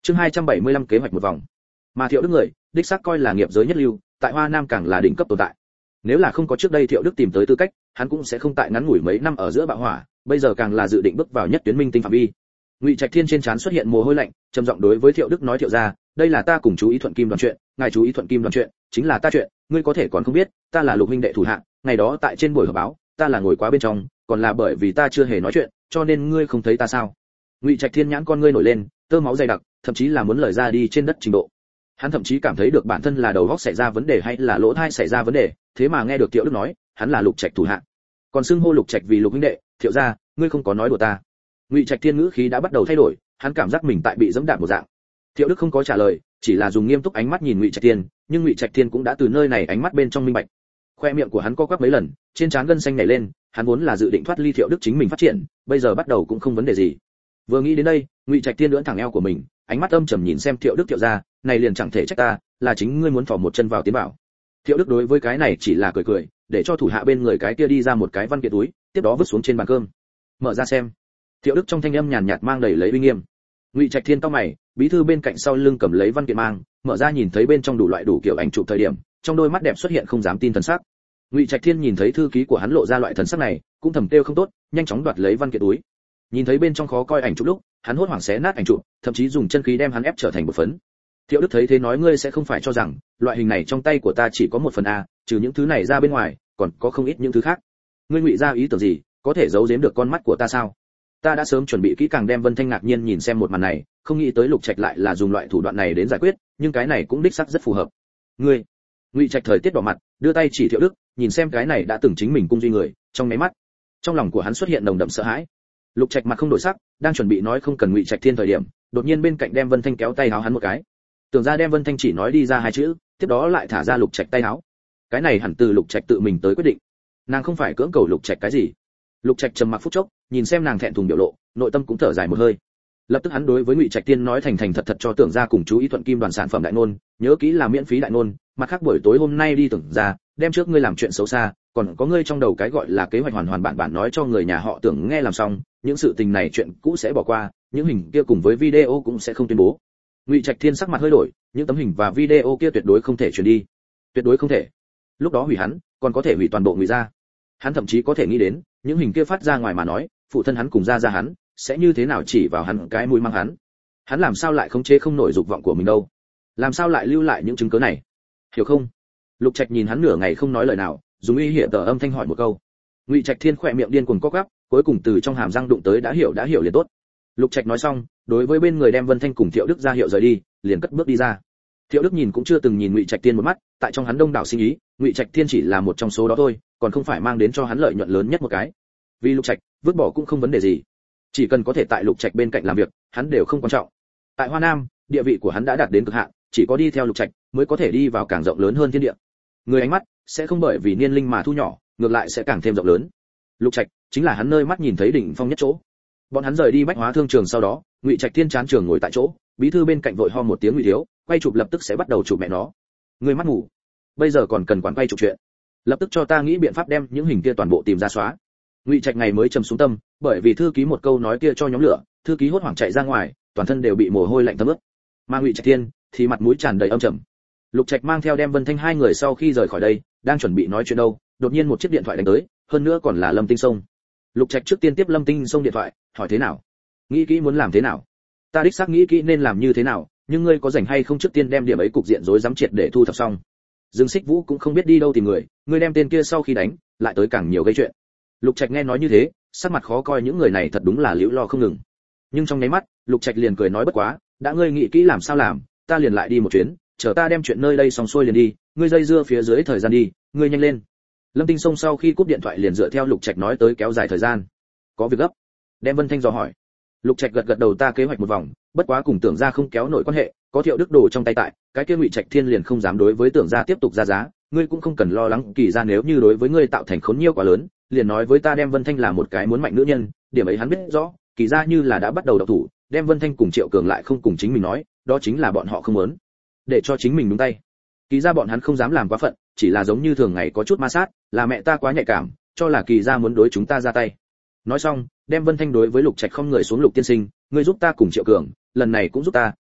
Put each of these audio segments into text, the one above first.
Chương 275 kế hoạch một vòng. Mà Thiệu Đức người, đích xác coi là nghiệp giới nhất lưu, tại Hoa Nam càng là đỉnh cấp tồn tại. Nếu là không có trước đây Thiệu Đức tìm tới tư cách, hắn cũng sẽ không tại ngắn ngủi mấy năm ở giữa bạo hỏa, bây giờ càng là dự định bước vào nhất tuyến minh tinh phạm vi. Ngụy Trạch Thiên trên trán xuất hiện mồ hôi lạnh, trầm giọng đối với Thiệu Đức nói: "Thiệu gia, đây là ta cùng chú ý Thuận Kim đoàn chuyện, ngài chú ý Thuận Kim đoàn chuyện, chính là ta chuyện, ngươi có thể còn không biết, ta là Lục huynh đệ thủ hạ, ngày đó tại trên buổi họp báo, ta là ngồi quá bên trong, còn là bởi vì ta chưa hề nói chuyện, cho nên ngươi không thấy ta sao?" Ngụy Trạch Thiên nhãn con ngươi nổi lên, tơ máu dày đặc, thậm chí là muốn lời ra đi trên đất trình độ. Hắn thậm chí cảm thấy được bản thân là đầu óc xảy ra vấn đề hay là lỗ tai xảy ra vấn đề, thế mà nghe được Thiệu Đức nói, hắn là Lục Trạch thủ hạ, còn xưng hô Lục Trạch vì Lục huynh đệ, Thiệu gia, ngươi không có nói đùa ta. Ngụy Trạch Thiên ngữ khí đã bắt đầu thay đổi, hắn cảm giác mình tại bị giẫm đạp một dạng. Thiệu Đức không có trả lời, chỉ là dùng nghiêm túc ánh mắt nhìn Ngụy Trạch Thiên, nhưng Ngụy Trạch Thiên cũng đã từ nơi này ánh mắt bên trong minh bạch. Khoe miệng của hắn co quắp mấy lần, trên trán gân xanh nảy lên, hắn vốn là dự định thoát ly Thiệu Đức chính mình phát triển, bây giờ bắt đầu cũng không vấn đề gì. Vừa nghĩ đến đây, Ngụy Trạch Thiên ưỡn thẳng eo của mình, ánh mắt âm trầm nhìn xem Thiệu Đức: "Thiệu gia, này liền chẳng thể trách ta, là chính ngươi muốn phỏ một chân vào tiến bảo." Thiệu Đức đối với cái này chỉ là cười cười, để cho thủ hạ bên người cái kia đi ra một cái văn kiện túi, tiếp đó vứt xuống trên bàn cơm. "Mở ra xem." Thiệu Đức trong thanh âm nhàn nhạt mang đầy lấy uy nghiêm. Ngụy Trạch Thiên cau mày, bí thư bên cạnh sau lưng cầm lấy văn kiện mang, mở ra nhìn thấy bên trong đủ loại đủ kiểu ảnh chụp thời điểm, trong đôi mắt đẹp xuất hiện không dám tin thần sắc. Ngụy Trạch Thiên nhìn thấy thư ký của hắn lộ ra loại thần sắc này, cũng thầm kêu không tốt, nhanh chóng đoạt lấy văn kiện túi. Nhìn thấy bên trong khó coi ảnh chụp lúc, hắn hốt hoảng xé nát ảnh chụp, thậm chí dùng chân khí đem hắn ép trở thành một phấn. Thiệu Đức thấy thế nói: "Ngươi sẽ không phải cho rằng loại hình này trong tay của ta chỉ có một phần a, trừ những thứ này ra bên ngoài, còn có không ít những thứ khác. Ngươi ngụy ra ý tưởng gì, có thể giấu giếm được con mắt của ta sao?" Ta đã sớm chuẩn bị kỹ càng đem Vân Thanh ngạc nhiên nhìn xem một màn này, không nghĩ tới Lục Trạch lại là dùng loại thủ đoạn này đến giải quyết, nhưng cái này cũng đích xác rất phù hợp. "Ngươi?" Ngụy Trạch thời tiết đỏ mặt, đưa tay chỉ Thiệu Đức, nhìn xem cái này đã từng chính mình cung duy người, trong mấy mắt, trong lòng của hắn xuất hiện nồng đậm sợ hãi. Lục Trạch mặt không đổi sắc, đang chuẩn bị nói không cần Ngụy Trạch Thiên thời điểm, đột nhiên bên cạnh đem Vân Thanh kéo tay áo hắn một cái. Tưởng ra đem Vân Thanh chỉ nói đi ra hai chữ, tiếp đó lại thả ra Lục Trạch tay áo. Cái này hẳn từ Lục Trạch tự mình tới quyết định. Nàng không phải cưỡng cầu Lục Trạch cái gì. Lục Trạch trầm mặc phút chốc, nhìn xem nàng thẹn thùng biểu lộ, nội tâm cũng thở dài một hơi. Lập tức hắn đối với Ngụy Trạch Thiên nói thành thành thật thật cho Tưởng gia cùng chú ý Thuận Kim đoàn sản phẩm đại ngôn, nhớ kỹ là miễn phí đại ngôn, mặt khác buổi tối hôm nay đi Tưởng gia, đem trước ngươi làm chuyện xấu xa, còn có ngươi trong đầu cái gọi là kế hoạch hoàn hoàn bản bản nói cho người nhà họ Tưởng nghe làm xong, những sự tình này chuyện cũ sẽ bỏ qua, những hình kia cùng với video cũng sẽ không tuyên bố. Ngụy Trạch Thiên sắc mặt hơi đổi, những tấm hình và video kia tuyệt đối không thể truyền đi, tuyệt đối không thể. Lúc đó hủy hắn, còn có thể hủy toàn bộ Ngụy gia. Hắn thậm chí có thể nghĩ đến, những hình kia phát ra ngoài mà nói, phụ thân hắn cùng gia gia hắn sẽ như thế nào chỉ vào hắn cái mũi mang hắn. Hắn làm sao lại khống chế không nổi dục vọng của mình đâu? Làm sao lại lưu lại những chứng cứ này? Hiểu không? Lục Trạch nhìn hắn nửa ngày không nói lời nào, dùng uy hiểm tờ âm thanh hỏi một câu. Ngụy Trạch Thiên khỏe miệng điên cuồng co quắp, cuối cùng từ trong hàm răng đụng tới đã hiểu liền tốt. Lục Trạch nói xong, đối với bên người đem Vân Thanh cùng Thiệu Đức ra hiệu rời đi, liền cất bước đi ra. Thiệu Đức nhìn cũng chưa từng nhìn Ngụy Trạch Thiên một mắt, tại trong hắn đông đảo sinh ý, Ngụy Trạch Thiên chỉ là một trong số đó thôi, còn không phải mang đến cho hắn lợi nhuận lớn nhất một cái. Vì Lục Trạch, vứt bỏ cũng không vấn đề gì. Chỉ cần có thể tại Lục Trạch bên cạnh làm việc, hắn đều không quan trọng. Tại Hoa Nam, địa vị của hắn đã đạt đến cực hạn, chỉ có đi theo Lục Trạch mới có thể đi vào càng rộng lớn hơn thiên địa. Người ánh mắt sẽ không bởi vì niên linh mà thu nhỏ, ngược lại sẽ càng thêm rộng lớn. Lục Trạch chính là hắn nơi mắt nhìn thấy đỉnh phong nhất chỗ. Bọn hắn rời đi Bách Hóa thương trường sau đó, Ngụy Trạch Thiên chán trường ngồi tại chỗ, bí thư bên cạnh vội ho một tiếng Ngụy thiếu, quay chụp lập tức sẽ bắt đầu chụp mẹ nó. Người mắt ngủ, bây giờ còn cần quản quay chụp chuyện. Lập tức cho ta nghĩ biện pháp đem những hình kia toàn bộ tìm ra xóa. Ngụy Trạch ngày mới trầm xuống tâm, bởi vì thư ký một câu nói kia cho nhóm lửa, thư ký hốt hoảng chạy ra ngoài, toàn thân đều bị mồ hôi lạnh thấm ướt. Mà Ngụy Trạch Thiên thì mặt mũi tràn đầy âm trầm. Lục Trạch mang theo đem Vân Thanh hai người sau khi rời khỏi đây, đang chuẩn bị nói chuyện đâu, đột nhiên một chiếc điện thoại đánh tới, hơn nữa còn là Lâm Tinh Sông. Lục Trạch trước tiên tiếp Lâm Tinh Sông điện thoại, hỏi thế nào? Nghĩ kỹ muốn làm thế nào? Ta đích xác nghĩ kỹ nên làm như thế nào, nhưng ngươi có rảnh hay không trước tiên đem điểm ấy cục diện rối rắm triệt để thu thập xong. Dương Xích Vũ cũng không biết đi đâu tìm người, ngươi đem tên kia sau khi đánh, lại tới càng nhiều gây chuyện. Lục Trạch nghe nói như thế, sắc mặt khó coi, những người này thật đúng là liễu lo không ngừng. Nhưng trong nháy mắt, Lục Trạch liền cười nói bất quá, đã ngươi nghĩ kỹ làm sao làm, ta liền lại đi một chuyến, chờ ta đem chuyện nơi đây xong xuôi liền đi, ngươi dây dưa phía dưới thời gian đi, ngươi nhanh lên. Lâm Tinh Sông sau khi cúp điện thoại liền dựa theo Lục Trạch nói tới kéo dài thời gian. Có việc gấp? Đem Vân Thanh dò hỏi. Lục Trạch gật đầu, ta kế hoạch một vòng, bất quá cùng Tưởng gia không kéo nổi quan hệ, có Thiệu Đức đồ trong tay tại, cái kia Ngụy Trạch Thiên liền không dám đối với Tưởng gia tiếp tục ra giá, ngươi cũng không cần lo lắng Kỳ gia nếu như đối với ngươi tạo thành khốn nhiêu quá lớn, liền nói với ta đem Vân Thanh là một cái muốn mạnh nữ nhân, điểm ấy hắn biết rõ, Kỳ gia như là đã bắt đầu động thủ, đem Vân Thanh cùng Triệu Cường lại không cùng chính mình nói, đó chính là bọn họ không muốn để cho chính mình đúng tay. Kỳ gia bọn hắn không dám làm quá phận, chỉ là giống như thường ngày có chút ma sát, là mẹ ta quá nhạy cảm, cho là Kỳ gia muốn đối chúng ta ra tay. Nói xong, đem Vân Thanh đối với Lục Trạch không người xuống, Lục tiên sinh, ngươi giúp ta cùng Triệu Cường, lần này cũng giúp ta,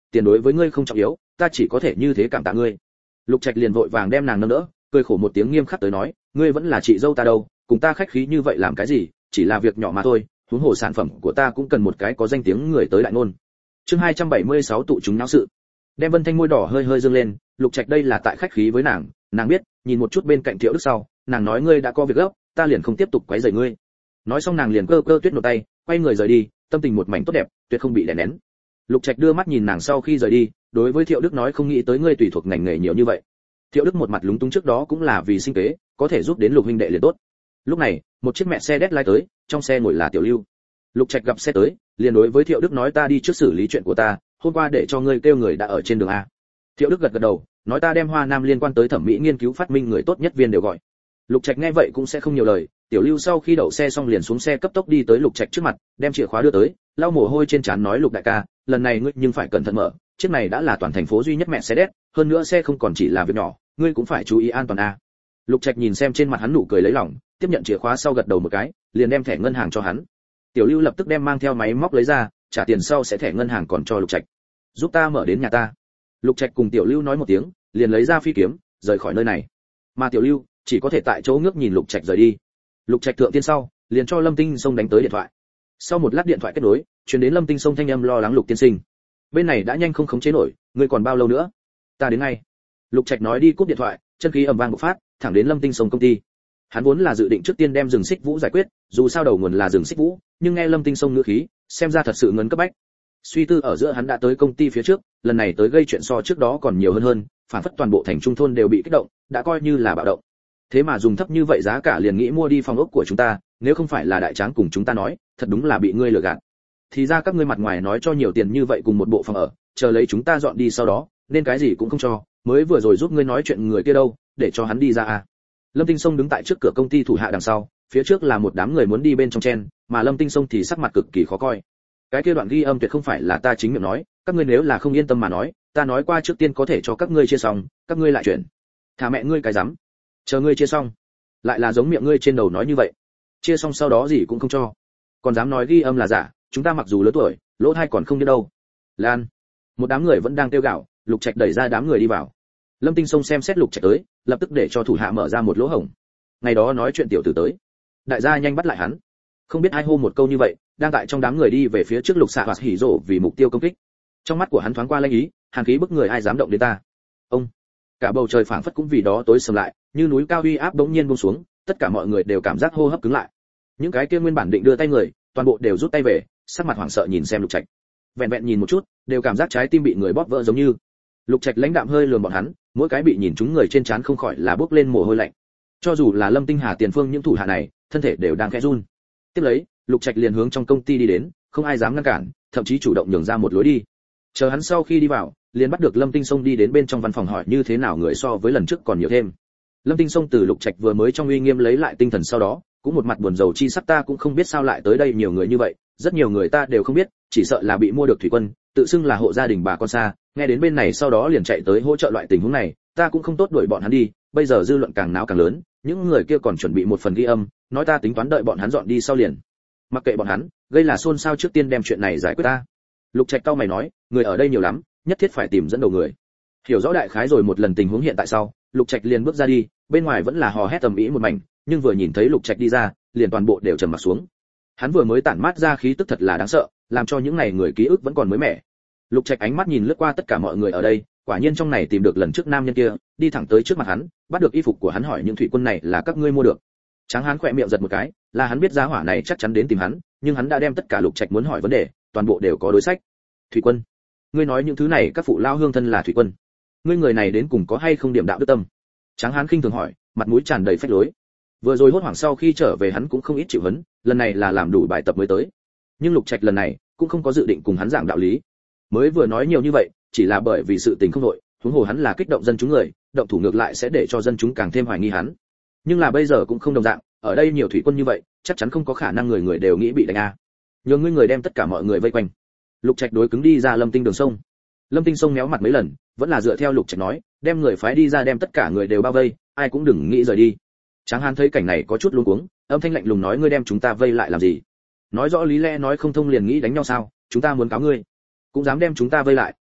tiền đối với ngươi không trọng yếu, ta chỉ có thể như thế cảm tạ ngươi. Lục Trạch liền vội vàng đem nàng nâng đỡ, cười khổ một tiếng nghiêm khắc tới nói, ngươi vẫn là chị dâu ta đâu, cùng ta khách khí như vậy làm cái gì, chỉ là việc nhỏ mà thôi, huống hồ sản phẩm của ta cũng cần một cái có danh tiếng người tới đại ngôn. Chương 276 tụ chúng náo sự. Đem Vân Thanh môi đỏ hơi hơi dương lên, Lục Trạch đây là tại khách khí với nàng, nàng biết, nhìn một chút bên cạnh Thiệu Đức sau, nàng nói ngươi đã có việc gấp, ta liền không tiếp tục quấy rầy ngươi. Nói xong nàng liền cơ cơ tuyết nổ tay, quay người rời đi, tâm tình một mảnh tốt đẹp, tuyệt không bị đè nén. Lục Trạch đưa mắt nhìn nàng sau khi rời đi, đối với Thiệu Đức nói không nghĩ tới ngươi tùy thuộc ngành nghề nhiều như vậy. Thiệu Đức một mặt lúng túng, trước đó cũng là vì sinh kế, có thể giúp đến Lục huynh đệ liền tốt. Lúc này, một chiếc mẹ xe đét lai tới, trong xe ngồi là Tiểu Lưu. Lục Trạch gặp xe tới, liền đối với Thiệu Đức nói ta đi trước xử lý chuyện của ta, hôm qua để cho ngươi kêu người đã ở trên đường a. Thiệu Đức gật gật đầu, nói ta đem Hoa Nam liên quan tới thẩm mỹ nghiên cứu phát minh người tốt nhất viên đều gọi. Lục Trạch nghe vậy cũng sẽ không nhiều lời, Tiểu Lưu sau khi đậu xe xong liền xuống xe cấp tốc đi tới Lục Trạch trước mặt, đem chìa khóa đưa tới, lau mồ hôi trên trán nói Lục đại ca, lần này ngươi nhưng phải cẩn thận mở, chiếc này đã là toàn thành phố duy nhất mẹ xe đét, hơn nữa xe không còn chỉ là việc nhỏ, ngươi cũng phải chú ý an toàn a. Lục Trạch nhìn xem trên mặt hắn nụ cười lấy lòng, tiếp nhận chìa khóa sau gật đầu một cái, liền đem thẻ ngân hàng cho hắn. Tiểu Lưu lập tức đem mang theo máy móc lấy ra, trả tiền sau sẽ thẻ ngân hàng còn cho Lục Trạch. Giúp ta mở đến nhà ta. Lục Trạch cùng Tiểu Lưu nói một tiếng, liền lấy ra phi kiếm, rời khỏi nơi này. Mà Tiểu Lưu chỉ có thể tại chỗ ngước nhìn Lục Trạch rời đi. Lục Trạch thượng tiên sau, liền cho Lâm Tinh Sông đánh tới điện thoại. Sau một lát điện thoại kết nối, truyền đến Lâm Tinh Sông thanh âm lo lắng Lục tiên sinh. Bên này đã nhanh không khống chế nổi, ngươi còn bao lâu nữa? Ta đến ngay. Lục Trạch nói đi cúp điện thoại, chân khí ầm vang bộc phát, thẳng đến Lâm Tinh Sông công ty. Hắn vốn là dự định trước tiên đem rừng Xích Vũ giải quyết, dù sao đầu nguồn là rừng Xích Vũ, nhưng nghe Lâm Tinh Sông ngữ khí, xem ra thật sự ngấn cấp bách. Suy tư ở giữa hắn đã tới công ty phía trước, lần này tới gây chuyện so trước đó còn nhiều hơn, phản phất toàn bộ thành trung thôn đều bị kích động, đã coi như là bạo động. Thế mà dùng thấp như vậy giá cả liền nghĩ mua đi phòng ốc của chúng ta, nếu không phải là đại tráng cùng chúng ta nói, thật đúng là bị ngươi lừa gạt. Thì ra các ngươi mặt ngoài nói cho nhiều tiền như vậy cùng một bộ phòng ở, chờ lấy chúng ta dọn đi sau đó, nên cái gì cũng không cho, mới vừa rồi giúp ngươi nói chuyện người kia đâu, để cho hắn đi ra à. Lâm Tinh Sông đứng tại trước cửa công ty thủ hạ đằng sau, phía trước là một đám người muốn đi bên trong chen, mà Lâm Tinh Sông thì sắc mặt cực kỳ khó coi. Cái kia đoạn ghi âm tuyệt không phải là ta chính miệng nói, các ngươi nếu là không yên tâm mà nói, ta nói qua trước tiên có thể cho các ngươi chia xong, các ngươi lại chuyển. Thả mẹ ngươi cái rắm. Chờ ngươi chia xong, lại là giống miệng ngươi trên đầu nói như vậy. Chia xong sau đó gì cũng không cho. Còn dám nói ghi âm là giả, chúng ta mặc dù lớn tuổi, lỗ tai còn không biết đâu. Lan. Một đám người vẫn đang kêu gào, Lục Trạch đẩy ra đám người đi vào. Lâm Tinh Sông xem xét Lục Trạch tới, lập tức để cho thủ hạ mở ra một lỗ hổng. Ngày đó nói chuyện tiểu tử tới, đại gia nhanh bắt lại hắn. Không biết ai hô một câu như vậy, đang tại trong đám người đi về phía trước Lục Xạ Hoạt hỉ rộ vì mục tiêu công kích. Trong mắt của hắn thoáng qua lanh ý, hàn khí bức người ai dám động đến ta. Ông, cả bầu trời phảng phất cũng vì đó tối sầm lại, như núi cao uy áp bỗng nhiên buông xuống, tất cả mọi người đều cảm giác hô hấp cứng lại. Những cái kia nguyên bản định đưa tay người, toàn bộ đều rút tay về, sắc mặt hoảng sợ nhìn xem Lục Trạch. Vẹn vẹn nhìn một chút, đều cảm giác trái tim bị người bóp vỡ giống như. Lục Trạch lãnh đạm hơi lườm bọn hắn, mỗi cái bị nhìn chúng người trên trán không khỏi là bốc lên mồ hôi lạnh. Cho dù là Lâm Tinh Hà Tiền Phương những thủ hạ này, thân thể đều đang khẽ run. Tiếp lấy, Lục Trạch liền hướng trong công ty đi đến, không ai dám ngăn cản, thậm chí chủ động nhường ra một lối đi. Chờ hắn sau khi đi vào, liền bắt được Lâm Tinh Sông đi đến bên trong văn phòng hỏi như thế nào người so với lần trước còn nhiều thêm. Lâm Tinh Sông từ Lục Trạch vừa mới trong uy nghiêm lấy lại tinh thần sau đó, cũng một mặt buồn rầu chi sắc ta cũng không biết sao lại tới đây nhiều người như vậy, rất nhiều người ta đều không biết, chỉ sợ là bị mua được thủy quân, tự xưng là hộ gia đình bà con xa, nghe đến bên này sau đó liền chạy tới hỗ trợ loại tình huống này, ta cũng không tốt đuổi bọn hắn đi, bây giờ dư luận càng náo càng lớn, những người kia còn chuẩn bị một phần ghi âm, nói ta tính toán đợi bọn hắn dọn đi sau liền. Mặc kệ bọn hắn, gây là xôn xao trước tiên đem chuyện này giải quyết ta. Lục Trạch cau mày nói, người ở đây nhiều lắm, nhất thiết phải tìm dẫn đầu người. Hiểu rõ đại khái rồi một lần tình huống hiện tại sau, Lục Trạch liền bước ra đi, bên ngoài vẫn là hò hét tầm ý một mảnh, nhưng vừa nhìn thấy Lục Trạch đi ra, liền toàn bộ đều trầm mặt xuống. Hắn vừa mới tản mát ra khí tức thật là đáng sợ, làm cho những này người ký ức vẫn còn mới mẻ. Lục Trạch ánh mắt nhìn lướt qua tất cả mọi người ở đây, quả nhiên trong này tìm được lần trước nam nhân kia, đi thẳng tới trước mặt hắn, bắt được y phục của hắn hỏi những thủy quân này là các ngươi mua được. Tráng Hán khỏe miệng giật một cái, là hắn biết giá hỏa này chắc chắn đến tìm hắn, nhưng hắn đã đem tất cả Lục Trạch muốn hỏi vấn đề, toàn bộ đều có đối sách. Thủy quân, ngươi nói những thứ này các phụ lao hương thân là thủy quân, ngươi người này đến cùng có hay không điểm đạo đức tâm? Tráng Hán khinh thường hỏi, mặt mũi tràn đầy phách lối. Vừa rồi hốt hoảng sau khi trở về hắn cũng không ít chịu hấn, lần này là làm đủ bài tập mới tới. Nhưng Lục Trạch lần này cũng không có dự định cùng hắn giảng đạo lý. Mới vừa nói nhiều như vậy, chỉ là bởi vì sự tình không đội, huống hồ hắn là kích động dân chúng người, động thủ ngược lại sẽ để cho dân chúng càng thêm hoài nghi hắn. Nhưng là bây giờ cũng không đồng dạng, ở đây nhiều thủy quân như vậy, chắc chắn không có khả năng người người đều nghĩ bị đánh a. Nhường ngươi người đem tất cả mọi người vây quanh. Lục Trạch đối cứng đi ra Lâm Tinh đường sông. Lâm Tinh sông méo mặt mấy lần, vẫn là dựa theo Lục Trạch nói, đem người phái đi ra đem tất cả người đều bao vây, ai cũng đừng nghĩ rời đi. Tráng Hán thấy cảnh này có chút luống cuống, âm thanh lạnh lùng nói ngươi đem chúng ta vây lại làm gì? Nói rõ lý lẽ nói không thông liền nghĩ đánh nhau sao? Chúng ta muốn cáo ngươi, cũng dám đem chúng ta vây lại,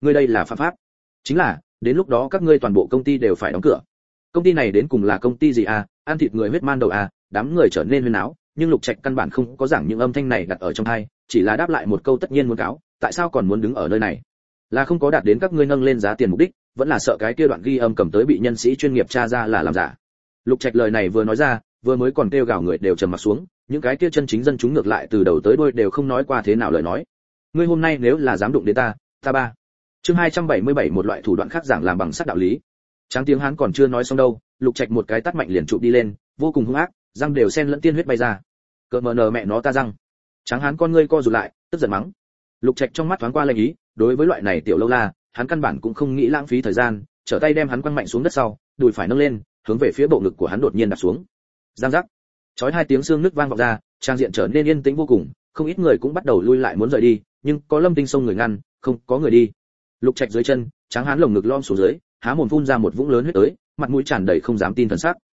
ngươi đây là phạm pháp. Chính là, đến lúc đó các ngươi toàn bộ công ty đều phải đóng cửa. Công ty này đến cùng là công ty gì à, ăn thịt người huyết man đầu à, đám người trở nên huyên náo, nhưng Lục Trạch căn bản không có giảng những âm thanh này đặt ở trong tai, chỉ là đáp lại một câu tất nhiên muốn cáo, tại sao còn muốn đứng ở nơi này? Là không có đạt đến các ngươi nâng lên giá tiền mục đích, vẫn là sợ cái kia đoạn ghi âm cầm tới bị nhân sĩ chuyên nghiệp tra ra là làm giả. Lục Trạch lời này vừa nói ra, vừa mới còn kêu gào người đều trầm mặt xuống, những cái kia chân chính dân chúng ngược lại từ đầu tới đuôi đều không nói qua thế nào lời nói. Ngươi hôm nay nếu là dám đụng đến ta ba. Chương 277 một loại thủ đoạn khác giảng làm bằng sắt đạo lý. Tráng tiếng Hán còn chưa nói xong đâu, Lục Trạch một cái tát mạnh liền chụp đi lên, vô cùng hung ác, răng đều xen lẫn tiên huyết bay ra. Cợt mờ nờ mẹ nó ta răng. Tráng Hán con ngươi co rụt lại, tức giận mắng. Lục Trạch trong mắt thoáng qua lệnh ý, đối với loại này tiểu lâu la, hắn căn bản cũng không nghĩ lãng phí thời gian, trở tay đem hắn quăng mạnh xuống đất sau, đùi phải nâng lên, hướng về phía bộ ngực của hắn đột nhiên đạp xuống. Giang giác. Chói hai tiếng xương nứt vang vọng ra, trang diện trở nên yên tĩnh vô cùng, không ít người cũng bắt đầu lui lại muốn rời đi, nhưng có Lâm Tinh Sông người ngăn, không có người đi. Lục Trạch dưới chân, Tráng Hán lồng ngực lom xuống dưới, há mồm phun ra một vũng lớn huyết tới, mặt mũi tràn đầy không dám tin thần sắc.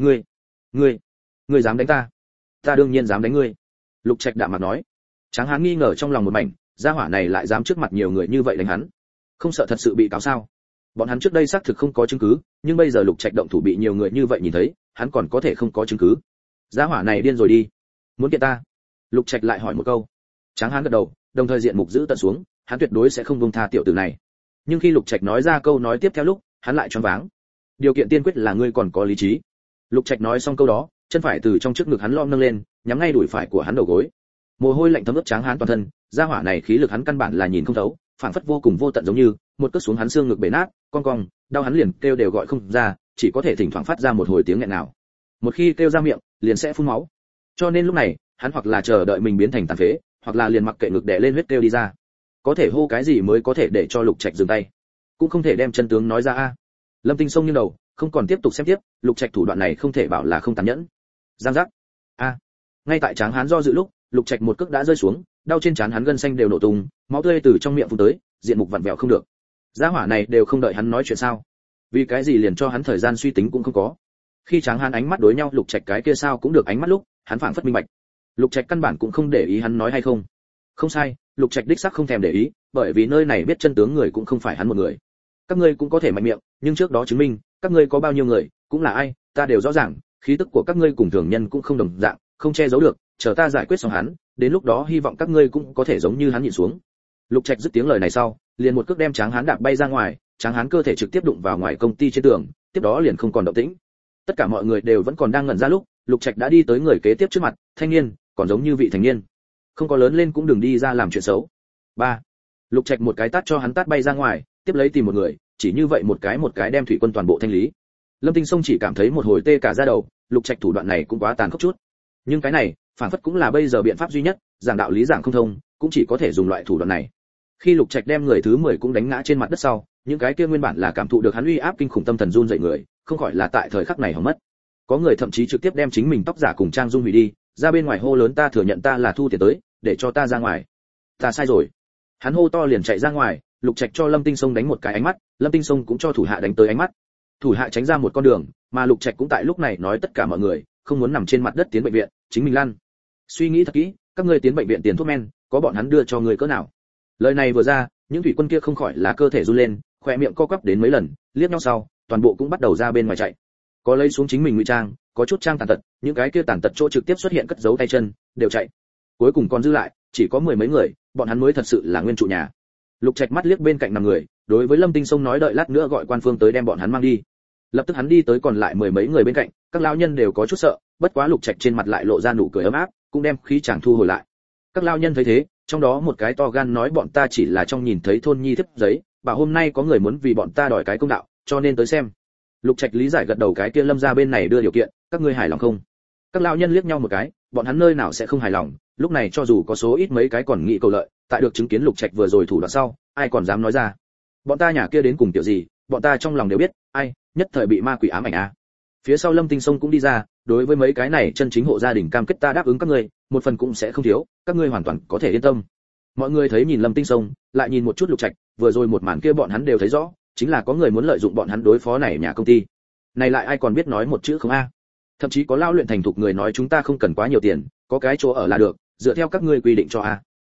Ngươi dám đánh ta? Ta đương nhiên dám đánh ngươi. Lục Trạch đạm mặt nói. Tráng Hán nghi ngờ trong lòng một mảnh, gia hỏa này lại dám trước mặt nhiều người như vậy đánh hắn, không sợ thật sự bị cáo sao? Bọn hắn trước đây xác thực không có chứng cứ, nhưng bây giờ Lục Trạch động thủ bị nhiều người như vậy nhìn thấy, hắn còn có thể không có chứng cứ? Gia hỏa này điên rồi đi, muốn kiện ta? Lục Trạch lại hỏi một câu. Tráng Hán gật đầu, đồng thời diện mục giữ tận xuống, hắn tuyệt đối sẽ không buông tha tiểu tử này. Nhưng khi Lục Trạch nói ra câu nói tiếp theo lúc, hắn lại choáng váng. Điều kiện tiên quyết là ngươi còn có lý trí. Lục Trạch nói xong câu đó, chân phải từ trong trước ngực hắn lom nâng lên, nhắm ngay đùi phải của hắn đầu gối. Mồ hôi lạnh thấm ướt Tráng Hán toàn thân, gia hỏa này khí lực hắn căn bản là nhìn không thấu, phản phất vô cùng vô tận giống như một cước xuống hắn xương ngực bể nát, cong, đau hắn liền kêu đều gọi không ra, chỉ có thể thỉnh thoảng phát ra một hồi tiếng nghẹn nào. Một khi kêu ra miệng, liền sẽ phun máu. Cho nên lúc này, hắn hoặc là chờ đợi mình biến thành tàn phế, hoặc là liền mặc kệ ngực đè lên huyết kêu đi ra. Có thể hô cái gì mới có thể để cho Lục Trạch dừng tay? Cũng không thể đem chân tướng nói ra a. Lâm Tinh Sông nghiêng đầu, không còn tiếp tục xem tiếp, Lục Trạch thủ đoạn này không thể bảo là không tàn nhẫn. Giang giác. A. Ngay tại Tráng Hán do dự lúc, Lục Trạch một cước đã rơi xuống, đau trên trán hắn gân xanh đều nổ tung, máu tươi từ trong miệng phun tới, diện mục vặn vẹo không được. Gia hỏa này đều không đợi hắn nói chuyện sao? Vì cái gì liền cho hắn thời gian suy tính cũng không có. Khi Tráng Hán ánh mắt đối nhau Lục Trạch cái kia sao cũng được ánh mắt lúc, hắn phảng phất minh bạch. Lục Trạch căn bản cũng không để ý hắn nói hay không. Không sai, Lục Trạch đích xác không thèm để ý, bởi vì nơi này biết chân tướng người cũng không phải hắn một người. Các ngươi cũng có thể mạnh miệng, nhưng trước đó chứng minh, các ngươi có bao nhiêu người, cũng là ai, ta đều rõ ràng, khí tức của các ngươi cùng thường nhân cũng không đồng dạng, không che giấu được, chờ ta giải quyết xong hắn, đến lúc đó hy vọng các ngươi cũng có thể giống như hắn nhịn xuống. Lục Trạch dứt tiếng lời này sau, liền một cước đem Tráng Hán đạp bay ra ngoài, Tráng Hán cơ thể trực tiếp đụng vào ngoài công ty trên tường, tiếp đó liền không còn động tĩnh. Tất cả mọi người đều vẫn còn đang ngẩn ra lúc, Lục Trạch đã đi tới người kế tiếp trước mặt, thanh niên, còn giống như vị thành niên, không có lớn lên cũng đừng đi ra làm chuyện xấu. 3. Lục Trạch một cái tát cho hắn tát bay ra ngoài, tiếp lấy tìm một người, chỉ như vậy một cái đem Thủy Quân toàn bộ thanh lý. Lâm Tinh Sông chỉ cảm thấy một hồi tê cả da đầu, Lục Trạch thủ đoạn này cũng quá tàn khốc chút. Nhưng cái này, phản phất cũng là bây giờ biện pháp duy nhất, giảng đạo lý giảng không thông, cũng chỉ có thể dùng loại thủ đoạn này. Khi Lục Trạch đem người thứ 10 cũng đánh ngã trên mặt đất sau, những cái kia nguyên bản là cảm thụ được hắn uy áp kinh khủng tâm thần run rẩy người, không khỏi là tại thời khắc này hỏng mất. Có người thậm chí trực tiếp đem chính mình tóc giả cùng trang dung hủy đi, ra bên ngoài hô lớn ta thừa nhận ta là thu tiền tới, để cho ta ra ngoài. Ta sai rồi. Hắn hô to liền chạy ra ngoài, Lục Trạch cho Lâm Tinh Sông đánh một cái ánh mắt, Lâm Tinh Sông cũng cho thủ hạ đánh tới ánh mắt. Thủ hạ tránh ra một con đường, mà Lục Trạch cũng tại lúc này nói tất cả mọi người, không muốn nằm trên mặt đất tiến bệnh viện, chính mình lăn. Suy nghĩ thật kỹ, các ngươi tiến bệnh viện tiền thuốc men, có bọn hắn đưa cho người cỡ nào? Lời này vừa ra, những thủy quân kia không khỏi là cơ thể run lên, khóe miệng co quắp đến mấy lần, liếc nhau sau, toàn bộ cũng bắt đầu ra bên ngoài chạy. Có lấy xuống chính mình ngụy trang, có chút trang tàn tật, những cái kia tàn tật chỗ trực tiếp xuất hiện cất giấu tay chân, đều chạy. Cuối cùng còn dư lại, chỉ có 10 mấy người, bọn hắn mới thật sự là nguyên trụ nhà. Lục Trạch mắt liếc bên cạnh 5 người, đối với Lâm Tinh Sông nói đợi lát nữa gọi quan phương tới đem bọn hắn mang đi. Lập tức hắn đi tới còn lại 10 mấy người bên cạnh, các lão nhân đều có chút sợ, bất quá Lục Trạch trên mặt lại lộ ra nụ cười ấm áp, cũng đem khí chàng thu hồi lại. Các lão nhân thấy thế, trong đó một cái to gan nói bọn ta chỉ là trong nhìn thấy thôn nhi thiếp giấy, bảo hôm nay có người muốn vì bọn ta đòi cái công đạo, cho nên tới xem. Lục Trạch lý giải gật đầu cái kia Lâm gia bên này đưa điều kiện, các ngươi hài lòng không? Các lão nhân liếc nhau một cái, bọn hắn nơi nào sẽ không hài lòng, lúc này cho dù có số ít mấy cái còn nghĩ cầu lợi, tại được chứng kiến Lục Trạch vừa rồi thủ đoạn sau, ai còn dám nói ra. Bọn ta nhà kia đến cùng tiểu gì, bọn ta trong lòng đều biết, ai, nhất thời bị ma quỷ ám ảnh a. Phía sau Lâm Tinh Sông cũng đi ra, đối với mấy cái này chân chính hộ gia đình cam kết ta đáp ứng các ngươi, một phần cũng sẽ không thiếu, các ngươi hoàn toàn có thể yên tâm. Mọi người thấy nhìn Lâm Tinh Sông, lại nhìn một chút Lục Trạch, vừa rồi một màn kia bọn hắn đều thấy rõ, chính là có người muốn lợi dụng bọn hắn đối phó này nhà công ty. Này lại ai còn biết nói một chữ không a? Thậm chí có lao luyện thành thục người nói chúng ta không cần quá nhiều tiền, có cái chỗ ở là được, dựa theo các ngươi quy định cho a.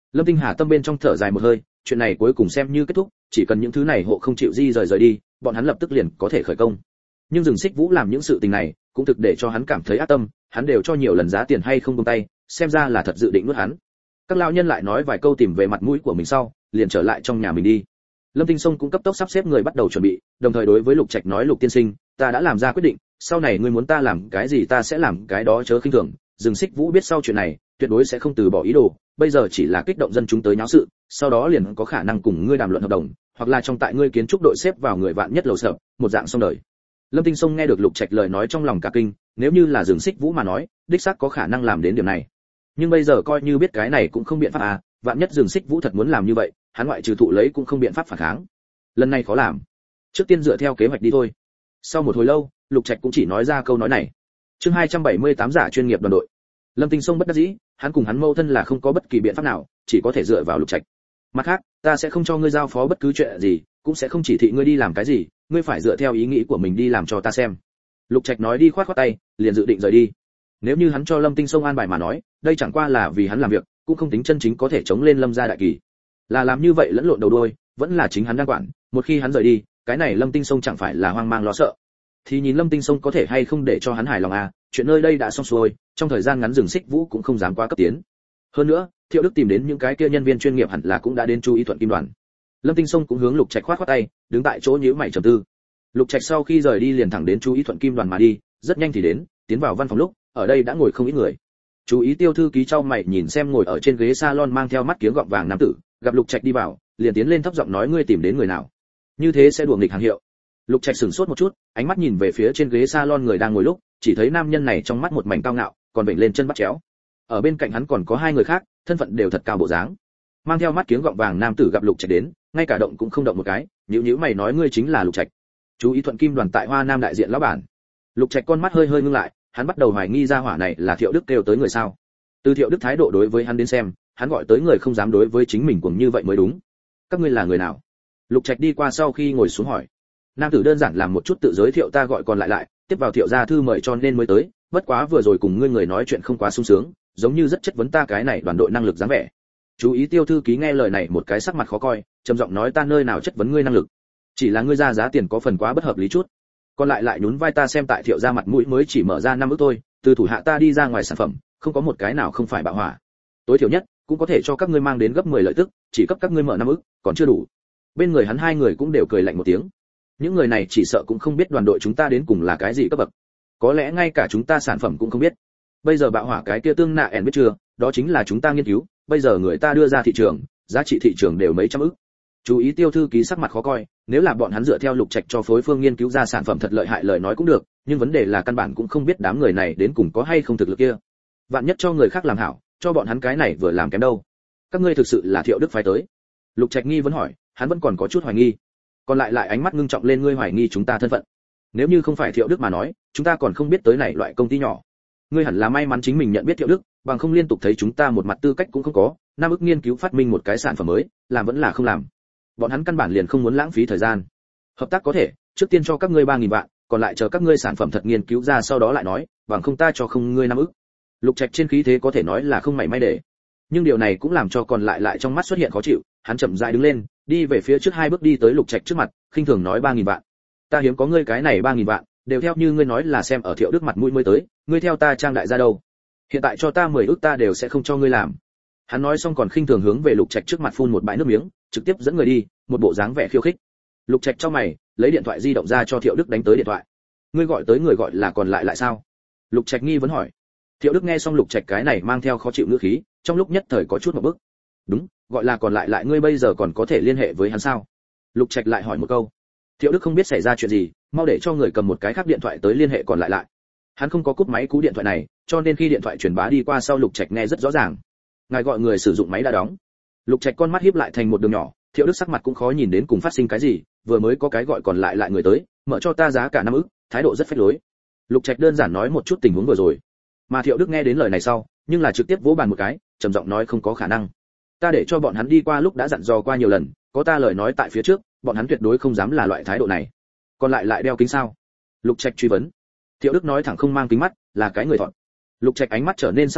Lâm Tinh Hà tâm bên trong thở dài một hơi, chuyện này cuối cùng xem như kết thúc, chỉ cần những thứ này hộ không chịu di rời đi, bọn hắn lập tức liền có thể khởi công. Nhưng Dừng Xích Vũ làm những sự tình này, cũng thực để cho hắn cảm thấy ác tâm, hắn đều cho nhiều lần giá tiền hay không buông tay, xem ra là thật dự định nuốt hắn. Các lão nhân lại nói vài câu tìm về mặt mũi của mình sau, liền trở lại trong nhà mình đi. Lâm Tinh Sông cũng cấp tốc sắp xếp người bắt đầu chuẩn bị, đồng thời đối với Lục Trạch nói, Lục tiên sinh, ta đã làm ra quyết định, sau này ngươi muốn ta làm cái gì ta sẽ làm cái đó, chớ khinh thường. Dừng Xích Vũ biết sau chuyện này, tuyệt đối sẽ không từ bỏ ý đồ, bây giờ chỉ là kích động dân chúng tới nháo sự, sau đó liền có khả năng cùng ngươi đàm luận hợp đồng, hoặc là trong tại ngươi kiến trúc đội xếp vào người vạn nhất lầu sợ, một dạng xong đời. Lâm Tinh Sông nghe được Lục Trạch lời nói trong lòng cả kinh, nếu như là Dừng Xích Vũ mà nói, đích xác có khả năng làm đến điểm này. Nhưng bây giờ coi như biết cái này cũng không biện pháp à, vạn nhất Dừng Xích Vũ thật muốn làm như vậy, hắn ngoại trừ thụ lấy cũng không biện pháp phản kháng. Lần này khó làm. Trước tiên dựa theo kế hoạch đi thôi. Sau một hồi lâu, Lục Trạch cũng chỉ nói ra câu nói này. Chương 278 giả chuyên nghiệp đoàn đội. Lâm Tinh Sông bất đắc dĩ, hắn cùng hắn mâu thân là không có bất kỳ biện pháp nào, chỉ có thể dựa vào Lục Trạch. Mặt khác, ta sẽ không cho ngươi giao phó bất cứ chuyện gì, cũng sẽ không chỉ thị ngươi đi làm cái gì, ngươi phải dựa theo ý nghĩ của mình đi làm cho ta xem. Lục Trạch nói đi khoát khoát tay, liền dự định rời đi. Nếu như hắn cho Lâm Tinh Sông an bài mà nói, đây chẳng qua là vì hắn làm việc, cũng không tính chân chính có thể chống lên Lâm gia đại kỳ. Là làm như vậy lẫn lộn đầu đuôi, vẫn là chính hắn đang quản, một khi hắn rời đi, cái này Lâm Tinh Sông chẳng phải là hoang mang lo sợ. Thì nhìn Lâm Tinh Sông có thể hay không để cho hắn hài lòng à, chuyện nơi đây đã xong xuôi, trong thời gian ngắn Dừng Xích Vũ cũng không dám quá cấp tiến. Hơn nữa, Thiệu Đức tìm đến những cái kia nhân viên chuyên nghiệp hẳn là cũng đã đến chú ý thuận kim đoàn. Lâm Tinh Sông cũng hướng Lục Trạch khoát khoát tay, đứng tại chỗ nhíu mày trầm tư. Lục Trạch sau khi rời đi liền thẳng đến chú ý thuận kim đoàn mà đi, rất nhanh thì đến, tiến vào văn phòng lúc, ở đây đã ngồi không ít người. Chú ý Tiêu thư ký chau mày nhìn xem ngồi ở trên ghế salon mang theo mắt kiếng gọng vàng nam tử, gặp Lục Trạch đi vào, liền tiến lên thấp giọng nói, ngươi tìm đến người nào? Như thế sẽ đùa nghịch hàng hiệu. Lục Trạch sửng sốt một chút, ánh mắt nhìn về phía trên ghế salon người đang ngồi lúc, chỉ thấy nam nhân này trong mắt một mảnh cao ngạo, còn vểnh lên chân bắt chéo. Ở bên cạnh hắn còn có hai người khác, thân phận đều thật cao bộ dáng. Mang theo mắt kiếng gọng vàng nam tử gặp Lục Trạch đến, ngay cả động cũng không động một cái, nhíu mày nói, ngươi chính là Lục Trạch. Chú ý thuận kim đoàn tại Hoa Nam đại diện lão bản. Lục Trạch con mắt hơi hơi ngưng lại, hắn bắt đầu hoài nghi ra hỏa này là Thiệu Đức kêu tới người sao. Từ Thiệu Đức thái độ đối với hắn đến xem, hắn gọi tới người không dám đối với chính mình cuồng như vậy mới đúng. Các ngươi là người nào? Lục Trạch đi qua sau khi ngồi xuống hỏi. Nam tử đơn giản làm một chút tự giới thiệu, ta gọi còn lại, tiếp vào Thiệu gia thư mời cho nên mới tới, bất quá vừa rồi cùng ngươi người nói chuyện không quá sung sướng, giống như rất chất vấn ta cái này đoàn đội năng lực dáng vẻ. Chú ý Tiêu thư ký nghe lời này một cái sắc mặt khó coi, trầm giọng nói, ta nơi nào chất vấn ngươi năng lực, chỉ là ngươi ra giá tiền có phần quá bất hợp lý chút. Còn lại nhún vai, ta xem tại Thiệu gia mặt mũi mới chỉ mở ra 5 ức thôi, từ thủ hạ ta đi ra ngoài sản phẩm, không có một cái nào không phải bạo hỏa. Tối thiểu nhất cũng có thể cho các ngươi mang đến gấp 10 lợi tức, chỉ cấp các ngươi mở 5 ức, còn chưa đủ. Bên người hắn hai người cũng đều cười lạnh một tiếng. Những người này chỉ sợ cũng không biết đoàn đội chúng ta đến cùng là cái gì cấp bậc, có lẽ ngay cả chúng ta sản phẩm cũng không biết. Bây giờ bạo hỏa cái kia tương nạ ẻn biết chưa, đó chính là chúng ta nghiên cứu, bây giờ người ta đưa ra thị trường, giá trị thị trường đều mấy trăm ức. Chú ý Tiêu thư ký sắc mặt khó coi, nếu là bọn hắn dựa theo Lục Trạch cho phối phương nghiên cứu ra sản phẩm thật lợi hại lời nói cũng được, nhưng vấn đề là căn bản cũng không biết đám người này đến cùng có hay không thực lực kia. Vạn nhất cho người khác làm hảo, cho bọn hắn cái này vừa làm kém đâu. Các ngươi thực sự là Thiệu Đức phái tới? Lục Trạch nghi vấn hỏi, hắn vẫn còn có chút hoài nghi. Còn lại ánh mắt ngưng trọng lên, ngươi hoài nghi chúng ta thân phận? Nếu như không phải Thiệu Đức mà nói, chúng ta còn không biết tới này loại công ty nhỏ. Ngươi hẳn là may mắn chính mình nhận biết Thiệu Đức, bằng không liên tục thấy chúng ta một mặt tư cách cũng không có, Nam ức nghiên cứu phát minh một cái sản phẩm mới, làm vẫn là không làm. Bọn hắn căn bản liền không muốn lãng phí thời gian. Hợp tác có thể, trước tiên cho các ngươi 3000 vạn, còn lại chờ các ngươi sản phẩm thật nghiên cứu ra sau đó lại nói, bằng không ta cho không ngươi 5 ức. Lục Trạch trên khí thế có thể nói là không mảy may để. Nhưng điều này cũng làm cho còn lại trong mắt xuất hiện khó chịu, hắn chậm rãi đứng lên, đi về phía trước 2 bước đi tới Lục Trạch trước mặt, khinh thường nói, 3000 vạn. Ta hiếm có ngươi cái này 3000 vạn, đều theo như ngươi nói là xem ở Thiệu Đức mặt mũi mới tới, ngươi theo ta trang đại gia đâu? Hiện tại cho ta 10 ức ta đều sẽ không cho ngươi làm. Hắn nói xong còn khinh thường hướng về Lục Trạch trước mặt phun một bãi nước miếng, trực tiếp dẫn người đi, một bộ dáng vẻ khiêu khích. Lục Trạch trong mày, lấy điện thoại di động ra cho Thiệu Đức đánh tới điện thoại. Ngươi gọi tới người gọi là còn lại sao? Lục Trạch nghi vấn hỏi. Thiệu Đức nghe xong Lục Trạch cái này mang theo khó chịu ngữ khí, trong lúc nhất thời có chút một bức. Đúng, gọi là còn lại ngươi bây giờ còn có thể liên hệ với hắn sao? Lục Trạch lại hỏi một câu. Thiệu Đức không biết xảy ra chuyện gì, mau để cho người cầm một cái khác điện thoại tới liên hệ còn lại. Hắn không có cúp máy cú điện thoại này, cho nên khi điện thoại truyền bá đi qua sau Lục Trạch nghe rất rõ ràng. Ngài gọi người sử dụng máy đã đóng. Lục Trạch con mắt híp lại thành một đường nhỏ, Thiệu Đức sắc mặt cũng khó nhìn đến cùng phát sinh cái gì, vừa mới có cái gọi còn lại người tới, mở cho ta giá cả 5 ức, thái độ rất phách lối. Lục Trạch đơn giản nói một chút tình huống vừa rồi. Mà Thiệu Đức nghe đến lời này sau, nhưng là trực tiếp vỗ bàn một cái, trầm giọng nói, không có khả năng. Ta để cho bọn hắn đi qua lúc đã dặn dò qua nhiều lần, có ta lời nói tại phía trước, bọn hắn tuyệt đối không dám là loại thái độ này. Còn lại đeo kính sao? Lục Trạch truy vấn. Thiệu Đức nói thẳng không mang kính mắt, là cái người thọn. Lục Trạch ánh mắt trở nên sắc bén,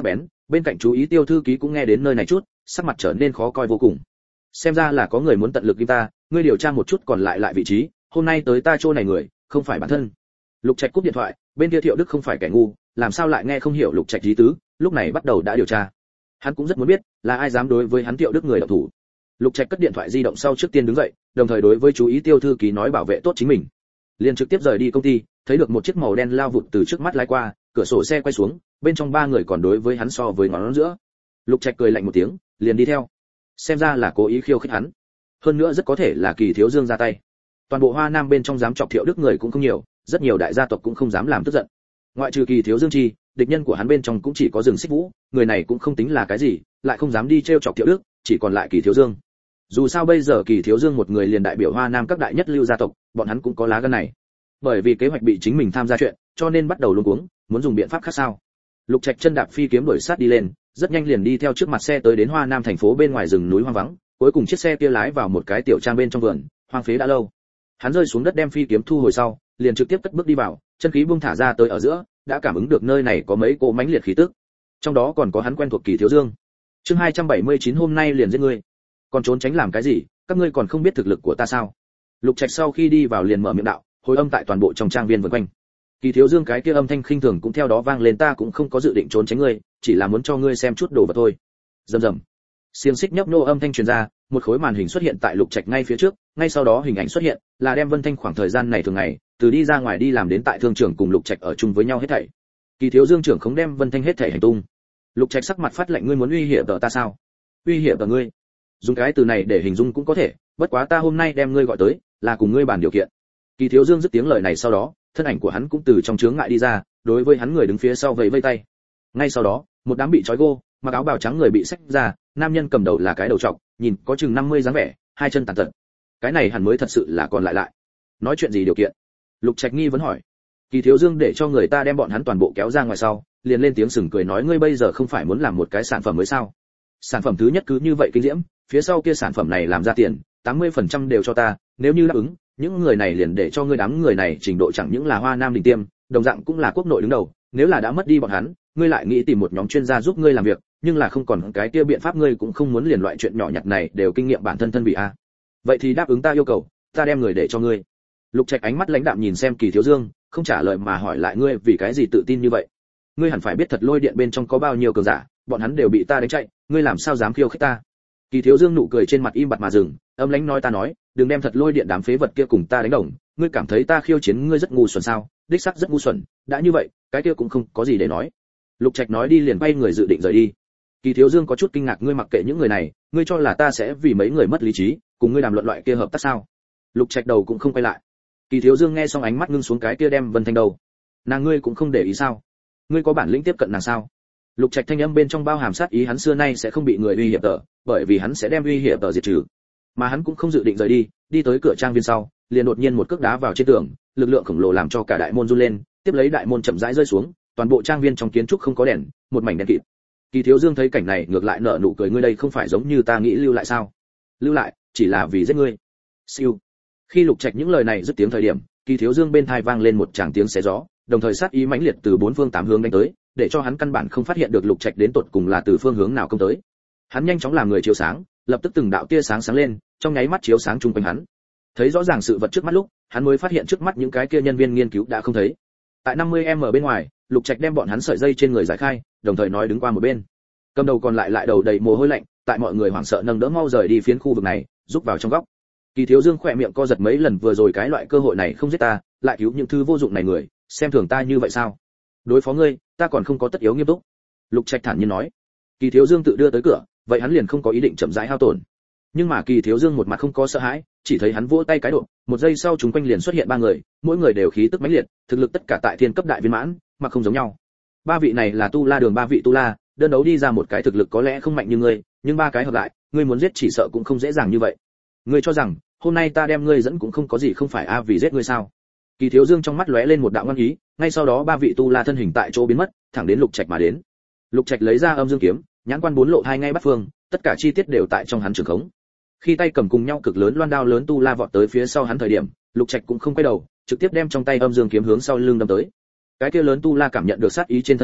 Bên cạnh chú ý Tiêu thư ký cũng nghe đến nơi này chút, sắc mặt trở nên khó coi vô cùng. Xem ra là có người muốn tận lực kim ta, ngươi điều tra một chút còn lại vị trí, hôm nay tới ta chỗ này người, không phải bản thân. Lục Trạch cúp điện thoại, bên kia Thiệu Đức không phải kẻ ngu, làm sao lại nghe không hiểu Lục Trạch ý tứ, lúc này bắt đầu đã điều tra. Hắn cũng rất muốn biết, là ai dám đối với hắn Thiệu Đức người động thủ. Lục Trạch cất điện thoại di động sau trước tiên đứng dậy, đồng thời đối với chú ý Tiêu thư ký nói bảo vệ tốt chính mình. Liền trực tiếp rời đi công ty, thấy được một chiếc màu đen lao vụt từ trước mắt lái qua, cửa sổ xe quay xuống, bên trong ba người còn đối với hắn so với ngón giữa. Lục Trạch cười lạnh một tiếng, liền đi theo. Xem ra là cố ý khiêu khích hắn. Hơn nữa rất có thể là Kỳ Thiếu Dương ra tay. Toàn bộ Hoa Nam bên trong dám chọc Thiệu Đức người cũng không nhiều, rất nhiều đại gia tộc cũng không dám làm tức giận. Ngoại trừ Kỳ Thiếu Dương chi, địch nhân của hắn bên trong cũng chỉ có Dừng Xích Vũ, người này cũng không tính là cái gì, lại không dám đi trêu chọc Thiệu Đức, chỉ còn lại Kỳ Thiếu Dương. Dù sao bây giờ Kỳ Thiếu Dương một người liền đại biểu Hoa Nam các đại nhất lưu gia tộc, bọn hắn cũng có lá gan này. Bởi vì kế hoạch bị chính mình tham gia chuyện, cho nên bắt đầu luống cuống, muốn dùng biện pháp khác sao. Lục Trạch chân đạp phi kiếm đuổi sát đi lên, rất nhanh liền đi theo trước mặt xe tới đến Hoa Nam thành phố bên ngoài rừng núi hoang vắng, cuối cùng chiếc xe kia lái vào một cái tiểu trang bên trong vườn, hoang phế đã lâu. Hắn rơi xuống đất đem phi kiếm thu hồi sau, liền trực tiếp cất bước đi vào, chân khí buông thả ra tới ở giữa, đã cảm ứng được nơi này có mấy cỗ mãnh liệt khí tức. Trong đó còn có hắn quen thuộc Kỳ Thiếu Dương. Chương 279 hôm nay liền giết ngươi. Còn trốn tránh làm cái gì, các ngươi còn không biết thực lực của ta sao? Lục Trạch sau khi đi vào liền mở miệng đạo, hồi âm tại toàn bộ trong trang viên vần quanh. Kỳ Thiếu Dương cái kia âm thanh khinh thường cũng theo đó vang lên, ta cũng không có dự định trốn tránh ngươi, chỉ là muốn cho ngươi xem chút đồ vật thôi. Rầm rầm. Xiềng xích nhấp nô âm thanh truyền ra, một khối màn hình xuất hiện tại Lục Trạch ngay phía trước, ngay sau đó hình ảnh xuất hiện, là đem Vân Thanh khoảng thời gian này thường ngày, từ đi ra ngoài đi làm đến tại thương trường cùng Lục Trạch ở chung với nhau hết thảy. Kỳ Thiếu Dương trưởng không đem Vân Thanh hết thảy hành tung. Lục Trạch sắc mặt phát lạnh, ngươi muốn uy hiếp ta sao? Uy hiếp ngươi? Dùng cái từ này để hình dung cũng có thể, bất quá ta hôm nay đem ngươi gọi tới, là cùng ngươi bàn điều kiện. Kỳ Thiếu Dương dứt tiếng lời này sau đó, thân ảnh của hắn cũng từ trong chướng ngại đi ra, đối với hắn người đứng phía sau vẫy vẫy tay. Ngay sau đó, một đám bị trói gô, mặc áo bào trắng người bị xách ra, nam nhân cầm đầu là cái đầu trọc, nhìn có chừng 50 dáng vẻ, hai chân tàn tật. Cái này hẳn mới thật sự là còn lại. Nói chuyện gì điều kiện? Lục Trạch nghi vấn hỏi. Kỳ Thiếu Dương để cho người ta đem bọn hắn toàn bộ kéo ra ngoài sau, liền lên tiếng sừng cười nói, ngươi bây giờ không phải muốn làm một cái sản phẩm mới sao? Sản phẩm thứ nhất cứ như vậy kinh diễm, phía sau kia sản phẩm này làm ra tiền, 80% đều cho ta, nếu như đáp ứng, những người này liền để cho ngươi đám người này trình độ chẳng những là Hoa Nam đỉnh tiêm, đồng dạng cũng là quốc nội đứng đầu, nếu là đã mất đi bọn hắn, ngươi lại nghĩ tìm một nhóm chuyên gia giúp ngươi làm việc, nhưng là không còn cái kia biện pháp, ngươi cũng không muốn liền loại chuyện nhỏ nhặt này đều kinh nghiệm bản thân thân vị a. Vậy thì đáp ứng ta yêu cầu, ta đem người để cho ngươi. Lục Trạch ánh mắt lãnh đạm nhìn xem Kỳ Thiếu Dương, không trả lời mà hỏi lại, ngươi vì cái gì tự tin như vậy? Ngươi hẳn phải biết Thật Lôi Điện bên trong có bao nhiêu cường giả, bọn hắn đều bị ta đánh chạy, ngươi làm sao dám khiêu khích ta? Kỳ Thiếu Dương nụ cười trên mặt im bặt mà dừng, âm lãnh nói, ta nói, đừng đem Thật Lôi Điện đám phế vật kia cùng ta đánh đồng, ngươi cảm thấy ta khiêu chiến ngươi rất ngu xuẩn sao? Đích xác rất ngu xuẩn, đã như vậy, cái kia cũng không có gì để nói. Lục Trạch nói đi liền bay người dự định rời đi. Kỳ Thiếu Dương có chút kinh ngạc, ngươi mặc kệ những người này, ngươi cho là ta sẽ vì mấy người mất lý trí, cùng ngươi đàm luận loại kia hợp tác sao? Lục Trạch đầu cũng không quay lại. Kỳ Thiếu Dương nghe xong ánh mắt ngưng xuống, cái kia đem Vân Thanh đầu, nàng ngươi cũng không để ý sao? Ngươi có bản lĩnh tiếp cận nàng sao? Lục Trạch thanh âm bên trong bao hàm sát ý, hắn xưa nay sẽ không bị người uy hiếp tở, bởi vì hắn sẽ đem uy hiếp tở diệt trừ. Mà hắn cũng không dự định rời đi, đi tới cửa trang viên sau, liền đột nhiên một cước đá vào trên tường, lực lượng khổng lồ làm cho cả đại môn run lên, tiếp lấy đại môn chậm rãi rơi xuống, toàn bộ trang viên trong kiến trúc không có đèn, một mảnh đen kịt. Kỳ Thiếu Dương thấy cảnh này ngược lại nở nụ cười, ngươi đây không phải giống như ta nghĩ lưu lại sao? Lưu lại, chỉ là vì giết ngươi. Siêu. Khi Lục Trạch những lời này dứt tiếng thời điểm, Kỳ Thiếu Dương bên tai vang lên một tràng tiếng xé gió, đồng thời sát ý mãnh liệt từ bốn phương tám hướng đánh tới, để cho hắn căn bản không phát hiện được Lục Trạch đến tột cùng là từ phương hướng nào công tới. Hắn nhanh chóng làm người chiếu sáng, lập tức từng đạo tia sáng sáng lên, trong nháy mắt chiếu sáng chung quanh hắn. Thấy rõ ràng sự vật trước mắt lúc, hắn mới phát hiện trước mắt những cái kia nhân viên nghiên cứu đã không thấy. Tại 50m bên ngoài, Lục Trạch đem bọn hắn sợi dây trên người giải khai, đồng thời nói đứng qua một bên. Cầm đầu còn lại đầu đầy mồ hôi lạnh, tại mọi người hoảng sợ nâng đỡ mau rời đi phiến khu vực này, rút vào trong góc. Kỳ Thiếu Dương khỏe miệng co giật mấy lần, vừa rồi cái loại cơ hội này không giết ta, lại cứu những thứ vô dụng này người, xem thường ta như vậy sao? Đối phó ngươi, ta còn không có tất yếu nghiêm túc. Lục Trạch thản nhiên nói. Kỳ Thiếu Dương tự đưa tới cửa, vậy hắn liền không có ý định chậm rãi hao tổn. Nhưng mà Kỳ Thiếu Dương một mặt không có sợ hãi, chỉ thấy hắn vỗ tay cái độ, một giây sau chúng quanh liền xuất hiện ba người, mỗi người đều khí tức mãnh liệt, thực lực tất cả tại thiên cấp đại viên mãn, mà không giống nhau. Ba vị này là Tu La Đường ba vị Tu La, đơn đấu đi ra một cái thực lực có lẽ không mạnh như ngươi, nhưng ba cái hợp lại, ngươi muốn giết chỉ sợ cũng không dễ dàng như vậy. Ngươi cho rằng, hôm nay ta đem ngươi dẫn cũng không có gì không phải vì giết ngươi sao? Kỳ Thiếu Dương trong mắt lóe lên một đạo ngoan ý, ngay sau đó ba vị Tu La thân hình tại chỗ biến mất, thẳng đến Lục Trạch mà đến. Lục Trạch lấy ra Âm Dương kiếm, nhãn quan bốn lộ hai ngay bắt phương, tất cả chi tiết đều tại trong hắn trường khống. Khi tay cầm cùng nhau cực lớn loan đao lớn Tu La vọt tới phía sau hắn thời điểm, Lục Trạch cũng không quay đầu, trực tiếp đem trong tay Âm Dương kiếm hướng sau lưng đâm tới. Cái kia lớn Tu La cảm nhận được sát ý trên thân kiếm,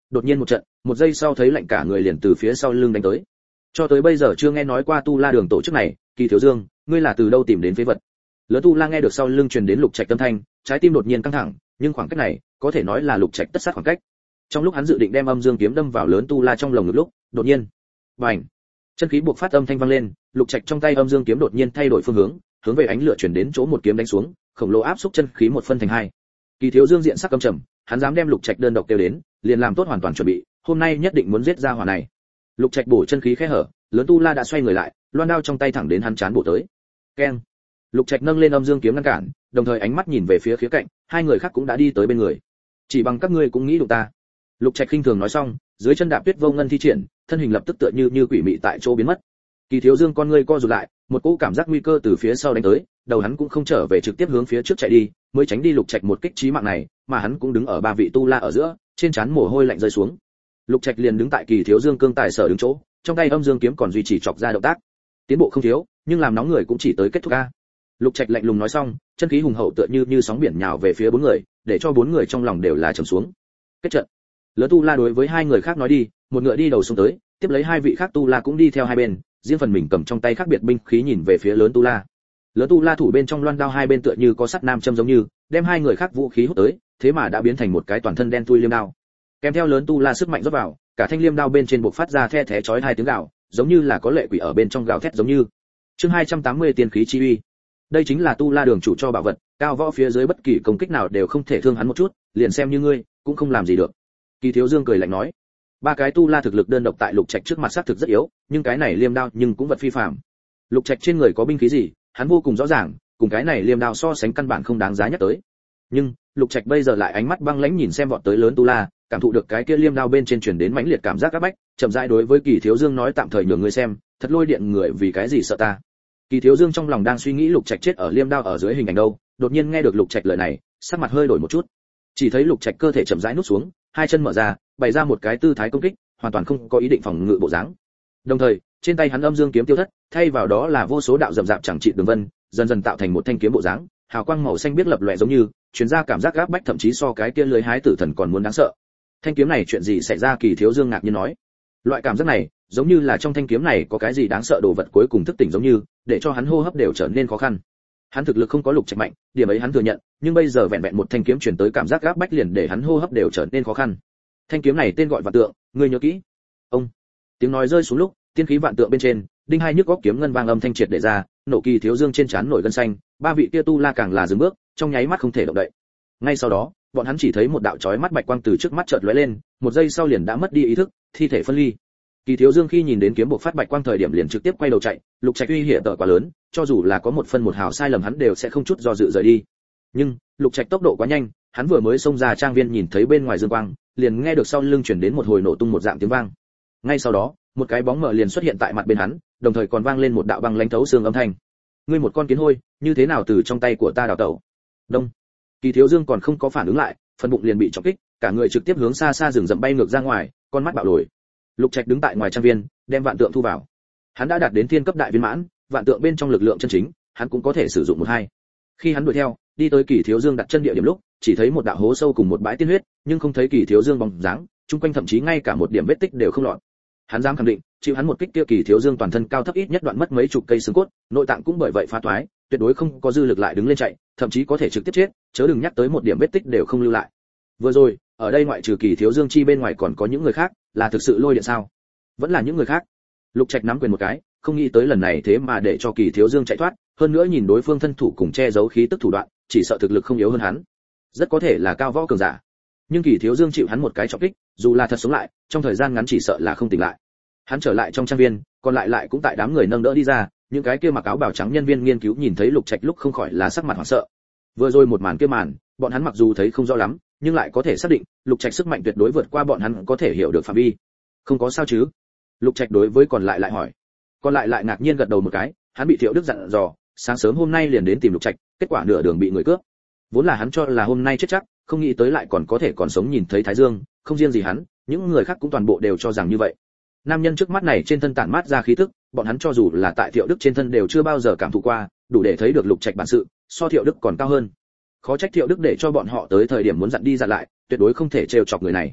đột nhiên một trận, một giây sau thấy lạnh cả người liền từ phía sau lưng đánh tới. Cho tới bây giờ chưa nghe nói qua tu la đường tổ chức này, Kỳ Thiếu Dương, ngươi là từ đâu tìm đến phế vật? Lớn tu la nghe được sau lưng truyền đến Lục Trạch âm thanh, trái tim đột nhiên căng thẳng, nhưng khoảng cách này, có thể nói là Lục Trạch tất sát khoảng cách. Trong lúc hắn dự định đem âm dương kiếm đâm vào lớn tu la trong lồng ngực lúc, đột nhiên, bành, chân khí buộc phát âm thanh vang lên, Lục Trạch trong tay âm dương kiếm đột nhiên thay đổi phương hướng, hướng về ánh lửa truyền đến chỗ một kiếm đánh xuống, khổng lồ áp xúc chân khí một phân thành hai. Kỳ Thiếu Dương diện sắc căm trầm, hắn dám đem Lục Trạch đơn độc tiêu đến, liền làm tốt hoàn toàn chuẩn bị, hôm nay nhất định muốn giết ra hỏa này. Lục Trạch bổ chân khí khẽ hở, lớn tu la đã xoay người lại, loan đao trong tay thẳng đến hắn chán bổ tới. Keng. Lục Trạch nâng lên âm dương kiếm ngăn cản, đồng thời ánh mắt nhìn về phía khía cạnh, hai người khác cũng đã đi tới bên người. Chỉ bằng các ngươi cũng nghĩ đụng ta. Lục Trạch khinh thường nói xong, dưới chân đạp tuyết vô ngân thi triển, thân hình lập tức tựa như quỷ mị tại chỗ biến mất. Kỳ Thiếu Dương con ngươi co rụt lại, một cỗ cảm giác nguy cơ từ phía sau đánh tới, đầu hắn cũng không trở về trực tiếp hướng phía trước chạy đi, mới tránh đi Lục Trạch một kích chí mạng này, mà hắn cũng đứng ở ba vị tu la ở giữa, trên trán mồ hôi lạnh rơi xuống. Lục Trạch liền đứng tại Kỳ Thiếu Dương cương tài sở đứng chỗ, trong tay âm dương kiếm còn duy trì chọc ra động tác. Tiến bộ không thiếu, nhưng làm nóng người cũng chỉ tới kết thúc a. Lục Trạch lạnh lùng nói xong, chân khí hùng hậu tựa như sóng biển nhào về phía bốn người, để cho bốn người trong lòng đều là trầm xuống. Kết trận. Lớn tu la đối với hai người khác nói đi, một ngựa đi đầu xuống tới, tiếp lấy hai vị khác tu la cũng đi theo hai bên, riêng phần mình cầm trong tay khác biệt binh khí nhìn về phía lớn tu la. Lớn tu la thủ bên trong loan đao hai bên tựa như có sắt nam châm giống như, đem hai người khác vũ khí hút tới, thế mà đã biến thành một cái toàn thân đen thui liêm đao. Kèm theo lớn tu la sức mạnh rót vào, cả thanh liêm đao bên trên bộc phát ra the thé chói hai tiếng gào, giống như là có lệ quỷ ở bên trong gào thét giống như. Chương 280 tiên khí chi uy. Đây chính là tu la đường chủ cho bảo vật, cao võ phía dưới bất kỳ công kích nào đều không thể thương hắn một chút, liền xem như ngươi, cũng không làm gì được. Kỳ Thiếu Dương cười lạnh nói, ba cái tu la thực lực đơn độc tại Lục Trạch trước mặt xác thực rất yếu, nhưng cái này liêm đao nhưng cũng vật phi phàm. Lục Trạch trên người có binh khí gì, hắn vô cùng rõ ràng, cùng cái này liêm đao so sánh căn bản không đáng giá nhắc tới. Nhưng Lục Trạch bây giờ lại ánh mắt băng lãnh nhìn xem vọt tới lớn tu la, cảm thụ được cái kia liêm đao bên trên truyền đến mãnh liệt cảm giác áp bách, chậm rãi đối với Kỳ Thiếu Dương nói tạm thời nhường ngươi xem, thật lôi điện người vì cái gì sợ ta. Kỳ Thiếu Dương trong lòng đang suy nghĩ Lục Trạch chết ở liêm đao ở dưới hình ảnh đâu, đột nhiên nghe được Lục Trạch lời này, sắc mặt hơi đổi một chút. Chỉ thấy Lục Trạch cơ thể chậm rãi nút xuống, hai chân mở ra, bày ra một cái tư thái công kích, hoàn toàn không có ý định phòng ngự bộ dáng. Đồng thời, trên tay hắn âm dương kiếm tiêu thất, thay vào đó là vô số đạo rậm rạp chẳng trị đường vân, dần dần tạo thành một thanh kiếm bộ dáng, hào quang màu xanh biết lập lòe giống như, truyền ra cảm giác áp bách thậm chí so cái kia lưới hái tử thần còn muốn đáng sợ. Thanh kiếm này chuyện gì xảy ra? Kỳ Thiếu Dương ngạc nhiên nói. Loại cảm giác này, giống như là trong thanh kiếm này có cái gì đáng sợ đồ vật cuối cùng thức tỉnh giống như, để cho hắn hô hấp đều trở nên khó khăn. Hắn thực lực không có Lục Trạch mạnh, điểm ấy hắn thừa nhận, nhưng bây giờ vẹn vẹn một thanh kiếm truyền tới cảm giác áp bách liền để hắn hô hấp đều trở nên khó khăn. Thanh kiếm này tên gọi Vạn Tượng, ngươi nhớ kỹ. Ông. Tiếng nói rơi xuống lúc, tiên khí Vạn Tượng bên trên, đinh hai nhức góc kiếm ngân vang âm thanh triệt để ra, nổ Kỳ Thiếu Dương trên trán nổi gân xanh, ba vị kia tu la càng là dừng bước, trong nháy mắt không thể động đậy. Ngay sau đó, bọn hắn chỉ thấy một đạo chói mắt bạch quang từ trước mắt chợt lóe lên, một giây sau liền đã mất đi ý thức, thi thể phân ly. Kỳ Thiếu Dương khi nhìn đến kiếm bộc phát bạch quang thời điểm liền trực tiếp quay đầu chạy, Lục Trạch uy hiểm tở quá lớn, cho dù là có một phân một hào sai lầm hắn đều sẽ không chút do dự rời đi. Nhưng, Lục Trạch tốc độ quá nhanh, hắn vừa mới xông ra trang viên nhìn thấy bên ngoài dương quang, liền nghe được sau lưng truyền đến một hồi nổ tung một dạng tiếng vang. Ngay sau đó, một cái bóng mờ liền xuất hiện tại mặt bên hắn, đồng thời còn vang lên một đạo băng lãnh thấu xương âm thanh. Ngươi một con kiến hôi, như thế nào từ trong tay của ta đào tẩu? Đông. Kỳ Thiếu Dương còn không có phản ứng lại, phần bụng liền bị trọng kích, cả người trực tiếp hướng xa xa rừng rậm bay ngược ra ngoài, con mắt bạo lồi. Lục Trạch đứng tại ngoài trang viên, đem vạn tượng thu vào. Hắn đã đạt đến thiên cấp đại viên mãn, vạn tượng bên trong lực lượng chân chính, hắn cũng có thể sử dụng một hai. Khi hắn đuổi theo, đi tới Kỳ Thiếu Dương đặt chân địa điểm lúc, chỉ thấy một đạo hố sâu cùng một bãi tiên huyết, nhưng không thấy Kỳ Thiếu Dương bóng dáng, chung quanh thậm chí ngay cả một điểm vết tích đều không lọt. Hắn dám khẳng định, chịu hắn một kích kia Kỳ Thiếu Dương toàn thân cao thấp ít nhất đoạn mất mấy chục cây xương cốt, nội tạng cũng bởi vậy phá toái, tuyệt đối không có dư lực lại đứng lên chạy, thậm chí có thể trực tiếp chết, chớ đừng nhắc tới một điểm vết tích đều không lưu lại. Vừa rồi, ở đây ngoại trừ Kỳ Thiếu Dương chi bên ngoài còn có những người khác, là thực sự lôi điện sao? Vẫn là những người khác. Lục Trạch nắm quyền một cái, không nghĩ tới lần này thế mà để cho Kỳ Thiếu Dương chạy thoát, hơn nữa nhìn đối phương thân thủ cùng che giấu khí tức thủ đoạn, chỉ sợ thực lực không yếu hơn hắn. Rất có thể là cao võ cường giả. Nhưng Kỳ Thiếu Dương chịu hắn một cái trọng kích, dù là thật sống lại, trong thời gian ngắn chỉ sợ là không tỉnh lại. Hắn trở lại trong trang viên, còn lại cũng tại đám người nâng đỡ đi ra, những cái kia mặc áo bào trắng nhân viên nghiên cứu nhìn thấy Lục Trạch lúc không khỏi là sắc mặt hoảng sợ. Vừa rồi một màn kia màn, bọn hắn mặc dù thấy không rõ lắm, nhưng lại có thể xác định, Lục Trạch sức mạnh tuyệt đối vượt qua bọn hắn có thể hiểu được phạm vi. Không có sao chứ? Lục Trạch đối với còn lại hỏi. Còn lại ngạc nhiên gật đầu một cái, hắn bị Thiệu Đức dặn dò, sáng sớm hôm nay liền đến tìm Lục Trạch, kết quả nửa đường bị người cướp. Vốn là hắn cho là hôm nay chết chắc, không nghĩ tới lại còn có thể còn sống nhìn thấy Thái Dương, không riêng gì hắn, những người khác cũng toàn bộ đều cho rằng như vậy. Nam nhân trước mắt này trên thân tản mát ra khí tức, bọn hắn cho dù là tại Thiệu Đức trên thân đều chưa bao giờ cảm thụ qua, đủ để thấy được Lục Trạch bản sự, so Thiệu Đức còn cao hơn. Khó trách Thiệu Đức để cho bọn họ tới thời điểm muốn dặn đi dặn lại, tuyệt đối không thể trêu chọc người này.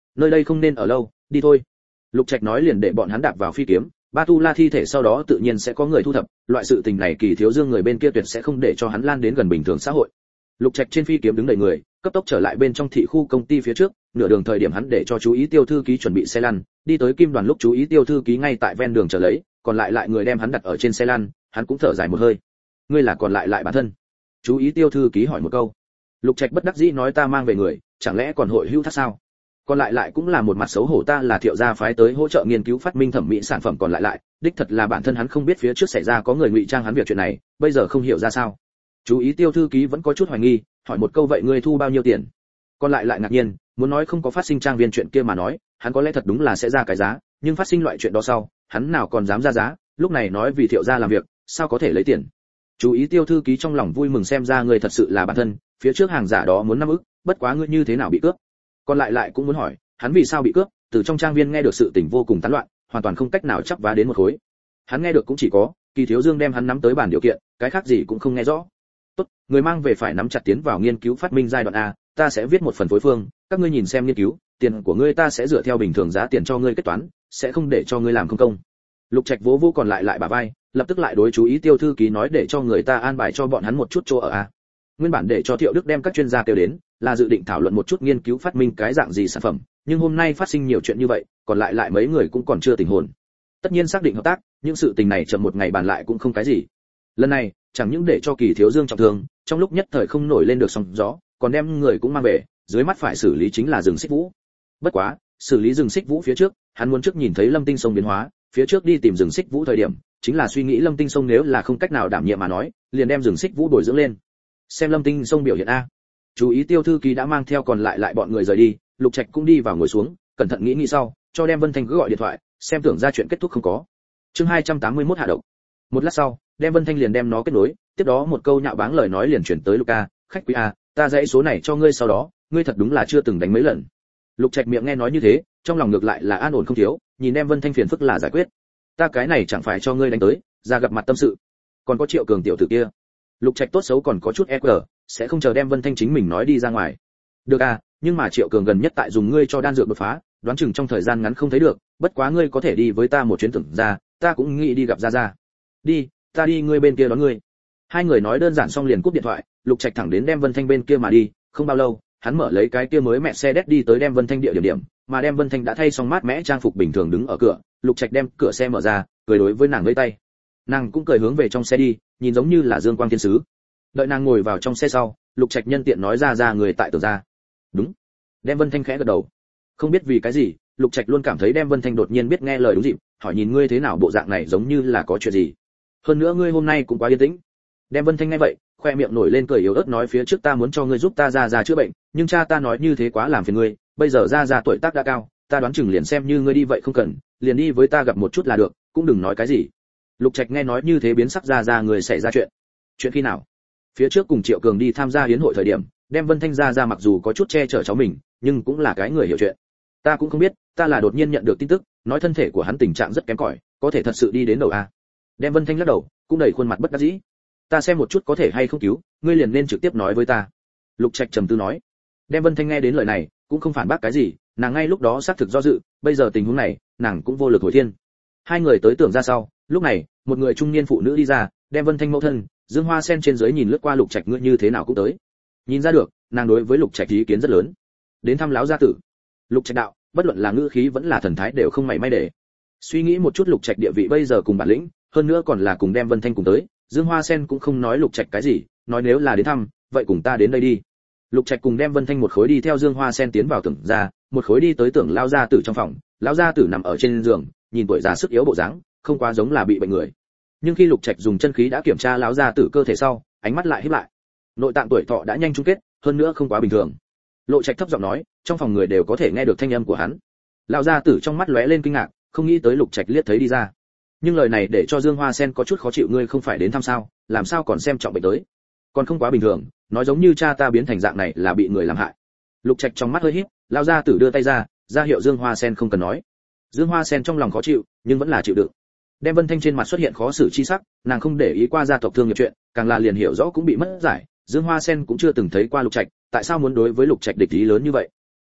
nơi đây không nên ở lâu, đi thôi. Lục Trạch nói liền để bọn hắn đạp vào phi kiếm, Ba Tu La thi thể sau đó tự nhiên sẽ có người thu thập, loại sự tình này Kỳ Thiếu Dương người bên kia tuyệt sẽ không để cho hắn lan đến gần bình thường xã hội. Lục Trạch trên phi kiếm đứng đầy người, cấp tốc trở lại bên trong thị khu công ty phía trước, nửa đường thời điểm hắn để cho chú ý Tiêu thư ký chuẩn bị xe lăn, đi tới Kim Đoàn lúc chú ý Tiêu thư ký ngay tại ven đường chờ lấy, còn lại người đem hắn đặt ở trên xe lăn, hắn cũng thở dài một hơi. Ngươi là còn lại bản thân? Chú ý Tiêu thư ký hỏi một câu. Lục Trạch bất đắc dĩ nói ta mang về người, chẳng lẽ còn hội hưu thác sao? Còn lại cũng là một mặt xấu hổ, ta là Thiệu gia phái tới hỗ trợ nghiên cứu phát minh thẩm mỹ sản phẩm, còn lại đích thật là bản thân hắn không biết phía trước xảy ra có người ngụy trang hắn việc chuyện này, bây giờ không hiểu ra sao. Chú ý Tiêu thư ký vẫn có chút hoài nghi, hỏi một câu vậy ngươi thu bao nhiêu tiền? Còn lại ngạc nhiên, muốn nói không có phát sinh trang viên chuyện kia mà nói, hắn có lẽ thật đúng là sẽ ra cái giá, nhưng phát sinh loại chuyện đó sau, hắn nào còn dám ra giá, lúc này nói vì Thiệu gia làm việc, sao có thể lấy tiền. Chú ý Tiêu thư ký trong lòng vui mừng, xem ra ngươi thật sự là bản thân, phía trước hàng giả đó muốn 5 ức, bất quá ngươi như thế nào bị cướp? Còn lại cũng muốn hỏi, hắn vì sao bị cướp, từ trong trang viên nghe được sự tình vô cùng tán loạn, hoàn toàn không cách nào chắp vá đến một khối. Hắn nghe được cũng chỉ có, Kỳ Thiếu Dương đem hắn nắm tới bàn điều kiện, cái khác gì cũng không nghe rõ. Tốt, người mang về phải nắm chặt tiến vào nghiên cứu phát minh giai đoạn A, ta sẽ viết một phần phối phương, các ngươi nhìn xem nghiên cứu, tiền của ngươi ta sẽ dựa theo bình thường giá tiền cho ngươi kết toán, sẽ không để cho ngươi làm không công. Lục Trạch vỗ còn lại bả vai, lập tức lại đối chú ý Tiêu thư ký nói để cho người ta an bài cho bọn hắn một chút chỗ ở A. Nguyên bản để cho Thiệu Đức đem các chuyên gia kêu đến, là dự định thảo luận một chút nghiên cứu phát minh cái dạng gì sản phẩm, nhưng hôm nay phát sinh nhiều chuyện như vậy, còn lại mấy người cũng còn chưa tỉnh hồn. Tất nhiên xác định hợp tác, những sự tình này chậm một ngày bàn lại cũng không cái gì. Lần này, chẳng những để cho Kỳ Thiếu Dương trọng thương, trong lúc nhất thời không nổi lên được sóng gió, còn đem người cũng mang về, dưới mắt phải xử lý chính là rừng xích vũ. Bất quá, xử lý rừng xích vũ phía trước, hắn muốn trước nhìn thấy Lâm Tinh Sông biến hóa, phía trước đi tìm rừng xích vũ thời điểm, chính là suy nghĩ Lâm Tinh Sông nếu là không cách nào đảm nhiệm mà nói, liền đem rừng xích vũ bồi dưỡng lên. Xem Lâm Tinh Sông biểu hiện a. Chú ý Tiêu thư ký đã mang theo còn lại bọn người rời đi, Lục Trạch cũng đi vào ngồi xuống, cẩn thận nghĩ sau, cho đem Vân Thanh cứ gọi điện thoại, xem tưởng ra chuyện kết thúc không có. Chương 281 hạ độc. Một lát sau, đem Vân Thanh liền đem nó kết nối, tiếp đó một câu nhạo báng lời nói liền chuyển tới Luca, khách quý a, ta dãy số này cho ngươi sau đó, ngươi thật đúng là chưa từng đánh mấy lần. Lục Trạch miệng nghe nói như thế, trong lòng ngược lại là an ổn không thiếu, nhìn đem Vân Thanh phiền phức là giải quyết. Ta cái này chẳng phải cho ngươi đánh tới, ra gặp mặt tâm sự. Còn có Triệu Cường tiểu tử kia. Lục Trạch tốt xấu còn có chút EQ, sẽ không chờ đem Vân Thanh chính mình nói đi ra ngoài. Được à, nhưng mà Triệu Cường gần nhất tại dùng ngươi cho đan dược đột phá, đoán chừng trong thời gian ngắn không thấy được, bất quá ngươi có thể đi với ta một chuyến tưởng ra, ta cũng nghĩ đi gặp ra. Đi, ta đi ngươi bên kia đón ngươi. Hai người nói đơn giản xong liền cúp điện thoại, Lục Trạch thẳng đến đem Vân Thanh bên kia mà đi, không bao lâu, hắn mở lấy cái kia mới mẹ xe đét đi tới đem Vân Thanh địa điểm, mà đem Vân Thanh đã thay xong mát mẽ trang phục bình thường đứng ở cửa, Lục Trạch đem cửa xe mở ra, cười đối với nàng vẫy tay. Nàng cũng cười hướng về trong xe đi, nhìn giống như là dương quang thiên sứ. Đợi nàng ngồi vào trong xe sau, Lục Trạch nhân tiện nói ra người tại tưởng ra. Đúng. Đem Vân Thanh khẽ gật đầu. Không biết vì cái gì, Lục Trạch luôn cảm thấy đem Vân Thanh đột nhiên biết nghe lời đúng dịp, hỏi nhìn ngươi thế nào bộ dạng này giống như là có chuyện gì. Hơn nữa ngươi hôm nay cũng quá yên tĩnh. Đem Vân Thanh nghe vậy, khoe miệng nổi lên cười yếu ớt nói phía trước ta muốn cho ngươi giúp ta ra chữa bệnh, nhưng cha ta nói như thế quá làm phiền ngươi, bây giờ ra tuổi tác đã cao, ta đoán chừng liền xem như ngươi đi vậy không cần, liền đi với ta gặp một chút là được, cũng đừng nói cái gì. Lục Trạch nghe nói như thế biến sắc ra người xảy ra chuyện. Chuyện khi nào? Phía trước cùng Triệu Cường đi tham gia hiến hội thời điểm, đem Vân Thanh ra mặc dù có chút che chở cháu mình, nhưng cũng là cái người hiểu chuyện. Ta cũng không biết, ta là đột nhiên nhận được tin tức, nói thân thể của hắn tình trạng rất kém cỏi, có thể thật sự đi đến đầu a. Đem Vân Thanh lắc đầu, cũng đầy khuôn mặt bất đắc dĩ. Ta xem một chút có thể hay không cứu, ngươi liền nên trực tiếp nói với ta. Lục Trạch trầm tư nói. Đem Vân Thanh nghe đến lời này, cũng không phản bác cái gì, nàng ngay lúc đó xác thực do dự, bây giờ tình huống này, nàng cũng vô lực hồi thiên. Hai người tới tưởng ra sau, lúc này, một người trung niên phụ nữ đi ra, đem Vân Thanh mẫu thân, Dương Hoa Sen trên dưới nhìn lướt qua Lục Trạch ngươi như thế nào cũng tới. Nhìn ra được, nàng đối với Lục Trạch ý kiến rất lớn. Đến thăm lão gia tử. Lục Trạch đạo, bất luận là ngữ khí vẫn là thần thái đều không mảy may để. Suy nghĩ một chút Lục Trạch địa vị bây giờ cùng bản lĩnh, hơn nữa còn là cùng đem Vân Thanh cùng tới, Dương Hoa Sen cũng không nói Lục Trạch cái gì, nói nếu là đến thăm, vậy cùng ta đến đây đi. Lục Trạch cùng đem Vân Thanh một khối đi theo Dương Hoa Sen tiến vào tưởng ra, một khối đi tới tưởng lão gia tử trong phòng, lão gia tử nằm ở trên giường, nhìn tuổi già sức yếu bộ dáng, không quá giống là bị bệnh người. Nhưng khi Lục Trạch dùng chân khí đã kiểm tra lão gia tử cơ thể sau, ánh mắt lại híp lại. Nội tạng tuổi thọ đã nhanh chung kết, hơn nữa không quá bình thường. Lộ Trạch thấp giọng nói, trong phòng người đều có thể nghe được thanh âm của hắn. Lão gia tử trong mắt lóe lên kinh ngạc, không nghĩ tới Lục Trạch liếc thấy đi ra. Nhưng lời này để cho Dương Hoa Sen có chút khó chịu, ngươi không phải đến thăm sao, làm sao còn xem trọng bệnh tới? Còn không quá bình thường, nói giống như cha ta biến thành dạng này là bị người làm hại. Lục Trạch trong mắt hơi híp, lão gia tử đưa tay ra hiệu Dương Hoa Sen không cần nói. Dương Hoa Sen trong lòng khó chịu, nhưng vẫn là chịu đựng. Đem Vân Thanh trên mặt xuất hiện khó xử chi sắc, nàng không để ý qua gia tộc thương nghiệp chuyện, càng là liền hiểu rõ cũng bị mất giải. Dương Hoa Sen cũng chưa từng thấy qua Lục Trạch, tại sao muốn đối với Lục Trạch địch ý lớn như vậy?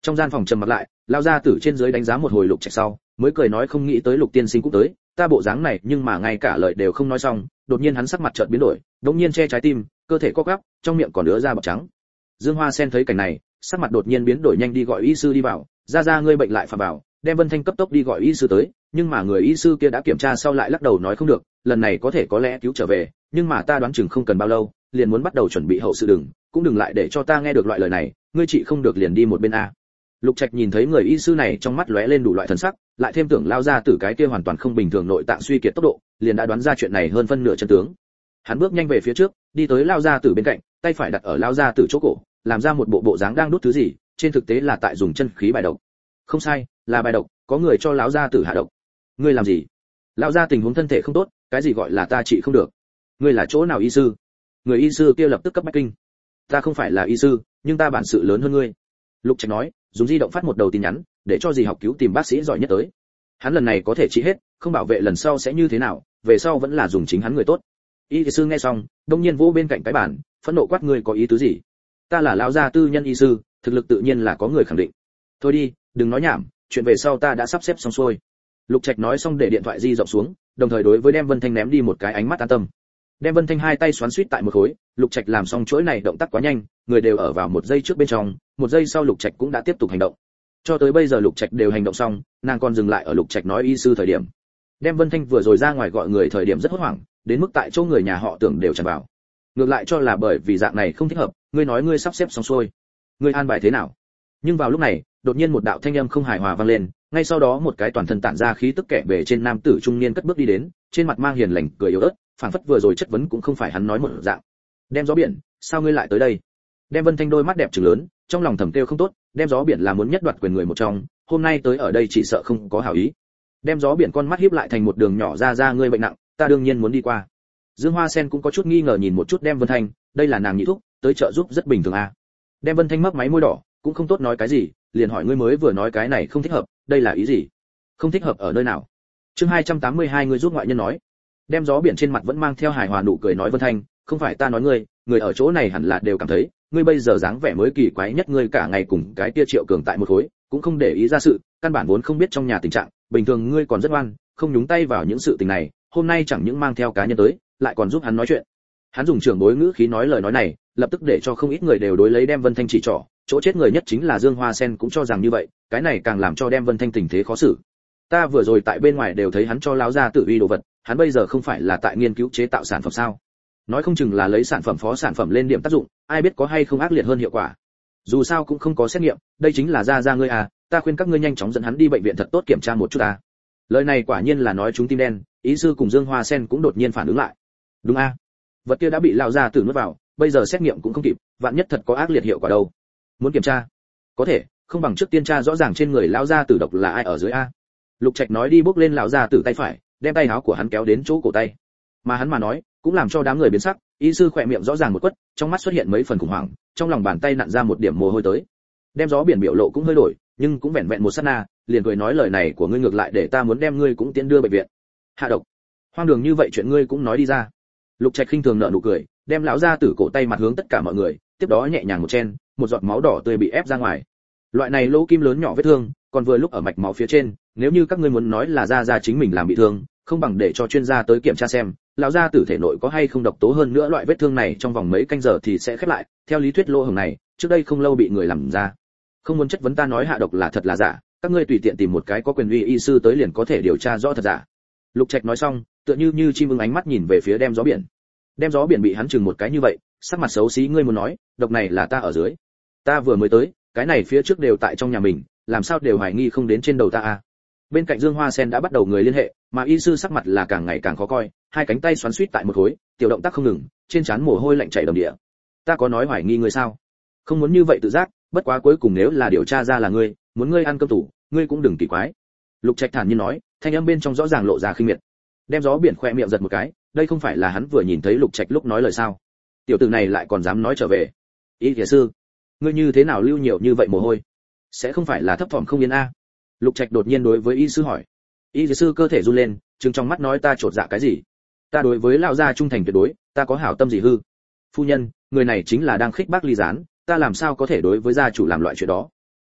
Trong gian phòng trầm mặc lại, lao gia tử trên dưới đánh giá một hồi Lục Trạch sau, mới cười nói không nghĩ tới Lục tiên sinh cũng tới, ta bộ dáng này nhưng mà ngay cả lời đều không nói xong, đột nhiên hắn sắc mặt chợt biến đổi, đột nhiên che trái tim, cơ thể co quắp, trong miệng còn ứa ra bọt trắng. Dương Hoa Sen thấy cảnh này, sắc mặt đột nhiên biến đổi, nhanh đi gọi y sư đi vào, ra ngươi bệnh lại phạm vào, đem Vân Thanh cấp tốc đi gọi y sư tới, nhưng mà người y sư kia đã kiểm tra sau lại lắc đầu nói không được, lần này có thể có lẽ cứu trở về, nhưng mà ta đoán chừng không cần bao lâu, liền muốn bắt đầu chuẩn bị hậu sự, cũng đừng lại để cho ta nghe được loại lời này, ngươi trị không được liền đi một bên a. Lục Trạch nhìn thấy người y sư này trong mắt lóe lên đủ loại thần sắc, lại thêm tưởng lao ra tử cái kia hoàn toàn không bình thường nội tạng suy kiệt tốc độ, liền đã đoán ra chuyện này hơn phân nửa chân tướng. Hắn bước nhanh về phía trước, đi tới lao ra tử bên cạnh, tay phải đặt ở lao ra tử chỗ cổ, làm ra một bộ dáng đang đút thứ gì, trên thực tế là tại dùng chân khí bài độc. Không sai, là bài độc, có người cho lão gia tử hạ độc. Ngươi làm gì? Lão gia tình huống thân thể không tốt, cái gì gọi là ta trị không được? Ngươi là chỗ nào y sư? Người y sư kia lập tức cấp bách kinh. Ta không phải là y sư, nhưng ta bản sự lớn hơn ngươi. Lục Trạch nói, dùng di động phát một đầu tin nhắn, để cho dì học cứu tìm bác sĩ giỏi nhất tới. Hắn lần này có thể trị hết, không bảo vệ lần sau sẽ như thế nào, về sau vẫn là dùng chính hắn người tốt. Y sư nghe xong, đông nhiên vỗ bên cạnh cái bàn, phẫn nộ quát, ngươi có ý tứ gì? Ta là lão gia tư nhân y sư, thực lực tự nhiên là có người khẳng định. Thôi đi, đừng nói nhảm, chuyện về sau ta đã sắp xếp xong xuôi. Lục Trạch nói xong để điện thoại di rộng xuống, đồng thời đối với Đem Vân Thanh ném đi một cái ánh mắt an tâm. Đem Vân Thanh hai tay xoắn xuýt tại một khối, Lục Trạch làm xong chuỗi này động tác quá nhanh, người đều ở vào một giây trước bên trong, một giây sau Lục Trạch cũng đã tiếp tục hành động. Cho tới bây giờ Lục Trạch đều hành động xong, nàng còn dừng lại ở Lục Trạch nói y sư thời điểm. Đem Vân Thanh vừa rồi ra ngoài gọi người thời điểm rất hốt hoảng, đến mức tại chỗ người nhà họ Tưởng đều tràn vào. Ngược lại cho là bởi vì dạng này không thích hợp, ngươi nói ngươi sắp xếp xong xuôi, ngươi an bài thế nào? Nhưng vào lúc này, đột nhiên một đạo thanh âm không hài hòa vang lên, ngay sau đó một cái toàn thân tản ra khí tức kẻ bề trên nam tử trung niên cất bước đi đến, trên mặt mang hiền lành cười yếu ớt, phảng phất vừa rồi chất vấn cũng không phải hắn nói một dạng. Đem gió biển, sao ngươi lại tới đây? Đem Vân Thanh đôi mắt đẹp trừng lớn, trong lòng thầm kêu không tốt, đem gió biển là muốn nhất đoạt quyền người một trong, hôm nay tới ở đây chỉ sợ không có hảo ý. Đem gió biển con mắt híp lại thành một đường nhỏ, ra ngươi bệnh nặng, ta đương nhiên muốn đi qua. Dương Hoa Sen cũng có chút nghi ngờ nhìn một chút Đem Vân Thanh, đây là nàng nhị thúc, tới trợ giúp rất bình thường à? Đem Vân Thanh mấp máy môi đỏ, cũng không tốt nói cái gì, liền hỏi ngươi mới vừa nói cái này không thích hợp, đây là ý gì? Không thích hợp ở nơi nào? Chương 282 ngươi giúp ngoại nhân nói. Đem gió biển trên mặt vẫn mang theo hài hòa nụ cười nói Vân Thanh, không phải ta nói ngươi, người ở chỗ này hẳn là đều cảm thấy, ngươi bây giờ dáng vẻ mới kỳ quái nhất, ngươi cả ngày cùng cái kia Triệu Cường tại một khối, cũng không để ý ra sự, căn bản vốn không biết trong nhà tình trạng, bình thường ngươi còn rất ngoan, không nhúng tay vào những sự tình này, hôm nay chẳng những mang theo cá nhân tới, lại còn giúp hắn nói chuyện. Hắn dùng trưởng bối ngữ khí nói lời nói này, lập tức để cho không ít người đều đối lấy Đem Vân Thanh chỉ trỏ, chỗ chết người nhất chính là Dương Hoa Sen cũng cho rằng như vậy, cái này càng làm cho Đem Vân Thanh tình thế khó xử. Ta vừa rồi tại bên ngoài đều thấy hắn cho lão gia tử uy đồ vật, hắn bây giờ không phải là tại nghiên cứu chế tạo sản phẩm sao? Nói không chừng là lấy sản phẩm phó sản phẩm lên điểm tác dụng, ai biết có hay không ác liệt hơn hiệu quả. Dù sao cũng không có xét nghiệm, đây chính là ra ngươi à, ta khuyên các ngươi nhanh chóng dẫn hắn đi bệnh viện thật tốt kiểm tra một chút ta. Lời này quả nhiên là nói chúng tim đen, ý sư cùng Dương Hoa Sen cũng đột nhiên phản ứng lại. Đúng a, vật kia đã bị lão gia tử nuốt vào, bây giờ xét nghiệm cũng không kịp, vạn nhất thật có ác liệt hiệu quả đâu. Muốn kiểm tra? Có thể, không bằng trước tiên tra rõ ràng trên người lão gia tử độc là ai ở dưới a. Lục Trạch nói đi bước lên lão gia tử tay phải, đem tay áo của hắn kéo đến chỗ cổ tay. Mà hắn mà nói, cũng làm cho đám người biến sắc, y sư khỏe miệng rõ ràng một quất, trong mắt xuất hiện mấy phần khủng hoảng, trong lòng bàn tay nặn ra một điểm mồ hôi tới. Đem gió biển biểu lộ cũng hơi đổi, nhưng cũng vẹn vẹn một sát na, liền cười nói lời này của ngươi ngược lại để ta muốn đem ngươi cũng tiến đưa bệnh viện. Hạ độc? Hoang đường như vậy chuyện ngươi cũng nói đi ra. Lục Trạch khinh thường nở nụ cười, đem lão gia tử cổ tay mặt hướng tất cả mọi người, tiếp đó nhẹ nhàng một chen, một giọt máu đỏ tươi bị ép ra ngoài. Loại này lỗ kim lớn nhỏ vết thương, còn vừa lúc ở mạch máu phía trên, nếu như các ngươi muốn nói là ra chính mình làm bị thương, không bằng để cho chuyên gia tới kiểm tra xem, lão gia tử thể nội có hay không độc tố, hơn nữa loại vết thương này trong vòng mấy canh giờ thì sẽ khép lại, theo lý thuyết lỗ hổng này, trước đây không lâu bị người làm ra. Không muốn chất vấn ta nói hạ độc là thật là giả, các ngươi tùy tiện tìm một cái có quyền uy y sư tới liền có thể điều tra rõ thật giả. Lục Trạch nói xong, tựa như chim ưng ánh mắt nhìn về phía Đem gió biển. Đem gió biển bị hắn chừng một cái như vậy, sắc mặt xấu xí, ngươi muốn nói, độc này là ta ở dưới. Ta vừa mới tới, cái này phía trước đều tại trong nhà mình, làm sao đều hoài nghi không đến trên đầu ta à? Bên cạnh Dương Hoa Sen đã bắt đầu người liên hệ, mà y sư sắc mặt là càng ngày càng khó coi, hai cánh tay xoắn xuýt tại một khối, tiểu động tác không ngừng, trên trán mồ hôi lạnh chảy đầm đìa. Ta có nói hoài nghi ngươi sao? Không muốn như vậy tự giác, bất quá cuối cùng nếu là điều tra ra là ngươi, muốn ngươi ăn cơm tủ, ngươi cũng đừng kỳ quái. Lục Trạch thản nhiên nói, thanh âm bên trong rõ ràng lộ ra khinh miệt. Đem gió biển khỏe miệng giật một cái, đây không phải là hắn vừa nhìn thấy Lục Trạch lúc nói lời sao? Tiểu tử này lại còn dám nói trở về. Y y sư, ngươi như thế nào lưu nhiều như vậy mồ hôi? Sẽ không phải là thấp thỏm không yên a? Lục Trạch đột nhiên đối với y sư hỏi. Y sư cơ thể run lên, trừng trong mắt nói ta trột dạ cái gì? Ta đối với lão gia trung thành tuyệt đối, ta có hảo tâm gì hư? Phu nhân, người này chính là đang khích bác ly gián, ta làm sao có thể đối với gia chủ làm loại chuyện đó?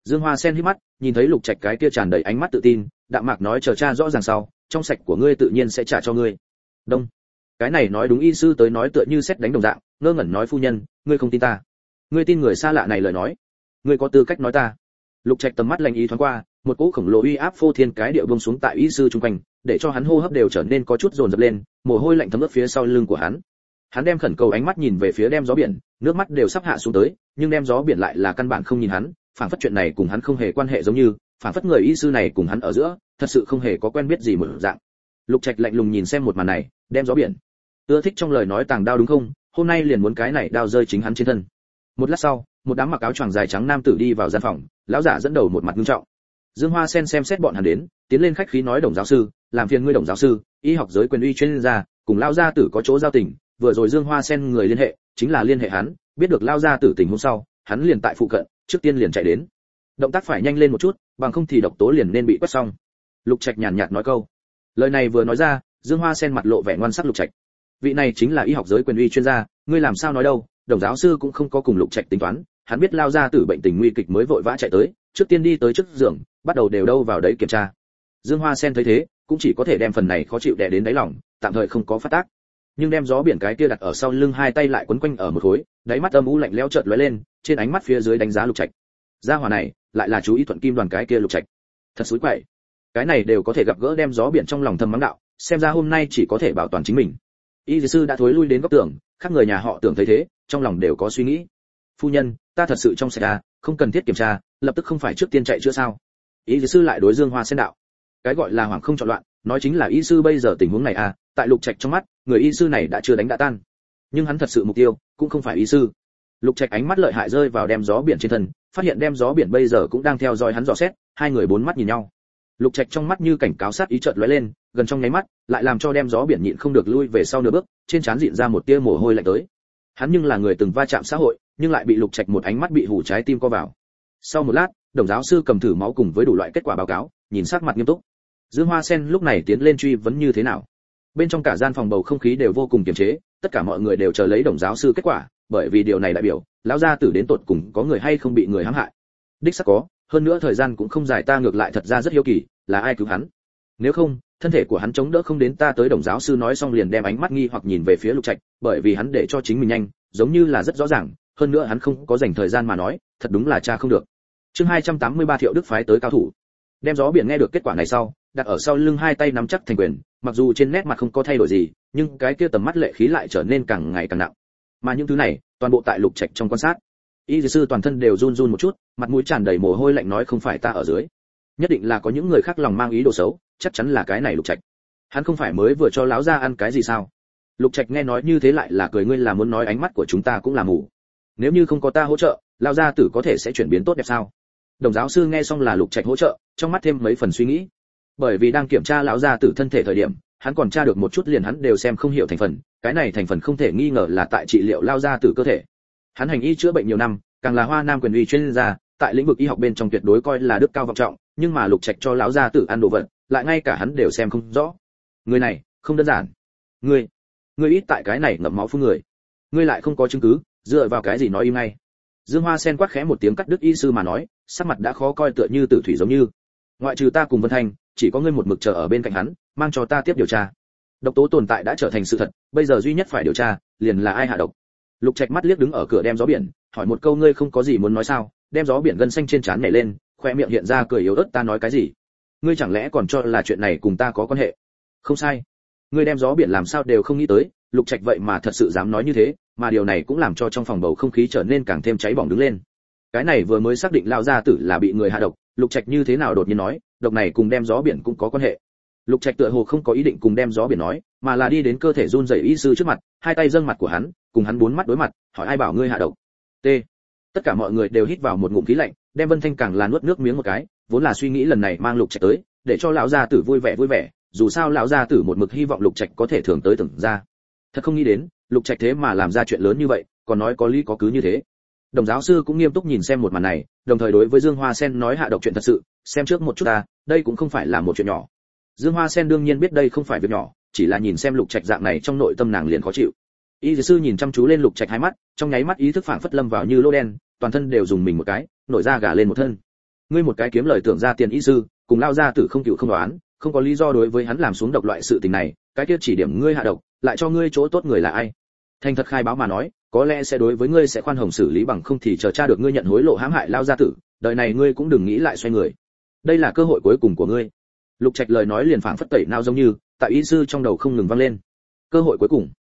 Dương Hoa Sen hí mắt, nhìn thấy Lục Trạch cái kia tràn đầy ánh mắt tự tin, đạm mạc nói chờ cha rõ ràng sau, trong sạch của ngươi tự nhiên sẽ trả cho ngươi. Đông. Cái này nói đúng y sư tới nói tựa như sét đánh đồng dạng, ngơ ngẩn nói phu nhân, ngươi không tin ta. Ngươi tin người xa lạ này lời nói. Ngươi có tư cách nói ta. Lục Trạch tầm mắt lạnh ý thoáng qua, một cỗ khổng lồ uy áp phô thiên cái địa buông xuống tại y sư trung quanh, để cho hắn hô hấp đều trở nên có chút dồn dập lên, mồ hôi lạnh thấm ướt phía sau lưng của hắn. Hắn đem khẩn cầu ánh mắt nhìn về phía đem gió biển, nước mắt đều sắp hạ xuống tới, nhưng đem gió biển lại là căn bản không nhìn hắn, phảng phất chuyện này cùng hắn không hề quan hệ giống như, phảng phất người y sư này cùng hắn ở giữa, thật sự không hề có quen biết gì một dạng. Lục Trạch lạnh lùng nhìn xem một màn này, đem gió biển. Ưa thích trong lời nói tàng đao đúng không? Hôm nay liền muốn cái này đao rơi chính hắn trên thân. Một lát sau, một đám mặc áo choàng dài trắng nam tử đi vào gian phòng, lão giả dẫn đầu một mặt nghiêm trọng. Dương Hoa Sen xem xét bọn hắn đến, tiến lên khách khí nói Đồng giáo sư, làm phiền ngươi Đồng giáo sư, y học giới quyền uy chuyên gia, cùng lão gia tử có chỗ giao tình, vừa rồi Dương Hoa Sen người liên hệ, chính là liên hệ hắn, biết được lão gia tử tình hôm sau, hắn liền tại phụ cận, trước tiên liền chạy đến. Động tác phải nhanh lên một chút, bằng không thì độc tố liền nên bị quét xong. Lục Trạch nhàn nhạt nói câu. Lời này vừa nói ra, Dương Hoa Sen mặt lộ vẻ ngoan sắc. Lục Trạch, vị này chính là y học giới quyền uy chuyên gia, ngươi làm sao nói đâu? Đồng giáo sư cũng không có cùng Lục Trạch tính toán, hắn biết lao ra tử bệnh tình nguy kịch mới vội vã chạy tới, trước tiên đi tới trước giường, bắt đầu đều đâu vào đấy kiểm tra. Dương Hoa Sen thấy thế, cũng chỉ có thể đem phần này khó chịu đè đến đáy lòng, tạm thời không có phát tác. Nhưng đem gió biển cái kia đặt ở sau lưng, hai tay lại quấn quanh ở một khối, đáy mắt âm u lạnh lẽo chợt lóe lên, trên ánh mắt phía dưới đánh giá Lục Trạch. Gia hỏa này, lại là chú ý thuận kim đoàn cái kia Lục Trạch. Thật xúi quậy. Cái này đều có thể gặp gỡ, đem gió biển trong lòng thầm mắng đạo, xem ra hôm nay chỉ có thể bảo toàn chính mình. Y sư đã thối lui đến góc tường, khác người nhà họ tưởng thấy thế, trong lòng đều có suy nghĩ. Phu nhân, ta thật sự trong sạch à, không cần thiết kiểm tra, lập tức không phải trước tiên chạy chữa sao? Y sư lại đối Dương Hoa Sen đạo. Cái gọi là hoảng không chọn loạn, nói chính là y sư bây giờ tình huống này à, tại Lục Trạch trong mắt, người y sư này đã chưa đánh đã tan. Nhưng hắn thật sự mục tiêu cũng không phải y sư. Lục Trạch ánh mắt lợi hại rơi vào đem gió biển trên thân, phát hiện đem gió biển bây giờ cũng đang theo dõi hắn dò xét, hai người bốn mắt nhìn nhau. Lục Trạch trong mắt như cảnh cáo sát ý chợt lóe lên, gần trong nháy mắt, lại làm cho đem gió biển nhịn không được lui về sau nửa bước, trên trán dịn ra một tia mồ hôi lạnh tới. Hắn nhưng là người từng va chạm xã hội, nhưng lại bị Lục Trạch một ánh mắt bị hù trái tim co vào. Sau một lát, Đồng giáo sư cầm thử máu cùng với đủ loại kết quả báo cáo, nhìn sắc mặt nghiêm túc. Dương Hoa Sen lúc này tiến lên truy vấn như thế nào. Bên trong cả gian phòng bầu không khí đều vô cùng kiềm chế, tất cả mọi người đều chờ lấy Đồng giáo sư kết quả, bởi vì điều này đại biểu, lão gia tử đến tột cùng có người hay không bị người hãm hại. Đích xác có, hơn nữa thời gian cũng không dài, ta ngược lại thật ra rất hiếu kỳ, là ai cứu hắn? Nếu không, thân thể của hắn chống đỡ không đến ta tới. Đồng giáo sư nói xong liền đem ánh mắt nghi hoặc nhìn về phía Lục Trạch, bởi vì hắn để cho chính mình nhanh, giống như là rất rõ ràng, hơn nữa hắn không có dành thời gian mà nói, thật đúng là cha không được. Chương 283 Thiệu Đức phái tới cao thủ. Đem gió biển nghe được kết quả này sau, đặt ở sau lưng hai tay nắm chắc thành quyền, mặc dù trên nét mặt không có thay đổi gì, nhưng cái kia tầm mắt lệ khí lại trở nên càng ngày càng nặng. Mà những thứ này, toàn bộ tại Lục Trạch trong quan sát. Y sư toàn thân đều run run một chút, mặt mũi tràn đầy mồ hôi lạnh nói không phải ta ở dưới, nhất định là có những người khác lòng mang ý đồ xấu, chắc chắn là cái này Lục Trạch. Hắn không phải mới vừa cho lão gia ăn cái gì sao? Lục Trạch nghe nói như thế lại là cười, ngươi là muốn nói ánh mắt của chúng ta cũng là mù? Nếu như không có ta hỗ trợ, lão gia tử có thể sẽ chuyển biến tốt đẹp sao? Đồng giáo sư nghe xong là Lục Trạch hỗ trợ, trong mắt thêm mấy phần suy nghĩ. Bởi vì đang kiểm tra lão gia tử thân thể thời điểm, hắn còn tra được một chút liền hắn đều xem không hiểu thành phần, cái này thành phần không thể nghi ngờ là tại trị liệu lão gia tử cơ thể. Hắn hành y chữa bệnh nhiều năm, càng là Hoa Nam quyền uy chuyên gia, tại lĩnh vực y học bên trong tuyệt đối coi là đức cao vọng trọng, nhưng mà Lục Trạch cho lão gia tử ăn đồ vật, lại ngay cả hắn đều xem không rõ. Người này, không đơn giản. Ngươi ít tại cái này ngậm máu phun người. Ngươi lại không có chứng cứ, dựa vào cái gì nói im ngay? Dương Hoa Sen quát khẽ một tiếng cắt đứt y sư mà nói, sắc mặt đã khó coi tựa như tử thủy giống như. Ngoại trừ ta cùng Vân Thanh, chỉ có ngươi một mực chờ ở bên cạnh hắn, mang cho ta tiếp điều tra. Độc tố tồn tại đã trở thành sự thật, bây giờ duy nhất phải điều tra, liền là ai hạ độc. Lục Trạch mắt liếc đứng ở cửa đem gió biển, hỏi một câu, ngươi không có gì muốn nói sao? Đem gió biển gân xanh trên trán nhảy lên, khoe miệng hiện ra cười yếu ớt, ta nói cái gì? Ngươi chẳng lẽ còn cho là chuyện này cùng ta có quan hệ? Không sai. Ngươi đem gió biển làm sao đều không nghĩ tới, Lục Trạch vậy mà thật sự dám nói như thế, mà điều này cũng làm cho trong phòng bầu không khí trở nên càng thêm cháy bỏng đứng lên. Cái này vừa mới xác định lão gia tử là bị người hạ độc, Lục Trạch như thế nào đột nhiên nói, độc này cùng đem gió biển cũng có quan hệ. Lục Trạch tựa hồ không có ý định cùng đem gió biển nói, mà là đi đến cơ thể run rẩy y sư trước mặt, hai tay dâng mặt của hắn, cùng hắn bốn mắt đối mặt, hỏi ai bảo ngươi hạ độc? T. Tất cả mọi người đều hít vào một ngụm khí lạnh, đem Vân Thanh càng là nuốt nước miếng một cái, vốn là suy nghĩ lần này mang Lục Trạch tới, để cho lão gia tử vui vẻ, dù sao lão gia tử một mực hy vọng Lục Trạch có thể thường tới tưởng ra. Thật không nghĩ đến, Lục Trạch thế mà làm ra chuyện lớn như vậy, còn nói có lý có cứ như thế. Đồng giáo sư cũng nghiêm túc nhìn xem một màn này, đồng thời đối với Dương Hoa Sen nói hạ độc chuyện thật sự, xem trước một chút ta, đây cũng không phải là một chuyện nhỏ. Dương Hoa Sen đương nhiên biết đây không phải việc nhỏ, chỉ là nhìn xem Lục Trạch dạng này trong nội tâm nàng liền khó chịu. Y sư nhìn chăm chú lên Lục Trạch hai mắt, trong nháy mắt ý thức phảng phất lâm vào như lỗ đen, toàn thân đều dùng mình một cái, nổi da gà lên một thân. ngươi một cái kiếm lời tưởng ra tiền y sư, cùng lao gia tử không cựu không đoán, không có lý do đối với hắn làm xuống độc loại sự tình này, cái kia chỉ điểm ngươi hạ độc, lại cho ngươi chỗ tốt người là ai? Thành thật khai báo mà nói, có lẽ sẽ đối với ngươi sẽ khoan hồng xử lý, bằng không thì chờ tra được ngươi nhận hối lộ hãm hại lao gia tử, đời này ngươi cũng đừng nghĩ lại xoay người. Đây là cơ hội cuối cùng của ngươi. Lục Trạch lời nói liền phảng phất tẩy não giống như, tại y sư trong đầu không ngừng vang lên. Cơ hội cuối cùng?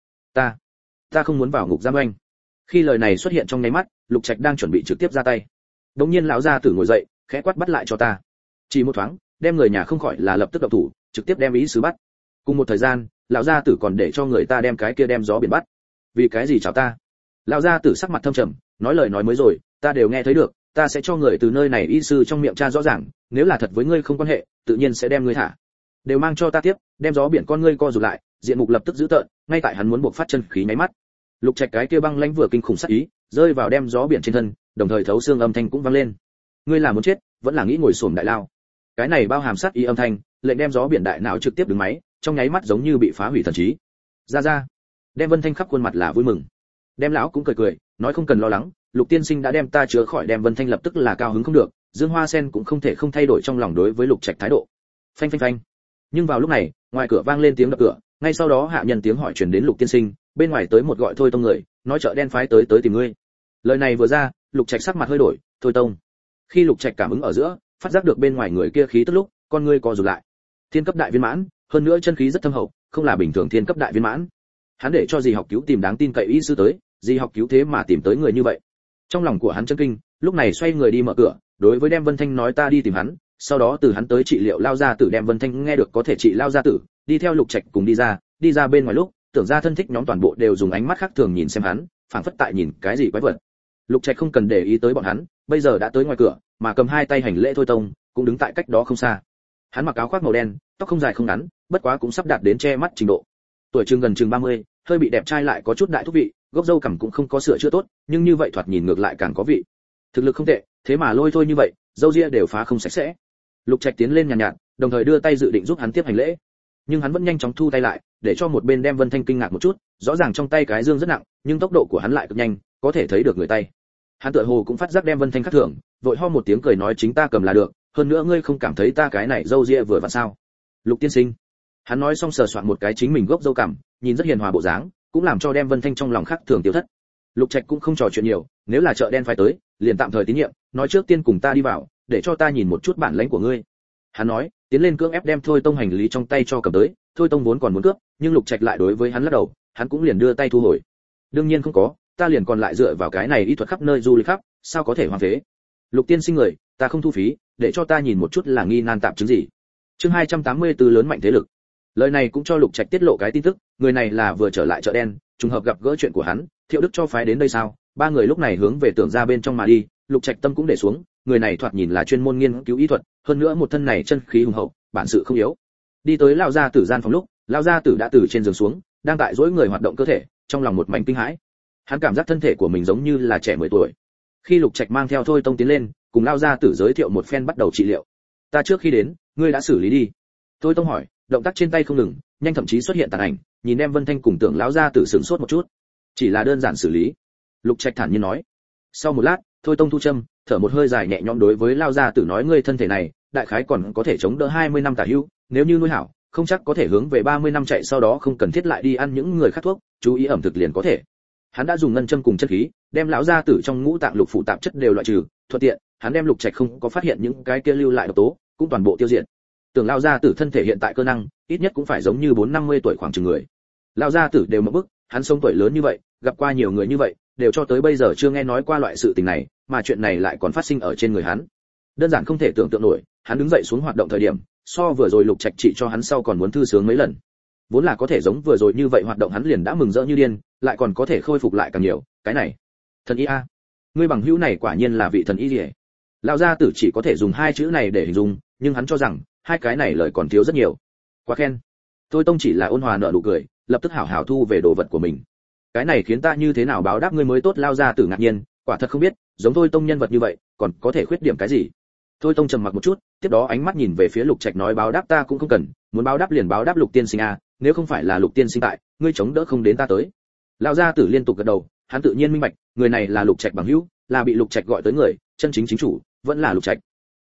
Ta không muốn vào ngục giam anh. Khi lời này xuất hiện trong nháy mắt, Lục Trạch đang chuẩn bị trực tiếp ra tay. Đống nhiên lão gia tử ngồi dậy, khẽ quát bắt lại cho ta. Chỉ một thoáng, đem người nhà không khỏi là lập tức động thủ, trực tiếp đem ý sứ bắt. Cùng một thời gian, lão gia tử còn để cho người ta đem cái kia đem gió biển bắt. Vì cái gì chào ta? Lão gia tử sắc mặt thâm trầm, nói lời nói mới rồi, ta đều nghe thấy được, ta sẽ cho người từ nơi này y sư trong miệng tra rõ ràng, nếu là thật với ngươi không quan hệ, tự nhiên sẽ đem ngươi thả. Đều mang cho ta tiếp, đem gió biển con ngươi co rụt lại, diện mục lập tức giữ tợn, ngay tại hắn muốn buộc phát chân khí nháy mắt. Lục Trạch cái kia băng lãnh vừa kinh khủng sát ý, rơi vào đem gió biển trên thân, đồng thời thấu xương âm thanh cũng vang lên. Ngươi là muốn chết, vẫn là nghĩ ngồi xổm đại lao? Cái này bao hàm sát ý âm thanh, lệnh đem gió biển đại não trực tiếp đứng máy, trong nháy mắt giống như bị phá hủy thần trí. Ra. Đem Vân Thanh khắp khuôn mặt là vui mừng. Đem lão cũng cười, nói không cần lo lắng, Lục tiên sinh đã đem ta chữa khỏi. Đem Vân Thanh lập tức là cao hứng không được, Dương Hoa Sen cũng không thể không thay đổi trong lòng đối với Lục Trạch thái độ. Phanh. Nhưng vào lúc này, ngoài cửa vang lên tiếng đập cửa, ngay sau đó hạ nhân tiếng hỏi truyền đến Lục tiên sinh, bên ngoài tới một gọi Thôi Tông người, nói chợ đen phái tới tìm ngươi. Lời này vừa ra, Lục Trạch sắc mặt hơi đổi, Thôi Tông. Khi Lục Trạch cảm ứng ở giữa, phát giác được bên ngoài người kia khí tức lúc, con ngươi co rụt lại. Thiên cấp đại viên mãn, hơn nữa chân khí rất thâm hậu, không là bình thường thiên cấp đại viên mãn. Hắn để cho Dì Học Cứu tìm đáng tin cậy y sư tới, Dì Học Cứu thế mà tìm tới người như vậy. Trong lòng của hắn chấn kinh, lúc này xoay người đi mở cửa, đối với Đem Vân Thanh nói ta đi tìm hắn, sau đó từ hắn tới trị liệu lao gia tử. Đem Vân Thanh nghe được có thể trị lao gia tử, đi theo Lục Trạch cùng đi ra bên ngoài lúc, tưởng ra thân thích nhóm toàn bộ đều dùng ánh mắt khác thường nhìn xem hắn, phảng phất tại nhìn cái gì quái vật. Lục Trạch không cần để ý tới bọn hắn, bây giờ đã tới ngoài cửa, mà cầm hai tay hành lễ Thôi Tông, cũng đứng tại cách đó không xa. Hắn mặc áo khoác màu đen, tóc không dài không ngắn, bất quá cũng sắp đạt đến che mắt trình độ. Tuổi gần chừng 30, hơi bị đẹp trai lại có chút đại thú vị, gốc râu cằm cũng không có sửa chữa tốt, nhưng như vậy thoạt nhìn ngược lại càng có vị. Thực lực không tệ, thế mà lôi thôi như vậy, râu ria đều phá không sạch sẽ. Lục Trạch tiến lên nhàn nhạt, đồng thời đưa tay dự định giúp hắn tiếp hành lễ, nhưng hắn vẫn nhanh chóng thu tay lại, để cho một bên Đem Vân Thanh kinh ngạc một chút, rõ ràng trong tay cái dương rất nặng, nhưng tốc độ của hắn lại cực nhanh, có thể thấy được người tay. Hắn tựa hồ cũng phát giác Đem Vân Thanh khác thường, vội ho một tiếng cười nói chính ta cầm là được, hơn nữa ngươi không cảm thấy ta cái này râu ria vừa vặn sao? Lục tiên sinh. Hắn nói xong sờ soạn một cái chính mình gốc râu cằm, nhìn rất hiền hòa bộ dáng, cũng làm cho Đem Vân Thanh trong lòng khác thường tiêu thất. Lục Trạch cũng không trò chuyện nhiều, nếu là chợ đen phải tới, liền tạm thời tín nhiệm, nói trước tiên cùng ta đi vào, để cho ta nhìn một chút bản lãnh của ngươi. Hắn nói, tiến lên cưỡng ép đem Thôi Tông hành lý trong tay cho cầm tới. Thôi Tông vốn còn muốn cướp, nhưng Lục Trạch lại đối với hắn lắc đầu, hắn cũng liền đưa tay thu hồi. Đương nhiên không có, ta liền còn lại dựa vào cái này y thuật khắp nơi du lịch khắp, sao có thể hoang phế. Lục tiên sinh người, ta không thu phí, để cho ta nhìn một chút là nghi nan tạm chứng gì. Chương 284 lớn mạnh thế lực. Lời này cũng cho Lục Trạch tiết lộ cái tin tức, người này là vừa trở lại chợ đen, trùng hợp gặp gỡ chuyện của hắn, Thiệu Đức cho phái đến đây sao? Ba người lúc này hướng về tưởng ra bên trong mà đi, Lục Trạch tâm cũng để xuống, người này thoạt nhìn là chuyên môn nghiên cứu y thuật, hơn nữa một thân này chân khí hùng hậu, bản sự không yếu. Đi tới lão gia tử gian phòng lúc, lão gia tử đã từ trên giường xuống, đang tại duỗi người hoạt động cơ thể, trong lòng một mảnh kinh hãi. Hắn cảm giác thân thể của mình giống như là trẻ 10 tuổi. Khi Lục Trạch mang theo Thôi Tông tiến lên, cùng lão gia tử giới thiệu một phen bắt đầu trị liệu. Ta trước khi đến, ngươi đã xử lý đi. Thôi Tông hỏi, động tác trên tay không ngừng, nhanh thậm chí xuất hiện tàn ảnh, nhìn Đem Vân Thanh cùng tưởng lão gia tử sửng sốt một chút. Chỉ là đơn giản xử lý. Lục Trạch thản nhiên nói. Sau một lát, Thôi Tông thu châm, thở một hơi dài nhẹ nhõm đối với lão gia tử nói ngươi thân thể này, đại khái còn có thể chống đỡ 20 năm tả hữu, nếu như nuôi hảo, không chắc có thể hướng về 30 năm chạy, sau đó không cần thiết lại đi ăn những người khác thuốc, chú ý ẩm thực liền có thể. Hắn đã dùng ngân châm cùng chân khí, đem lão gia tử trong ngũ tạng lục phủ tạp chất đều loại trừ, thuận tiện, hắn đem Lục Trạch không có phát hiện những cái kia lưu lại độc tố, cũng toàn bộ tiêu diệt. Tưởng lão gia tử thân thể hiện tại cơ năng, ít nhất cũng phải giống như 4-50 tuổi khoảng chừng người. Lão gia tử đều mở bức, hắn sống tuổi lớn như vậy, gặp qua nhiều người như vậy, đều cho tới bây giờ chưa nghe nói qua loại sự tình này, mà chuyện này lại còn phát sinh ở trên người hắn. Đơn giản không thể tưởng tượng nổi, hắn đứng dậy xuống hoạt động thời điểm, so vừa rồi Lục Trạch trị cho hắn sau còn muốn thư sướng mấy lần. Vốn là có thể giống vừa rồi như vậy hoạt động hắn liền đã mừng rỡ như điên, lại còn có thể khôi phục lại càng nhiều, cái này, thần y a. Ngươi bằng hữu này quả nhiên là vị thần y liễu. Lão gia tử chỉ có thể dùng hai chữ này để hình dung, nhưng hắn cho rằng hai cái này lời còn thiếu rất nhiều. Quá khen. Thôi Tông chỉ là ôn hòa nở nụ cười, lập tức hảo hảo thu về đồ vật của mình. Cái này khiến ta như thế nào báo đáp ngươi mới tốt? Lão gia tử ngạc nhiên, quả thật không biết, giống Thôi Tông nhân vật như vậy, còn có thể khuyết điểm cái gì? Thôi Tông trầm mặc một chút, tiếp đó ánh mắt nhìn về phía Lục Trạch nói báo đáp ta cũng không cần, muốn báo đáp liền báo đáp Lục tiên sinh a, nếu không phải là Lục tiên sinh tại, ngươi chống đỡ không đến ta tới. Lão gia tử liên tục gật đầu, hắn tự nhiên minh bạch, người này là Lục Trạch bằng hữu, là bị Lục Trạch gọi tới người, chân chính chính chủ vẫn là Lục Trạch.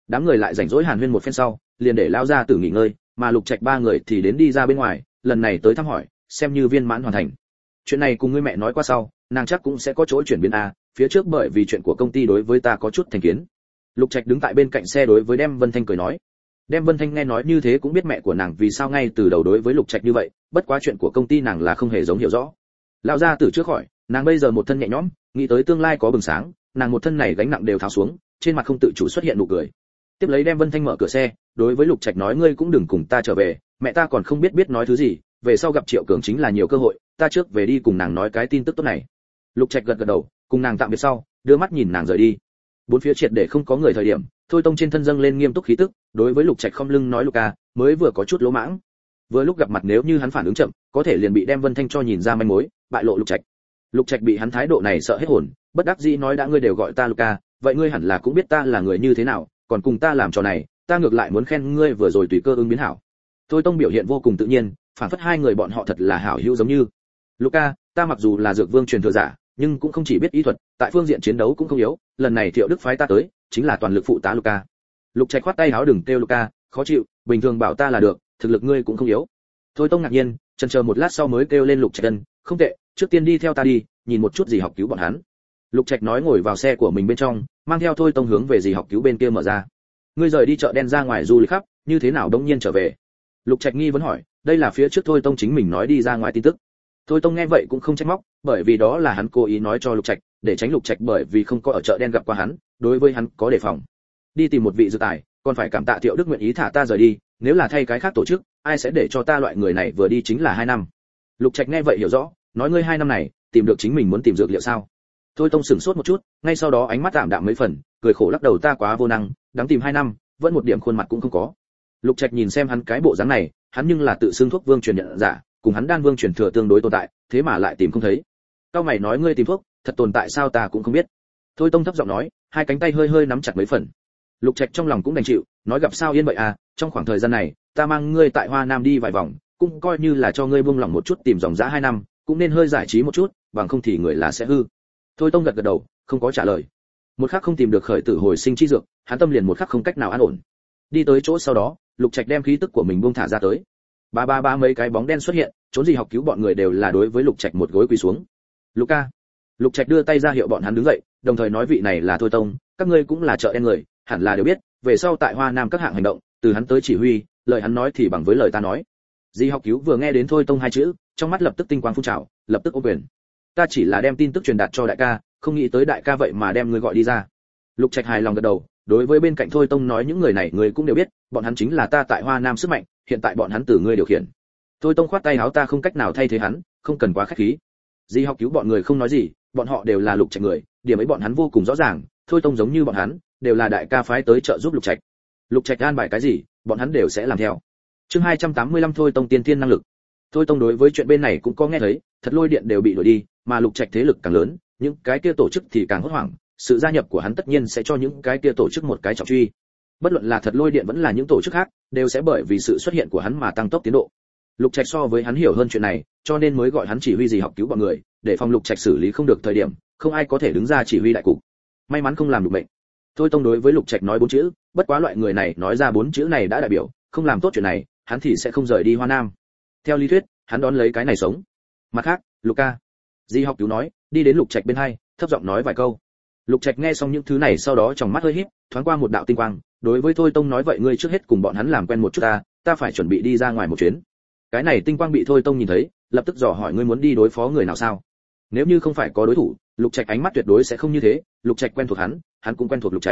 Đám người lại rảnh rỗi hàn huyên một phen sau, liền để lao ra tử nghỉ ngơi, mà Lục Trạch ba người thì đến đi ra bên ngoài, lần này tới thăm hỏi, xem như viên mãn hoàn thành. Chuyện này cùng ngươi mẹ nói qua sau, nàng chắc cũng sẽ có chỗ chuyển biến a, phía trước bởi vì chuyện của công ty đối với ta có chút thành kiến. Lục Trạch đứng tại bên cạnh xe đối với Đem Vân Thanh cười nói. Đem Vân Thanh nghe nói như thế cũng biết mẹ của nàng vì sao ngay từ đầu đối với Lục Trạch như vậy, bất quá chuyện của công ty nàng là không hề giống hiểu rõ. Lão gia tử trước khỏi, nàng bây giờ một thân nhẹ nhõm, nghĩ tới tương lai có bừng sáng, nàng một thân này gánh nặng đều tháo xuống, trên mặt không tự chủ xuất hiện nụ cười. Tiếp lấy Đem Vân Thanh mở cửa xe, đối với Lục Trạch nói ngươi cũng đừng cùng ta trở về, mẹ ta còn không biết nói thứ gì, về sau gặp Triệu Cường chính là nhiều cơ hội, ta trước về đi cùng nàng nói cái tin tức tốt này. Lục Trạch gật gật đầu, cùng nàng tạm biệt sau, đưa mắt nhìn nàng rời đi. Bốn phía triệt để không có người thời điểm, Thôi Tông trên thân dâng lên nghiêm túc khí tức, đối với Lục Trạch không lưng nói Luca, mới vừa có chút lỗ mãng. Vừa lúc gặp mặt nếu như hắn phản ứng chậm, có thể liền bị Đem Vân Thanh cho nhìn ra manh mối, bại lộ Lục Trạch. Lục Trạch bị hắn thái độ này sợ hết hồn, bất đắc dĩ nói đã ngươi đều gọi ta Luca, vậy ngươi hẳn là cũng biết ta là người như thế nào, còn cùng ta làm trò này, ta ngược lại muốn khen ngươi vừa rồi tùy cơ ứng biến hảo. Thôi Tông biểu hiện vô cùng tự nhiên, phản phất hai người bọn họ thật là hảo hữu giống như. Luca, ta mặc dù là dược vương truyền thừa giả, nhưng cũng không chỉ biết y thuật, tại phương diện chiến đấu cũng không yếu, lần này Thiệu Đức phái ta tới, chính là toàn lực phụ tá Luca. Lục Trạch khoát tay áo đừng kêu Luca, khó chịu, bình thường bảo ta là được, thực lực ngươi cũng không yếu. Thôi Tông ngạc nhiên, chần chờ một lát sau mới kêu lên Lục Trạch ân, không tệ, trước tiên đi theo ta đi, nhìn một chút gì học cứu bọn hắn. Lục Trạch nói ngồi vào xe của mình bên trong, mang theo Thôi Tông hướng về gì học cứu bên kia mở ra. Ngươi rời đi chợ đen ra ngoài du lịch khắp, như thế nào đống nhiên trở về? Lục Trạch nghi vấn hỏi, đây là phía trước Thôi Tông chính mình nói đi ra ngoài tin tức. Thôi Tông nghe vậy cũng không trách móc, bởi vì đó là hắn cố ý nói cho Lục Trạch, để tránh Lục Trạch bởi vì không có ở chợ đen gặp qua hắn, đối với hắn có đề phòng. Đi tìm một vị dược tài, còn phải cảm tạ Thiệu Đức nguyện ý thả ta rời đi, nếu là thay cái khác tổ chức, ai sẽ để cho ta loại người này vừa đi chính là 2 năm. Lục Trạch nghe vậy hiểu rõ, nói ngươi 2 năm này, tìm được chính mình muốn tìm dược liệu sao? Thôi Tông sửng sốt một chút, ngay sau đó ánh mắt tạm đạm mấy phần, cười khổ lắc đầu ta quá vô năng, đáng tìm 2 năm, vẫn một điểm khuôn mặt cũng không có. Lục Trạch nhìn xem hắn cái bộ dáng này, hắn nhưng là tự xưng thuốc vương truyền nhận giả, cùng hắn đan vương truyền thừa tương đối tồn tại, thế mà lại tìm không thấy. Cao mày nói ngươi tìm thuốc, thật tồn tại sao ta cũng không biết. Thôi Tông thấp giọng nói, hai cánh tay hơi hơi nắm chặt mấy phần. Lục Trạch trong lòng cũng đành chịu, nói gặp sao yên vậy à, trong khoảng thời gian này, ta mang ngươi tại Hoa Nam đi vài vòng, cũng coi như là cho ngươi buông lòng một chút tìm dòng dã 2 năm, cũng nên hơi giải trí một chút, bằng không thì người là sẽ hư. Thôi Tông gật gật đầu, không có trả lời. Một khắc không tìm được khởi tử hồi sinh chi dược, hắn tâm liền một khắc không cách nào an ổn. Đi tới chỗ sau đó, Lục Trạch đem khí tức của mình buông thả ra tới. Ba mấy cái bóng đen xuất hiện, trốn gì học cứu bọn người đều là đối với Lục Trạch một gối quỳ xuống. Luca. Lục Trạch đưa tay ra hiệu bọn hắn đứng dậy, đồng thời nói vị này là Thôi Tông, các ngươi cũng là chợ đen người, hẳn là đều biết, về sau tại Hoa Nam các hạng hành động, từ hắn tới chỉ huy, lời hắn nói thì bằng với lời ta nói. Di học cứu vừa nghe đến Thôi Tông 2 chữ, trong mắt lập tức tinh quang phun trào, lập tức ôm quyền. Ta chỉ là đem tin tức truyền đạt cho đại ca, không nghĩ tới đại ca vậy mà đem ngươi gọi đi ra. Lục Trạch hài lòng gật đầu, đối với bên cạnh Thôi Tông nói những người này ngươi cũng đều biết, bọn hắn chính là ta tại Hoa Nam sức mạnh, hiện tại bọn hắn từ ngươi điều khiển. Thôi Tông khoát tay áo ta không cách nào thay thế hắn, không cần quá khách khí. Di học cứu bọn người không nói gì, bọn họ đều là Lục Trạch người, điểm ấy bọn hắn vô cùng rõ ràng, Thôi Tông giống như bọn hắn, đều là đại ca phái tới trợ giúp Lục Trạch. Lục Trạch an bài cái gì, bọn hắn đều sẽ làm theo. Chương 285 Thôi Tông tiên thiên năng lực. Thôi Tông đối với chuyện bên này cũng có nghe thấy, Thật Lôi Điện đều bị đuổi đi, mà Lục Trạch thế lực càng lớn, những cái kia tổ chức thì càng hốt hoảng, sự gia nhập của hắn tất nhiên sẽ cho những cái kia tổ chức một cái trọng truy. Bất luận là Thật Lôi Điện vẫn là những tổ chức khác, đều sẽ bởi vì sự xuất hiện của hắn mà tăng tốc tiến độ. Lục Trạch so với hắn hiểu hơn chuyện này, cho nên mới gọi hắn chỉ huy gì học cứu bọn người, để phòng Lục Trạch xử lý không được thời điểm, không ai có thể đứng ra chỉ huy đại cục. May mắn không làm được mệnh. Thôi Tông đối với Lục Trạch nói 4 chữ, bất quá loại người này nói ra 4 chữ này đã đại biểu, không làm tốt chuyện này, hắn thì sẽ không rời đi Hoa Nam. Theo lý thuyết, hắn đón lấy cái này sống. Mặt khác, Luca, Di học cứu nói, đi đến Lục Trạch bên hai, thấp giọng nói vài câu. Lục Trạch nghe xong những thứ này sau đó trong mắt hơi híp, thoáng qua một đạo tinh quang, đối với Thôi Tông nói vậy ngươi trước hết cùng bọn hắn làm quen một chút ta phải chuẩn bị đi ra ngoài một chuyến. Cái này tinh quang bị Thôi Tông nhìn thấy, lập tức dò hỏi ngươi muốn đi đối phó người nào sao? Nếu như không phải có đối thủ, Lục Trạch ánh mắt tuyệt đối sẽ không như thế, Lục Trạch quen thuộc hắn cũng quen thuộc Lục Trạch.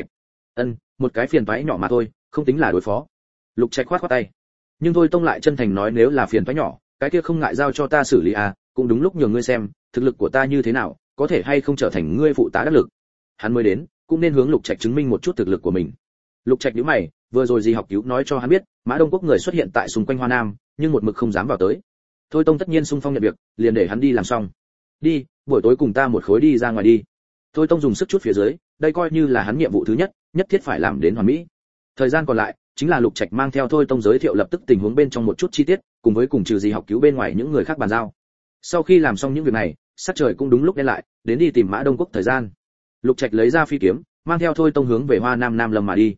Một cái phiền toái nhỏ mà thôi, không tính là đối phó. Lục Trạch khoát tay. Nhưng Thôi Tông lại chân thành nói nếu là phiền toái nhỏ, cái kia không ngại giao cho ta xử lý cũng đúng lúc nhường ngươi xem, thực lực của ta như thế nào, có thể hay không trở thành ngươi phụ tá đắc lực. Hắn mới đến, cũng nên hướng Lục Trạch chứng minh một chút thực lực của mình. Lục Trạch nhíu mày, vừa rồi Di học cứu nói cho hắn biết, Mã Đông Quốc người xuất hiện tại xung quanh Hoa Nam, nhưng một mực không dám vào tới. Thôi Tông tất nhiên xung phong nhận việc, liền để hắn đi làm xong. Đi, buổi tối cùng ta một khối đi ra ngoài đi. Thôi Tông dùng sức chút phía dưới, đây coi như là hắn nhiệm vụ thứ nhất, nhất thiết phải làm đến hoàn mỹ. Thời gian còn lại, chính là Lục Trạch mang theo Thôi Tông giới thiệu lập tức tình huống bên trong một chút chi tiết, cùng với cùng trừ Di học cứu bên ngoài những người khác bàn giao. Sau khi làm xong những việc này, sắc trời cũng đúng lúc đen lại, đến đi tìm Mã Đông Quốc thời gian. Lục Trạch lấy ra phi kiếm, mang theo Thôi Tông hướng về Hoa Nam Nam Lâm mà đi.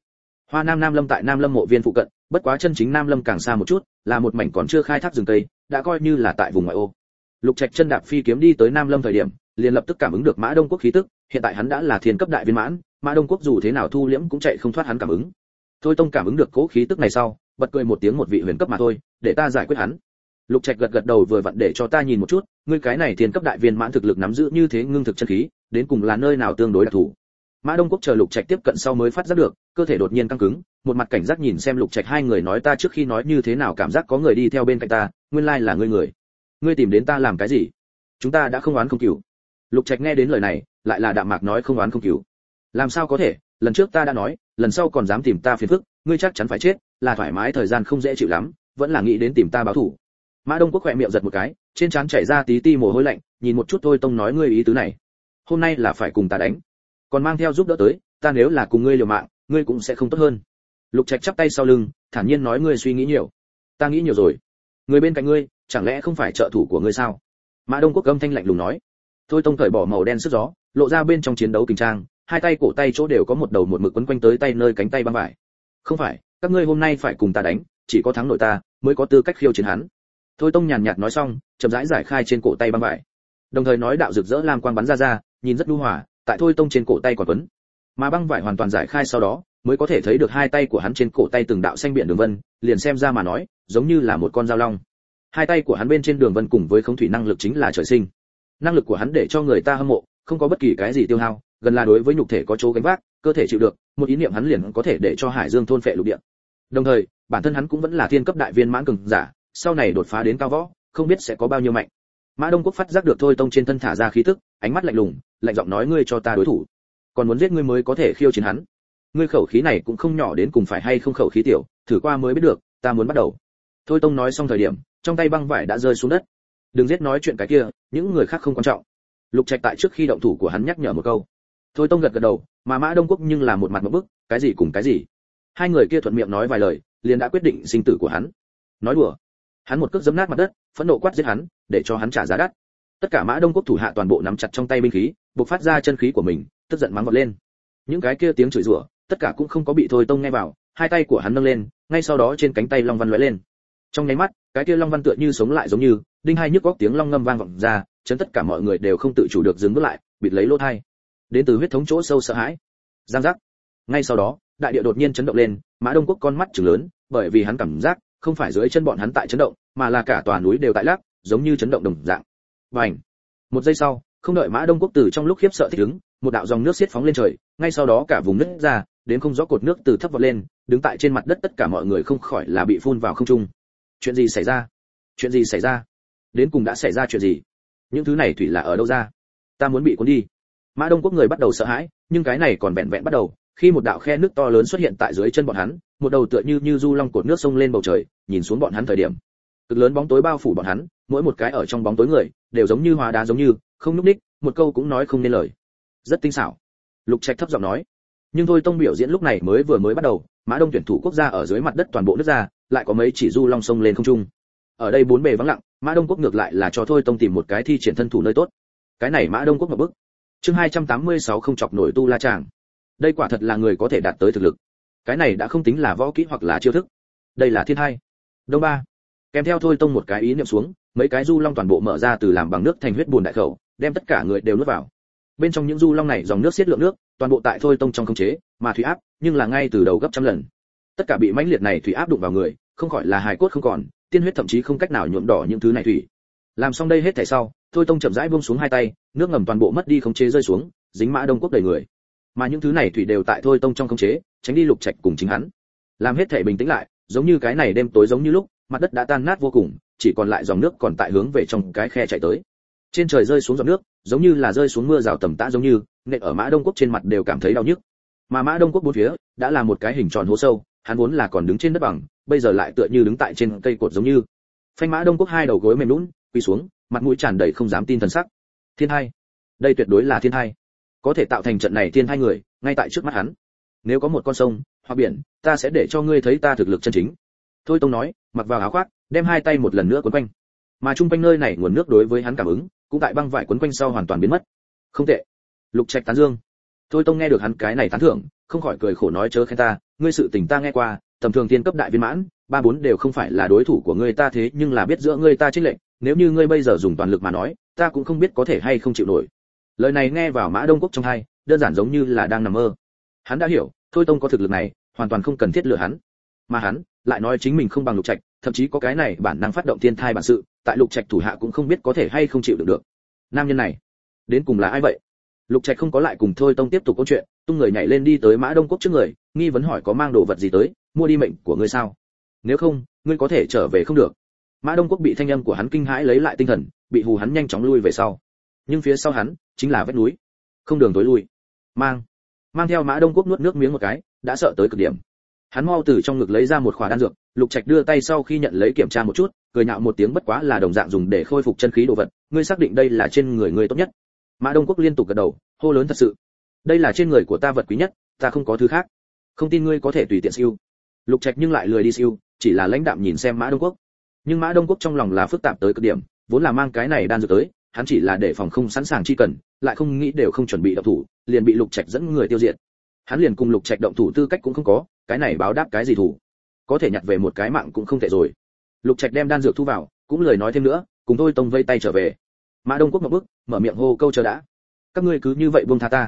Hoa Nam Nam Lâm tại Nam Lâm mộ viên phụ cận, bất quá chân chính Nam Lâm càng xa một chút, là một mảnh còn chưa khai thác rừng tây, đã coi như là tại vùng ngoại ô. Lục Trạch chân đạp phi kiếm đi tới Nam Lâm thời điểm, liền lập tức cảm ứng được Mã Đông Quốc khí tức, hiện tại hắn đã là thiên cấp đại viên mãn, Mã Đông Quốc dù thế nào thu liễm cũng chạy không thoát hắn cảm ứng. Thôi Tông cảm ứng được cố khí tức này sau, bật cười một tiếng, một vị huyền cấp mà thôi, để ta giải quyết hắn. Lục Trạch gật gật đầu, vừa vặn để cho ta nhìn một chút, ngươi cái này thiên cấp đại viên mãn thực lực nắm giữ như thế ngưng thực chân khí, đến cùng là nơi nào tương đối đặc thù. Mã Đông Quốc chờ Lục Trạch tiếp cận sau mới phát giác được, cơ thể đột nhiên căng cứng, một mặt cảnh giác nhìn xem Lục Trạch, hai người nói ta trước khi nói như thế nào cảm giác có người đi theo bên cạnh ta, nguyên lai là ngươi. Ngươi tìm đến ta làm cái gì? Chúng ta đã không oán không cừu. Lục Trạch nghe đến lời này, lại là đạm mạc nói không oán không cừu. Làm sao có thể, lần trước ta đã nói, lần sau còn dám tìm ta phiền phức, ngươi chắc chắn phải chết, là thoải mái thời gian không dễ chịu lắm, vẫn là nghĩ đến tìm ta báo thù. Mã Đông Quốc khẽ miệng giật một cái, trên trán chảy ra tí ti mồ hôi lạnh, nhìn một chút Thôi Tông nói ngươi ý tứ này, hôm nay là phải cùng ta đánh, còn mang theo giúp đỡ tới, ta nếu là cùng ngươi liều mạng, ngươi cũng sẽ không tốt hơn. Lục Trạch chắp tay sau lưng, thản nhiên nói ngươi suy nghĩ nhiều. Ta nghĩ nhiều rồi. Người bên cạnh ngươi, chẳng lẽ không phải trợ thủ của ngươi sao? Mã Đông Quốc âm thanh lạnh lùng nói. Thôi Tông cởi bỏ màu đen sức gió, lộ ra bên trong chiến đấu kình trang, hai tay cổ tay chỗ đều có một đầu một mực quấn quanh tới tay nơi cánh tay băng vải. Không phải, các ngươi hôm nay phải cùng ta đánh, chỉ có thắng nội ta mới có tư cách khiêu chiến hắn. Thôi Tông nhàn nhạt nói xong, chậm rãi giải khai trên cổ tay băng vải. Đồng thời nói đạo rực rỡ lam quang bắn ra, nhìn rất nhu hòa, tại Thôi Tông trên cổ tay còn quấn. Mà băng vải hoàn toàn giải khai sau đó, mới có thể thấy được hai tay của hắn trên cổ tay từng đạo xanh biển đường vân, liền xem ra mà nói, giống như là một con dao long. Hai tay của hắn bên trên đường vân cùng với khống thủy năng lực chính là trời sinh. Năng lực của hắn để cho người ta hâm mộ, không có bất kỳ cái gì tiêu hao, gần là đối với nhục thể có chỗ gánh vác, cơ thể chịu được, một ý niệm hắn liền có thể để cho hải dương thôn phệ lục địa. Đồng thời, bản thân hắn cũng vẫn là thiên cấp đại viên mãn cường giả, sau này đột phá đến cao võ, không biết sẽ có bao nhiêu mạnh. Mã Đông Quốc phát giác được Thôi Tông trên thân thả ra khí tức, ánh mắt lạnh lùng, lạnh giọng nói ngươi cho ta đối thủ, còn muốn giết ngươi mới có thể khiêu chiến hắn. Ngươi khẩu khí này cũng không nhỏ đến cùng phải hay không khẩu khí tiểu, thử qua mới biết được, ta muốn bắt đầu. Thôi Tông nói xong thời điểm, trong tay băng vải đã rơi xuống đất. Đừng giết nói chuyện cái kia, những người khác không quan trọng. Lục Trạch tại trước khi động thủ của hắn nhắc nhở một câu. Thôi Tông gật gật đầu, mà Mã Đông Quốc nhưng là một mặt ngộp bức, cái gì cùng cái gì. Hai người kia thuận miệng nói vài lời, liền đã quyết định sinh tử của hắn. Nói đùa. Hắn một cước giẫm nát mặt đất, phẫn nộ quát giết hắn, để cho hắn trả giá đắt. Tất cả Mã Đông Quốc thủ hạ toàn bộ nắm chặt trong tay binh khí, bộc phát ra chân khí của mình, tức giận mắng vọt lên. Những cái kia tiếng chửi rủa, tất cả cũng không có bị Thôi Tông nghe vào, hai tay của hắn nâng lên, ngay sau đó trên cánh tay long văn lóe lên. Trong nháy mắt, cái kia long văn tựa như sống lại giống như, đinh hai nhức góc tiếng long ngâm vang vọng ra, chấn tất cả mọi người đều không tự chủ được dừng bước lại, bịt lấy lỗ tai. Đến từ huyết thống chỗ sâu sợ hãi. Giang giác. Ngay sau đó, đại địa đột nhiên chấn động lên, Mã Đông Quốc con mắt trừng lớn, bởi vì hắn cảm giác, không phải dưới chân bọn hắn tại chấn động, mà là cả tòa núi đều tại lắc, giống như chấn động đồng dạng. Bành. Một giây sau, không đợi Mã Đông Quốc từ trong lúc khiếp sợ thích ứng, một đạo dòng nước xiết phóng lên trời, ngay sau đó cả vùng nứt ra, đến không rõ cột nước từ thấp vọt lên, đứng tại trên mặt đất tất cả mọi người không khỏi là bị phun vào không trung. Chuyện gì xảy ra? Chuyện gì xảy ra? Đến cùng đã xảy ra chuyện gì? Những thứ này thủy là ở đâu ra? Ta muốn bị cuốn đi. Mã Đông Quốc người bắt đầu sợ hãi, nhưng cái này còn vẹn vẹn bắt đầu, khi một đạo khe nước to lớn xuất hiện tại dưới chân bọn hắn, một đầu tựa như du long cột nước sông lên bầu trời, nhìn xuống bọn hắn thời điểm, cực lớn bóng tối bao phủ bọn hắn, mỗi một cái ở trong bóng tối người đều giống như hóa đá giống như, không nhúc nhích, một câu cũng nói không nên lời. Rất tinh xảo. Lục Trạch thấp giọng nói. Nhưng Thôi Tông biểu diễn lúc này mới bắt đầu, Mã Đông tuyển thủ quốc gia ở dưới mặt đất toàn bộ nước ra, lại có mấy chỉ du long sông lên không trung. Ở đây bốn bề vắng lặng, Mã Đông Quốc ngược lại là cho Thôi Tông tìm một cái thi triển thân thủ nơi tốt. Cái này Mã Đông Quốc một bước. Chương 286 không chọc nổi tu la chàng. Đây quả thật là người có thể đạt tới thực lực. Cái này đã không tính là võ kỹ hoặc là chiêu thức. Đây là thiên hai. Đông ba. Kèm theo Thôi Tông một cái ý niệm xuống, mấy cái du long toàn bộ mở ra từ làm bằng nước thành huyết bùn đại khẩu, đem tất cả người đều nuốt vào. Bên trong những du long này dòng nước xiết lượng nước, toàn bộ tại Thôi Tông trong khống chế, mà thủy áp, nhưng là ngay từ đầu gấp trăm lần. Tất cả bị mãnh liệt này thủy áp đụng vào người, không khỏi là hài cốt không còn, tiên huyết thậm chí không cách nào nhuộm đỏ những thứ này thủy. Làm xong đây hết thảy sau, Thôi Tông chậm rãi buông xuống hai tay, nước ngầm toàn bộ mất đi khống chế rơi xuống, dính Mã Đông Quốc đầy người. Mà những thứ này thủy đều tại Thôi Tông trong khống chế, tránh đi Lục Trạch cùng chính hắn. Làm hết thảy bình tĩnh lại, giống như cái này đêm tối giống như lúc, mặt đất đã tan nát vô cùng, chỉ còn lại dòng nước còn tại hướng về trong cái khe chảy tới. Trên trời rơi xuống giọt nước, giống như là rơi xuống mưa rào tầm tã giống như, nện ở Mã Đông Quốc trên mặt đều cảm thấy đau nhức. Mà Mã Đông Quốc bốn phía đã là một cái hình tròn hố sâu, hắn vốn là còn đứng trên đất bằng, bây giờ lại tựa như đứng tại trên cây cột giống như. Phanh Mã Đông Quốc hai đầu gối mềm nhũn, quỳ xuống, mặt mũi tràn đầy không dám tin thần sắc. Thiên hai, đây tuyệt đối là thiên hai. Có thể tạo thành trận này thiên hai người, ngay tại trước mắt hắn. Nếu có một con sông hoặc biển, ta sẽ để cho ngươi thấy ta thực lực chân chính. Thôi Tông nói, mặc vào áo khoác, đem hai tay một lần nữa quấn quanh. Mà trung quanh nơi này nguồn nước đối với hắn cảm ứng, cũng tại băng vải quấn quanh sau hoàn toàn biến mất. Không tệ. Lục Trạch tán dương. Thôi Tông nghe được hắn cái này tán thưởng, không khỏi cười khổ nói chớ khen ta, ngươi sự tình ta nghe qua, tầm thường tiên cấp đại viên mãn, 3-4 đều không phải là đối thủ của ngươi ta thế nhưng là biết giữa ngươi ta chênh lệch, nếu như ngươi bây giờ dùng toàn lực mà nói, ta cũng không biết có thể hay không chịu nổi. Lời này nghe vào Mã Đông Quốc trong tai, đơn giản giống như là đang nằm mơ. Hắn đã hiểu, Thôi Tông có thực lực này, hoàn toàn không cần thiết lừa hắn. Mà hắn lại nói chính mình không bằng Lục Trạch, thậm chí có cái này bản năng phát động thiên thai bản sự, tại Lục Trạch thủ hạ cũng không biết có thể hay không chịu đựng được. Nam nhân này, đến cùng là ai vậy? Lục Trạch không có lại cùng Thôi Tông tiếp tục câu chuyện, tung người nhảy lên đi tới Mã Đông Quốc trước người, nghi vấn hỏi có mang đồ vật gì tới, mua đi mệnh của ngươi sao? Nếu không, ngươi có thể trở về không được. Mã Đông Quốc bị thanh âm của hắn kinh hãi lấy lại tinh thần, bị hù hắn nhanh chóng lui về sau. Nhưng phía sau hắn chính là vách núi, không đường tối lui. Mang theo Mã Đông Quốc nuốt nước miếng một cái, đã sợ tới cực điểm. Hắn mau từ trong ngực lấy ra một khỏa đan dược, Lục Trạch đưa tay sau khi nhận lấy kiểm tra một chút, cười nhạo một tiếng bất quá là đồng dạng dùng để khôi phục chân khí đồ vật, ngươi xác định đây là trên người ngươi tốt nhất? Mã Đông Quốc liên tục gật đầu, hô lớn thật sự. Đây là trên người của ta vật quý nhất, ta không có thứ khác. Không tin ngươi có thể tùy tiện siêu. Lục Trạch nhưng lại lười đi siêu, chỉ là lãnh đạm nhìn xem Mã Đông Quốc. Nhưng Mã Đông Quốc trong lòng là phức tạp tới cực điểm, vốn là mang cái này đan dược tới, hắn chỉ là để phòng không sẵn sàng chi cần, lại không nghĩ đều không chuẩn bị động thủ, liền bị Lục Trạch dẫn người tiêu diệt. Hắn liền cùng Lục Trạch động thủ tư cách cũng không có, cái này báo đáp cái gì thủ? Có thể nhặt về một cái mạng cũng không tệ rồi. Lục Trạch đem đan dược thu vào, cũng lời nói thêm nữa, cùng Thôi Tông vây tay trở về. Mã Đông Quốc một bước, mở miệng hô câu chờ đã. Các ngươi cứ như vậy buông tha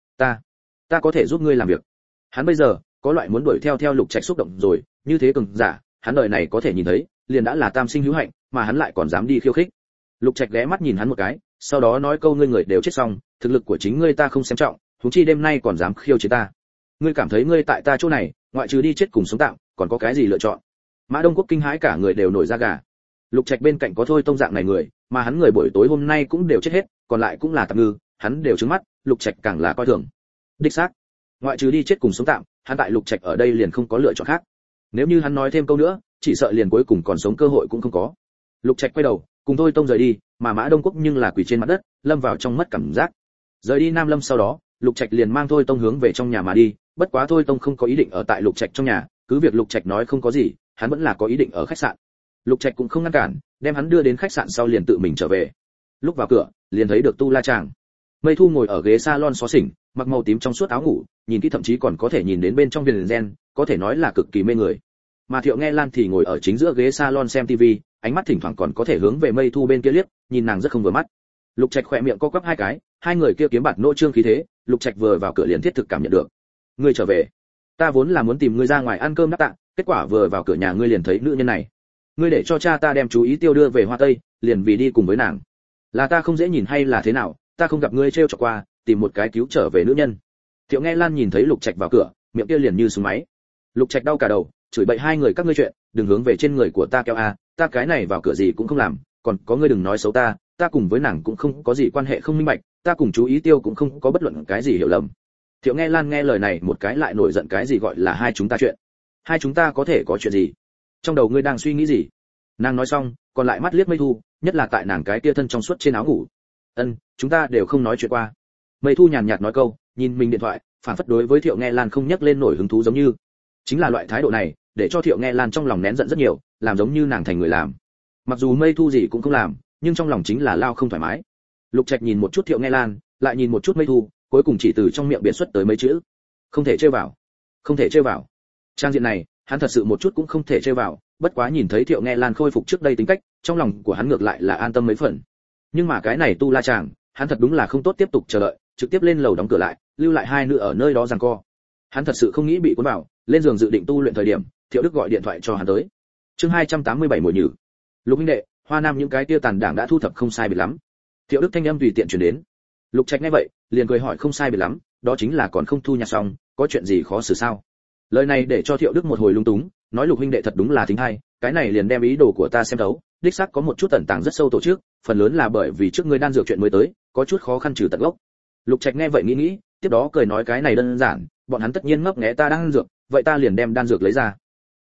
ta có thể giúp ngươi làm việc. Hắn bây giờ có loại muốn đuổi theo Lục Trạch xúc động rồi, như thế cường giả, hắn đời này có thể nhìn thấy, liền đã là tam sinh hữu hạnh, mà hắn lại còn dám đi khiêu khích. Lục Trạch ghé mắt nhìn hắn một cái, sau đó nói câu ngươi người đều chết xong, thực lực của chính ngươi ta không xem trọng, huống chi đêm nay còn dám khiêu chiến ta. Ngươi cảm thấy ngươi tại ta chỗ này, ngoại trừ đi chết cùng sống tạm, còn có cái gì lựa chọn? Mã Đông Quốc kinh hãi cả người đều nổi da gà. Lục Trạch bên cạnh có Thôi Tông dạng này người, mà hắn người buổi tối hôm nay cũng đều chết hết, còn lại cũng là tạm ngư, hắn đều trừng mắt, Lục Trạch càng là coi thường. Đích xác, ngoại trừ đi chết cùng sống tạm, hắn tại Lục Trạch ở đây liền không có lựa chọn khác. Nếu như hắn nói thêm câu nữa, chỉ sợ liền cuối cùng còn sống cơ hội cũng không có. Lục Trạch quay đầu, cùng Thôi Tông rời đi, mà Mã Đông Quốc nhưng là quỳ trên mặt đất, lâm vào trong mất cảm giác. Rời đi Nam Lâm sau đó, Lục Trạch liền mang Thôi Tông hướng về trong nhà mà đi, bất quá Thôi Tông không có ý định ở tại Lục Trạch trong nhà, cứ việc Lục Trạch nói không có gì, hắn vẫn là có ý định ở khách sạn. Lục Trạch cũng không ngăn cản, đem hắn đưa đến khách sạn sau liền tự mình trở về. Lúc vào cửa, liền thấy được Tu La Tràng. Mây Thu ngồi ở ghế salon xó xỉnh, mặc màu tím trong suốt áo ngủ, nhìn kỹ thậm chí còn có thể nhìn đến bên trong viền gen, có thể nói là cực kỳ mê người. Mà Thiệu Nghe Lan thì ngồi ở chính giữa ghế salon xem tivi, ánh mắt thỉnh thoảng còn có thể hướng về Mây Thu bên kia liếc, nhìn nàng rất không vừa mắt. Lục Trạch khỏe miệng co quắp hai cái, hai người kia kiếm bạt nô trương khí thế, Lục Trạch vừa vào cửa liền thiết thực cảm nhận được. Ngươi trở về, ta vốn là muốn tìm ngươi ra ngoài ăn cơm đáp tạ, kết quả vừa vào cửa nhà ngươi liền thấy nữ nhân này. Ngươi để cho cha ta đem chú ý tiêu đưa về Hoa Tây, liền vì đi cùng với nàng. Là ta không dễ nhìn hay là thế nào, ta không gặp ngươi trêu chọc qua, tìm một cái cứu trở về nữ nhân. Thiệu Nghe Lan nhìn thấy Lục Trạch vào cửa, miệng kia liền như súng máy. Lục Trạch đau cả đầu, chửi bậy hai người các ngươi chuyện, đừng hướng về trên người của ta kéo a, ta cái này vào cửa gì cũng không làm, còn có ngươi đừng nói xấu ta, ta cùng với nàng cũng không có gì quan hệ không minh bạch, ta cùng chú ý tiêu cũng không có bất luận cái gì hiểu lầm. Thiệu Nghe Lan nghe lời này một cái lại nổi giận cái gì gọi là hai chúng ta chuyện. Hai chúng ta có thể có chuyện gì? Trong đầu ngươi đang suy nghĩ gì? Nàng nói xong, còn lại mắt liếc Mây Thu, nhất là tại nàng cái kia thân trong suốt trên áo ngủ. Chúng ta đều không nói chuyện qua. Mây Thu nhàn nhạt nói câu, nhìn mình điện thoại, phản phất đối với Thiệu Nghe Lan không nhắc lên nổi hứng thú giống như. Chính là loại thái độ này, để cho Thiệu Nghe Lan trong lòng nén giận rất nhiều, làm giống như nàng thành người làm. Mặc dù Mây Thu gì cũng không làm, nhưng trong lòng chính là lao không thoải mái. Lục Trạch nhìn một chút Thiệu Nghe Lan, lại nhìn một chút Mây Thu, cuối cùng chỉ từ trong miệng biện xuất tới mấy chữ: không thể chơi vào, không thể chơi vào. Trang diện này, hắn thật sự một chút cũng không thể chơi vào, bất quá nhìn thấy Thiệu Nghe Lan khôi phục trước đây tính cách, trong lòng của hắn ngược lại là an tâm mấy phần. Nhưng mà cái này Tu La Tràng, hắn thật đúng là không tốt tiếp tục chờ đợi, trực tiếp lên lầu đóng cửa lại, lưu lại hai nữ ở nơi đó giằng co. Hắn thật sự không nghĩ bị cuốn vào, lên giường dự định tu luyện thời điểm, Thiệu Đức gọi điện thoại cho hắn tới. Chương 287 mùi nhử. Lục huynh đệ, Hoa Nam những cái tia tàn đảng đã thu thập không sai biệt lắm. Thiệu Đức thanh âm tùy tiện truyền đến. Lục Trạch nghe vậy, liền cười hỏi không sai biệt lắm, đó chính là còn không thu nhặt xong, có chuyện gì khó xử sao? Lời này để cho Thiệu Đức một hồi lung túng, nói Lục huynh đệ thật đúng là thính hay, cái này liền đem ý đồ của ta xem thấu, đích xác có một chút tẩn tàng rất sâu tổ chức, phần lớn là bởi vì trước ngươi đan dược chuyện mới tới, có chút khó khăn trừ tận gốc. Lục Trạch nghe vậy nghĩ, tiếp đó cười nói cái này đơn giản, bọn hắn tất nhiên ngấp nghé ta đan dược, vậy ta liền đem đan dược lấy ra.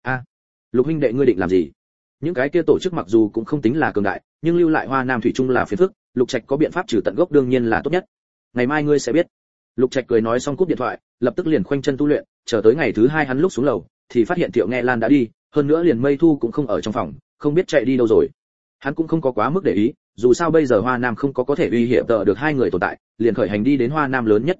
Lục huynh đệ ngươi định làm gì? Những cái kia tổ chức mặc dù cũng không tính là cường đại, nhưng lưu lại Hoa Nam thủy chung là phiền phức, Lục Trạch có biện pháp trừ tận gốc đương nhiên là tốt nhất. Ngày mai ngươi sẽ biết. Lục Trạch cười nói xong cúp điện thoại, lập tức liền khoanh chân tu luyện, chờ tới ngày thứ hai hắn lúc xuống lầu, thì phát hiện Thiệu Nghe Lan đã đi, hơn nữa liền Mây Thu cũng không ở trong phòng, không biết chạy đi đâu rồi. Hắn cũng không có quá mức để ý, dù sao bây giờ Hoa Nam không có thể uy hiếp được hai người tồn tại, liền khởi hành đi đến Hoa Nam lớn nhất tiệm thuốc,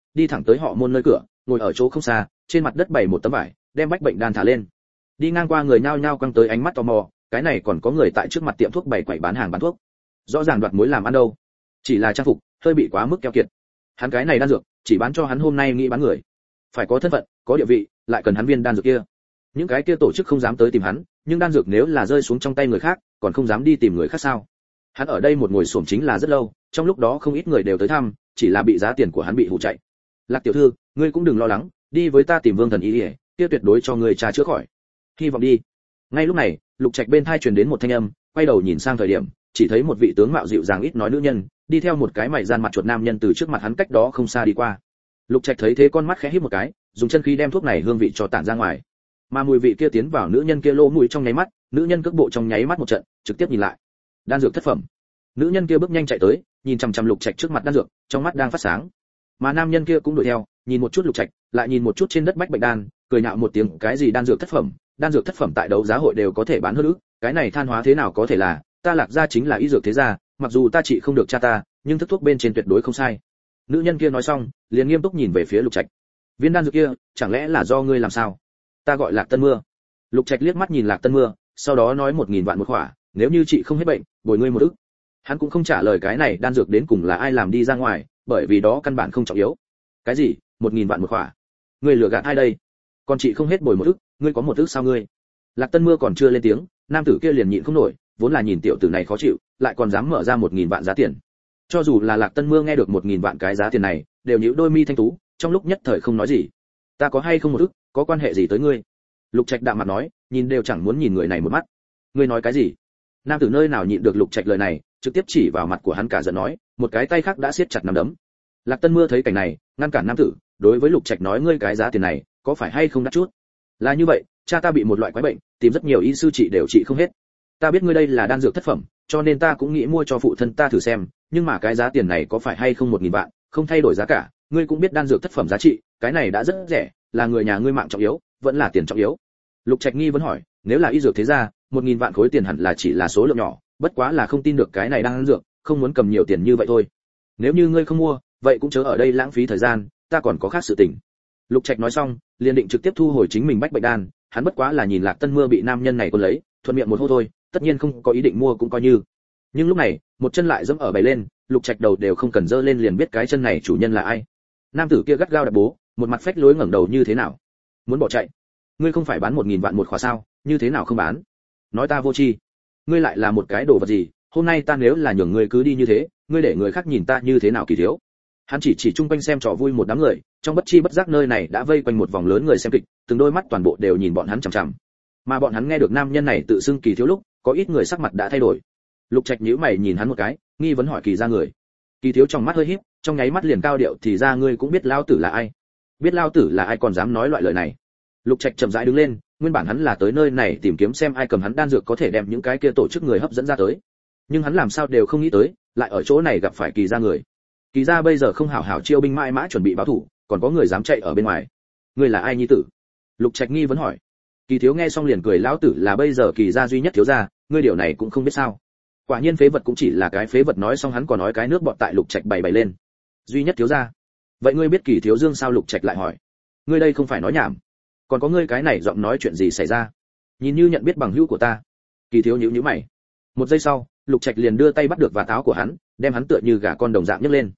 đi thẳng tới họ môn nơi cửa, ngồi ở chỗ không xa, trên mặt đất bày một tấm vải, đem bách bệnh đan thả lên. Đi ngang qua người nhao nhao quăng tới ánh mắt tò mò, cái này còn có người tại trước mặt tiệm thuốc bày quậy bán hàng bán thuốc. Rõ ràng đoạt mối làm ăn đâu. Chỉ là trang phục, hơi bị quá mức keo kiệt. Hắn cái này đan dược, chỉ bán cho hắn hôm nay nghĩ bán người. Phải có thân phận, có địa vị, lại cần hắn viên đan dược kia. Những cái kia tổ chức không dám tới tìm hắn, nhưng đan dược nếu là rơi xuống trong tay người khác, còn không dám đi tìm người khác sao? Hắn ở đây một ngồi xổm chính là rất lâu, trong lúc đó không ít người đều tới thăm, chỉ là bị giá tiền của hắn bị hù chạy. Lạc tiểu thư, ngươi cũng đừng lo lắng, đi với ta tìm Vương Thần Y, kia tuyệt đối cho ngươi trà chữa khỏi. Hy vọng đi. Ngay lúc này, Lục Trạch bên tai truyền đến một thanh âm, quay đầu nhìn sang thời điểm, chỉ thấy một vị tướng mạo dịu dàng ít nói nữ nhân, đi theo một cái mày gian mặt chuột nam nhân từ trước mặt hắn cách đó không xa đi qua. Lục Trạch thấy thế con mắt khẽ híp một cái, dùng chân khí đem thuốc này hương vị cho tản ra ngoài. Mà mùi vị kia tiến vào nữ nhân kia lỗ mũi trong nháy mắt, nữ nhân cước bộ trong nháy mắt một trận, trực tiếp nhìn lại. Đan dược thất phẩm. Nữ nhân kia bước nhanh chạy tới, nhìn chằm chằm Lục Trạch trước mặt đan dược, trong mắt đang phát sáng. Mà nam nhân kia cũng đuổi theo, nhìn một chút Lục Trạch, lại nhìn một chút trên đất bách bệnh đan, cười nhạo một tiếng, cái gì đan dược thất phẩm, đan dược thất phẩm tại đấu giá hội đều có thể bán hơn ức, cái này than hóa thế nào có thể là, ta Lạc gia chính là y dược thế gia, mặc dù ta trị không được cha ta, nhưng thức thuốc bên trên tuyệt đối không sai. Nữ nhân kia nói xong, liền nghiêm túc nhìn về phía Lục Trạch. Viên đan dược kia, chẳng lẽ là do ngươi làm sao? Ta gọi Lạc Tân Mưa. Lục Trạch liếc mắt nhìn Lạc Tân Mưa, sau đó nói 1000 vạn một khỏa, nếu như chị không hết bệnh, bồi ngươi một ức. Hắn cũng không trả lời cái này đan dược đến cùng là ai làm đi ra ngoài, bởi vì đó căn bản không trọng yếu. Cái gì? 1000 vạn một khỏa? Ngươi lừa gạt ai đây? Còn chị không hết bồi một ức, ngươi có một ức sao ngươi? Lạc Tân Mưa còn chưa lên tiếng, nam tử kia liền nhịn không nổi, vốn là nhìn tiểu tử này khó chịu, lại còn dám mở ra 1000 vạn giá tiền. Cho dù là Lạc Tân Mưa nghe được 1000 vạn cái giá tiền này, đều nhíu đôi mi thanh tú, trong lúc nhất thời không nói gì. Ta có hay không một ức, có quan hệ gì tới ngươi? Lục Trạch đạm mặt nói, nhìn đều chẳng muốn nhìn người này một mắt. Ngươi nói cái gì? Nam tử nơi nào nhịn được Lục Trạch lời này, trực tiếp chỉ vào mặt của hắn cả giận nói, một cái tay khác đã siết chặt nắm đấm. Lạc Tân Mưa thấy cảnh này, ngăn cản nam tử, đối với Lục Trạch nói, ngươi cái giá tiền này, có phải hay không đắt chút? Là như vậy, cha ta bị một loại quái bệnh, tìm rất nhiều y sư trị đều trị không hết. Ta biết ngươi đây là đan dược thất phẩm, cho nên ta cũng nghĩ mua cho phụ thân ta thử xem, nhưng mà cái giá tiền này có phải hay không 1000 vạn, không thay đổi giá cả, ngươi cũng biết đan dược thất phẩm giá trị, cái này đã rất rẻ, là người nhà ngươi mạng trọng yếu, vẫn là tiền trọng yếu. Lục Trạch nghi vấn hỏi, nếu là y dược thế gia, 1000 vạn khối tiền hẳn là chỉ là số lượng nhỏ, bất quá là không tin được cái này đang ăn dược, không muốn cầm nhiều tiền như vậy thôi. Nếu như ngươi không mua, vậy cũng chớ ở đây lãng phí thời gian, ta còn có khác sự tình. Lục Trạch nói xong, liền định trực tiếp thu hồi chính mình bách bệnh đan, hắn bất quá là nhìn Lạc Tân Mưa bị nam nhân này cuốn lấy, thuận miệng một hô thôi, tất nhiên không có ý định mua cũng coi như. Nhưng lúc này, một chân lại giẫm ở bày lên, Lục Trạch đầu đều không cần dơ lên liền biết cái chân này chủ nhân là ai. Nam tử kia gắt gao đạp bố, một mặt phách lối ngẩng đầu như thế nào? Muốn bỏ chạy? Ngươi không phải bán 1000 vạn một khóa sao, như thế nào không bán? Nói ta vô tri. Ngươi lại là một cái đồ vật gì, hôm nay ta nếu là nhường ngươi cứ đi như thế, ngươi để người khác nhìn ta như thế nào kỳ thiếu. Hắn chỉ chung quanh xem trò vui một đám người, trong bất chi bất giác nơi này đã vây quanh một vòng lớn người xem kịch, từng đôi mắt toàn bộ đều nhìn bọn hắn chằm chằm. Mà bọn hắn nghe được nam nhân này tự xưng kỳ thiếu lúc, có ít người sắc mặt đã thay đổi. Lục Trạch nhíu mày nhìn hắn một cái, nghi vấn hỏi kỳ ra người. Kỳ thiếu trong mắt hơi híp, trong nháy mắt liền cao điệu, thì ra ngươi cũng biết lao tử là ai? Biết lao tử là ai còn dám nói loại lời này? Lục Trạch chậm rãi đứng lên, nguyên bản hắn là tới nơi này tìm kiếm xem ai cầm hắn đan dược có thể đem những cái kia tổ chức người hấp dẫn ra tới. Nhưng hắn làm sao đều không nghĩ tới, lại ở chỗ này gặp phải kỳ gia người. Kỳ gia bây giờ không hảo hảo chiêu binh mãi mã chuẩn bị báo thủ, còn có người dám chạy ở bên ngoài. Ngươi là ai nhi tử? Lục Trạch nghi vấn hỏi. Kỳ thiếu nghe xong liền cười, lão tử là bây giờ kỳ gia duy nhất thiếu gia, ngươi điều này cũng không biết sao? Quả nhiên phế vật cũng chỉ là cái phế vật. Nói xong hắn còn nói cái nước bọt tại Lục Trạch bày lên. Duy nhất thiếu gia? Vậy ngươi biết Kỳ thiếu Dương sao? Lục Trạch lại hỏi. Ngươi đây không phải nói nhảm. Còn có ngươi cái này giọng nói chuyện gì xảy ra? Nhìn như nhận biết bằng hữu của ta. Kỳ thiếu nhíu nhíu mày. Một giây sau, Lục Trạch liền đưa tay bắt được vạt áo của hắn, đem hắn tựa như gà con đồng dạng nhấc lên.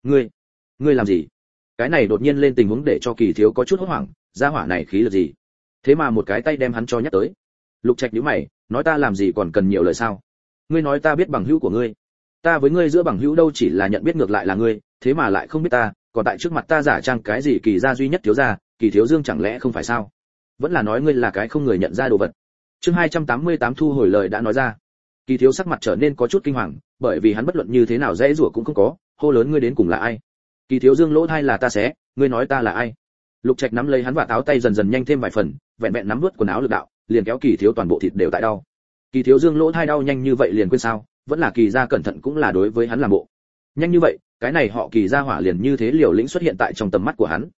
Ngươi làm gì? Cái này đột nhiên lên tình huống để cho Kỳ thiếu có chút hốt hoảng, gia hỏa này khí lực gì? Thế mà một cái tay đem hắn cho nhắc tới. Lục Trạch nhíu mày, nói ta làm gì còn cần nhiều lời sao? Ngươi nói ta biết bằng hữu của ngươi? Ta với ngươi giữa bằng hữu đâu chỉ là nhận biết, ngược lại là ngươi, thế mà lại không biết ta, còn tại trước mặt ta giả trang cái gì Kỳ gia duy nhất thiếu gia, Kỳ thiếu Dương chẳng lẽ không phải sao? Vẫn là nói ngươi là cái không người nhận ra đồ vật. Chương 288 thu hồi lời đã nói ra. Kỳ thiếu sắc mặt trở nên có chút kinh hoàng, bởi vì hắn bất luận như thế nào dễ rủa cũng không có, hô lớn ngươi đến cùng là ai? Kỳ thiếu Dương lỗ thai là ta xé, ngươi nói ta là ai? Lục Trạch nắm lấy hắn và táo tay dần dần nhanh thêm vài phần, vẹn vẹn nắm nuốt quần áo lực đạo, liền kéo Kỳ thiếu toàn bộ thịt đều tại đau. Kỳ thiếu Dương lỗ thai đau nhanh như vậy liền quên sao? Vẫn là Kỳ gia cẩn thận cũng là đối với hắn làm bộ. Nhanh như vậy, cái này họ Kỳ gia hỏa liền như thế liều lĩnh xuất hiện tại trong tầm mắt của hắn.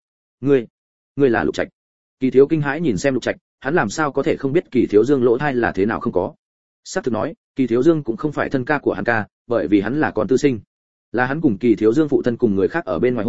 Ngươi là Lục Trạch? Kỳ thiếu kinh hãi nhìn xem Lục Trạch, hắn làm sao có thể không biết Kỳ thiếu Dương lỗ thai là thế nào không có. Sắp thực nói, Kỳ thiếu Dương cũng không phải thân ca của hắn ca, bởi vì hắn là con tư sinh. Là hắn cùng Kỳ thiếu Dương phụ thân cùng người khác ở bên ngoài hỗn,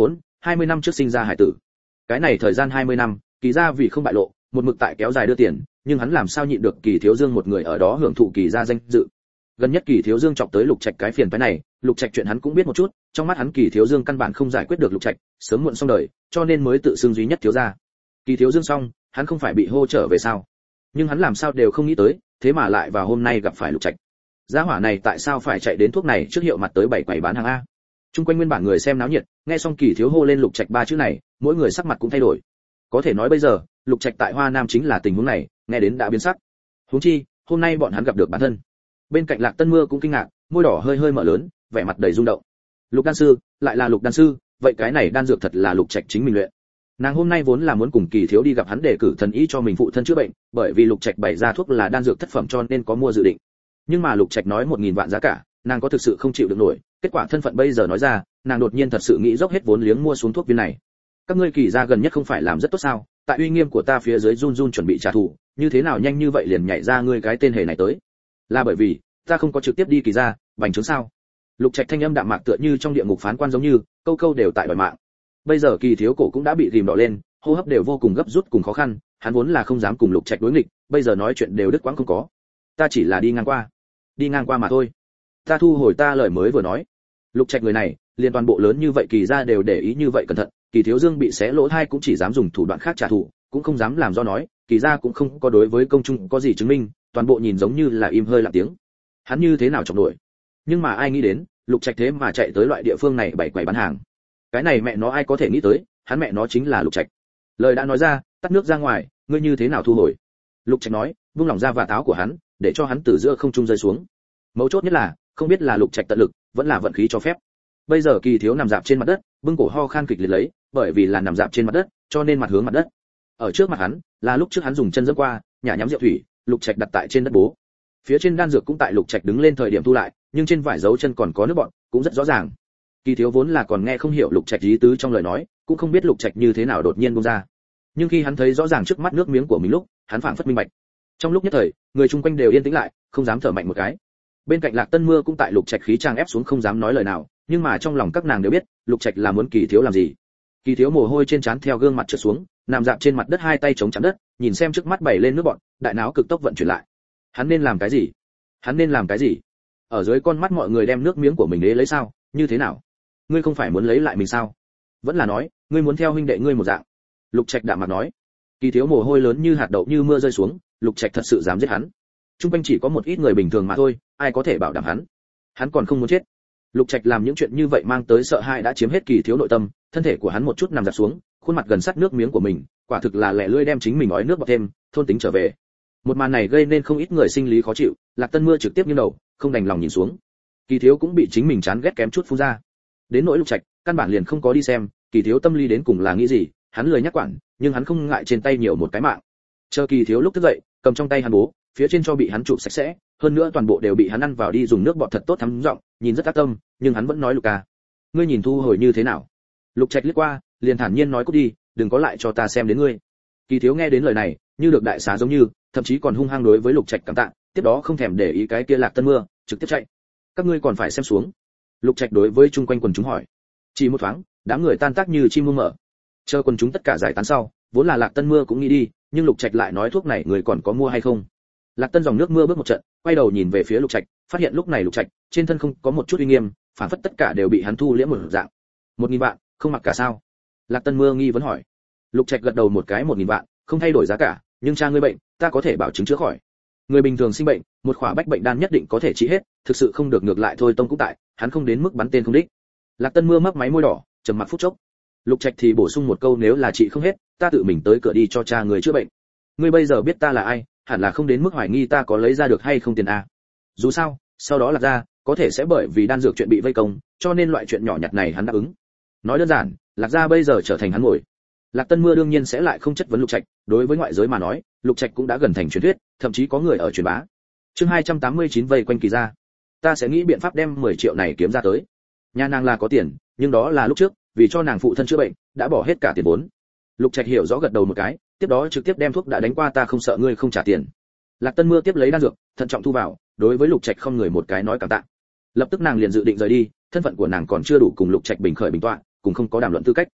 20 năm trước sinh ra hải tử. Cái này thời gian 20 năm, Kỳ gia vì không bại lộ, một mực tại kéo dài đưa tiền, nhưng hắn làm sao nhịn được Kỳ Thiếu Dương một người ở đó hưởng thụ Kỳ gia danh dự. Gần nhất Kỳ Thiếu Dương chọc tới Lục Trạch cái phiền phức này, Lục Trạch chuyện hắn cũng biết một chút, trong mắt hắn Kỳ Thiếu Dương căn bản không giải quyết được Lục Trạch, sớm muộn xong đời, cho nên mới tự xưng duy nhất thiếu gia. Kỳ Thiếu Dương xong, hắn không phải bị hô trở về sao? Nhưng hắn làm sao đều không nghĩ tới, thế mà lại vào hôm nay gặp phải Lục Trạch. Gia hỏa này tại sao phải chạy đến thuốc này trước hiệu mặt tới bảy quầy bán hàng a? Trung quanh nguyên bản người xem náo nhiệt, nghe xong Kỳ Thiếu hô lên Lục Trạch ba chữ này, mỗi người sắc mặt cũng thay đổi. Có thể nói bây giờ, Lục Trạch tại Hoa Nam chính là tình huống này, nghe đến đã biến sắc. Huống chi, hôm nay bọn hắn gặp được bản thân. Bên cạnh Lạc Tân Mưa cũng kinh ngạc, môi đỏ hơi hơi mở lớn, vẻ mặt đầy rung động. Lục đan sư, lại là Lục đan sư, vậy cái này đan dược thật là Lục Trạch chính mình luyện. Nàng hôm nay vốn là muốn cùng Kỳ Thiếu đi gặp hắn để cử thần ý cho mình phụ thân chữa bệnh, bởi vì Lục Trạch bày ra thuốc là đan dược thất phẩm cho nên có mua dự định. Nhưng mà Lục Trạch nói 1000 vạn giá cả, nàng có thực sự không chịu được nổi, kết quả thân phận bây giờ nói ra, nàng đột nhiên thật sự nghĩ dốc hết vốn liếng mua xuống thuốc viên này. Các ngươi Kỳ gia gần nhất không phải làm rất tốt sao? Tại uy nghiêm của ta phía dưới run run chuẩn bị trả thù, như thế nào nhanh như vậy liền nhảy ra ngươi cái tên hề này tới? Là bởi vì ta không có trực tiếp đi Kỳ gia, bành trướng sao? Lục Trạch thanh âm đạm mạc tựa như trong địa ngục phán quan giống như, câu câu đều tại đòi mạng. Bây giờ Kỳ Thiếu cổ cũng đã bị rìm đỏ lên, hô hấp đều vô cùng gấp rút cùng khó khăn, hắn vốn là không dám cùng Lục Trạch đối nghịch, bây giờ nói chuyện đều đứt quãng không có. Ta chỉ là đi ngang qua mà thôi. Ta thu hồi ta lời mới vừa nói. Lục Trạch người này, liên toàn bộ lớn như vậy Kỳ gia đều để ý như vậy cẩn thận, Kỳ Thiếu Dương bị xé lỗ tai cũng chỉ dám dùng thủ đoạn khác trả thù, cũng không dám làm do nói, Kỳ gia cũng không có đối với công chúng có gì chứng minh, toàn bộ nhìn giống như là im hơi lặng tiếng. Hắn như thế nào chọc nổi? Nhưng mà ai nghĩ đến, Lục Trạch thế mà chạy tới loại địa phương này bày quầy bán hàng. Cái này mẹ nó ai có thể nghĩ tới, hắn mẹ nó chính là Lục Trạch. Lời đã nói ra, tắt nước ra ngoài, ngươi như thế nào thu hồi? Lục Trạch nói, buông lỏng ra vạt áo của hắn, để cho hắn từ giữa không trung rơi xuống. Mấu chốt nhất là, không biết là Lục Trạch tận lực, vẫn là vận khí cho phép. Bây giờ Kỳ Thiếu nằm dạp trên mặt đất, bưng cổ ho khan kịch liệt lấy, bởi vì là nằm dạp trên mặt đất, cho nên mặt hướng mặt đất. Ở trước mặt hắn, là lúc trước hắn dùng chân giẫm qua, nhả nhắm rượu thủy, Lục Trạch đặt tại trên đất bố. Phía trên đan dược cũng tại Lục Trạch đứng lên thời điểm thu lại, nhưng trên vải dấu chân còn có nước bọt, cũng rất rõ ràng. Kỳ Thiếu vốn là còn nghe không hiểu Lục Trạch ý tứ trong lời nói, cũng không biết Lục Trạch như thế nào đột nhiên buông ra. Nhưng khi hắn thấy rõ ràng trước mắt nước miếng của mình lúc, hắn phảng phất minh bạch. Trong lúc nhất thời, người chung quanh đều yên tĩnh lại, không dám thở mạnh một cái. Bên cạnh Lạc Tân Mưa cũng tại Lục Trạch khí trang ép xuống không dám nói lời nào, nhưng mà trong lòng các nàng đều biết, Lục Trạch là muốn Kỳ Thiếu làm gì. Kỳ Thiếu mồ hôi trên trán theo gương mặt trượt xuống, nằm dạp trên mặt đất hai tay chống chắn đất, nhìn xem trước mắt bảy lên nước bọt, đại não cực tốc vận chuyển lại. Hắn nên làm cái gì? Hắn nên làm cái gì? Ở dưới con mắt mọi người đem nước miếng của mình lấy sao? Như thế nào? Ngươi không phải muốn lấy lại mình sao? Vẫn là nói, ngươi muốn theo huynh đệ ngươi một dạng. Lục Trạch đạm mặt nói. Kỳ Thiếu mồ hôi lớn như hạt đậu như mưa rơi xuống, Lục Trạch thật sự dám giết hắn. Trung quanh chỉ có một ít người bình thường mà thôi, ai có thể bảo đảm hắn? Hắn còn không muốn chết. Lục Trạch làm những chuyện như vậy mang tới sợ hãi đã chiếm hết Kỳ Thiếu nội tâm, thân thể của hắn một chút nằm dạp xuống, khuôn mặt gần sát nước miếng của mình, quả thực là lẻ lươi đem chính mình ói nước bọt thêm, thôn tính trở về. Một màn này gây nên không ít người sinh lý khó chịu, Lạc Tân Mưa trực tiếp nghiêng đầu, không đành lòng nhìn xuống. Kỳ Thiếu cũng bị chính mình chán ghét kém chút phun ra. Đến nỗi Lục Trạch, căn bản liền không có đi xem, Kỳ Thiếu tâm lý đến cùng là nghĩ gì, hắn lười nhắc quản, nhưng hắn không ngại trên tay nhiều một cái mạng. Chờ Kỳ Thiếu lúc thức dậy, cầm trong tay hắn bố, phía trên cho bị hắn chụp sạch sẽ, hơn nữa toàn bộ đều bị hắn ăn vào đi dùng nước bọt thật tốt thấm giọng, nhìn rất ác tâm, nhưng hắn vẫn nói Lục ca, ngươi nhìn thu hồi như thế nào? Lục Trạch liếc qua, liền thản nhiên nói cút đi, đừng có lại cho ta xem đến ngươi. Kỳ Thiếu nghe đến lời này, như được đại xá giống như, thậm chí còn hung hăng đối với Lục Trạch cảm tạ, tiếp đó không thèm để ý cái kia Lạc Tân Mưa, trực tiếp chạy. Các ngươi còn phải xem xuống. Lục Trạch đối với chung quanh quần chúng hỏi. Chỉ một thoáng, đám người tan tác như chim muông mở. Chờ quần chúng tất cả giải tán sau, vốn là Lạc Tân Mưa cũng nghĩ đi, nhưng Lục Trạch lại nói thuốc này người còn có mua hay không. Lạc Tân dòng nước mưa bước một trận, quay đầu nhìn về phía Lục Trạch, phát hiện lúc này Lục Trạch trên thân không có một chút uy nghiêm, phản phất tất cả đều bị hắn thu liễm một dạng. 1000 vạn, không mặc cả sao? Lạc Tân Mưa nghi vấn hỏi. Lục Trạch gật đầu một cái 1000 vạn, không thay đổi giá cả, nhưng cha ngươi bệnh, ta có thể bảo chứng chữa khỏi. Người bình thường sinh bệnh, một khỏa bách bệnh đan nhất định có thể trị hết, thực sự không được ngược lại thôi tông cũng tại, hắn không đến mức bắn tên không đích. Lạc Tân Mưa mấp máy môi đỏ, trầm mặc phút chốc. Lục Trạch thì bổ sung một câu nếu là trị không hết, ta tự mình tới cửa đi cho cha người chữa bệnh. Ngươi bây giờ biết ta là ai, hẳn là không đến mức hoài nghi ta có lấy ra được hay không tiền a. Dù sao, sau đó Lạc gia có thể sẽ bởi vì đan dược chuyện bị vây công, cho nên loại chuyện nhỏ nhặt này hắn đáp ứng. Nói đơn giản, Lạc gia bây giờ trở thành hắn ngồi. Lạc Tân Mưa đương nhiên sẽ lại không chất vấn Lục Trạch, đối với ngoại giới mà nói, Lục Trạch cũng đã gần thành truyền thuyết, thậm chí có người ở truyền bá. Chương 289 vây quanh Kỳ gia. Ta sẽ nghĩ biện pháp đem 10 triệu này kiếm ra tới. Nhà nàng là có tiền, nhưng đó là lúc trước, vì cho nàng phụ thân chữa bệnh, đã bỏ hết cả tiền vốn. Lục Trạch hiểu rõ gật đầu một cái, tiếp đó trực tiếp đem thuốc đã đánh qua ta không sợ ngươi không trả tiền. Lạc Tân Mưa tiếp lấy đan dược, thận trọng thu vào, đối với Lục Trạch không người một cái nói cảm tạ. Lập tức nàng liền dự định rời đi, thân phận của nàng còn chưa đủ cùng Lục Trạch bình khởi bình tọa, cùng không có đàm luận tư cách.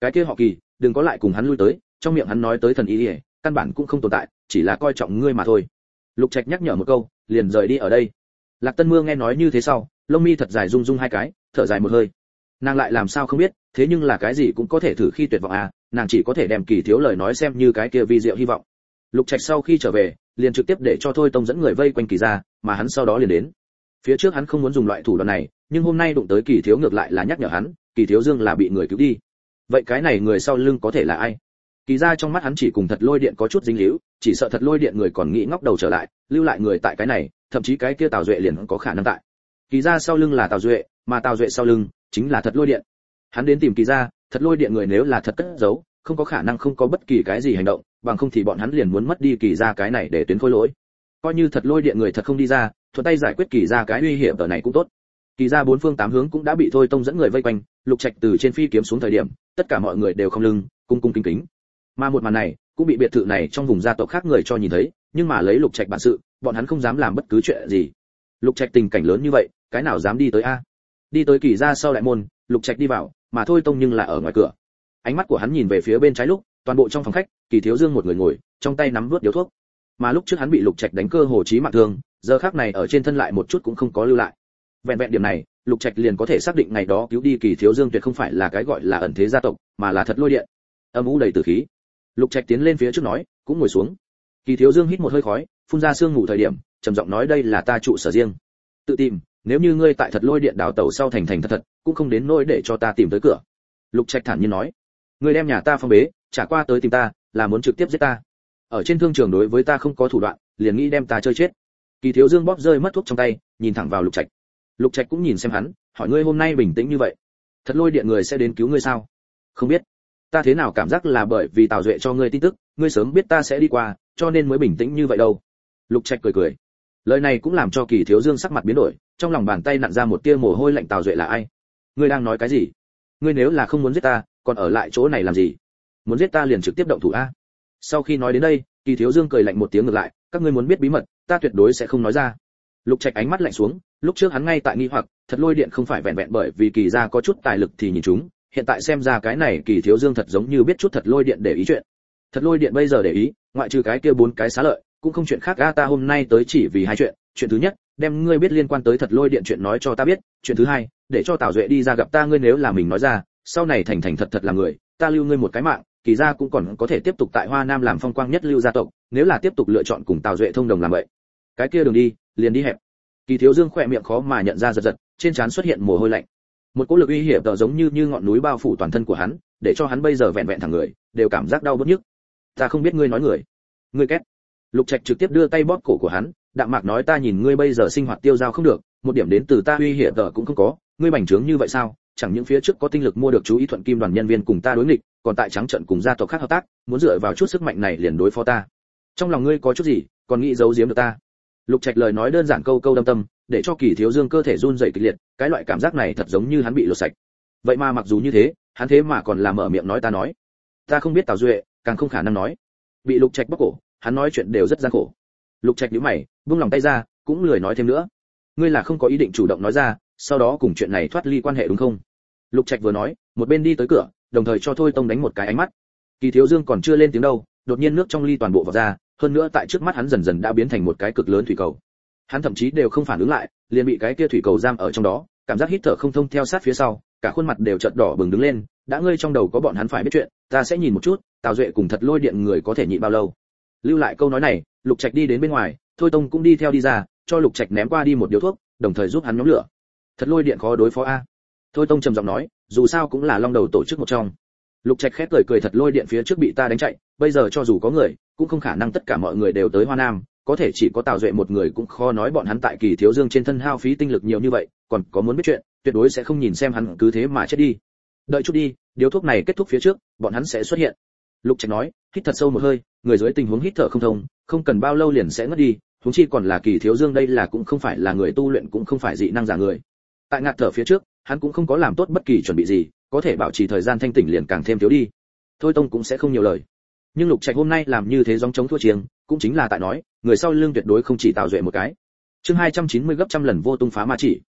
cái kia họ Kỳ, đừng có lại cùng hắn lui tới, trong miệng hắn nói tới thần y, căn bản cũng không tồn tại, chỉ là coi trọng ngươi mà thôi. Lục Trạch nhắc nhở một câu, liền rời đi ở đây. Lạc Tân Mưa nghe nói như thế sau, lông mi thật dài rung rung hai cái, thở dài một hơi. Nàng lại làm sao không biết, thế nhưng là cái gì cũng có thể thử khi tuyệt vọng à, nàng chỉ có thể đem Kỳ thiếu lời nói xem như cái kia vi diệu hy vọng. Lục Trạch sau khi trở về, liền trực tiếp để cho Thôi Tông dẫn người vây quanh Kỳ ra, mà hắn sau đó liền đến. Phía trước hắn không muốn dùng loại thủ đoạn này, nhưng hôm nay đụng tới Kỳ thiếu ngược lại là nhắc nhở hắn, Kỳ thiếu Dương là bị người cứu đi. Vậy cái này người sau lưng có thể là ai? Kỳ ra trong mắt hắn chỉ cùng Thật Lôi Điện có chút dính líu, chỉ sợ Thật Lôi Điện người còn nghĩ ngóc đầu trở lại, lưu lại người tại cái này, thậm chí cái kia Tào Duệ liền có khả năng tại. Kỳ ra sau lưng là Tào Duệ, mà Tào Duệ sau lưng chính là Thật Lôi Điện. Hắn đến tìm Kỳ ra, Thật Lôi Điện người nếu là thật cất giấu, không có khả năng không có bất kỳ cái gì hành động, bằng không thì bọn hắn liền muốn mất đi Kỳ ra cái này để tuyến khôi lỗi. Coi như Thật Lôi Điện người thật không đi ra, thuận tay giải quyết Kỳ ra cái uy hiểm ở này cũng tốt. Kỳ ra bốn phương tám hướng cũng đã bị Thôi Tông dẫn người vây quanh, Lục Trạch từ trên phi kiếm xuống thời điểm, tất cả mọi người đều không lưng, cung cung kính kính. Mà một màn này cũng bị biệt thự này trong vùng gia tộc khác người cho nhìn thấy, nhưng mà lấy Lục Trạch bản sự, bọn hắn không dám làm bất cứ chuyện gì. Lục Trạch tình cảnh lớn như vậy, cái nào dám đi tới a? Đi tới Kỳ ra sau đại môn, Lục Trạch đi vào, mà Thôi Tông nhưng là ở ngoài cửa. Ánh mắt của hắn nhìn về phía bên trái lúc, toàn bộ trong phòng khách, Kỳ thiếu Dương một người ngồi, trong tay nắm vuốt điếu thuốc. Mà lúc trước hắn bị Lục Trạch đánh cơ hồ chí mạng thương, giờ khắc này ở trên thân lại một chút cũng không có lưu lại. Vẹn vẹn điểm này, Lục Trạch liền có thể xác định ngày đó cứu đi Kỳ thiếu Dương tuyệt không phải là cái gọi là ẩn thế gia tộc, mà là Thật Lôi Điện. Âm u đầy tử khí. Lục Trạch tiến lên phía trước nói, cũng ngồi xuống. Kỳ thiếu Dương hít một hơi khói, phun ra sương ngủ thời điểm, trầm giọng nói đây là ta trụ sở riêng. Tự tìm, nếu như ngươi tại Thật Lôi Điện đào tẩu sau thành thật, cũng không đến nỗi để cho ta tìm tới cửa. Lục Trạch thản nhiên nói, ngươi đem nhà ta phong bế, trả qua tới tìm ta, là muốn trực tiếp giết ta. Ở trên thương trường đối với ta không có thủ đoạn, liền nghĩ đem ta chơi chết. Kỳ thiếu Dương bóp rơi mất thuốc trong tay, nhìn thẳng vào Lục Trạch. Lục Trạch cũng nhìn xem hắn, hỏi ngươi hôm nay bình tĩnh như vậy, Thật Lôi Điện người sẽ đến cứu ngươi sao? Không biết. Ta thế nào cảm giác là bởi vì Tào Duệ cho ngươi tin tức, ngươi sớm biết ta sẽ đi qua, cho nên mới bình tĩnh như vậy đâu. Lục Trạch cười cười. Lời này cũng làm cho Kỳ thiếu Dương sắc mặt biến đổi, trong lòng bàn tay nặn ra một tia mồ hôi lạnh. Tào Duệ là ai? Ngươi đang nói cái gì? Ngươi nếu là không muốn giết ta, còn ở lại chỗ này làm gì? Muốn giết ta liền trực tiếp động thủ a. Sau khi nói đến đây, Kỳ thiếu Dương cười lạnh một tiếng ngược lại, các ngươi muốn biết bí mật, ta tuyệt đối sẽ không nói ra. Lục Trạch ánh mắt lạnh xuống, lúc trước hắn ngay tại nghi hoặc, Thật Lôi Điện không phải vẹn vẹn bởi vì Kỳ gia có chút tài lực thì nhìn chúng, hiện tại xem ra cái này Kỳ thiếu Dương thật giống như biết chút Thật Lôi Điện để ý chuyện. Thật Lôi Điện bây giờ để ý, ngoại trừ cái kia bốn cái xá lợi, cũng không chuyện khác. Ta hôm nay tới chỉ vì hai chuyện, chuyện thứ nhất, đem ngươi biết liên quan tới Thật Lôi Điện chuyện nói cho ta biết, chuyện thứ hai, để cho Tào Duệ đi ra gặp ta. Ngươi nếu là mình nói ra, sau này thành thật làm người, ta lưu ngươi một cái mạng, Kỳ gia cũng còn có thể tiếp tục tại Hoa Nam làm phong quang nhất lưu gia tộc, nếu là tiếp tục lựa chọn cùng Tào Duệ thông đồng làm vậy, cái kia đường đi liền đi hẹp. Kỳ thiếu Dương khỏe miệng khó mà nhận ra giật, trên trán xuất hiện mồ hôi lạnh. Một cỗ lực uy hiểm tựa giống như ngọn núi bao phủ toàn thân của hắn, để cho hắn bây giờ vẹn vẹn thẳng người, đều cảm giác đau bứt nhức. Ta không biết ngươi nói người. Ngươi két. Lục Trạch trực tiếp đưa tay bóp cổ của hắn, đạm mạc nói ta nhìn ngươi bây giờ sinh hoạt tiêu dao không được, một điểm đến từ ta uy hiểm tựa cũng không có, ngươi bành trướng như vậy sao? Chẳng những phía trước có tinh lực mua được chú ý Thuận Kim đoàn nhân viên cùng ta đối nghịch, còn tại trắng trận cùng gia tộc khác hợp tác, muốn dựa vào chút sức mạnh này liền đối phó ta. Trong lòng ngươi có chút gì, còn nghĩ giấu giếm được ta? Lục Trạch lời nói đơn giản câu câu đâm tâm, để cho Kỳ thiếu Dương cơ thể run rẩy kịch liệt, cái loại cảm giác này thật giống như hắn bị lột sạch. Vậy mà mặc dù như thế, hắn thế mà còn làm mở miệng nói ta không biết Tào Duệ, càng không khả năng nói. Bị Lục Trạch bóp cổ, hắn nói chuyện đều rất gian khổ. Lục Trạch nhíu mày, buông lòng tay ra, cũng lười nói thêm nữa. Ngươi là không có ý định chủ động nói ra, sau đó cùng chuyện này thoát ly quan hệ đúng không? Lục Trạch vừa nói, một bên đi tới cửa, đồng thời cho Thôi Tông đánh một cái ánh mắt. Kỳ thiếu Dương còn chưa lên tiếng đâu, đột nhiên nước trong ly toàn bộ vọt ra, hơn nữa tại trước mắt hắn dần dần đã biến thành một cái cực lớn thủy cầu. Hắn thậm chí đều không phản ứng lại, liền bị cái kia thủy cầu giam ở trong đó, cảm giác hít thở không thông theo sát phía sau, cả khuôn mặt đều chợt đỏ bừng đứng lên. Đã ngươi trong đầu có bọn hắn phải biết chuyện, ta sẽ nhìn một chút, Tào Duệ cùng Thật Lôi Điện người có thể nhịn bao lâu. Lưu lại câu nói này, Lục Trạch đi đến bên ngoài, Thôi Tông cũng đi theo đi ra, cho Lục Trạch ném qua đi một điếu thuốc, đồng thời giúp hắn nhóm lửa. Thật Lôi Điện khó đối phó a. Thôi Tông trầm giọng nói, dù sao cũng là long đầu tổ chức một trong. Lục Trạch khép cười Thật Lôi Điện phía trước bị ta đánh chạy, bây giờ cho dù có người, cũng không khả năng tất cả mọi người đều tới Hoa Nam, có thể chỉ có Tào Duệ một người cũng khó nói bọn hắn tại Kỳ thiếu Dương trên thân hao phí tinh lực nhiều như vậy, còn có muốn biết chuyện, tuyệt đối sẽ không nhìn xem hắn cứ thế mà chết đi. Đợi chút đi, điếu thuốc này kết thúc phía trước, bọn hắn sẽ xuất hiện. Lục Trạch nói, hít thật sâu một hơi, người dưới tình huống hít thở không thông, không cần bao lâu liền sẽ ngất đi, huống chi còn là Kỳ thiếu Dương đây là cũng không phải là người tu luyện cũng không phải dị năng giả người. Tại ngạt thở phía trước, hắn cũng không có làm tốt bất kỳ chuẩn bị gì, có thể bảo trì thời gian thanh tỉnh liền càng thêm thiếu đi. Thôi Tông cũng sẽ không nhiều lời. Nhưng Lục Trạch hôm nay làm như thế gióng chống thua chiêng, cũng chính là tại nói, người sau lưng tuyệt đối không chỉ Tào Duệ một cái. Chương 290 gấp trăm lần vô tung phá ma chỉ.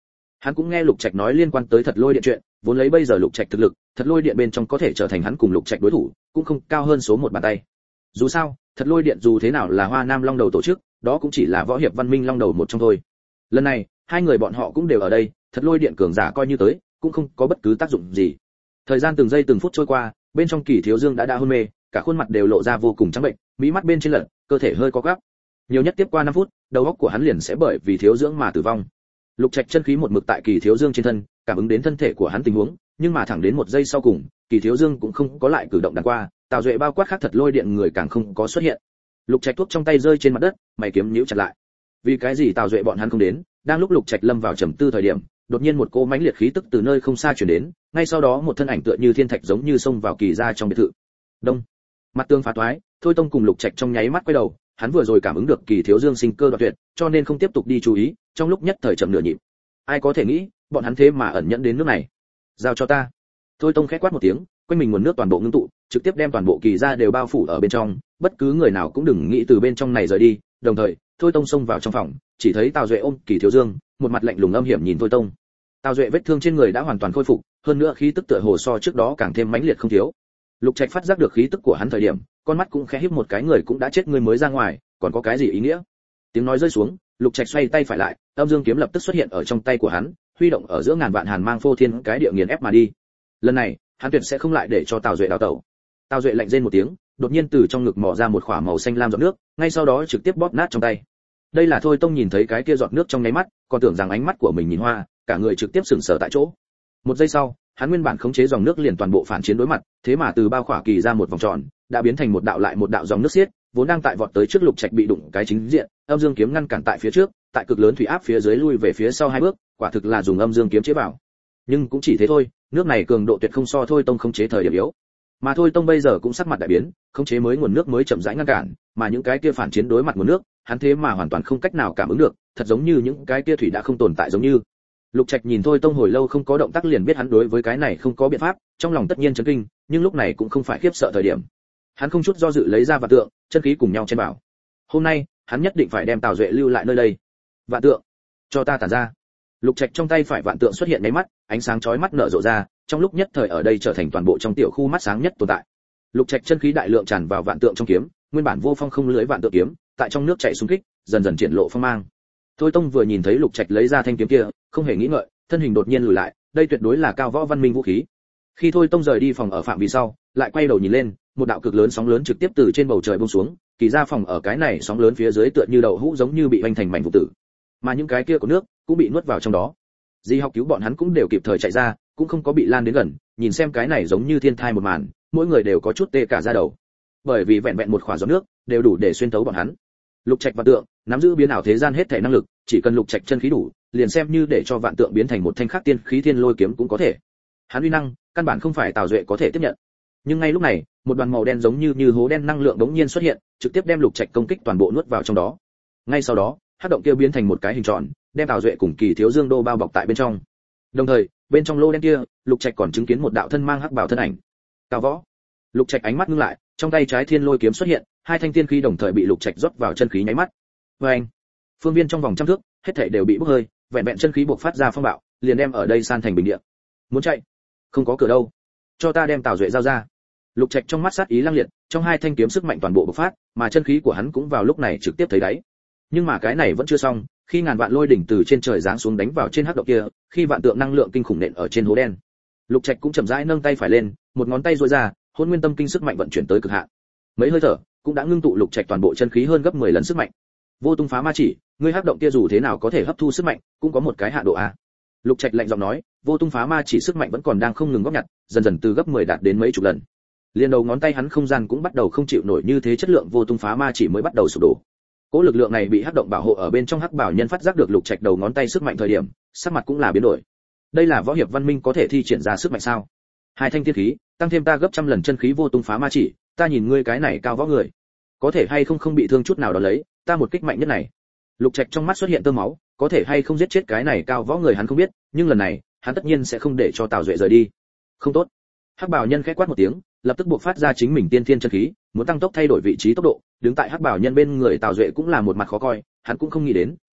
Hắn cũng nghe Lục Trạch nói liên quan tới Thật Lôi Điện chuyện, vốn lấy bây giờ Lục Trạch thực lực, Thật Lôi Điện bên trong có thể trở thành hắn cùng Lục Trạch đối thủ, cũng không cao hơn số một bàn tay. Dù sao, Thật Lôi Điện dù thế nào là Hoa Nam Long Đầu tổ chức, đó cũng chỉ là võ hiệp văn minh Long Đầu một trong thôi. Lần này, hai người bọn họ cũng đều ở đây, Thật Lôi Điện cường giả coi như tới, cũng không có bất cứ tác dụng gì. Thời gian từng giây từng phút trôi qua, bên trong Kỳ Thiếu Dương đã hôn mê, cả khuôn mặt đều lộ ra vô cùng trắng bệnh, mí mắt bên trên lật, cơ thể hơi co quắp. Nhiều nhất tiếp qua 5 phút, đầu óc của hắn liền sẽ bởi vì thiếu dưỡng mà tử vong. Lục Trạch chân khí một mực tại Kỳ Thiếu Dương trên thân, cảm ứng đến thân thể của hắn tình huống, nhưng mà thẳng đến 1 giây sau cùng, Kỳ Thiếu Dương cũng không có lại cử động đằng qua, Tào Duệ bao quát khác Thật Lôi Điện người càng không có xuất hiện. Lục Trạch thuốc trong tay rơi trên mặt đất, mày kiếm nhíu chặt lại. Vì cái gì Tào Duệ bọn hắn không đến? Đang lúc Lục Trạch lâm vào trầm tư thời điểm, đột nhiên một cỗ mãnh liệt khí tức từ nơi không xa truyền đến, ngay sau đó một thân ảnh tựa như thiên thạch giống như xông vào Kỳ gia trong biệt thự. Đông, mặt tường phá toái, Thôi Tông cùng Lục Trạch trong nháy mắt quay đầu, hắn vừa rồi cảm ứng được Kỳ Thiếu Dương sinh cơ đoạn tuyệt, cho nên không tiếp tục đi chú ý, trong lúc nhất thời chậm nửa nhịp. Ai có thể nghĩ, bọn hắn thế mà ẩn nhẫn đến nước này. Giao cho ta. Thôi Tông khẽ quát một tiếng, quanh mình nguồn nước toàn bộ ngưng tụ, trực tiếp đem toàn bộ Kỳ gia đều bao phủ ở bên trong, bất cứ người nào cũng đừng nghĩ từ bên trong này rời đi. Đồng thời, Thôi Tông xông vào trong phòng, chỉ thấy Tào Duệ ôm Kỳ Thiếu Dương, một mặt lạnh lùng âm hiểm nhìn Thôi Tông. Tào Duệ vết thương trên người đã hoàn toàn khôi phục, hơn nữa khí tức tựa hồ so trước đó càng thêm mãnh liệt không thiếu. Lục Trạch phát giác được khí tức của hắn thời điểm, con mắt cũng khẽ híp một cái, người cũng đã chết, người mới ra ngoài, còn có cái gì ý nghĩa? Tiếng nói rơi xuống, Lục Trạch xoay tay phải lại, âm dương kiếm lập tức xuất hiện ở trong tay của hắn, huy động ở giữa ngàn vạn hàn mang phô thiên cái địa nghiền ép mà đi. Lần này, hắn tuyệt sẽ không lại để cho Tào Duệ đào tẩu. Tào Duệ lạnh rên một tiếng, đột nhiên từ trong ngực mò ra một khỏa màu xanh lam giọt nước, ngay sau đó trực tiếp bóp nát trong tay. Đây là Thôi Tông nhìn thấy cái kia giọt nước trong nháy mắt, còn tưởng rằng ánh mắt của mình nhìn hoa, cả người trực tiếp sững sờ tại chỗ. Một giây sau, hắn nguyên bản khống chế dòng nước liền toàn bộ phản chiến đối mặt, thế mà từ bao khỏa Kỳ ra một vòng tròn, đã biến thành một đạo lại một đạo dòng nước xiết, vốn đang tại vọt tới trước Lục Trạch bị đụng cái chính diện, âm dương kiếm ngăn cản tại phía trước, tại cực lớn thủy áp phía dưới lui về phía sau 2 bước, quả thực là dùng âm dương kiếm chế bảo. Nhưng cũng chỉ thế thôi, nước này cường độ tuyệt không so Thôi Tông khống chế thời điểm yếu. Mà Thôi Tông bây giờ cũng sắc mặt đại biến, khống chế mới nguồn nước mới chậm rãi ngăn cản, mà những cái kia phản chiến đối mặt nguồn nước, hắn thế mà hoàn toàn không cách nào cảm ứng được, thật giống như những cái kia thủy đã không tồn tại giống như. Lục Trạch nhìn Thôi Tông hồi lâu không có động tác liền biết hắn đối với cái này không có biện pháp, trong lòng tất nhiên chấn kinh, nhưng lúc này cũng không phải khiếp sợ thời điểm. Hắn không chút do dự lấy ra vạn tượng, chân khí cùng nhau chen bảo. Hôm nay, hắn nhất định phải đem Tào Duệ lưu lại nơi đây. Vạn tượng, cho ta tản ra. Lục Trạch trong tay phải vạn tượng xuất hiện mấy mắt, ánh sáng chói mắt nở rộ ra, trong lúc nhất thời ở đây trở thành toàn bộ trong tiểu khu mắt sáng nhất tồn tại. Lục Trạch chân khí đại lượng tràn vào vạn tượng trong kiếm, nguyên bản vô phong không lưới vạn tượng kiếm, tại trong nước chảy xung kích, dần dần triển lộ phong mang. Thôi Tông vừa nhìn thấy Lục Trạch lấy ra thanh kiếm kia, không hề nghĩ ngợi, thân hình đột nhiên lùi lại, đây tuyệt đối là cao võ văn minh vũ khí. Khi Thôi Tông rời đi phòng ở phạm vi sau, lại quay đầu nhìn lên, một đạo cực lớn sóng lớn trực tiếp từ trên bầu trời buông xuống, Kỳ ra phòng ở cái này sóng lớn phía dưới tựa như đậu hũ giống như bị vành thành mảnh vụn tử. Mà những cái kia của nước cũng bị nuốt vào trong đó. Di Học cứu bọn hắn cũng đều kịp thời chạy ra, cũng không có bị lan đến gần, nhìn xem cái này giống như thiên thai một màn, mỗi người đều có chút tê cả da đầu. Bởi vì vẹn vẹn một khỏa giọt nước, đều đủ để xuyên thấu bọn hắn. Lục Trạch vạn tượng, nắm giữ biến ảo thế gian hết thể năng lực, chỉ cần Lục Trạch chân khí đủ, liền xem như để cho vạn tượng biến thành một thanh khắc tiên khí thiên lôi kiếm cũng có thể. Hắn uy năng, căn bản không phải Tào Duệ có thể tiếp nhận. Nhưng ngay lúc này, một đoàn màu đen giống như hố đen năng lượng đống nhiên xuất hiện, trực tiếp đem Lục Trạch công kích toàn bộ nuốt vào trong đó. Ngay sau đó, hắc động kia biến thành một cái hình tròn, đem Tào Duệ cùng Kỳ Thiếu Dương đô bao bọc tại bên trong. Đồng thời, bên trong lô đen kia, Lục Trạch còn chứng kiến một đạo thân mang hắc bào thân ảnh. Cao Võ. Lục Trạch ánh mắt ngưng lại, trong tay trái thiên lôi kiếm xuất hiện, hai thanh tiên khí đồng thời bị Lục Trạch rót vào chân khí nháy mắt. Oeng! Phương viên trong vòng trăm thước, hết thảy đều bị bốc hơi, vẹn vẹn chân khí bộc phát ra phong bạo, liền đem ở đây san thành bình địa. Muốn chạy? Không có cửa đâu. Cho ta đem Tào Duệ giao ra. Lục Trạch trong mắt sát ý lăng liệt, trong hai thanh kiếm sức mạnh toàn bộ bộc phát, mà chân khí của hắn cũng vào lúc này trực tiếp thấy đáy. Nhưng mà cái này vẫn chưa xong, khi ngàn vạn lôi đỉnh từ trên trời giáng xuống đánh vào trên hắc động kia, khi vạn tượng năng lượng kinh khủng nện ở trên hố đen, Lục Trạch cũng chậm rãi nâng tay phải lên, một ngón tay duỗi ra, hôn nguyên tâm kinh sức mạnh vận chuyển tới cực hạn. Mấy hơi thở, cũng đã ngưng tụ Lục Trạch toàn bộ chân khí hơn gấp 10 lần sức mạnh. Vô tung phá ma chỉ, ngươi hắc động kia dù thế nào có thể hấp thu sức mạnh, cũng có một cái hạ độ a. Lục Trạch lạnh giọng nói, vô tung phá ma chỉ sức mạnh vẫn còn đang không ngừng góp nhặt, dần dần từ gấp 10 đạt đến mấy chục lần. Liên đầu ngón tay hắn không gian cũng bắt đầu không chịu nổi như thế, chất lượng vô tung phá ma chỉ mới bắt đầu sụp đổ. Cỗ lực lượng này bị hắc động bảo hộ ở bên trong, hắc bảo nhân phát giác được Lục Trạch đầu ngón tay sức mạnh thời điểm, sắc mặt cũng là biến đổi. Đây là võ hiệp văn minh có thể thi triển ra sức mạnh sao? Hai thanh tiên khí, tăng thêm ta gấp trăm lần chân khí vô tung phá ma chỉ, ta nhìn ngươi cái này cao võ người, có thể hay không bị thương chút nào đó lấy, ta một kích mạnh nhất này. Lục Trạch trong mắt xuất hiện tơ máu, có thể hay không giết chết cái này cao võ người hắn không biết, nhưng lần này, hắn tất nhiên sẽ không để cho Tào Duệ rời đi. Không tốt. Hắc bảo nhân khẽ quát một tiếng, lập tức buộc phát ra chính mình tiên thiên chân khí, muốn tăng tốc thay đổi vị trí tốc độ, đứng tại hắc bảo nhân bên người Tào Duệ cũng là một mặt khó coi, hắn cũng không nghĩ đến,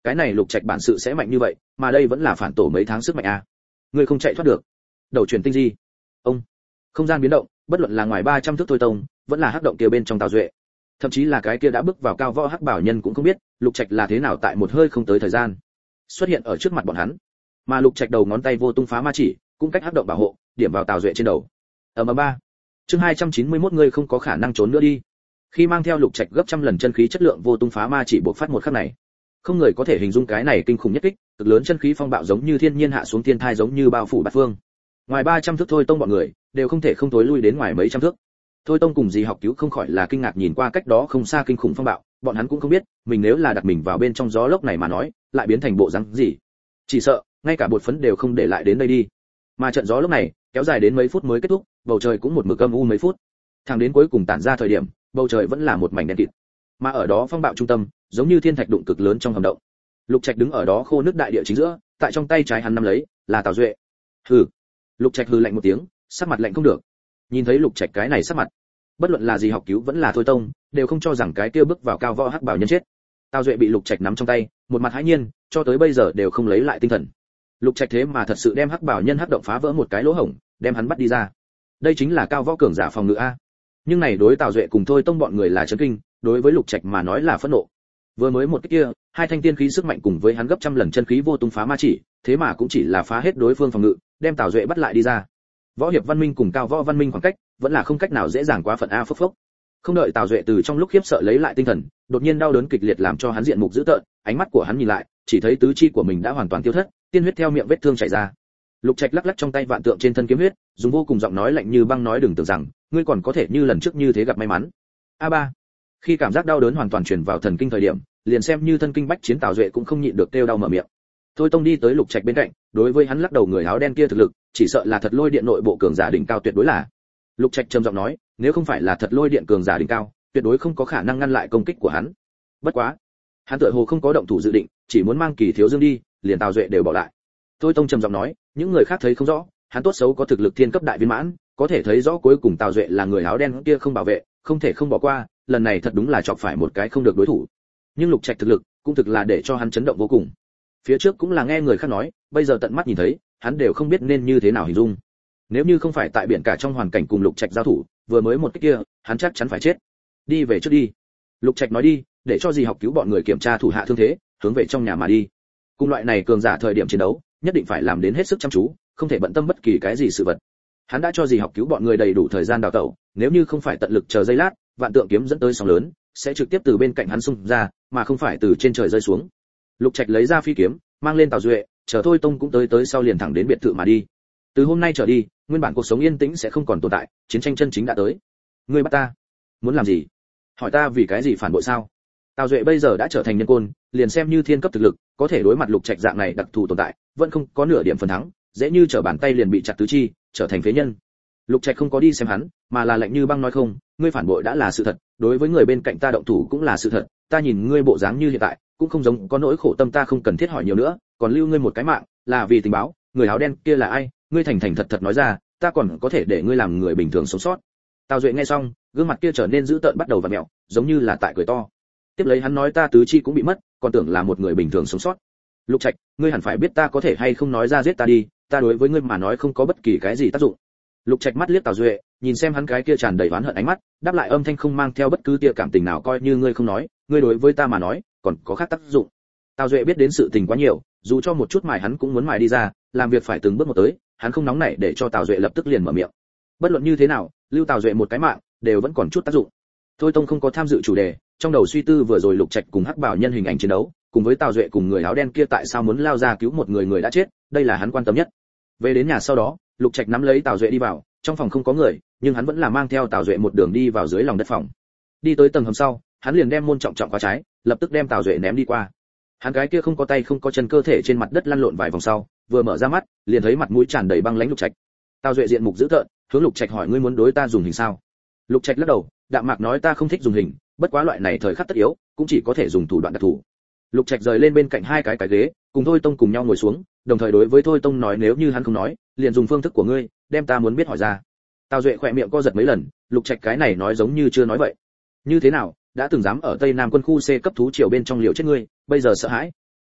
cái này Lục Trạch bản sự sẽ mạnh như vậy, mà đây vẫn là phản tổ mấy tháng sức mạnh a. Ngươi không chạy thoát được. Đầu chuyển tinh di. Ông. Không gian biến động, bất luận là ngoài 300 thước Thôi Tông, vẫn là hắc động kia bên trong Tào Duệ. Thậm chí là cái kia đã bước vào cao võ hắc bảo nhân cũng không biết, Lục Trạch là thế nào tại một hơi không tới thời gian xuất hiện ở trước mặt bọn hắn. Mà Lục Trạch đầu ngón tay vô tung phá ma chỉ, cũng cách hắc động bảo hộ, điểm vào Tào Duệ trên đầu. Ba. Chương 291 ngươi không có khả năng trốn nữa đi. Khi mang theo Lục Trạch gấp trăm lần chân khí chất lượng vô tung phá ma chỉ bộc phát một khắc này, không người có thể hình dung cái này kinh khủng nhất kích, cực lớn chân khí phong bạo giống như thiên nhiên hạ xuống thiên thai giống như bao phủ bát phương. Ngoài 300 thước Thôi Tông bọn người đều không thể không tối lui đến ngoài mấy trăm thước. Thôi Tông cùng Dì Học Cứu không khỏi là kinh ngạc nhìn qua cách đó không xa kinh khủng phong bạo, bọn hắn cũng không biết, mình nếu là đặt mình vào bên trong gió lốc này mà nói, lại biến thành bộ dáng gì. Chỉ sợ, ngay cả bột phấn đều không để lại đến đây đi. Mà trận gió lốc này, kéo dài đến mấy phút mới kết thúc, bầu trời cũng một mực âm u mấy phút. Thẳng đến cuối cùng tản ra thời điểm, bầu trời vẫn là một mảnh đen kịt. Mà ở đó phong bạo trung tâm, giống như thiên thạch đụng cực lớn trong hầm động. Lục Trạch đứng ở đó khô nước đại địa chính giữa, tại trong tay trái hắn nắm lấy, là Tào Duệ. Hừ. Lục Trạch hừ lạnh một tiếng, sắc mặt lạnh không được. Nhìn thấy Lục Trạch cái này sắc mặt, bất luận là Dì Học Cứu vẫn là Thôi Tông, đều không cho rằng cái kia bước vào cao võ hắc bảo nhân chết. Tào Duệ bị Lục Trạch nắm trong tay, một mặt hãi nhiên, cho tới bây giờ đều không lấy lại tinh thần. Lục Trạch thế mà thật sự đem hắc bảo nhân hắc động phá vỡ một cái lỗ hổng, đem hắn bắt đi ra. Đây chính là cao võ cường giả phòng ngự a. Nhưng này đối Tào Duệ cùng Thôi Tông bọn người là chấn kinh, đối với Lục Trạch mà nói là phẫn nộ. Vừa mới một cái kia, hai thanh tiên khí sức mạnh cùng với hắn gấp trăm lần chân khí vô tung phá ma chỉ, thế mà cũng chỉ là phá hết đối phương phòng ngự, đem Tào Duệ bắt lại đi ra. Võ hiệp văn minh cùng cao võ văn minh khoảng cách, vẫn là không cách nào dễ dàng quá phận a phốc phốc. Không đợi Tào Duệ từ trong lúc khiếp sợ lấy lại tinh thần, đột nhiên đau đớn kịch liệt làm cho hắn diện mục dữ tợn, ánh mắt của hắn nhìn lại, chỉ thấy tứ chi của mình đã hoàn toàn tiêu thất, tiên huyết theo miệng vết thương chảy ra. Lục Trạch lắc lắc trong tay vạn tượng trên thân kiếm huyết, dùng vô cùng giọng nói lạnh như băng nói đừng tưởng rằng ngươi còn có thể như lần trước như thế gặp may mắn. A3. Khi cảm giác đau đớn hoàn toàn truyền vào thần kinh thời điểm, liền xem như thân kinh bách chiến Tào Duệ cũng không nhịn được kêu đau mở miệng. Thôi Tông đi tới Lục Trạch bên cạnh, đối với hắn lắc đầu người áo đen kia thực lực, chỉ sợ là thật lôi điện nội bộ cường giả đỉnh cao tuyệt đối là. Lục Trạch trầm giọng nói, nếu không phải là thật lôi điện cường giả đỉnh cao, tuyệt đối không có khả năng ngăn lại công kích của hắn. Bất quá, hắn tựa hồ không có động thủ dự định, chỉ muốn mang Kỳ Thiếu Dương đi, liền Tào Duệ đều bỏ lại. Thôi Tông trầm giọng nói, những người khác thấy không rõ, hắn tốt xấu có thực lực thiên cấp đại viên mãn, có thể thấy rõ cuối cùng Tào Duệ là người áo đen kia không bảo vệ, không thể không bỏ qua, lần này thật đúng là chọc phải một cái không được đối thủ. Nhưng Lục Trạch thực lực, cũng thực là để cho hắn chấn động vô cùng. Phía trước cũng là nghe người khác nói, bây giờ tận mắt nhìn thấy, hắn đều không biết nên như thế nào hình dung. Nếu như không phải tại biển cả trong hoàn cảnh cùng Lục Trạch giao thủ, vừa mới một cái kia, hắn chắc chắn phải chết. Đi về trước đi. Lục Trạch nói đi, để cho Dì Học Cứu bọn người kiểm tra thủ hạ thương thế, hướng về trong nhà mà đi. Cùng loại này cường giả thời điểm chiến đấu, nhất định phải làm đến hết sức chăm chú, không thể bận tâm bất kỳ cái gì sự vật. Hắn đã cho Dì Học Cứu bọn người đầy đủ thời gian đào tẩu, nếu như không phải tận lực chờ giây lát, vạn tượng kiếm dẫn tới sóng lớn, sẽ trực tiếp từ bên cạnh hắn xung ra, mà không phải từ trên trời rơi xuống. Lục Trạch lấy ra phi kiếm, mang lên Tào Duệ, chờ Thôi Tông cũng tới sau liền thẳng đến biệt thự mà đi. Từ hôm nay trở đi, nguyên bản cuộc sống yên tĩnh sẽ không còn tồn tại, chiến tranh chân chính đã tới. Ngươi bắt ta, muốn làm gì? Hỏi ta vì cái gì phản bội sao? Tào Duệ bây giờ đã trở thành nhân côn, liền xem như thiên cấp thực lực, có thể đối mặt Lục Trạch dạng này đặc thù tồn tại, vẫn không có nửa điểm phần thắng, dễ như trở bàn tay liền bị chặt tứ chi, trở thành phế nhân. Lục Trạch không có đi xem hắn, mà là lạnh như băng nói không, ngươi phản bội đã là sự thật, đối với người bên cạnh ta động thủ cũng là sự thật, ta nhìn ngươi bộ dáng như hiện tại, cũng không giống có nỗi khổ tâm ta không cần thiết hỏi nhiều nữa, còn lưu ngươi một cái mạng, là vì tình báo, người áo đen kia là ai, ngươi thành thành thật thật nói ra, ta còn có thể để ngươi làm người bình thường sống sót. Tào Duệ nghe xong, gương mặt kia trở nên dữ tợn bắt đầu vặn mèo, giống như là tại cười to. Tiếp lấy hắn nói ta tứ chi cũng bị mất, còn tưởng là một người bình thường sống sót. Lục Trạch, ngươi hẳn phải biết ta có thể hay không nói ra giết ta đi, ta đối với ngươi mà nói không có bất kỳ cái gì tác dụng. Lục Trạch mắt liếc Tào Duệ, nhìn xem hắn cái kia tràn đầy oán hận ánh mắt, đáp lại âm thanh không mang theo bất cứ tia cảm tình nào coi như ngươi không nói, ngươi đối với ta mà nói, còn có khác tác dụng. Tào Duệ biết đến sự tình quá nhiều, dù cho một chút mài hắn cũng muốn mài đi ra, làm việc phải từng bước một tới, hắn không nóng nảy để cho Tào Duệ lập tức liền mở miệng. Bất luận như thế nào, lưu Tào Duệ một cái mạng, đều vẫn còn chút tác dụng. Thôi Tông không có tham dự chủ đề, trong đầu suy tư vừa rồi Lục Trạch cùng Hắc Bảo Nhân hình ảnh chiến đấu, cùng với Tào Duệ cùng người áo đen kia tại sao muốn lao ra cứu một người đã chết, đây là hắn quan tâm nhất. Về đến nhà sau đó, Lục Trạch nắm lấy Tào Duệ đi vào, trong phòng không có người, nhưng hắn vẫn là mang theo Tào Duệ một đường đi vào dưới lòng đất phòng. Đi tới tầng hầm sau, hắn liền đem môn trọng trọng khóa trái, lập tức đem Tào Duệ ném đi qua. Hắn cái kia không có tay không có chân cơ thể trên mặt đất lăn lộn vài vòng sau, vừa mở ra mắt, liền thấy mặt mũi tràn đầy băng lãnh Lục Trạch. Tào Duệ diện mục dữ tợn, hướng Lục Trạch hỏi ngươi muốn đối ta dùng hình sao? Lục Trạch lắc đầu, đạm mạc nói ta không thích dùng hình, bất quá loại này thời khắc tất yếu, cũng chỉ có thể dùng thủ đoạn đặc thù. Lục Trạch rời lên bên cạnh hai cái ghế, cùng Thôi Tông cùng nhau ngồi xuống, đồng thời đối với Thôi Tông nói nếu như hắn không nói, liền dùng phương thức của ngươi, đem ta muốn biết hỏi ra. Tào Duệ khỏe miệng co giật mấy lần, Lục Trạch cái này nói giống như chưa nói vậy. Như thế nào, đã từng dám ở Tây Nam quân khu C cấp thú triều bên trong liều chết ngươi, bây giờ sợ hãi?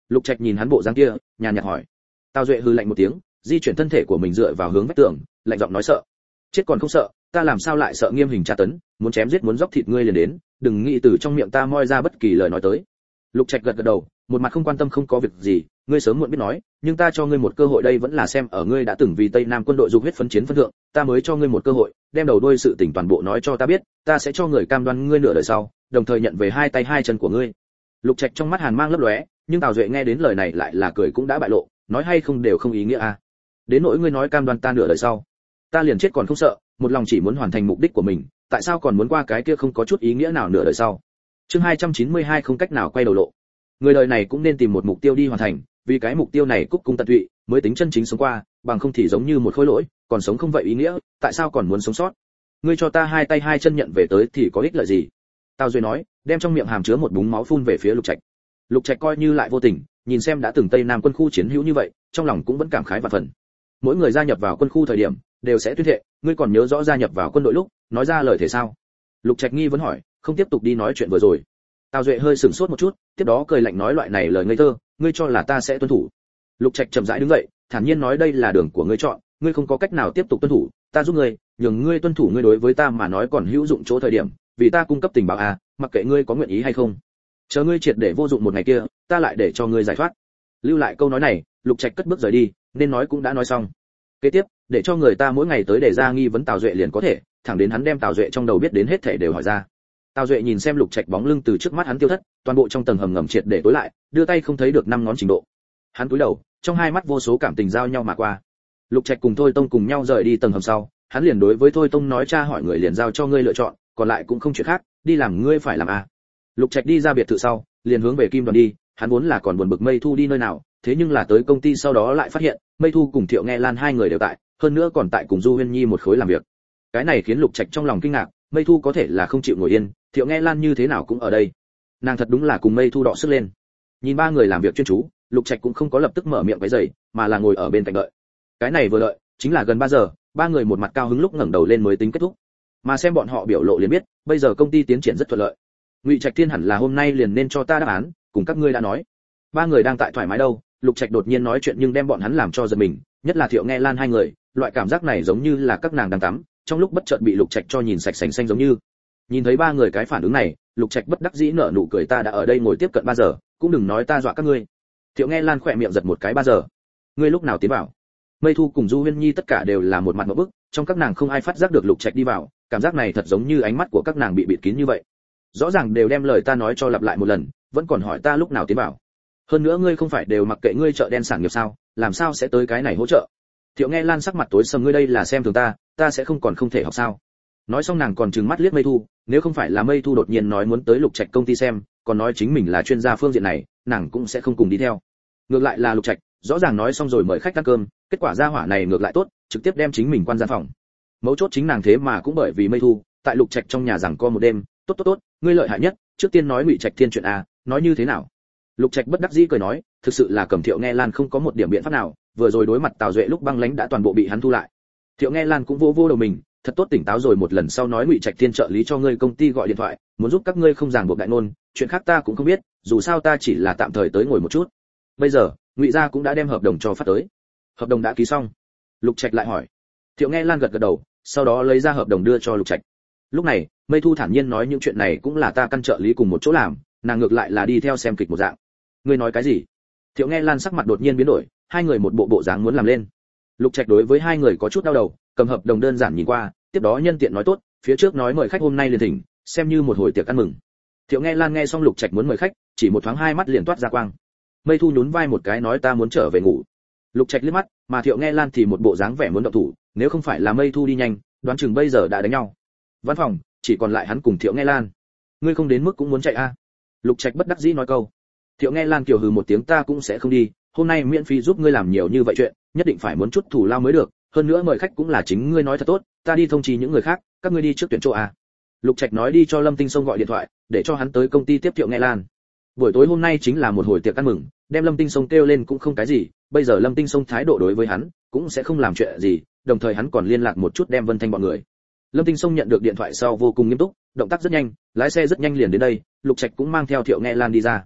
Lục Trạch nhìn hắn bộ dáng kia, nhàn nhạt hỏi. Tào Duệ hừ lạnh một tiếng, di chuyển thân thể của mình dựa vào hướng vách tường, lạnh giọng nói sợ. Chết còn không sợ, ta làm sao lại sợ nghiêm hình tra tấn, muốn chém giết muốn dốc thịt ngươi liền đến, đừng nghĩ từ trong miệng ta moi ra bất kỳ lời nói tới. Lục Trạch gật gật đầu, một mặt không quan tâm không có việc gì, ngươi sớm muộn biết nói, nhưng ta cho ngươi một cơ hội đây vẫn là xem ở ngươi đã từng vì Tây Nam quân đội dục huyết phấn chiến phân thượng, ta mới cho ngươi một cơ hội, đem đầu đuôi sự tình toàn bộ nói cho ta biết, ta sẽ cho người cam đoan ngươi nửa đời sau, đồng thời nhận về hai tay hai chân của ngươi. Lục Trạch trong mắt hàn mang lấp lóe, nhưng Tào Duệ nghe đến lời này lại là cười cũng đã bại lộ, nói hay không đều không ý nghĩa a. Đến nỗi ngươi nói cam đoan ta nửa đời sau, ta liền chết còn không sợ, một lòng chỉ muốn hoàn thành mục đích của mình, tại sao còn muốn qua cái kia không có chút ý nghĩa nào nửa đời sau. Chương 292 không cách nào quay đầu lộ. Người đời này cũng nên tìm một mục tiêu đi hoàn thành, vì cái mục tiêu này cúc cung tận tụy, mới tính chân chính sống qua, bằng không thì giống như một khối lỗi, còn sống không vậy ý nghĩa, tại sao còn muốn sống sót? Ngươi cho ta hai tay hai chân nhận về tới thì có ích lợi gì? Tào Duệ nói, đem trong miệng hàm chứa một búng máu phun về phía Lục Trạch. Lục Trạch coi như lại vô tình, nhìn xem đã từng Tây Nam quân khu chiến hữu như vậy, trong lòng cũng vẫn cảm khái và phần. Mỗi người gia nhập vào quân khu thời điểm, đều sẽ tuyên thệ, ngươi còn nhớ rõ gia nhập vào quân đội lúc, nói ra lời thể sao? Lục Trạch nghi vấn hỏi, không tiếp tục đi nói chuyện vừa rồi. Tào Duệ hơi sửng sốt một chút, tiếp đó cười lạnh nói loại này lời ngây thơ, ngươi cho là ta sẽ tuân thủ? Lục Trạch chậm rãi đứng dậy, thản nhiên nói đây là đường của ngươi chọn, ngươi không có cách nào tiếp tục tuân thủ, ta giúp ngươi, nhường ngươi tuân thủ ngươi đối với ta mà nói còn hữu dụng chỗ thời điểm, vì ta cung cấp tình báo à, mặc kệ ngươi có nguyện ý hay không. Chờ ngươi triệt để vô dụng một ngày kia, ta lại để cho ngươi giải thoát. Lưu lại câu nói này, Lục Trạch cất bước rời đi, nên nói cũng đã nói xong. Kế tiếp, để cho người ta mỗi ngày tới để ra nghi vấn Tào Duệ liền có thể, thẳng đến hắn đem Tào Duệ trong đầu biết đến hết thảy đều hỏi ra. Tào Duệ nhìn xem Lục Trạch bóng lưng từ trước mắt hắn tiêu thất, toàn bộ trong tầng hầm ngầm triệt để tối lại, đưa tay không thấy được năm ngón trình độ. Hắn cúi đầu, trong hai mắt vô số cảm tình giao nhau mà qua. Lục Trạch cùng Thôi Tông cùng nhau rời đi tầng hầm sau, hắn liền đối với Thôi Tông nói cha hỏi người liền giao cho ngươi lựa chọn, còn lại cũng không chuyện khác, đi làm ngươi phải làm à. Lục Trạch đi ra biệt thự sau, liền hướng về Kim Đoàn đi, hắn vốn là còn buồn bực Mây Thu đi nơi nào, thế nhưng là tới công ty sau đó lại phát hiện, Mây Thu cùng Thiệu Nghe Lan hai người đều tại, hơn nữa còn tại cùng Du Huyên Nhi một khối làm việc. Cái này khiến Lục Trạch trong lòng kinh ngạc, Mây Thu có thể là không chịu ngồi yên, Thiệu Nghe Lan như thế nào cũng ở đây. Nàng thật đúng là cùng Mây Thu đọ sức lên. Nhìn ba người làm việc chuyên chú, Lục Trạch cũng không có lập tức mở miệng cái giày, mà là ngồi ở bên cạnh đợi. Cái này vừa đợi, chính là gần 3 giờ, ba người một mặt cao hứng lúc ngẩng đầu lên mới tính kết thúc. Mà xem bọn họ biểu lộ liền biết, bây giờ công ty tiến triển rất thuận lợi. Ngụy Trạch Thiên hẳn là hôm nay liền nên cho ta đáp án, cùng các ngươi đã nói. Ba người đang tại thoải mái đâu, Lục Trạch đột nhiên nói chuyện nhưng đem bọn hắn làm cho giật mình, nhất là Thiệu Nghe Lan hai người, loại cảm giác này giống như là các nàng đang tắm, trong lúc bất chợt bị Lục Trạch cho nhìn sạch sành xanh giống như. Nhìn thấy ba người cái phản ứng này, Lục Trạch bất đắc dĩ nở nụ cười ta đã ở đây ngồi tiếp cận 3 giờ, cũng đừng nói ta dọa các ngươi. Thiệu Nghe Lan khỏe miệng giật một cái 3 giờ. Ngươi lúc nào tiến vào? Mây Thu cùng Du Huyên Nhi tất cả đều là một mặt ngộp bức, trong các nàng không ai phát giác được Lục Trạch đi vào, cảm giác này thật giống như ánh mắt của các nàng bị bịt kín như vậy. Rõ ràng đều đem lời ta nói cho lặp lại một lần, vẫn còn hỏi ta lúc nào tiến vào. Hơn nữa ngươi không phải đều mặc kệ ngươi chợ đen sản nghiệp sao, làm sao sẽ tới cái này hỗ trợ? Thiệu Nghe Lan sắc mặt tối sầm ngươi đây là xem thường ta sẽ không còn không thể học sao? Nói xong nàng còn trừng mắt liếc Mây Thu, nếu không phải là Mây Thu đột nhiên nói muốn tới Lục Trạch công ty xem, còn nói chính mình là chuyên gia phương diện này, nàng cũng sẽ không cùng đi theo. Ngược lại là Lục Trạch, rõ ràng nói xong rồi mời khách ăn cơm, kết quả gia hỏa này ngược lại tốt, trực tiếp đem chính mình quan gian phòng. Mấu chốt chính nàng thế mà cũng bởi vì Mây Thu, tại Lục Trạch trong nhà rằng co một đêm, tốt, ngươi lợi hại nhất, trước tiên nói Ngụy Trạch Thiên chuyện a, nói như thế nào? Lục Trạch bất đắc dĩ cười nói, thực sự là cầm Thiệu Nghe Lan không có một điểm biện pháp nào, vừa rồi đối mặt Tào Duệ lúc băng lãnh đã toàn bộ bị hắn thu lại. Thiệu Nghe Lan cũng vô đầu mình, thật tốt tỉnh táo rồi một lần sau nói Ngụy Trạch Thiên trợ lý cho ngươi công ty gọi điện thoại, muốn giúp các ngươi không ràng buộc đại ngôn, chuyện khác ta cũng không biết, dù sao ta chỉ là tạm thời tới ngồi một chút. Bây giờ, Ngụy gia cũng đã đem hợp đồng cho phát tới. Hợp đồng đã ký xong. Lục Trạch lại hỏi. Thiệu Nghe Lan gật gật đầu, sau đó lấy ra hợp đồng đưa cho Lục Trạch. Lúc này, Mây Thu thản nhiên nói những chuyện này cũng là ta căn trợ lý cùng một chỗ làm, nàng ngược lại là đi theo xem kịch một dạng. Ngươi nói cái gì? Thiệu Nghe Lan sắc mặt đột nhiên biến đổi, hai người một bộ dáng muốn làm lên. Lục Trạch đối với hai người có chút đau đầu, cầm hợp đồng đơn giản nhìn qua, tiếp đó nhân tiện nói tốt, phía trước nói mời khách hôm nay liền thỉnh, xem như một hồi tiệc ăn mừng. Thiệu Nghe Lan nghe xong Lục Trạch muốn mời khách, chỉ một thoáng hai mắt liền toát ra quang. Mây Thu nhún vai một cái nói ta muốn trở về ngủ. Lục Trạch liếc mắt, mà Thiệu Nghe Lan thì một bộ dáng vẻ muốn động thủ, nếu không phải là Mây Thu đi nhanh, đoán chừng bây giờ đã đánh nhau. Văn phòng, chỉ còn lại hắn cùng Thiệu Nghe Lan. Ngươi không đến mức cũng muốn chạy a? Lục Trạch bất đắc dĩ nói câu. Thiệu Nghe Lan kiều hừ một tiếng ta cũng sẽ không đi, hôm nay miễn phí giúp ngươi làm nhiều như vậy chuyện, nhất định phải muốn chút thủ lao mới được, hơn nữa mời khách cũng là chính ngươi nói thật tốt, ta đi thông trì những người khác, các ngươi đi trước tuyển chỗ a. Lục Trạch nói đi cho Lâm Tinh Sông gọi điện thoại, để cho hắn tới công ty tiếp Thiệu Nghe Lan. Buổi tối hôm nay chính là một hồi tiệc ăn mừng, đem Lâm Tinh Sông kêu lên cũng không cái gì, bây giờ Lâm Tinh Sông thái độ đối với hắn cũng sẽ không làm chuyện gì, đồng thời hắn còn liên lạc một chút đem Vân Thanh bọn người. Lâm Tinh Sông nhận được điện thoại sau vô cùng nghiêm túc, động tác rất nhanh, lái xe rất nhanh liền đến đây, Lục Trạch cũng mang theo Thiệu Nghe Lan đi ra.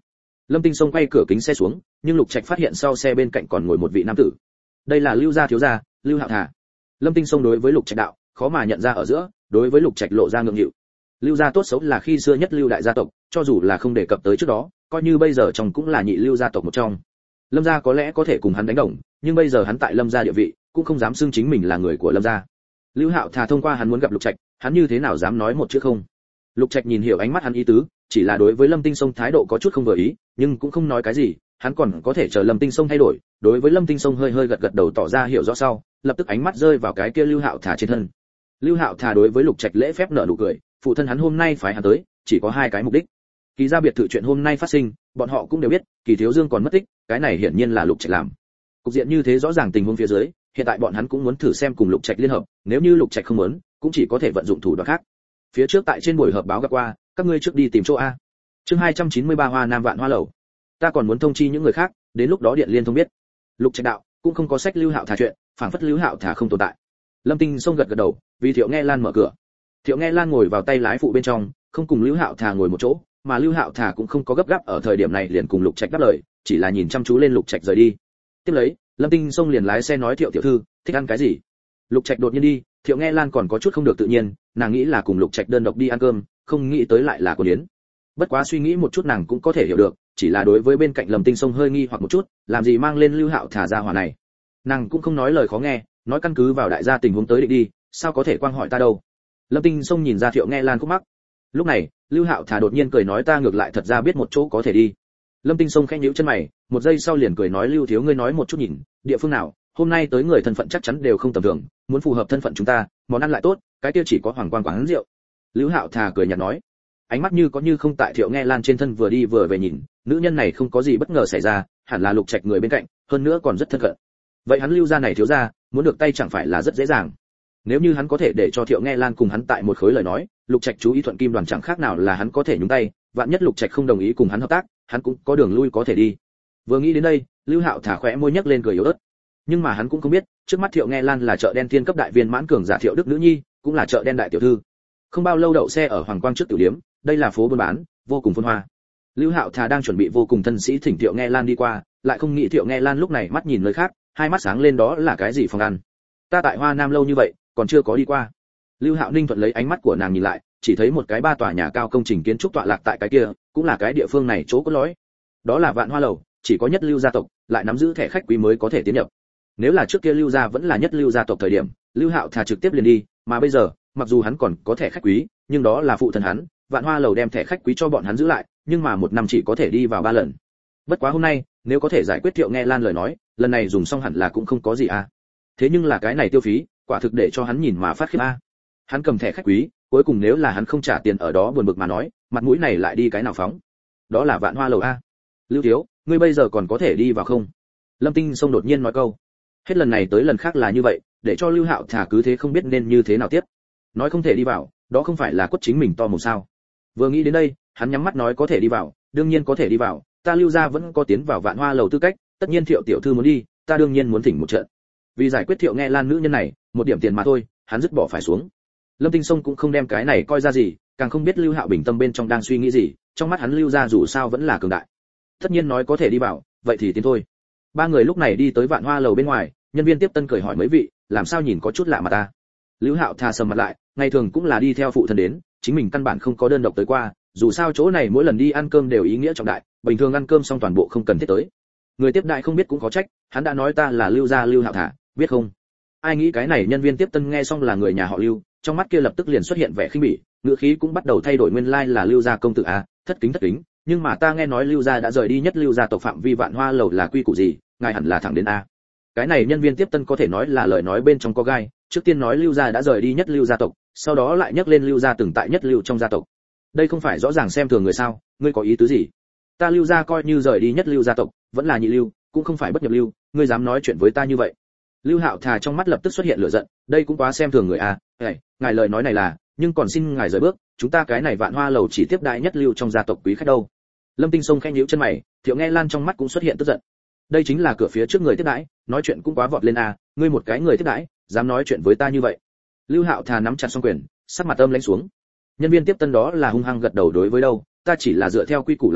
Lâm Tinh Sông quay cửa kính xe xuống, nhưng Lục Trạch phát hiện sau xe bên cạnh còn ngồi một vị nam tử. Đây là Lưu gia thiếu gia, Lưu Hạo Thà. Lâm Tinh Sông đối với Lục Trạch đạo, khó mà nhận ra ở giữa, đối với Lục Trạch lộ ra ngượng nghịu. Lưu gia tốt xấu là khi xưa nhất Lưu đại gia tộc, cho dù là không đề cập tới trước đó, coi như bây giờ trong cũng là nhị Lưu gia tộc một trong. Lâm gia có lẽ có thể cùng hắn đánh đồng, nhưng bây giờ hắn tại Lâm gia địa vị, cũng không dám xưng chính mình là người của Lâm gia. Lưu Hạo Thà thông qua hắn muốn gặp Lục Trạch, hắn như thế nào dám nói một chữ không. Lục Trạch nhìn hiểu ánh mắt hắn ý tứ, chỉ là đối với Lâm Tinh Sông thái độ có chút không vừa ý, nhưng cũng không nói cái gì, hắn còn có thể chờ Lâm Tinh Sông thay đổi. Đối với Lâm Tinh Sông hơi hơi gật gật đầu tỏ ra hiểu rõ sau, lập tức ánh mắt rơi vào cái kia Lưu Hạo Thà trên thân. Lưu Hạo Thà đối với Lục Trạch lễ phép nở nụ cười, phụ thân hắn hôm nay phái hắn tới, chỉ có hai cái mục đích. Kỳ gia biệt thự chuyện hôm nay phát sinh, bọn họ cũng đều biết, Kỳ Thiếu Dương còn mất tích, cái này hiển nhiên là Lục Trạch làm. Cục diện như thế rõ ràng tình huống phía dưới, hiện tại bọn hắn cũng muốn thử xem cùng Lục Trạch liên hợp, nếu như Lục Trạch không muốn, cũng chỉ có thể vận dụng thủ đoạn khác. Phía trước tại trên buổi họp báo gặp qua, các ngươi trước đi tìm chỗ a. Chương 293 Hoa Nam Vạn Hoa lầu. Ta còn muốn thông chi những người khác, đến lúc đó điện liên thông biết. Lục Trạch đạo, cũng không có sách Lưu Hạo Thà chuyện, phảng phất Lưu Hạo Thà không tồn tại. Lâm Tinh Sông gật gật đầu, vì Thiệu Nghe Lan mở cửa. Thiệu Nghe Lan ngồi vào tay lái phụ bên trong, không cùng Lưu Hạo Thà ngồi một chỗ, mà Lưu Hạo Thà cũng không có gấp gáp ở thời điểm này liền cùng Lục Trạch đáp lời, chỉ là nhìn chăm chú lên Lục Trạch rời đi. Tiếp lấy, Lâm Tinh Sông liền lái xe nói Thiệu tiểu thư, thích ăn cái gì? Lục Trạch đột nhiên đi, Thiệu Nghe Lan còn có chút không được tự nhiên, nàng nghĩ là cùng Lục Trạch đơn độc đi ăn cơm, không nghĩ tới lại là cô điến. Bất quá suy nghĩ một chút nàng cũng có thể hiểu được, chỉ là đối với bên cạnh Lâm Tinh Sông hơi nghi hoặc một chút, làm gì mang lên Lưu Hạo Thà ra hỏa này. Nàng cũng không nói lời khó nghe, nói căn cứ vào đại gia tình huống tới định đi, sao có thể quang hỏi ta đâu. Lâm Tinh Sông nhìn ra Thiệu Nghe Lan khúc mắc. Lúc này, Lưu Hạo Thà đột nhiên cười nói ta ngược lại thật ra biết một chỗ có thể đi. Lâm Tinh Sông khẽ nhíu chân mày, một giây sau liền cười nói Lưu thiếu ngươi nói một chút nhìn, địa phương nào, hôm nay tới người thân phận chắc chắn đều không tầm thường, muốn phù hợp thân phận chúng ta, món ăn lại tốt, cái kia chỉ có Hoàng Quang quán rượu. Lưu Hạo Thà cười nhạt nói, ánh mắt như có như không tại Thiệu Nghe Lan trên thân vừa đi vừa về nhìn, nữ nhân này không có gì bất ngờ xảy ra, hẳn là Lục Trạch người bên cạnh, hơn nữa còn rất thân cận. Vậy hắn Lưu gia này thiếu gia, muốn được tay chẳng phải là rất dễ dàng. Nếu như hắn có thể để cho Thiệu Nghe Lan cùng hắn tại một khối lời nói, Lục Trạch chú ý thuận kim đoàn chẳng khác nào là hắn có thể nhúng tay, vạn nhất Lục Trạch không đồng ý cùng hắn hợp tác, hắn cũng có đường lui có thể đi. Vừa nghĩ đến đây, Lưu Hạo Thà khóe môi nhếch lên cười yếu ớt. Nhưng mà hắn cũng không biết, trước mắt Thiệu Nghe Lan là chợ đen thiên cấp đại viên mãn cường giả Thiệu Đức nữ nhi, cũng là chợ đen đại tiểu thư. Không bao lâu đậu xe ở Hoàng Quang trước tiểu điếm, đây là phố buôn bán, vô cùng phồn hoa. Lưu Hạo Thà đang chuẩn bị vô cùng thân sĩ thỉnh Thiệu Nghe Lan đi qua, lại không nghĩ Thiệu Nghe Lan lúc này mắt nhìn nơi khác, hai mắt sáng lên đó là cái gì phòng ăn. Ta tại Hoa Nam lâu như vậy, còn chưa có đi qua. Lưu Hạo Ninh thuận lấy ánh mắt của nàng nhìn lại, chỉ thấy một cái ba tòa nhà cao công trình kiến trúc tọa lạc tại cái kia, cũng là cái địa phương này chỗ cốt lõi. Đó là Vạn Hoa lầu, chỉ có nhất Lưu gia tộc, lại nắm giữ thẻ khách quý mới có thể tiến nhập. Nếu là trước kia Lưu gia vẫn là nhất Lưu gia tộc thời điểm, Lưu Hạo Thà trực tiếp liền đi, mà bây giờ, mặc dù hắn còn có thẻ khách quý, nhưng đó là phụ thân hắn, Vạn Hoa lầu đem thẻ khách quý cho bọn hắn giữ lại, nhưng mà một năm chỉ có thể đi vào 3 lần. Bất quá hôm nay, nếu có thể giải quyết Thiệu Nghe Lan lời nói, lần này dùng xong hẳn là cũng không có gì à. Thế nhưng là cái này tiêu phí, quả thực để cho hắn nhìn mà phát khiếp a. Hắn cầm thẻ khách quý, cuối cùng nếu là hắn không trả tiền ở đó buồn bực mà nói, mặt mũi này lại đi cái nào phóng. Đó là Vạn Hoa lầu a. Lưu thiếu, ngươi bây giờ còn có thể đi vào không? Lâm Tinh Sông đột nhiên nói câu. Hết lần này tới lần khác là như vậy, để cho Lưu Hạo Thà cứ thế không biết nên như thế nào tiếp. Nói không thể đi vào, đó không phải là quất chính mình to mồm sao? Vừa nghĩ đến đây, hắn nhắm mắt nói có thể đi vào, đương nhiên có thể đi vào, ta Lưu gia vẫn có tiến vào Vạn Hoa lầu tư cách, tất nhiên Thiệu tiểu thư muốn đi, ta đương nhiên muốn thỉnh một trận. Vì giải quyết Thiệu Nghe Lan nữ nhân này, một điểm tiền mà thôi, hắn dứt bỏ phải xuống. Lâm Tinh Sông cũng không đem cái này coi ra gì, càng không biết Lưu Hạo Bình tâm bên trong đang suy nghĩ gì, trong mắt hắn Lưu gia dù sao vẫn là cường đại. Tất nhiên nói có thể đi vào, vậy thì tiến thôi. Ba người lúc này đi tới Vạn Hoa lầu bên ngoài, nhân viên tiếp tân cười hỏi mấy vị, làm sao nhìn có chút lạ mà ta. Lưu Hạo Thà sầm mặt lại, ngày thường cũng là đi theo phụ thân đến, chính mình căn bản không có đơn độc tới qua, dù sao chỗ này mỗi lần đi ăn cơm đều ý nghĩa trọng đại, bình thường ăn cơm xong toàn bộ không cần thiết tới. Người tiếp đại không biết cũng có trách, hắn đã nói ta là Lưu gia Lưu Hạo Thà, biết không? Ai nghĩ cái này nhân viên tiếp tân nghe xong là người nhà họ Lưu, trong mắt kia lập tức liền xuất hiện vẻ khinh bỉ, ngữ khí cũng bắt đầu thay đổi nguyên lai là Lưu gia công tử à, thất kính, nhưng mà ta nghe nói Lưu gia đã rời đi nhất Lưu gia tộc phạm vi Vạn Hoa lầu là quy củ gì, ngài hẳn là thẳng đến a. Cái này nhân viên tiếp tân có thể nói là lời nói bên trong có gai, trước tiên nói Lưu gia đã rời đi nhất Lưu gia tộc, sau đó lại nhắc lên Lưu gia từng tại nhất Lưu trong gia tộc. Đây không phải rõ ràng xem thường người sao, ngươi có ý tứ gì? Ta Lưu gia coi như rời đi nhất Lưu gia tộc, vẫn là nhị Lưu, cũng không phải bất nhập Lưu, ngươi dám nói chuyện với ta như vậy? Lưu Hạo Thà trong mắt lập tức xuất hiện lửa giận, đây cũng quá xem thường người à, ngài lời nói này là, nhưng còn xin ngài rời bước, chúng ta cái này Vạn Hoa lầu chỉ tiếp đại nhất Lưu trong gia tộc quý khách đâu. Lâm Tinh Sông khẽ nhíu chân mày, Thiệu Nghe Lan trong mắt cũng xuất hiện tức giận. Đây chính là cửa phía trước người tiếp đãi, nói chuyện cũng quá vọt lên à, ngươi một cái người tiếp đãi, dám nói chuyện với ta như vậy. Lưu Hạo Thà nắm chặt song quyền, sắc mặt âm lãnh xuống. Nhân viên tiếp tân đó là hung hăng gật đầu đối với đâu, ta chỉ là dựa theo quy củ làm việc,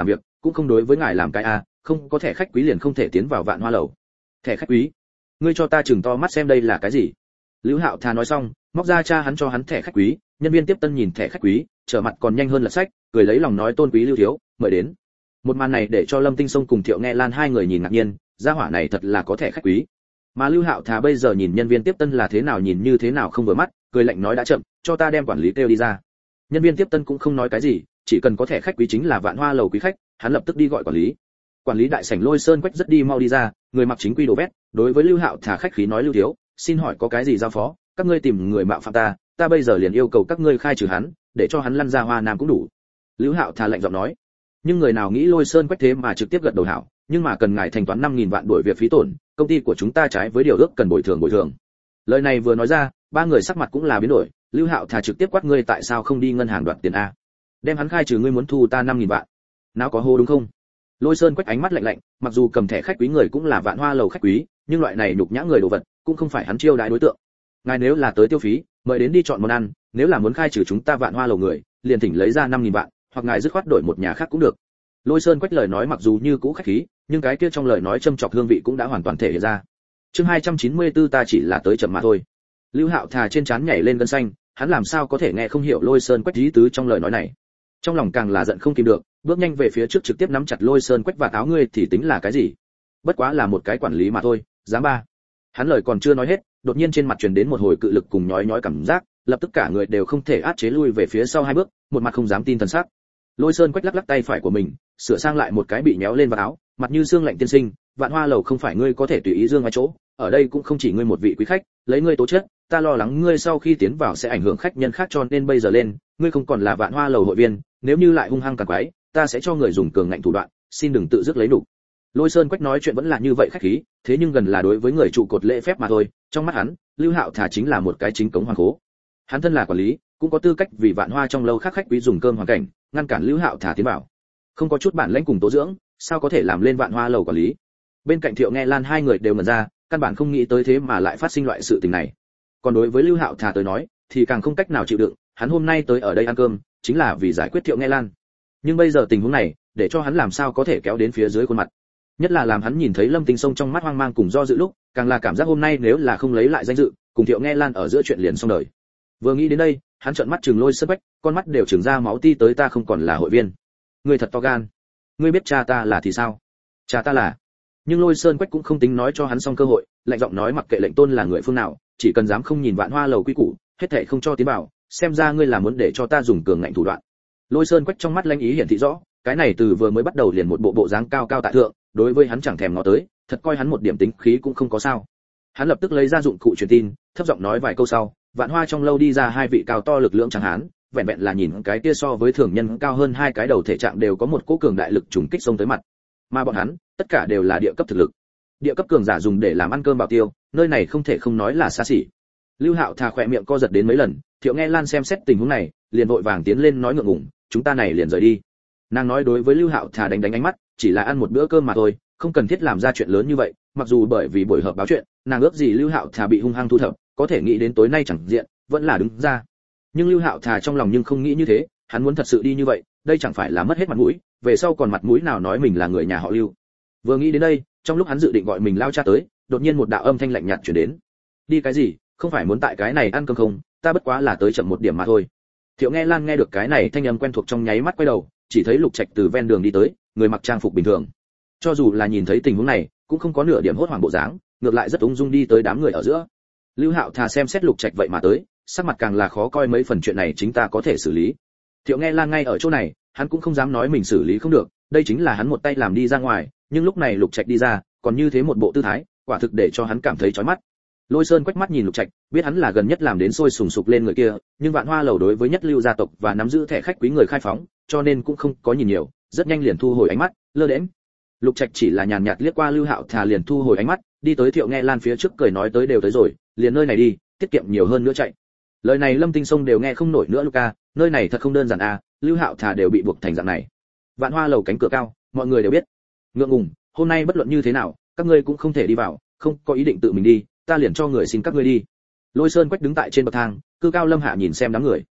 cũng không đối với ngài làm cái a, không có thẻ khách quý liền không thể tiến vào Vạn Hoa lầu. Thẻ khách quý? Ngươi cho ta chừng to mắt xem đây là cái gì? Lưu Hạo Thà nói xong, móc ra cha hắn cho hắn thẻ khách quý, nhân viên tiếp tân nhìn thẻ khách quý, trở mặt còn nhanh hơn lật sách, cười lấy lòng nói tôn quý Lưu thiếu, mời đến. Một màn này để cho Lâm Tinh Sông cùng Thiệu Nghe Lan hai người nhìn ngạc nhiên, gia hỏa này thật là có thẻ khách quý. Mà Lưu Hạo Thà bây giờ nhìn nhân viên tiếp tân là thế nào nhìn như thế nào không vừa mắt, cười lạnh nói đã chậm, cho ta đem quản lý kêu đi ra. Nhân viên tiếp tân cũng không nói cái gì, chỉ cần có thẻ khách quý chính là Vạn Hoa lầu quý khách, hắn lập tức đi gọi quản lý. Quản lý đại sảnh Lôi Sơn Quách rất đi mau đi ra, người mặc chính quy đồ vét, đối với Lưu Hạo Thà khách khí nói Lưu thiếu, xin hỏi có cái gì giao phó, các ngươi tìm người mạo phạm ta, ta bây giờ liền yêu cầu các ngươi khai trừ hắn, để cho hắn lăn ra Hoa Nam cũng đủ. Lưu Hạo Thà lạnh giọng nói. Nhưng người nào nghĩ Lôi Sơn Quách thế mà trực tiếp gật đầu hảo, nhưng mà cần ngài thanh toán 5.000 vạn đổi việc phí tổn, công ty của chúng ta trái với điều ước cần bồi thường. Lời này vừa nói ra, ba người sắc mặt cũng là biến đổi, Lưu Hạo Thà trực tiếp quát ngươi tại sao không đi ngân hàng đoạt tiền a? Đem hắn khai trừ ngươi muốn thu ta 5.000 vạn. Nào có hô đúng không? Lôi Sơn Quách ánh mắt lạnh lạnh, mặc dù cầm thẻ khách quý người cũng là Vạn Hoa lầu khách quý, nhưng loại này nhục nhã người đồ vật, cũng không phải hắn chiêu đãi đối tượng. Ngài nếu là tới tiêu phí, mời đến đi chọn món ăn, nếu là muốn khai trừ chúng ta Vạn Hoa lầu người, liền thỉnh lấy ra 5.000 vạn, hoặc ngài dứt khoát đổi một nhà khác cũng được. Lôi Sơn Quách lời nói mặc dù như cũ khách khí, nhưng cái kia trong lời nói châm chọc hương vị cũng đã hoàn toàn thể hiện ra. Chương 294 ta chỉ là tới chậm mà thôi. Lưu Hạo Thà trên trán nhảy lên gân xanh, hắn làm sao có thể nghe không hiểu Lôi Sơn Quách ý tứ trong lời nói này. Trong lòng càng là giận không kìm được, bước nhanh về phía trước trực tiếp nắm chặt Lôi Sơn Quách và áo ngươi thì tính là cái gì? Bất quá là một cái quản lý mà thôi, dám ba. Hắn lời còn chưa nói hết, đột nhiên trên mặt truyền đến một hồi cự lực cùng nhói nhói cảm giác, lập tức cả người đều không thể áp chế lui về phía sau hai bước, một mặt không dám tin thần sắc. Lôi Sơn Quách lắc lắc tay phải của mình, sửa sang lại một cái bị nhéo lên vào áo, mặt như xương lạnh tiên sinh, Vạn Hoa lầu không phải ngươi có thể tùy ý dương ngoài chỗ, ở đây cũng không chỉ ngươi một vị quý khách, lấy ngươi tố chất, ta lo lắng ngươi sau khi tiến vào sẽ ảnh hưởng khách nhân khác cho nên bây giờ lên, ngươi không còn là Vạn Hoa lầu hội viên, nếu như lại hung hăng càng quái, ta sẽ cho người dùng cường ngạnh thủ đoạn, xin đừng tự dứt lấy đủ. Lôi Sơn Quách nói chuyện vẫn là như vậy khách khí, thế nhưng gần là đối với người trụ cột lễ phép mà thôi, trong mắt hắn, Lưu Hạo Thà chính là một cái chính cống hoàng cố. Hắn thân là quản lý, cũng có tư cách vì Vạn Hoa trong lâu khác khách quý dùng cơm hoàn cảnh, ngăn cản Lưu Hạo Thà tiến vào. Không có chút bản lĩnh cùng tố dưỡng, sao có thể làm lên Vạn Hoa lầu quản lý. Bên cạnh Thiệu Nghe Lan hai người đều ngẩn ra, căn bản không nghĩ tới thế mà lại phát sinh loại sự tình này. Còn đối với Lưu Hạo Thà tới nói, thì càng không cách nào chịu đựng, hắn hôm nay tới ở đây ăn cơm, chính là vì giải quyết Thiệu Nghe Lan. Nhưng bây giờ tình huống này, để cho hắn làm sao có thể kéo đến phía dưới khuôn mặt. Nhất là làm hắn nhìn thấy Lâm Tinh Sông trong mắt hoang mang cùng do dự lúc, càng là cảm giác hôm nay nếu là không lấy lại danh dự, cùng Thiệu Nghe Lan ở giữa chuyện liền xong đời. Vừa nghĩ đến đây, hắn trợn mắt trừng Lôi Sơn Quách, con mắt đều trừng ra máu ti tới ta không còn là hội viên. Ngươi thật to gan. Ngươi biết cha ta là thì sao? Cha ta là. Nhưng Lôi Sơn Quách cũng không tính nói cho hắn xong cơ hội, lạnh giọng nói mặc kệ lệnh tôn là người phương nào, chỉ cần dám không nhìn Vạn Hoa lầu quy củ, hết thảy không cho tiến vào, xem ra ngươi là muốn để cho ta dùng cường ngạnh thủ đoạn. Lôi Sơn Quách trong mắt lanh ý hiển thị rõ, cái này từ vừa mới bắt đầu liền một bộ dáng cao cao tại thượng, đối với hắn chẳng thèm ngó tới, thật coi hắn một điểm tính khí cũng không có sao. Hắn lập tức lấy ra dụng cụ truyền tin, thấp giọng nói vài câu sau, Vạn Hoa trong lâu đi ra hai vị cao to lực lượng trắng hán, vẹn vẹn là nhìn cái kia so với thường nhân cao hơn hai cái đầu thể trạng đều có một cỗ cường đại lực trùng kích xông tới mặt. Mà bọn hắn, tất cả đều là địa cấp thực lực. Địa cấp cường giả dùng để làm ăn cơm bảo tiêu, nơi này không thể không nói là xa xỉ. Lưu Hạo Thà khỏe miệng co giật đến mấy lần, Thiệu Nghe Lan xem xét tình huống này, liền vội vàng tiến lên nói ngượng ngùng, chúng ta này liền rời đi. Nàng nói đối với Lưu Hạo Thà đánh ánh mắt, chỉ là ăn một bữa cơm mà thôi, không cần thiết làm ra chuyện lớn như vậy, mặc dù bởi vì buổi họp báo chuyện, nàng ước gì Lưu Hạo Thà bị hung hăng thu thập, có thể nghĩ đến tối nay chẳng diện, vẫn là đứng ra. Nhưng Lưu Hạo Thà trong lòng nhưng không nghĩ như thế, hắn muốn thật sự đi như vậy, đây chẳng phải là mất hết mặt mũi, về sau còn mặt mũi nào nói mình là người nhà họ Lưu. Vừa nghĩ đến đây, trong lúc hắn dự định gọi mình lao cha tới, đột nhiên một đạo âm thanh lạnh nhạt truyền đến. Đi cái gì, không phải muốn tại cái này ăn cơm không, ta bất quá là tới chậm một điểm mà thôi. Thiệu Nghe Lan nghe được cái này thanh âm quen thuộc trong nháy mắt quay đầu, chỉ thấy Lục Trạch từ ven đường đi tới, người mặc trang phục bình thường. Cho dù là nhìn thấy tình huống này, cũng không có nửa điểm hốt hoảng bộ dáng, ngược lại rất ung dung đi tới đám người ở giữa. Lưu Hạo Thà xem xét Lục Trạch vậy mà tới, sắc mặt càng là khó coi mấy phần chuyện này chính ta có thể xử lý. Thiệu Nghe Lan ngay ở chỗ này, hắn cũng không dám nói mình xử lý không được, đây chính là hắn một tay làm đi ra ngoài, nhưng lúc này Lục Trạch đi ra, còn như thế một bộ tư thái, quả thực để cho hắn cảm thấy chói mắt. Lôi Sơn quét mắt nhìn Lục Trạch, biết hắn là gần nhất làm đến sôi sùng sục lên người kia, nhưng Vạn Hoa lầu đối với nhất lưu gia tộc và nắm giữ thẻ khách quý người khai phóng, cho nên cũng không có nhìn nhiều, rất nhanh liền thu hồi ánh mắt, lơ đễnh. Lục Trạch chỉ là nhàn nhạt liếc qua Lưu Hạo Thà liền thu hồi ánh mắt, đi tới Thiệu Nghe Lan phía trước cười nói tới đều tới rồi, liền nơi này đi, tiết kiệm nhiều hơn nữa chạy. Lời này Lâm Tinh Sông đều nghe không nổi nữa Luca, nơi này thật không đơn giản à, Lưu Hạo Thà đều bị buộc thành dạng này. Vạn Hoa lầu cánh cửa cao, mọi người đều biết. Ngượng ngùng, hôm nay bất luận như thế nào, các ngươi cũng không thể đi vào, không có ý định tự mình đi, ta liền cho người xin các ngươi đi. Lôi Sơn Quách đứng tại trên bậc thang, cư cao lâm hạ nhìn xem đám người.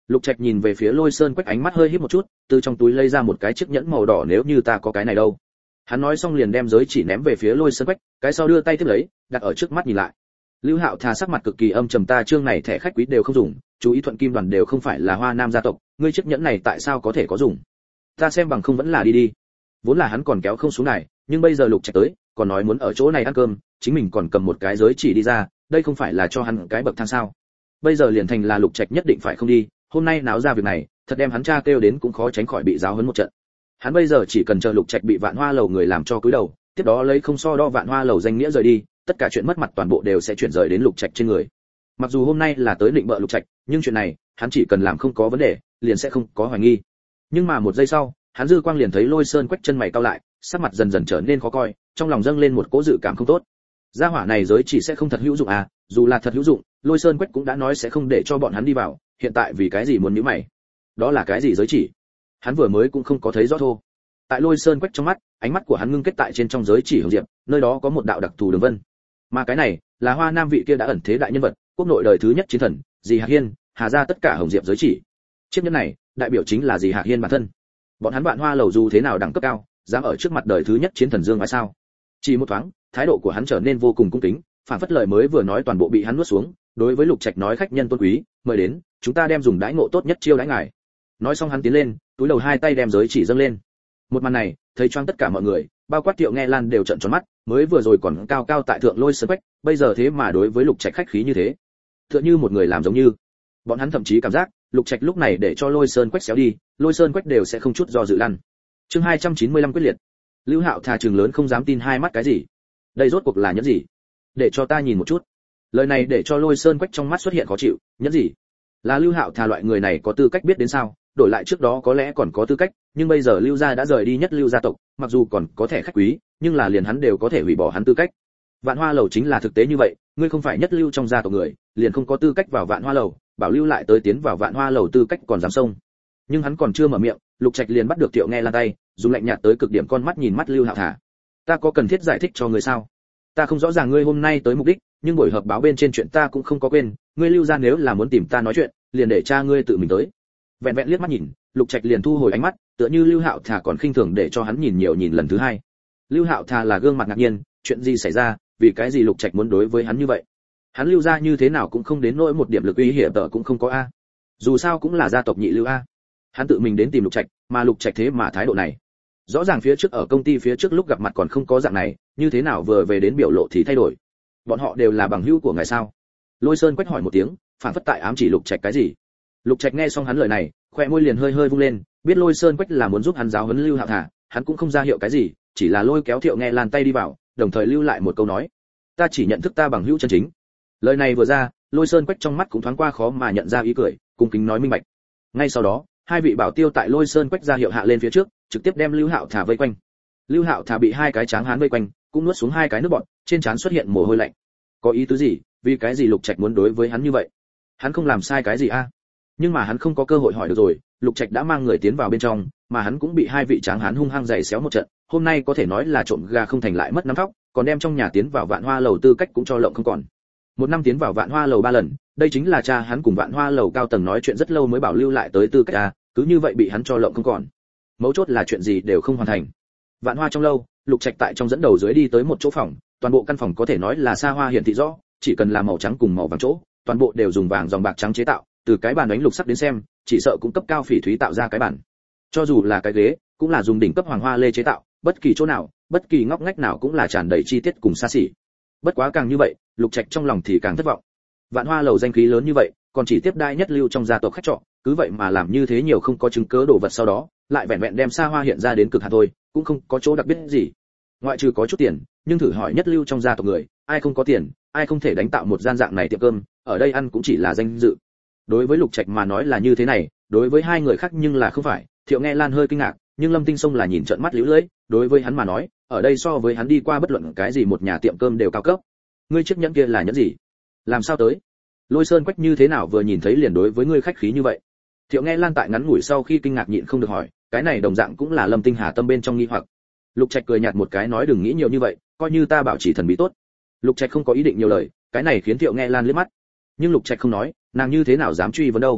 Lục Trạch nhìn về phía Lôi Sơn Quách, ánh mắt hơi híp một chút, từ trong túi lấy ra một cái chiếc nhẫn màu đỏ. Nếu như ta có cái này đâu. Hắn nói xong liền đem giới chỉ ném về phía Lôi Sơn Quách, cái sau đưa tay tiếp lấy, đặt ở trước mắt nhìn lại. Lưu Hạo Thà sắc mặt cực kỳ âm trầm, ta chương này thẻ khách quý đều không dùng, chú ý Thuận Kim đoàn đều không phải là Hoa Nam gia tộc, ngươi chiếc nhẫn này tại sao có thể có dùng? Ta xem bằng không vẫn là đi đi. Vốn là hắn còn kéo không xuống này, nhưng bây giờ Lục Trạch tới, còn nói muốn ở chỗ này ăn cơm, chính mình còn cầm một cái giới chỉ đi ra, đây không phải là cho hắn cái bậc thang sao? Bây giờ liền thành là Lục Trạch nhất định phải không đi, hôm nay náo ra việc này, thật đem hắn cha kêu đến cũng khó tránh khỏi bị giáo huấn một trận. Hắn bây giờ chỉ cần chờ Lục Trạch bị Vạn Hoa lầu người làm cho cúi đầu, tiếp đó lấy không so đo Vạn Hoa lầu danh nghĩa rời đi, tất cả chuyện mất mặt toàn bộ đều sẽ chuyển rời đến Lục Trạch trên người. Mặc dù hôm nay là tới định bợ Lục Trạch, nhưng chuyện này, hắn chỉ cần làm không có vấn đề, liền sẽ không có hoài nghi. Nhưng mà một giây sau, hắn dư quang liền thấy Lôi Sơn Quách chân mày cau lại, sắc mặt dần dần trở nên khó coi, trong lòng dâng lên một cỗ dự cảm không tốt. Gia hỏa này giới chỉ sẽ không thật hữu dụng à? Dù là thật hữu dụng, Lôi Sơn Quách cũng đã nói sẽ không để cho bọn hắn đi vào, hiện tại vì cái gì muốn nhíu mày? Đó là cái gì giới chỉ? Hắn vừa mới cũng không có thấy rõ thô. Tại Lôi Sơn Quách trong mắt, ánh mắt của hắn ngưng kết tại trên trong giới chỉ hồng diệp, nơi đó có một đạo đặc thù đường vân. Mà cái này là Hoa Nam vị kia đã ẩn thế đại nhân vật, quốc nội đời thứ nhất chiến thần, Dì Hạc Hiên, Hà gia tất cả hồng diệp giới chỉ. Chiếc nhẫn này, đại biểu chính là Dì Hạc Hiên bản thân. Bọn hắn Vạn Hoa lầu dù thế nào đẳng cấp cao, dám ở trước mặt đời thứ nhất chiến thần Dương Ngoại sao? Chỉ một thoáng, thái độ của hắn trở nên vô cùng cung kính, phản phất lời mới vừa nói toàn bộ bị hắn nuốt xuống, đối với Lục Trạch nói khách nhân tôn quý, mời đến, chúng ta đem dùng đãi ngộ tốt nhất chiêu đãi ngài. Nói xong hắn tiến lên, túi đầu hai tay đem giới chỉ dâng lên. Một màn này, thấy choáng tất cả mọi người, bao quát Tiệu Nghe Lan đều trợn tròn mắt, mới vừa rồi còn cao cao tại thượng Lôi Sơn Quách, bây giờ thế mà đối với Lục Trạch khách khí như thế. Tựa như một người làm giống như. Bọn hắn thậm chí cảm giác, Lục Trạch lúc này để cho Lôi Sơn Quách xéo đi, Lôi Sơn Quách đều sẽ không chút do dự lăn. Chương 295 quyết liệt. Lưu Hạo Thà trừng lớn không dám tin hai mắt, cái gì? Đây rốt cuộc là nhẫn gì? Để cho ta nhìn một chút. Lời này để cho Lôi Sơn Quách trong mắt xuất hiện khó chịu, nhẫn gì? Là Lưu Hạo Thà loại người này có tư cách biết đến sao? Đổi lại trước đó có lẽ còn có tư cách, nhưng bây giờ Lưu gia đã rời đi nhất Lưu gia tộc, mặc dù còn có thể khách quý, nhưng là liền hắn đều có thể hủy bỏ hắn tư cách. Vạn Hoa lầu chính là thực tế như vậy, ngươi không phải nhất lưu trong gia tộc người, liền không có tư cách vào Vạn Hoa lầu, bảo Lưu lại tới tiến vào Vạn Hoa lầu tư cách còn dám xông. Nhưng hắn còn chưa mở miệng, Lục Trạch liền bắt được Tiệu Nghe Lan tay, dùng lạnh nhạt tới cực điểm con mắt nhìn mắt Lưu Hạo Thà. Ta có cần thiết giải thích cho ngươi sao? Ta không rõ ràng ngươi hôm nay tới mục đích, nhưng buổi họp báo bên trên chuyện ta cũng không có quên, ngươi Lưu gia nếu là muốn tìm ta nói chuyện, liền để cha ngươi tự mình tới. Vẹn vẹn liếc mắt nhìn, Lục Trạch liền thu hồi ánh mắt, tựa như Lưu Hạo Thà còn khinh thường để cho hắn nhìn nhiều nhìn lần thứ hai. Lưu Hạo Thà là gương mặt ngạc nhiên, chuyện gì xảy ra, vì cái gì Lục Trạch muốn đối với hắn như vậy? Hắn Lưu gia như thế nào cũng không đến nỗi một điểm lực uy hiểm tợ cũng không có a. Dù sao cũng là gia tộc nhị Lưu a. Hắn tự mình đến tìm Lục Trạch, mà Lục Trạch thế mà thái độ này. Rõ ràng phía trước ở công ty phía trước lúc gặp mặt còn không có dạng này, như thế nào vừa về đến biểu lộ thì thay đổi? Bọn họ đều là bằng hữu của ngài sao? Lôi Sơn Quách hỏi một tiếng, phản phất tại ám chỉ Lục Trạch cái gì? Lục Trạch nghe xong hắn lời này, khoe môi liền hơi hơi vung lên, biết Lôi Sơn Quách là muốn giúp hắn giáo huấn Lưu Hạo Thà, hắn cũng không ra hiệu cái gì, chỉ là lôi kéo Tiệu Nghe Lan tay đi vào, đồng thời lưu lại một câu nói: ta chỉ nhận thức ta bằng hữu chân chính. Lời này vừa ra, Lôi Sơn Quách trong mắt cũng thoáng qua khó mà nhận ra ý cười, cung kính nói minh bạch. Ngay sau đó, hai vị bảo tiêu tại Lôi Sơn Quách ra hiệu hạ lên phía trước, trực tiếp đem Lưu Hạo Thà vây quanh. Lưu Hạo Thà bị hai cái tráng hán vây quanh, cũng nuốt xuống hai cái nước bọt, trên trán xuất hiện mồ hôi lạnh. Có ý tứ gì? Vì cái gì Lục Trạch muốn đối với hắn như vậy? Hắn không làm sai cái gì a? Nhưng mà hắn không có cơ hội hỏi được rồi, Lục Trạch đã mang người tiến vào bên trong, mà hắn cũng bị hai vị tráng hán hung hăng giày xéo một trận, hôm nay có thể nói là trộm gà không thành lại mất nắm thóc, còn đem trong nhà tiến vào Vạn Hoa lầu tư cách cũng cho lộng không còn. Một năm tiến vào Vạn Hoa lầu 3 lần, đây chính là cha hắn cùng Vạn Hoa lầu cao tầng nói chuyện rất lâu mới bảo lưu lại tới tư cách a, cứ như vậy bị hắn cho lộng không còn. Mấu chốt là chuyện gì đều không hoàn thành. Vạn Hoa trong lâu, Lục Trạch tại trong dẫn đầu dưới đi tới một chỗ phòng, toàn bộ căn phòng có thể nói là xa hoa hiển thị rõ, chỉ cần là màu trắng cùng màu vàng chỗ, toàn bộ đều dùng vàng dòng bạc trắng chế tạo, từ cái bàn đánh lục sắc đến xem, chỉ sợ cũng cấp cao phỉ thúy tạo ra cái bàn. Cho dù là cái ghế, cũng là dùng đỉnh cấp hoàng hoa lê chế tạo, bất kỳ chỗ nào, bất kỳ ngóc ngách nào cũng là tràn đầy chi tiết cùng xa xỉ. Bất quá càng như vậy, Lục Trạch trong lòng thì càng thất vọng. Vạn Hoa lầu danh khí lớn như vậy, còn chỉ tiếp đai nhất lưu trong gia tộc khách trọ, cứ vậy mà làm như thế nhiều không có chứng cứ đồ vật, sau đó lại vẹn vẹn đem xa hoa hiện ra đến cực hạn thôi, cũng không có chỗ đặc biệt gì. Ngoại trừ có chút tiền, nhưng thử hỏi nhất lưu trong gia tộc người, ai không có tiền, ai không thể đánh tạo một gian dạng này tiệm cơm, ở đây ăn cũng chỉ là danh dự. Đối với Lục Trạch mà nói là như thế này, đối với hai người khác nhưng là không phải. Thiệu Nghe Lan hơi kinh ngạc, nhưng Lâm Tinh Sông là nhìn trợn mắt liễu lưỡi, đối với hắn mà nói, ở đây so với hắn đi qua bất luận cái gì một nhà tiệm cơm đều cao cấp. Ngươi chiếc nhẫn kia là nhẫn gì? Làm sao tới? Lôi Sơn Quách như thế nào vừa nhìn thấy liền đối với ngươi khách khí như vậy? Thiệu Nghe Lan tại ngắn ngủi sau khi kinh ngạc nhịn không được hỏi, cái này đồng dạng cũng là Lâm Tinh Hà tâm bên trong nghi hoặc. Lục Trạch cười nhạt một cái nói đừng nghĩ nhiều như vậy, coi như ta bảo chỉ thần bí tốt. Lục Trạch không có ý định nhiều lời, cái này khiến Thiệu Nghe Lan liếc mắt. Nhưng Lục Trạch không nói, nàng như thế nào dám truy vấn đâu?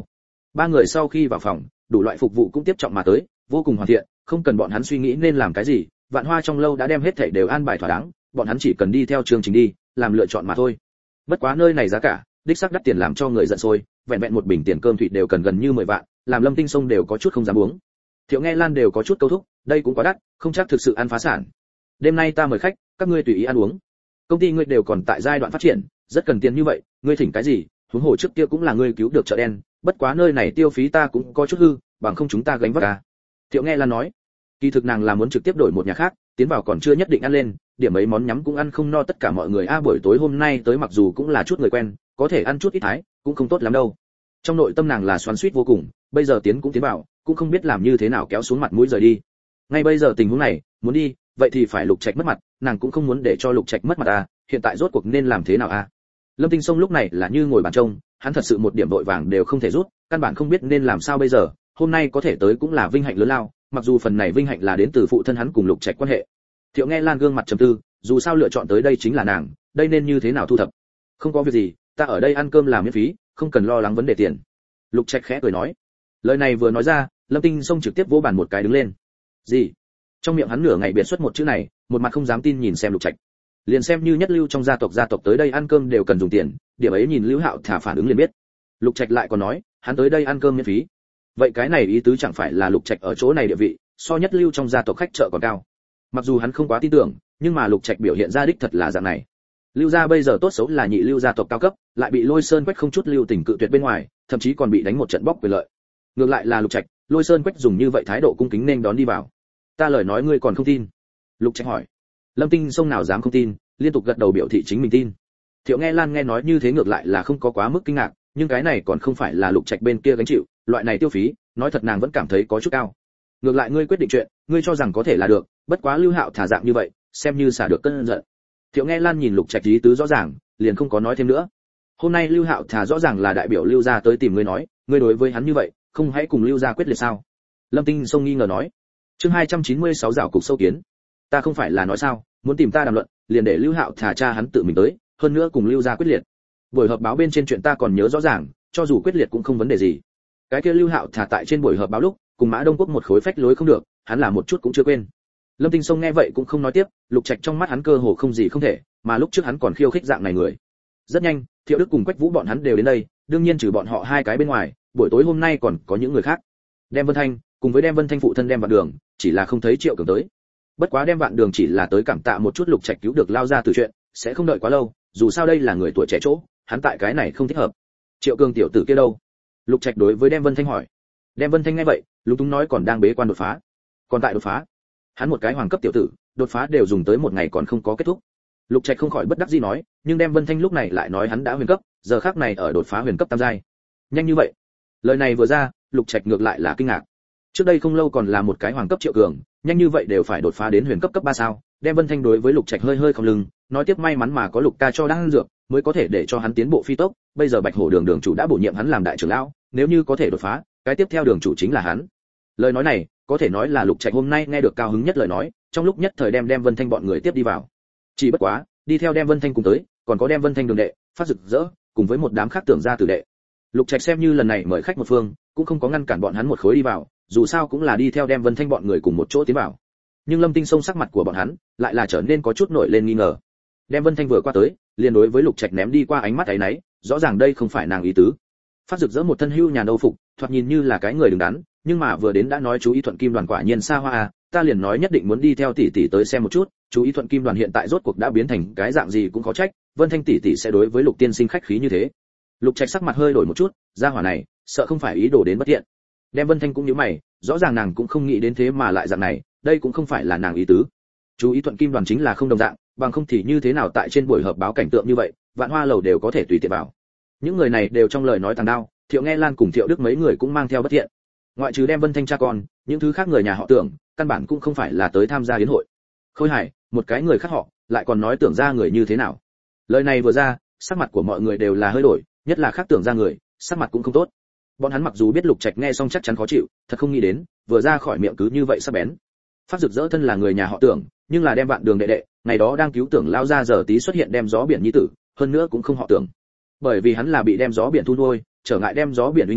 Ba người sau khi vào phòng, đủ loại phục vụ cũng tiếp trọng mà tới, vô cùng hoàn thiện, không cần bọn hắn suy nghĩ nên làm cái gì, Vạn Hoa trong lâu đã đem hết thảy đều an bài thỏa đáng, bọn hắn chỉ cần đi theo chương trình đi, làm lựa chọn mà thôi. Bất quá nơi này giá cả, đích xác đắt tiền làm cho người giận sôi, vẹn vẹn một bình tiền cơm thủy đều cần gần như 10 vạn, làm Lâm Tinh Sông đều có chút không dám uống. Thiệu Nghe Lan đều có chút câu thúc, đây cũng quá đắt, không chắc thực sự ăn phá sản. Đêm nay ta mời khách, các ngươi tùy ý ăn uống. Công ty ngươi đều còn tại giai đoạn phát triển, rất cần tiền như vậy, ngươi thỉnh cái gì, huống hồ trước kia cũng là ngươi cứu được chợ đen, bất quá nơi này tiêu phí ta cũng có chút hư, bằng không chúng ta gánh vác à. Thiệu Nghe Lan nói, kỳ thực nàng là muốn trực tiếp đổi một nhà khác, tiến vào còn chưa nhất định ăn lên, điểm ấy món nhắm cũng ăn không no tất cả mọi người buổi tối hôm nay tới mặc dù cũng là chút người quen, có thể ăn chút ít thái, cũng không tốt lắm đâu. Trong nội tâm nàng là xoắn xuýt vô cùng, bây giờ tiến cũng tiến vào, cũng không biết làm như thế nào kéo xuống mặt mũi rời đi. Ngay bây giờ tình huống này, muốn đi, vậy thì phải Lục Trạch mất mặt, nàng cũng không muốn để cho Lục Trạch mất mặt hiện tại rốt cuộc nên làm thế nào Lâm Tinh Sông lúc này là như ngồi bàn trông, hắn thật sự một điểm vội vàng đều không thể rút, căn bản không biết nên làm sao bây giờ, hôm nay có thể tới cũng là vinh hạnh lớn lao, mặc dù phần này vinh hạnh là đến từ phụ thân hắn cùng Lục Trạch quan hệ. Thiệu Nghe Lan gương mặt trầm tư, dù sao lựa chọn tới đây chính là nàng, đây nên như thế nào thu thập. Không có việc gì, ta ở đây ăn cơm là miễn phí, không cần lo lắng vấn đề tiền. Lục Trạch khẽ cười nói. Lời này vừa nói ra, Lâm Tinh Sông trực tiếp vỗ bàn một cái đứng lên. Gì? Trong miệng hắn nửa ngày biệt xuất một chữ này, một mặt không dám tin nhìn xem Lục Trạch. Liền xem như nhất lưu trong gia tộc tới đây ăn cơm đều cần dùng tiền, điểm ấy nhìn Lưu Hạo Thả phản ứng liền biết. Lục Trạch lại còn nói, hắn tới đây ăn cơm miễn phí. Vậy cái này ý tứ chẳng phải là Lục Trạch ở chỗ này địa vị, so nhất lưu trong gia tộc khách chợ còn cao. Mặc dù hắn không quá tin tưởng, nhưng mà Lục Trạch biểu hiện ra đích thật là dạng này. Lưu gia bây giờ tốt xấu là nhị lưu gia tộc cao cấp, lại bị Lôi Sơn Quách không chút lưu tình cự tuyệt bên ngoài, thậm chí còn bị đánh một trận bóc quyền lợi. Ngược lại là Lục Trạch, Lôi Sơn Quách dùng như vậy thái độ cung kính nên đón đi vào. Ta lời nói ngươi còn không tin? Lục Trạch hỏi. Lâm Tinh Sông nào dám không tin, liên tục gật đầu biểu thị chính mình tin. Thiệu Nghe Lan nghe nói như thế ngược lại là không có quá mức kinh ngạc, nhưng cái này còn không phải là Lục Trạch bên kia gánh chịu, loại này tiêu phí, nói thật nàng vẫn cảm thấy có chút cao. Ngược lại ngươi quyết định chuyện, ngươi cho rằng có thể là được, bất quá Lưu Hạo Thả dạng như vậy, xem như xả được cơn giận. Thiệu Nghe Lan nhìn Lục Trạch ý tứ rõ ràng, liền không có nói thêm nữa. Hôm nay Lưu Hạo Thả rõ ràng là đại biểu Lưu gia tới tìm ngươi nói, ngươi đối với hắn như vậy, không hãy cùng Lưu gia quyết liệt sao? Lâm Tinh Sông nghi ngờ nói. Chương 296 rào cục sâu kiến. Ta không phải là nói sao, muốn tìm ta đàm luận, liền để Lưu Hạo Thả cha hắn tự mình tới, hơn nữa cùng Lưu gia quyết liệt. Buổi họp báo bên trên chuyện ta còn nhớ rõ ràng, cho dù quyết liệt cũng không vấn đề gì. Cái kia Lưu Hạo Thả tại trên buổi họp báo lúc, cùng Mã Đông Quốc một khối phách lối không được, hắn là một chút cũng chưa quên. Lâm Tinh Sông nghe vậy cũng không nói tiếp, Lục Trạch trong mắt hắn cơ hồ không gì không thể, mà lúc trước hắn còn khiêu khích dạng này người. Rất nhanh, Thiệu Đức cùng Quách Vũ bọn hắn đều đến đây, đương nhiên trừ bọn họ hai cái bên ngoài, buổi tối hôm nay còn có những người khác. Đem Vân Thanh, cùng với Đem Vân Thanh phụ thân Đem Vạn Đường, chỉ là không thấy Triệu Cường tới. Bất quá Đem Vạn Đường chỉ là tới cảm tạ một chút Lục Trạch cứu được lao ra từ chuyện, sẽ không đợi quá lâu, dù sao đây là người tuổi trẻ chỗ, hắn tại cái này không thích hợp. Triệu Cường tiểu tử kia đâu? Lục Trạch đối với Đem Vân Thanh hỏi. Đem Vân Thanh nghe vậy, lúng túng nói còn đang bế quan đột phá. Còn tại đột phá? Hắn một cái hoàng cấp tiểu tử, đột phá đều dùng tới một ngày còn không có kết thúc. Lục Trạch không khỏi bất đắc dĩ nói, nhưng Đem Vân Thanh lúc này lại nói hắn đã huyền cấp, giờ khắc này ở đột phá huyền cấp tam giai. Nhanh như vậy? Lời này vừa ra, Lục Trạch ngược lại là kinh ngạc. Trước đây không lâu còn là một cái hoàng cấp Triệu Cường, nhanh như vậy đều phải đột phá đến huyền cấp cấp 3 sao? Đem Vân Thanh đối với Lục Trạch hơi hơi không lưng, nói tiếp may mắn mà có Lục ca cho đang dược, mới có thể để cho hắn tiến bộ phi tốc, bây giờ Bạch Hổ Đường đường chủ đã bổ nhiệm hắn làm đại trưởng lão, nếu như có thể đột phá, cái tiếp theo đường chủ chính là hắn. Lời nói này, có thể nói là Lục Trạch hôm nay nghe được cao hứng nhất lời nói, trong lúc nhất thời đem Vân Thanh bọn người tiếp đi vào. Chỉ bất quá, đi theo Đem Vân Thanh cùng tới, còn có Đem Vân Thanh đường đệ, Phát Dực Dỡ, cùng với một đám khác tưởng gia tử đệ. Lục Trạch xem như lần này mời khách một phương, cũng không có ngăn cản bọn hắn một khối đi vào, dù sao cũng là đi theo Đem Vân Thanh bọn người cùng một chỗ tiến vào. Nhưng Lâm Tinh Sông sắc mặt của bọn hắn lại là trở nên có chút nổi lên nghi ngờ. Đem Vân Thanh vừa qua tới, liền đối với Lục Trạch ném đi qua ánh mắt ấy nấy, rõ ràng đây không phải nàng ý tứ. Phát Dực Dỡ một thân hưu nhà âu phục, thoạt nhìn như là cái người đứng đắn, nhưng mà vừa đến đã nói chú ý Thuận Kim Đoàn quả nhiên xa hoa ta liền nói nhất định muốn đi theo tỷ tỷ tới xem một chút, chú ý Thuận Kim Đoàn hiện tại rốt cuộc đã biến thành cái dạng gì cũng khó trách, Vân Thanh tỷ tỷ sẽ đối với Lục tiên sinh khách khí như thế. Lục Trạch sắc mặt hơi đổi một chút, gia hỏa này, sợ không phải ý đồ đến bất thiện. Đem Vân Thanh cũng nhíu mày, rõ ràng nàng cũng không nghĩ đến thế mà lại dạng này, đây cũng không phải là nàng ý tứ. Chú ý Thuận Kim Đoàn chính là không đồng dạng, bằng không thì như thế nào tại trên buổi họp báo cảnh tượng như vậy, Vạn Hoa lầu đều có thể tùy tiện vào. Những người này đều trong lời nói tàn đao, Thiệu Nghe Lan cùng Thiệu Đức mấy người cũng mang theo bất thiện. Ngoại trừ Đem Vân Thanh cha con, những thứ khác người nhà họ Tưởng, căn bản cũng không phải là tới tham gia yến hội. Khôi Hải, một cái người khác họ, lại còn nói Tưởng ra người như thế nào. Lời này vừa ra, sắc mặt của mọi người đều là hơi đổi, nhất là khác Tưởng ra người, sắc mặt cũng không tốt. Bọn hắn mặc dù biết Lục Trạch nghe xong chắc chắn khó chịu, thật không nghĩ đến, vừa ra khỏi miệng cứ như vậy sắc bén. Phát Dực Dỡ thân là người nhà họ Tưởng, nhưng là Đem Vạn Đường đệ đệ, ngày đó đang cứu Tưởng lao ra giờ tí xuất hiện đem gió biển nhi tử, hơn nữa cũng không họ Tưởng. Bởi vì hắn là bị đem gió biển thu nuôi, trở ngại đem gió biển uy nghiêm,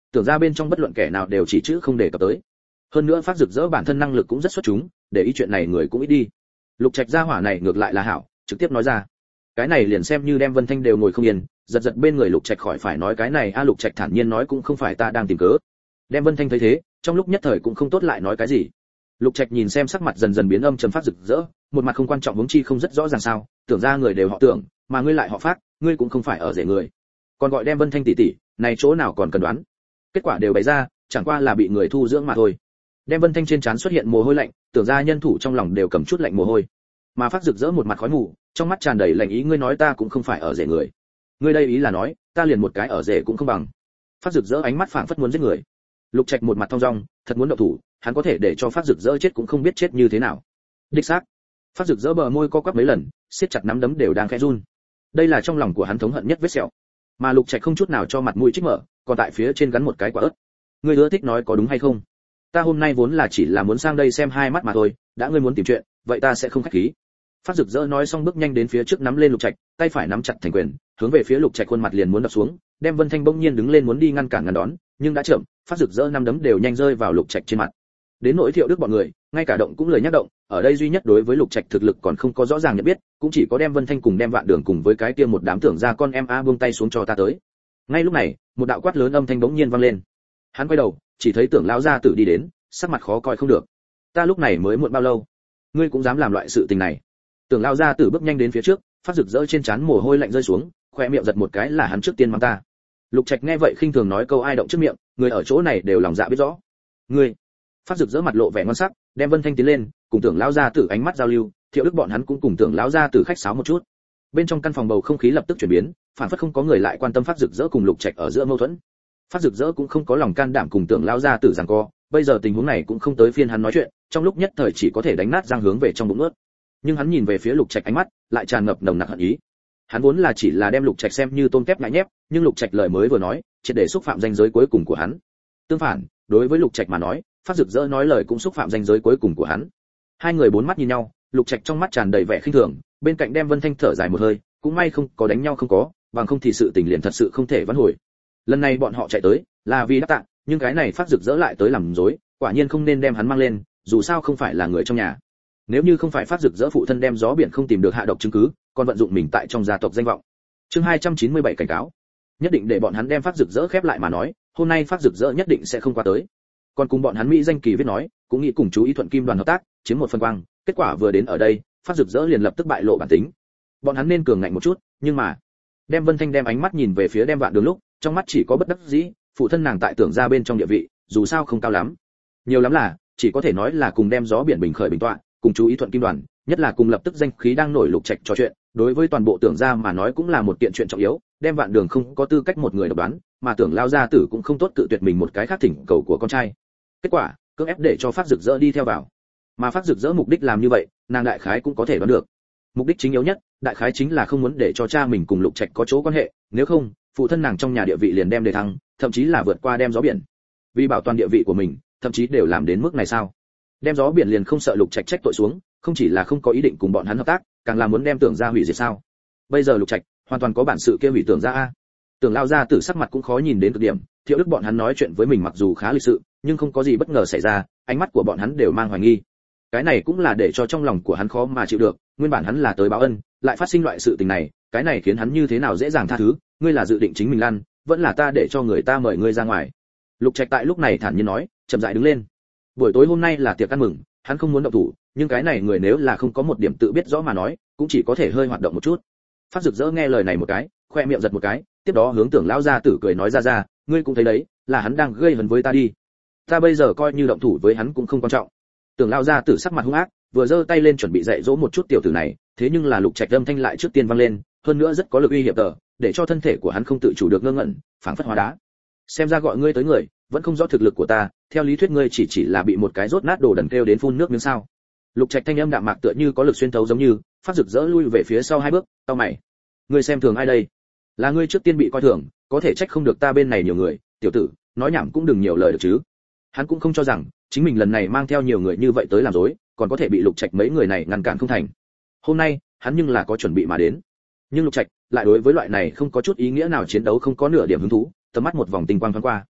tưởng ra bên trong bất luận kẻ nào đều chỉ chữ không đề cập tới. Hơn nữa Phát Dực Dỡ bản thân năng lực cũng rất xuất chúng, để ý chuyện này người cũng ít đi. Lục Trạch gia hỏa này ngược lại là hảo, trực tiếp nói ra. Cái này liền xem như đem Vân Thanh đều ngồi không yên, giật giật bên người Lục Trạch khỏi phải nói cái này. Lục Trạch thản nhiên nói cũng không phải ta đang tìm cớ. Đem Vân Thanh thấy thế, trong lúc nhất thời cũng không tốt lại nói cái gì. Lục Trạch nhìn xem sắc mặt dần dần biến âm trầm Phát Dực Dỡ, một mặt không quan trọng huống chi không rất rõ ràng sao, tưởng ra người đều họ Tưởng, mà ngươi lại họ Phát, ngươi cũng không phải ở rể người. Còn gọi đem Vân Thanh tỷ tỷ, này chỗ nào còn cần đoán. Kết quả đều bày ra, chẳng qua là bị người thu dưỡng mà thôi. Đem Vân Thanh trên trán xuất hiện mồ hôi lạnh, tưởng ra nhân thủ trong lòng đều cầm chút lạnh mồ hôi. Mà Phát Dực Dỡ một mặt khói mù, trong mắt tràn đầy lạnh ý, ngươi nói ta cũng không phải ở rể người. Ngươi đây ý là nói, ta liền một cái ở rể cũng không bằng. Phát Dực Dỡ ánh mắt phảng phất muốn giết người. Lục Trạch một mặt thong dong, thật muốn động thủ, hắn có thể để cho Phát Dực Dỡ chết cũng không biết chết như thế nào. Đích xác. Phát Dực Dỡ bờ môi co quắp mấy lần, siết chặt nắm đấm đều đang khẽ run. Đây là trong lòng của hắn thống hận nhất vết sẹo. Mà Lục Trạch không chút nào cho mặt mũi trích mở, còn tại phía trên gắn một cái quả ớt. Ngươi ưa thích nói có đúng hay không? Ta hôm nay vốn là chỉ là muốn sang đây xem hai mắt mà thôi, đã ngươi muốn tìm chuyện, vậy ta sẽ không khách khí. Phát Dực Dỡ nói xong bước nhanh đến phía trước nắm lên Lục Trạch, tay phải nắm chặt thành quyền, hướng về phía Lục Trạch khuôn mặt liền muốn đập xuống, đem Vân Thanh bỗng nhiên đứng lên muốn đi ngăn cản ngăn đón, nhưng đã chậm, Phát Dực Dỡ năm đấm đều nhanh rơi vào Lục Trạch trên mặt. Đến nỗi Thiệu Đức bọn người, ngay cả động cũng lười nhắc động, ở đây duy nhất đối với Lục Trạch thực lực còn không có rõ ràng nhận biết, cũng chỉ có đem Vân Thanh cùng đem Vạn Đường cùng với cái kia một đám tưởng ra con em buông tay xuống cho ta tới. Ngay lúc này, một đạo quát lớn âm thanh bỗng nhiên vang lên. Hắn quay đầu, chỉ thấy Tưởng lão gia tử đi đến, sắc mặt khó coi không được. Ta lúc này mới muộn bao lâu, ngươi cũng dám làm loại sự tình này? Tưởng lão gia tử bước nhanh đến phía trước, Phát Dực Dỡ trên trán mồ hôi lạnh rơi xuống, khoe miệng giật một cái là hắn trước tiên mắng ta. Lục Trạch nghe vậy khinh thường nói câu ai động trước miệng, người ở chỗ này đều lòng dạ biết rõ. Ngươi. Phát Dực Dỡ mặt lộ vẻ ngon sắc, đem Vân Thanh tiến lên, cùng Tưởng lão gia tử ánh mắt giao lưu, Thiệu Đức bọn hắn cũng cùng Tưởng lão gia tử khách sáo một chút. Bên trong căn phòng bầu không khí lập tức chuyển biến, phản phất không có người lại quan tâm Phát Dực Dỡ cùng Lục Trạch ở giữa mâu thuẫn. Phát Dực Dỡ cũng không có lòng can đảm cùng Tưởng lão gia tử giằng co, bây giờ tình huống này cũng không tới phiên hắn nói chuyện, trong lúc nhất thời chỉ có thể đánh nát răng hướng về trong bụng nuốt. Nhưng hắn nhìn về phía Lục Trạch ánh mắt lại tràn ngập nồng nặc hận ý. Hắn vốn là chỉ là đem Lục Trạch xem như tôm tép ngại nhép, nhưng Lục Trạch lời mới vừa nói, triệt để xúc phạm ranh giới cuối cùng của hắn. Tương phản, đối với Lục Trạch mà nói, Phát Dực Dỡ nói lời cũng xúc phạm ranh giới cuối cùng của hắn. Hai người bốn mắt nhìn nhau, Lục Trạch trong mắt tràn đầy vẻ khinh thường, bên cạnh đem Vân Thanh thở dài một hơi, cũng may không có đánh nhau không có, bằng không thì sự tình liền thật sự không thể vãn hồi. Lần này bọn họ chạy tới, là vì đáp tạ, nhưng cái này Phát Dực Dỡ lại tới làm dối, quả nhiên không nên đem hắn mang lên, dù sao không phải là người trong nhà. Nếu như không phải Phát Dực Dỡ phụ thân đem gió biển không tìm được hạ độc chứng cứ, còn vận dụng mình tại trong gia tộc danh vọng. Chương 297 cảnh cáo. Nhất định để bọn hắn đem Phát Dực Dỡ khép lại mà nói, hôm nay Phát Dực Dỡ nhất định sẽ không qua tới. Còn cùng bọn hắn mỹ danh kỳ viết nói, cũng nghĩ cùng chú ý Thuận Kim đoàn hợp tác, chiếm một phần quang, kết quả vừa đến ở đây, Phát Dực Dỡ liền lập tức bại lộ bản tính. Bọn hắn nên cường ngạnh một chút, nhưng mà, đem Vân Thanh đem ánh mắt nhìn về phía đem Vạn Đường lúc, trong mắt chỉ có bất đắc dĩ, phụ thân nàng tại Tưởng gia bên trong địa vị, dù sao không cao lắm. Nhiều lắm là, chỉ có thể nói là cùng đem gió biển bình khởi bình tọa, cùng chú ý Thuận Kim đoàn, nhất là cùng lập tức danh khí đang nổi Lục Trạch trò chuyện, đối với toàn bộ Tưởng gia mà nói cũng là một kiện chuyện trọng yếu, đem Vạn Đường không có tư cách một người độc đoán, mà Tưởng lao gia tử cũng không tốt cự tuyệt mình một cái khác thỉnh cầu của con trai. Kết quả, cưỡng ép để cho Phát Dực Dỡ đi theo vào. Mà Phát Dực Dỡ mục đích làm như vậy, nàng đại khái cũng có thể đoán được. Mục đích chính yếu nhất, đại khái chính là không muốn để cho cha mình cùng Lục Trạch có chỗ quan hệ, nếu không, phụ thân nàng trong nhà địa vị liền đem đề thăng, thậm chí là vượt qua đem gió biển. Vì bảo toàn địa vị của mình, thậm chí đều làm đến mức này sao? Đem gió biển liền không sợ Lục Trạch trách tội xuống, không chỉ là không có ý định cùng bọn hắn hợp tác, càng là muốn đem Tưởng gia hủy diệt sao? Bây giờ Lục Trạch hoàn toàn có bản sự kia hủy Tưởng gia a. Tưởng lao gia tử sắc mặt cũng khó nhìn đến cực điểm, Thiệu Đức bọn hắn nói chuyện với mình mặc dù khá lịch sự, nhưng không có gì bất ngờ xảy ra, ánh mắt của bọn hắn đều mang hoài nghi. Cái này cũng là để cho trong lòng của hắn khó mà chịu được, nguyên bản hắn là tới báo ân, lại phát sinh loại sự tình này, cái này khiến hắn như thế nào dễ dàng tha thứ, ngươi là dự định chính mình lăn, vẫn là ta để cho người ta mời ngươi ra ngoài. Lục Trạch tại lúc này thản nhiên nói, chậm rãi đứng lên. Buổi tối hôm nay là tiệc ăn mừng, hắn không muốn động thủ, nhưng cái này người nếu là không có một điểm tự biết rõ mà nói, cũng chỉ có thể hơi hoạt động một chút. Phát Dực Dỡ nghe lời này một cái, khoe miệng giật một cái, tiếp đó hướng Tưởng lão gia tử cười nói ra, ngươi cũng thấy đấy, là hắn đang gây hấn với ta đi. Ta bây giờ coi như động thủ với hắn cũng không quan trọng. Tưởng lão gia tử sắc mặt hung ác, vừa giơ tay lên chuẩn bị dạy dỗ một chút tiểu tử này, thế nhưng là Lục Trạch âm thanh lại trước tiên vang lên, hơn nữa rất có lực uy hiếp tờ, để cho thân thể của hắn không tự chủ được ngơ ngẩn, phảng phất hóa đá. Xem ra gọi ngươi tới người, vẫn không rõ thực lực của ta, theo lý thuyết ngươi chỉ là bị một cái rốt nát đồ đần kêu đến phun nước miếng sao? Lục Trạch thanh âm đạm mạc tựa như có lực xuyên thấu giống như, Phát Dực Dỡ lui về phía sau hai bước, cau mày. Ngươi xem thường ai đây? Là ngươi trước tiên bị coi thường, có thể trách không được ta bên này nhiều người, tiểu tử, nói nhảm cũng đừng nhiều lời được chứ. Hắn cũng không cho rằng chính mình lần này mang theo nhiều người như vậy tới làm dối, còn có thể bị Lục Trạch mấy người này ngăn cản không thành. Hôm nay, hắn nhưng là có chuẩn bị mà đến. Nhưng Lục Trạch lại đối với loại này không có chút ý nghĩa nào chiến đấu không có nửa điểm hứng thú, tầm mắt một vòng tinh quang thoáng qua.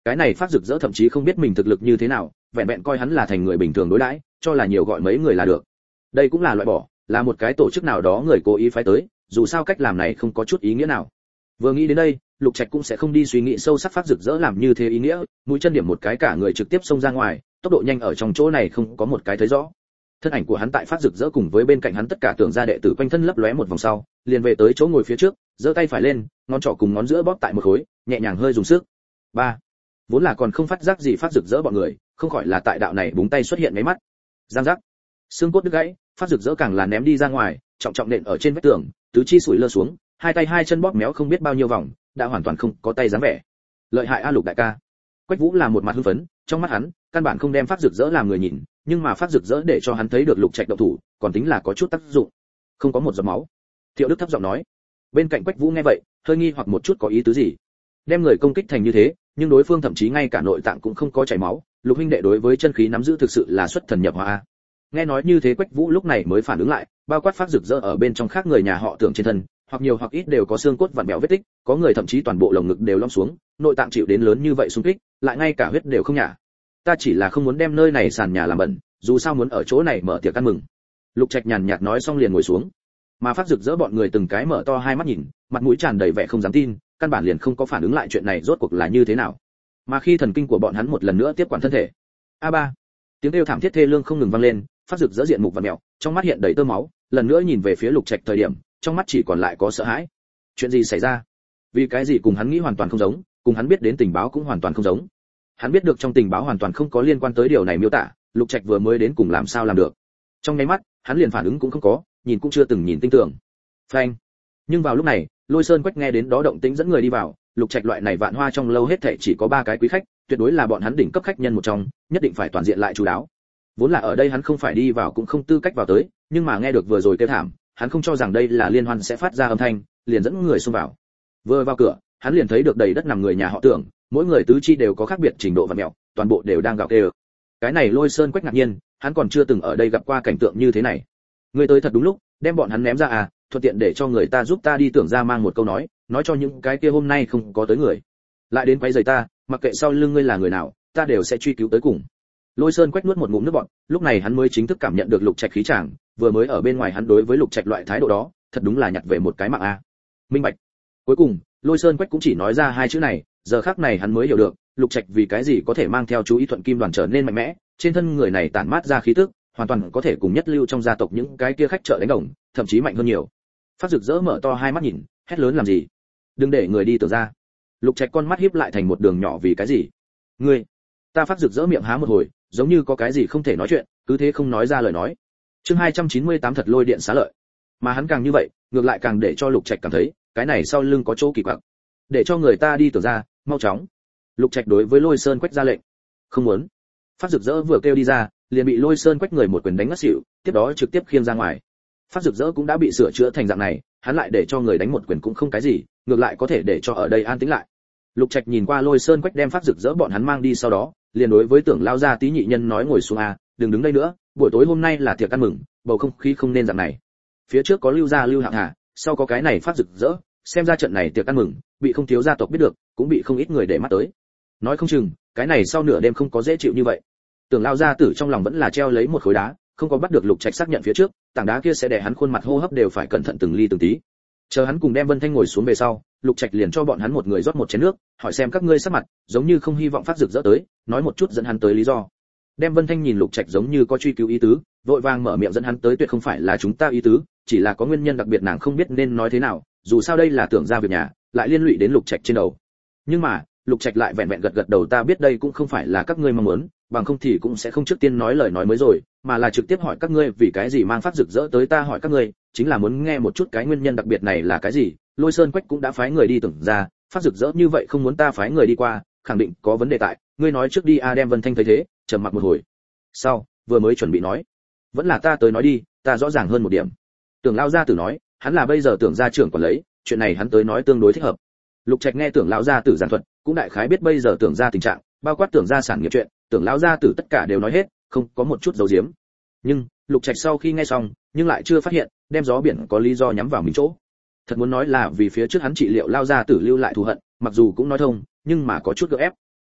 Cái này Phát Dực Dỡ thậm chí không biết mình thực lực như thế nào, vẹn vẹn coi hắn là thành người bình thường đối đãi, cho là nhiều gọi mấy người là được. Đây cũng là loại bỏ, là một cái tổ chức nào đó người cố ý phái tới, dù sao cách làm này không có chút ý nghĩa nào. Vừa nghĩ đến đây, Lục Trạch cũng sẽ không đi suy nghĩ sâu sắc Phát Dực Dỡ làm như thế ý nghĩa, mũi chân điểm một cái cả người trực tiếp xông ra ngoài, tốc độ nhanh ở trong chỗ này không có một cái thấy rõ. Thân ảnh của hắn tại Phát Dực Dỡ cùng với bên cạnh hắn tất cả tưởng gia đệ tử quanh thân lấp lóe một vòng sau, liền về tới chỗ ngồi phía trước, giơ tay phải lên, ngón trỏ cùng ngón giữa bóp tại một khối, nhẹ nhàng hơi dùng sức. Ba. Vốn là còn không phát giác gì Phát Dực Dỡ bọn người, không khỏi là tại đạo này búng tay xuất hiện mấy mắt. Giang giác. Xương cốt đứt gãy, Phát Dực Dỡ càng là ném đi ra ngoài, trọng trọng nện ở trên vách tường, tứ chi sủi lơ xuống, hai tay hai chân bóp méo không biết bao nhiêu vòng, đã hoàn toàn không có tay dáng vẻ. Lợi hại a Lục đại ca. Quách Vũ là một mặt hưng phấn, trong mắt hắn, căn bản không đem Phát Dực Dỡ làm người nhìn, nhưng mà Phát Dực Dỡ để cho hắn thấy được Lục Trạch động thủ, còn tính là có chút tác dụng. Không có một giọt máu. Thiệu Đức thấp giọng nói. Bên cạnh Quách Vũ nghe vậy, hơi nghi hoặc một chút có ý tứ gì. Đem người công kích thành như thế, nhưng đối phương thậm chí ngay cả nội tạng cũng không có chảy máu, Lục huynh đệ đối với chân khí nắm giữ thực sự là xuất thần nhập hóa. Nghe nói như thế Quách Vũ lúc này mới phản ứng lại, bao quát Phát Dực Dỡ ở bên trong khác người nhà họ Tưởng trên thân, hoặc nhiều hoặc ít đều có xương cốt vặn bẹo vết tích, có người thậm chí toàn bộ lồng ngực đều lõm xuống, nội tạng chịu đến lớn như vậy xung kích, lại ngay cả huyết đều không nhả. Ta chỉ là không muốn đem nơi này sàn nhà làm bẩn, dù sao muốn ở chỗ này mở tiệc ăn mừng. Lục Trạch nhàn nhạt nói xong liền ngồi xuống. Mà Phát Dực Dỡ bọn người từng cái mở to hai mắt nhìn, mặt mũi tràn đầy vẻ không dám tin, căn bản liền không có phản ứng lại chuyện này rốt cuộc là như thế nào. Mà khi thần kinh của bọn hắn một lần nữa tiếp quản thân thể, A3, tiếng kêu thảm thiết thê lương không ngừng vang lên, Phát Dực Dỡ diện mục vặn mèo, trong mắt hiện đầy tơ máu, lần nữa nhìn về phía Lục Trạch thời điểm, trong mắt chỉ còn lại có sợ hãi. Chuyện gì xảy ra? Vì cái gì cùng hắn nghĩ hoàn toàn không giống, cùng hắn biết đến tình báo cũng hoàn toàn không giống. Hắn biết được trong tình báo hoàn toàn không có liên quan tới điều này miêu tả, Lục Trạch vừa mới đến cùng làm sao làm được. Trong nháy mắt, hắn liền phản ứng cũng không có, nhìn cũng chưa từng nhìn tinh tưởng. Phanh. Nhưng vào lúc này, Lôi Sơn Quách nghe đến đó động tĩnh dẫn người đi vào, Lục Trạch loại này vạn hoa trong lâu hết thảy chỉ có 3 cái quý khách, tuyệt đối là bọn hắn đỉnh cấp khách nhân một trong, nhất định phải toàn diện lại chú đáo. Vốn là ở đây hắn không phải đi vào cũng không tư cách vào tới, nhưng mà nghe được vừa rồi kêu thảm, hắn không cho rằng đây là liên hoan sẽ phát ra âm thanh, liền dẫn người xông vào. Vừa vào cửa, hắn liền thấy được đầy đất nằm người nhà họ Tưởng, mỗi người tứ chi đều có khác biệt trình độ vặn mèo, toàn bộ đều đang gào kêu. Cái này Lôi Sơn Quách ngạc nhiên, hắn còn chưa từng ở đây gặp qua cảnh tượng như thế này. Người tới thật đúng lúc, đem bọn hắn ném ra à, thuận tiện để cho người ta giúp ta đi Tưởng ra mang một câu nói cho những cái kia hôm nay không có tới người. Lại đến quấy rầy ta, mặc kệ sau lưng ngươi là người nào, ta đều sẽ truy cứu tới cùng. Lôi Sơn Quách nuốt một ngụm nước bọt, lúc này hắn mới chính thức cảm nhận được Lục Trạch khí chàng, vừa mới ở bên ngoài hắn đối với Lục Trạch loại thái độ đó, thật đúng là nhặt về một cái mạng a. Minh bạch. Cuối cùng, Lôi Sơn Quách cũng chỉ nói ra 2 chữ này, giờ khắc này hắn mới hiểu được, Lục Trạch vì cái gì có thể mang theo chú ý Thuận Kim đoàn trở nên mạnh mẽ, trên thân người này tản mát ra khí tức, hoàn toàn có thể cùng nhất lưu trong gia tộc những cái kia khách chợ đánh đồng, thậm chí mạnh hơn nhiều. Phát Dực Dỡ mở to hai mắt nhìn, hét lớn làm gì? Đừng để người đi Tưởng ra. Lục Trạch con mắt híp lại thành một đường nhỏ vì cái gì? Ngươi? Ta Phát Dực Dỡ miệng há một hồi, giống như có cái gì không thể nói chuyện, cứ thế không nói ra lời nói. Chương 298 thật lôi điện xá lợi. Mà hắn càng như vậy, ngược lại càng để cho Lục Trạch cảm thấy, cái này sau lưng có chỗ kỳ quặc. Để cho người ta đi Tưởng ra, mau chóng. Lục Trạch đối với Lôi Sơn Quách ra lệnh. Không muốn. Phát Dực Dỡ vừa kêu đi ra, liền bị Lôi Sơn Quách người một quyền đánh ngất xỉu, tiếp đó trực tiếp khiêng ra ngoài. Phát Dực Dỡ cũng đã bị sửa chữa thành dạng này, hắn lại để cho người đánh một quyền cũng không cái gì, ngược lại có thể để cho ở đây an tĩnh lại. Lục Trạch nhìn qua Lôi Sơn Quách đem Phát Dực Dỡ bọn hắn mang đi sau đó, liền đối với Tưởng lao ra tí nhị nhân nói ngồi xuống a, đừng đứng đây nữa, buổi tối hôm nay là tiệc ăn mừng, bầu không khí không nên dạng này. Phía trước có Lưu gia Lưu Hạng Hà, sau có cái này Phát Dực Dỡ, xem ra trận này tiệc ăn mừng, bị không thiếu gia tộc biết được, cũng bị không ít người để mắt tới. Nói không chừng, cái này sau nửa đêm không có dễ chịu như vậy. Tưởng lao gia tử trong lòng vẫn là treo lấy một khối đá, không có bắt được Lục Trạch xác nhận phía trước, tảng đá kia sẽ để hắn khuôn mặt hô hấp đều phải cẩn thận từng ly từng tí. Chờ hắn cùng đem Vân Thanh ngồi xuống về sau, Lục Trạch liền cho bọn hắn một người rót một chén nước, hỏi xem các ngươi sắc mặt, giống như không hy vọng Phát Dực Dỡ tới, nói một chút dẫn hắn tới lý do. Đem Vân Thanh nhìn Lục Trạch giống như có truy cứu ý tứ, vội vàng mở miệng dẫn hắn tới, tuyệt không phải là chúng ta ý tứ, chỉ là có nguyên nhân đặc biệt nàng không biết nên nói thế nào, dù sao đây là Tưởng ra việc nhà, lại liên lụy đến Lục Trạch trên đầu. Nhưng mà, Lục Trạch lại vẹn vẹn gật gật đầu, ta biết đây cũng không phải là các ngươi mong muốn, bằng không thì cũng sẽ không trước tiên nói lời nói mới rồi, mà là trực tiếp hỏi các ngươi vì cái gì mang Phát Dực Dỡ tới, ta hỏi các ngươi, chính là muốn nghe một chút cái nguyên nhân đặc biệt này là cái gì. Lôi Sơn Quách cũng đã phái người đi Tưởng ra, Phát Dực Dỡ như vậy không muốn ta phái người đi qua, khẳng định có vấn đề tại, ngươi nói trước đi a. Đem Vân Thanh thấy thế, trầm mặc một hồi. Sau, vừa mới chuẩn bị nói, vẫn là ta tới nói đi, ta rõ ràng hơn một điểm. Tưởng lao gia tử nói, hắn là bây giờ Tưởng gia trưởng quản lấy, chuyện này hắn tới nói tương đối thích hợp. Lục Trạch nghe Tưởng lão gia tử giảng thuật, cũng đại khái biết bây giờ Tưởng gia tình trạng, bao quát Tưởng gia sản nghiệp chuyện, Tưởng lão gia tử tất cả đều nói hết, không có một chút giấu giếm. Nhưng, Lục Trạch sau khi nghe xong, nhưng lại chưa phát hiện, đem gió biển có lý do nhắm vào mình chỗ. Thật muốn nói là vì phía trước hắn trị liệu lao gia tử lưu lại thù hận, mặc dù cũng nói thông, nhưng mà có chút gượng ép.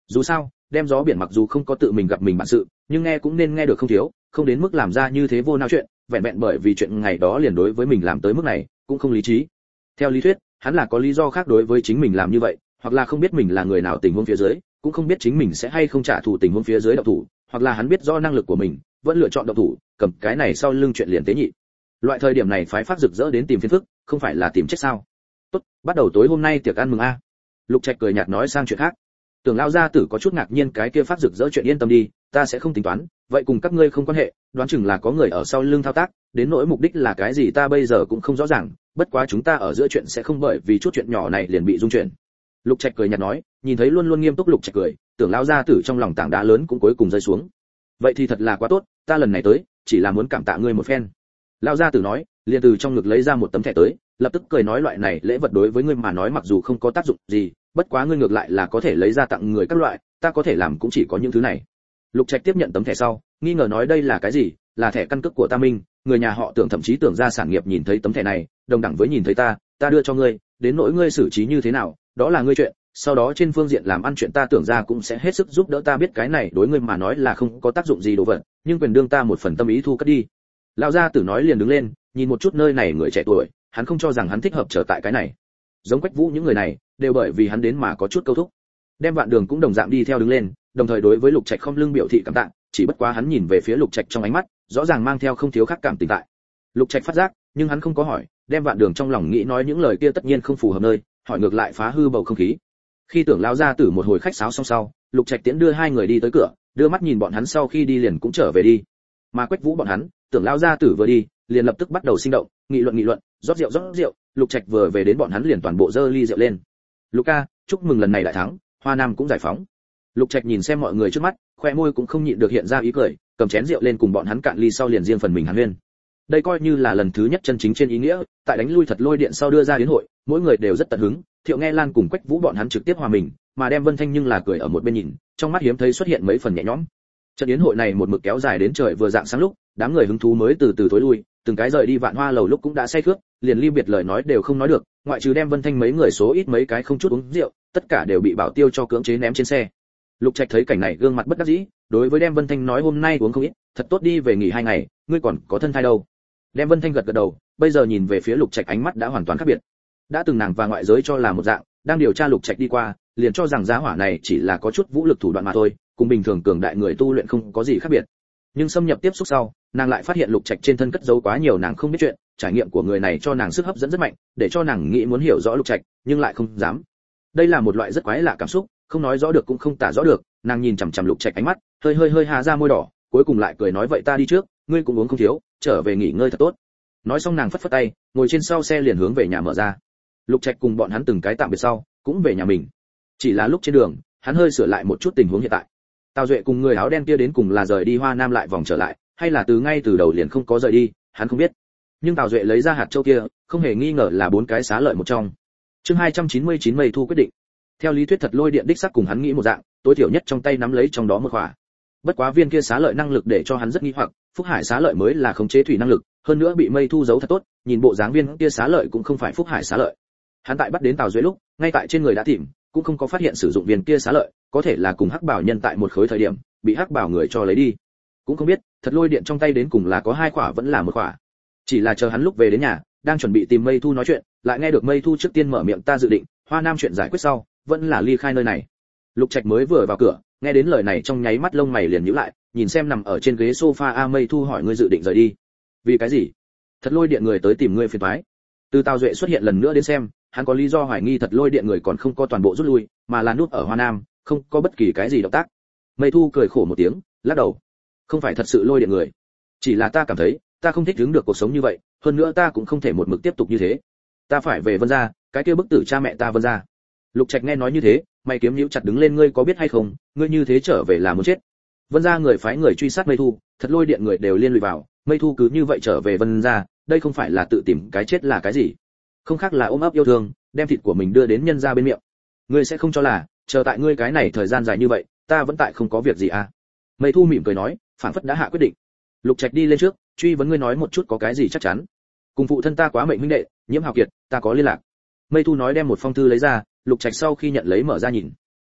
Dù sao, đem gió biển mặc dù không có tự mình gặp mình bản sự, nhưng nghe cũng nên nghe được không thiếu, không đến mức làm ra như thế vô nao chuyện, vẹn vẹn bởi vì chuyện ngày đó liền đối với mình làm tới mức này, cũng không lý trí. Theo lý thuyết, hắn là có lý do khác đối với chính mình làm như vậy, hoặc là không biết mình là người nào tình huống phía dưới, cũng không biết chính mình sẽ hay không trả thù tình huống phía dưới động thủ, hoặc là hắn biết do năng lực của mình, vẫn lựa chọn động thủ, cầm cái này sau lưng chuyện liền tế nhị. Loại thời điểm này phái phát rực rỡ đến tìm phiền phức, không phải là tìm chết sao? Tốt, bắt đầu tối hôm nay tiệc ăn mừng a. Lục Trạch cười nhạt nói sang chuyện khác. Tưởng lao gia tử có chút ngạc nhiên, cái kia phát rực rỡ chuyện yên tâm đi, ta sẽ không tính toán, vậy cùng các ngươi không quan hệ, đoán chừng là có người ở sau lưng thao tác, đến nỗi mục đích là cái gì ta bây giờ cũng không rõ ràng, bất quá chúng ta ở giữa chuyện sẽ không bởi vì chút chuyện nhỏ này liền bị rung chuyển. Lục Trạch cười nhạt nói, nhìn thấy luôn luôn nghiêm túc Lục Trạch cười, Tưởng lao gia tử trong lòng tảng đá lớn cũng cuối cùng rơi xuống. Vậy thì thật là quá tốt, ta lần này tới, chỉ là muốn cảm tạ ngươi một phen. Lao gia tử nói, liền từ trong ngực lấy ra một tấm thẻ tới, lập tức cười nói loại này lễ vật đối với ngươi mà nói mặc dù không có tác dụng gì, bất quá ngươi ngược lại là có thể lấy ra tặng người các loại, ta có thể làm cũng chỉ có những thứ này. Lục Trạch tiếp nhận tấm thẻ sau, nghi ngờ nói đây là cái gì, là thẻ căn cước của ta Minh, người nhà họ Tưởng thậm chí Tưởng gia sản nghiệp nhìn thấy tấm thẻ này, đồng đẳng với nhìn thấy ta đưa cho ngươi, đến nỗi ngươi xử trí như thế nào, đó là ngươi chuyện, sau đó trên phương diện làm ăn chuyện ta Tưởng gia cũng sẽ hết sức giúp đỡ, ta biết cái này đối ngươi mà nói là không có tác dụng gì đồ vật, nhưng quyền đương ta một phần tâm ý thu cất đi. Lão gia tử nói liền đứng lên, nhìn một chút nơi này người trẻ tuổi, hắn không cho rằng hắn thích hợp trở tại cái này. Giống Quách Vũ những người này, đều bởi vì hắn đến mà có chút câu thúc. Đem Vạn Đường cũng đồng dạng đi theo đứng lên, đồng thời đối với Lục Trạch không lưng biểu thị cảm tạ, chỉ bất quá hắn nhìn về phía Lục Trạch trong ánh mắt, rõ ràng mang theo không thiếu khác cảm tình tại. Lục Trạch phát giác, nhưng hắn không có hỏi, Đem Vạn Đường trong lòng nghĩ nói những lời kia tất nhiên không phù hợp nơi, hỏi ngược lại phá hư bầu không khí. Khi Tưởng lão gia tử một hồi khách sáo xong sau, Lục Trạch tiễn đưa hai người đi tới cửa, đưa mắt nhìn bọn hắn sau khi đi liền cũng trở về đi. Mà Quách Vũ bọn hắn, Tưởng lão gia tử vừa đi, liền lập tức bắt đầu sinh động, nghị luận, rót rượu, Lục Trạch vừa về đến bọn hắn liền toàn bộ dơ ly rượu lên. Luca, chúc mừng lần này đại thắng, Hoa Nam cũng giải phóng. Lục Trạch nhìn xem mọi người trước mắt, khoe môi cũng không nhịn được hiện ra ý cười, cầm chén rượu lên cùng bọn hắn cạn ly sau liền riêng phần mình hàn huyên. Đây coi như là lần thứ nhất chân chính trên ý nghĩa, tại đánh lui Thật Lôi Điện sau đưa ra đến hội, mỗi người đều rất tận hứng, Thiệu Nghe Lan cùng Quách Vũ bọn hắn trực tiếp hòa mình, mà Đem Vân Thanh nhưng là cười ở một bên nhìn, trong mắt hiếm thấy xuất hiện mấy phần nhẹ nhõm. Trận yến hội này một mực kéo dài đến trời vừa rạng sáng lúc, đám người hứng thú mới từ từ tối lui, từng cái rời đi Vạn Hoa lầu lúc cũng đã say khướt, liền ly biệt lời nói đều không nói được, ngoại trừ Đem Vân Thanh mấy người số ít mấy cái không chút uống rượu, tất cả đều bị Bảo Tiêu cho cưỡng chế ném trên xe. Lục Trạch thấy cảnh này gương mặt bất đắc dĩ, đối với Đem Vân Thanh nói hôm nay uống không ít, thật tốt đi về nghỉ 2 ngày, ngươi còn có thân thai đâu. Đem Vân Thanh gật gật đầu, bây giờ nhìn về phía Lục Trạch ánh mắt đã hoàn toàn khác biệt. Đã từng nàng và ngoại giới cho là một dạng, đang điều tra Lục Trạch đi qua, liền cho rằng giá hỏa này chỉ là có chút vũ lực thủ đoạn mà thôi, cùng bình thường cường đại người tu luyện không có gì khác biệt. Nhưng xâm nhập tiếp xúc sau, nàng lại phát hiện Lục Trạch trên thân cất giấu quá nhiều nàng không biết chuyện, trải nghiệm của người này cho nàng sức hấp dẫn rất mạnh, để cho nàng nghĩ muốn hiểu rõ Lục Trạch, nhưng lại không dám. Đây là một loại rất quái lạ cảm xúc, không nói rõ được cũng không tả rõ được, nàng nhìn chằm chằm Lục Trạch ánh mắt, hơi hà ra môi đỏ, cuối cùng lại cười nói vậy ta đi trước, ngươi cũng uống không thiếu, trở về nghỉ ngơi thật tốt. Nói xong nàng phất phất tay, ngồi trên sau xe liền hướng về nhà mở ra. Lục Trạch cùng bọn hắn từng cái tạm biệt sau, cũng về nhà mình. Chỉ là lúc trên đường, hắn hơi sửa lại một chút tình huống hiện tại. Tào Duệ cùng người áo đen kia đến cùng là rời đi Hoa Nam lại vòng trở lại, hay là ngay từ đầu liền không có rời đi, hắn không biết. Nhưng Tào Duệ lấy ra hạt châu kia, không hề nghi ngờ là 4 cái xá lợi một trong. Chương 299 Mây Thu quyết định. Theo lý thuyết Thật Lôi Điện đích xác cùng hắn nghĩ một dạng, tối thiểu nhất trong tay nắm lấy trong đó một khỏa. Bất quá viên kia xá lợi năng lực để cho hắn rất nghi hoặc, Phúc Hải xá lợi mới là khống chế thủy năng lực, hơn nữa bị Mây Thu giấu thật tốt, nhìn bộ dáng viên kia xá lợi cũng không phải Phúc Hải xá lợi. Hắn tại bắt đến Tào Duệ lúc, ngay tại trên người đã tìm, cũng không có phát hiện sử dụng viên kia xá lợi, có thể là cùng Hắc Bảo nhân tại một khối thời điểm, bị Hắc Bảo người cho lấy đi. Cũng không biết, Thật Lôi Điện trong tay đến cùng là có 2 khỏa vẫn là một khỏa. Chỉ là chờ hắn lúc về đến nhà, đang chuẩn bị tìm Mây Thu nói chuyện, lại nghe được Mây Thu trước tiên mở miệng ta dự định, Hoa Nam chuyện giải quyết sau, vẫn là ly khai nơi này. Lục Trạch mới vừa vào cửa, nghe đến lời này trong nháy mắt lông mày liền nhíu lại, nhìn xem nằm ở trên ghế sofa Mây Thu hỏi ngươi dự định rời đi. Vì cái gì? Thật Lôi Điện người tới tìm ngươi phiền toái. Từ Tào Duệ xuất hiện lần nữa đến xem, hắn có lý do hoài nghi Thật Lôi Điện người còn không có toàn bộ rút lui, mà là núp ở Hoa Nam, không có bất kỳ cái gì động tác. Mây Thu cười khổ một tiếng, lắc đầu. Không phải thật sự Lôi Điện người, chỉ là ta cảm thấy, ta không thích hứng được cuộc sống như vậy, hơn nữa ta cũng không thể một mực tiếp tục như thế. Ta phải về Vân gia, cái kia bức tử cha mẹ ta Vân gia. Lục Trạch nghe nói như thế, mày kiếm nhíu chặt đứng lên ngươi có biết hay không, ngươi như thế trở về là muốn chết. Vân gia người phái người truy sát Mây Thu, Thật Lôi Điện người đều liên lụy vào, Mây Thu cứ như vậy trở về Vân gia, đây không phải là tự tìm cái chết là cái gì? Không khác là ôm ấp yêu thương, đem thịt của mình đưa đến nhân gia bên miệng. Ngươi sẽ không cho là, chờ tại ngươi cái này thời gian dài như vậy, ta vẫn tại không có việc gì à? Mây Thu mỉm cười nói, phảng phất đã hạ quyết định. Lục Trạch đi lên trước, truy vấn ngươi nói một chút có cái gì chắc chắn. Cùng phụ thân ta quá mệnh huynh đệ, Nhiễm Hào Kiệt, ta có liên lạc. Mây Thu nói đem một phong thư lấy ra, Lục Trạch sau khi nhận lấy mở ra nhìn.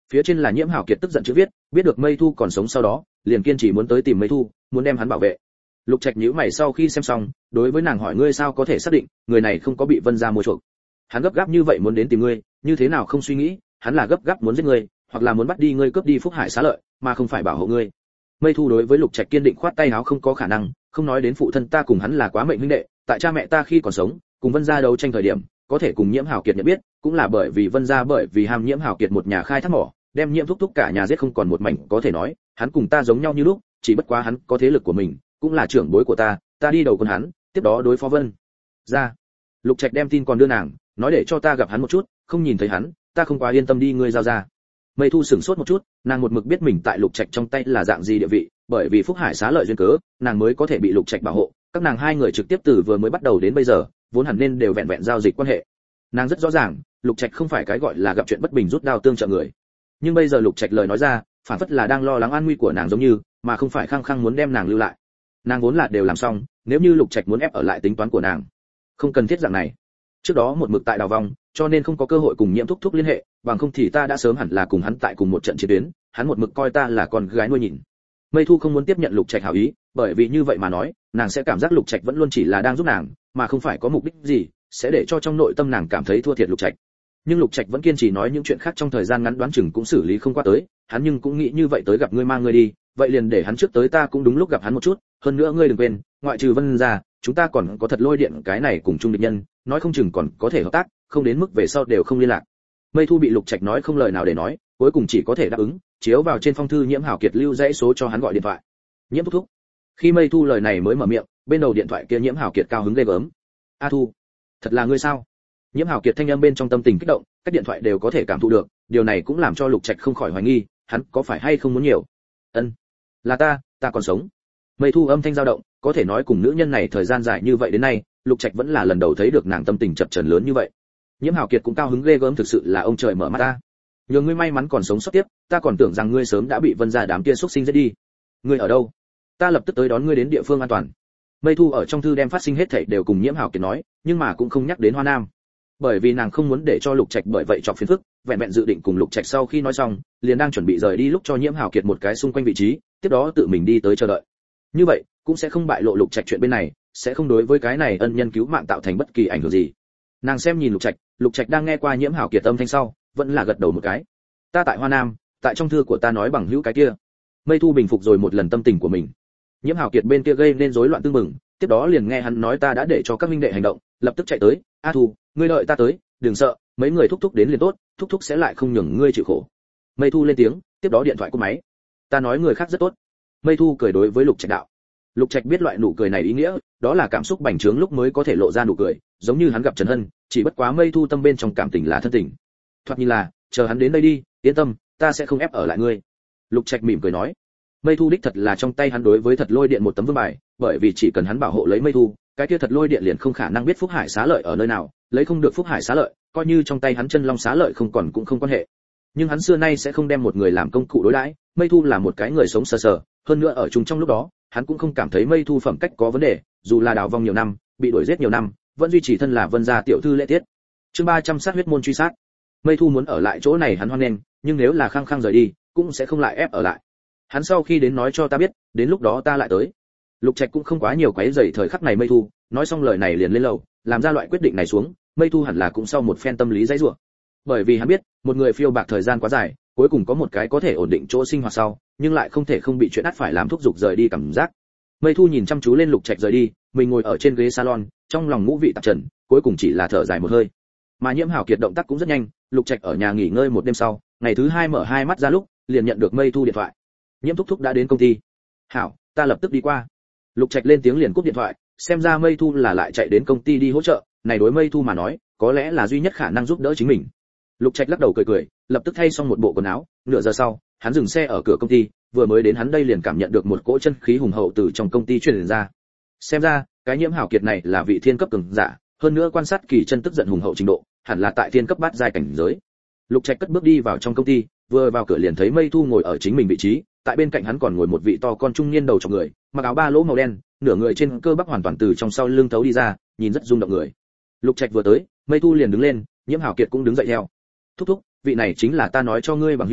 Phía trên là Nhiễm Hảo Kiệt tức giận chữ viết, biết được Mây Thu còn sống sau đó, liền kiên trì muốn tới tìm Mây Thu, muốn đem hắn bảo vệ. Lục Trạch nhíu mày sau khi xem xong, đối với nàng hỏi ngươi sao có thể xác định, người này không có bị Vân gia mua chuộc. Hắn gấp gáp như vậy muốn đến tìm ngươi, như thế nào không suy nghĩ, hắn là gấp gáp muốn giết ngươi, hoặc là muốn bắt đi ngươi cướp đi Phúc Hải xá lợi, mà không phải bảo hộ ngươi. Mây Thu đối với Lục Trạch kiên định khoát tay áo không có khả năng, không nói đến phụ thân ta cùng hắn là quá mệnh huynh đệ, tại cha mẹ ta khi còn sống, cùng Vân gia đấu tranh thời điểm, có thể cùng Nhiễm Hảo Kiệt nhận biết, cũng là bởi vì Vân gia bởi vì ham Nhiễm Hảo Kiệt một nhà khai thác mỏ, đem Nhiễm thúc thúc cả nhà giết không còn một mảnh, có thể nói, hắn cùng ta giống nhau như lúc, chỉ bất quá hắn có thế lực của mình, cũng là trưởng bối của ta đi đầu con hắn, tiếp đó đối phó Vân gia. Lục Trạch đem tin còn đưa nàng, nói để cho ta gặp hắn một chút, không nhìn thấy hắn, ta không quá yên tâm đi ngươi giao ra. Mây Thu sửng sốt một chút, nàng một mực biết mình tại Lục Trạch trong tay là dạng gì địa vị, bởi vì Phúc Hải xá lợi duyên cớ, nàng mới có thể bị Lục Trạch bảo hộ, các nàng hai người trực tiếp từ vừa mới bắt đầu đến bây giờ, vốn hẳn nên đều vẹn vẹn giao dịch quan hệ. Nàng rất rõ ràng, Lục Trạch không phải cái gọi là gặp chuyện bất bình rút đao tương trợ người. Nhưng bây giờ Lục Trạch lời nói ra, phản phất là đang lo lắng an nguy của nàng giống như, mà không phải khăng khăng muốn đem nàng lưu lại. Nàng vốn là đều làm xong, nếu như Lục Trạch muốn ép ở lại tính toán của nàng, không cần thiết dạng này. Trước đó một mực tại đào vong, cho nên không có cơ hội cùng Nhiễm thúc thúc liên hệ, bằng không thì ta đã sớm hẳn là cùng hắn tại cùng một trận chiến tuyến, hắn một mực coi ta là con gái nuôi nhìn. Mây Thu không muốn tiếp nhận Lục Trạch hảo ý, bởi vì như vậy mà nói, nàng sẽ cảm giác Lục Trạch vẫn luôn chỉ là đang giúp nàng, mà không phải có mục đích gì, sẽ để cho trong nội tâm nàng cảm thấy thua thiệt Lục Trạch. Nhưng Lục Trạch vẫn kiên trì nói những chuyện khác trong thời gian ngắn đoán chừng cũng xử lý không qua tới, hắn nhưng cũng nghĩ như vậy tới gặp ngươi mang ngươi đi, vậy liền để hắn trước tới ta cũng đúng lúc gặp hắn một chút, hơn nữa ngươi đừng quên, ngoại trừ Vân gia, chúng ta còn có Thật Lôi Điện cái này cùng chung địch nhân, nói không chừng còn có thể hợp tác, không đến mức về sau đều không liên lạc. Mây Thu bị Lục Trạch nói không lời nào để nói, cuối cùng chỉ có thể đáp ứng, chiếu vào trên phong thư Nhiễm Hảo Kiệt lưu dãy số cho hắn gọi điện thoại. Nhiễm thúc thúc. Khi Mây Thu lời này mới mở miệng, bên đầu điện thoại kia Nhiễm Hảo Kiệt cao hứng ghê gớm. A Thu, thật là ngươi sao? Nhiễm Hảo Kiệt thanh âm bên trong tâm tình kích động, các điện thoại đều có thể cảm thụ được, điều này cũng làm cho Lục Trạch không khỏi hoài nghi, hắn có phải hay không muốn nhiều. Ân, là ta còn sống. Mây Thu âm thanh dao động, có thể nói cùng nữ nhân này thời gian dài như vậy đến nay, Lục Trạch vẫn là lần đầu thấy được nàng tâm tình chập chờn lớn như vậy. Nhiễm Hảo Kiệt cũng cao hứng ghê gớm, thực sự là ông trời mở mắt ta. Nhờ ngươi may mắn còn sống sót tiếp, ta còn tưởng rằng ngươi sớm đã bị Vân gia đám kia xúc sinh giết đi. Ngươi ở đâu? Ta lập tức tới đón ngươi đến địa phương an toàn. Mây Thu ở trong thư đem phát sinh hết thảy đều cùng Nhiễm Hảo Kiệt nói, nhưng mà cũng không nhắc đến Hoa Nam, bởi vì nàng không muốn để cho Lục Trạch bởi vậy chọc phiền phức, vẹn vẹn dự định cùng Lục Trạch sau khi nói xong, liền đang chuẩn bị rời đi lúc cho Nhiễm Hảo Kiệt một cái xung quanh vị trí, tiếp đó tự mình đi tới chờ đợi. Như vậy, cũng sẽ không bại lộ Lục Trạch chuyện bên này, sẽ không đối với cái này ân nhân cứu mạng tạo thành bất kỳ ảnh hưởng gì. Nàng xem nhìn Lục Trạch đang nghe qua Nhiễm Hảo Kiệt âm thanh sau, vẫn là gật đầu một cái. Ta tại Hoa Nam, tại trong thư của ta nói bằng hữu cái kia. Mây Thu bình phục rồi một lần tâm tình của mình. Nhiễm Hảo Kiệt bên kia gây nên rối loạn tương mừng, tiếp đó liền nghe hắn nói ta đã để cho các minh đệ hành động, lập tức chạy tới. A Thu, ngươi đợi ta tới, đừng sợ, mấy người thúc thúc đến liền tốt, thúc thúc sẽ lại không nhường ngươi chịu khổ. Mây Thu lên tiếng, tiếp đó điện thoại cúp máy. Ta nói người khác rất tốt. Mây Thu cười đối với Lục Trạch đạo. Lục Trạch biết loại nụ cười này ý nghĩa, đó là cảm xúc bành trướng lúc mới có thể lộ ra nụ cười, giống như hắn gặp Trần Hân, chỉ bất quá Mây Thu tâm bên trong cảm tình là thân tình. Thoạt nhìn là, chờ hắn đến đây đi, yên tâm, ta sẽ không ép ở lại ngươi. Lục Trạch mỉm cười nói. Mây Thu đích thật là trong tay hắn đối với Thật Lôi Điện một tấm vương bài, bởi vì chỉ cần hắn bảo hộ lấy Mây Thu, cái kia Thật Lôi Điện liền không khả năng biết Phúc Hải xá lợi ở nơi nào, lấy không được Phúc Hải xá lợi, coi như trong tay hắn Chân Long xá lợi không còn cũng không quan hệ. Nhưng hắn xưa nay sẽ không đem một người làm công cụ đối đãi, Mây Thu là một cái người sống sờ sờ, hơn nữa ở chung trong lúc đó, hắn cũng không cảm thấy Mây Thu phẩm cách có vấn đề, dù là đào vong nhiều năm, bị đuổi giết nhiều năm, vẫn duy trì thân là Vân gia tiểu thư lễ tiết. Chương 300 sát huyết môn truy sát. Mây Thu muốn ở lại chỗ này hắn hoan nghênh, nhưng nếu là khăng khăng rời đi, cũng sẽ không lại ép ở lại. Hắn sau khi đến nói cho ta biết, đến lúc đó ta lại tới. Lục Trạch cũng không quá nhiều quấy rầy thời khắc này Mây Thu, nói xong lời này liền lên lầu, làm ra loại quyết định này xuống, Mây Thu hẳn là cũng sau một phen tâm lý dãy rủa. Bởi vì hắn biết, một người phiêu bạc thời gian quá dài, cuối cùng có một cái có thể ổn định chỗ sinh hoạt sau, nhưng lại không thể không bị chuyện ắt phải làm thúc giục rời đi cảm giác. Mây Thu nhìn chăm chú lên Lục Trạch rời đi, mình ngồi ở trên ghế salon, trong lòng ngũ vị tạp trần, cuối cùng chỉ là thở dài một hơi. Mà Nhiễm Hảo Kiệt động tác cũng rất nhanh, Lục Trạch ở nhà nghỉ ngơi một đêm sau, ngày thứ hai mở hai mắt ra lúc, liền nhận được Mây Thu điện thoại. Nhiễm thúc thúc đã đến công ty. Hảo, ta lập tức đi qua. Lục Trạch lên tiếng liền cúp điện thoại, xem ra Mây Thu là lại chạy đến công ty đi hỗ trợ, này đối Mây Thu mà nói, có lẽ là duy nhất khả năng giúp đỡ chính mình. Lục Trạch lắc đầu cười cười, lập tức thay xong một bộ quần áo, nửa giờ sau, hắn dừng xe ở cửa công ty, vừa mới đến hắn đây liền cảm nhận được một cỗ chân khí hùng hậu từ trong công ty truyền ra. Xem ra, cái Nhiễm Hảo Kiệt này là vị thiên cấp cường giả, hơn nữa quan sát kỳ chân tức giận hùng hậu trình độ, hẳn là tại thiên cấp bát giai cảnh giới. Lục Trạch cất bước đi vào trong công ty, vừa vào cửa liền thấy Mây Thu ngồi ở chính mình vị trí, tại bên cạnh hắn còn ngồi một vị to con trung niên đầu trọc người, mặc áo ba lỗ màu đen, nửa người trên cơ bắp hoàn toàn từ trong sau lưng thấu đi ra, nhìn rất rung động người. Lục Trạch vừa tới, Mây Thu liền đứng lên, Nhiễm Hảo Kiệt cũng đứng dậy theo. Thúc thúc, vị này chính là ta nói cho ngươi bằng hữu,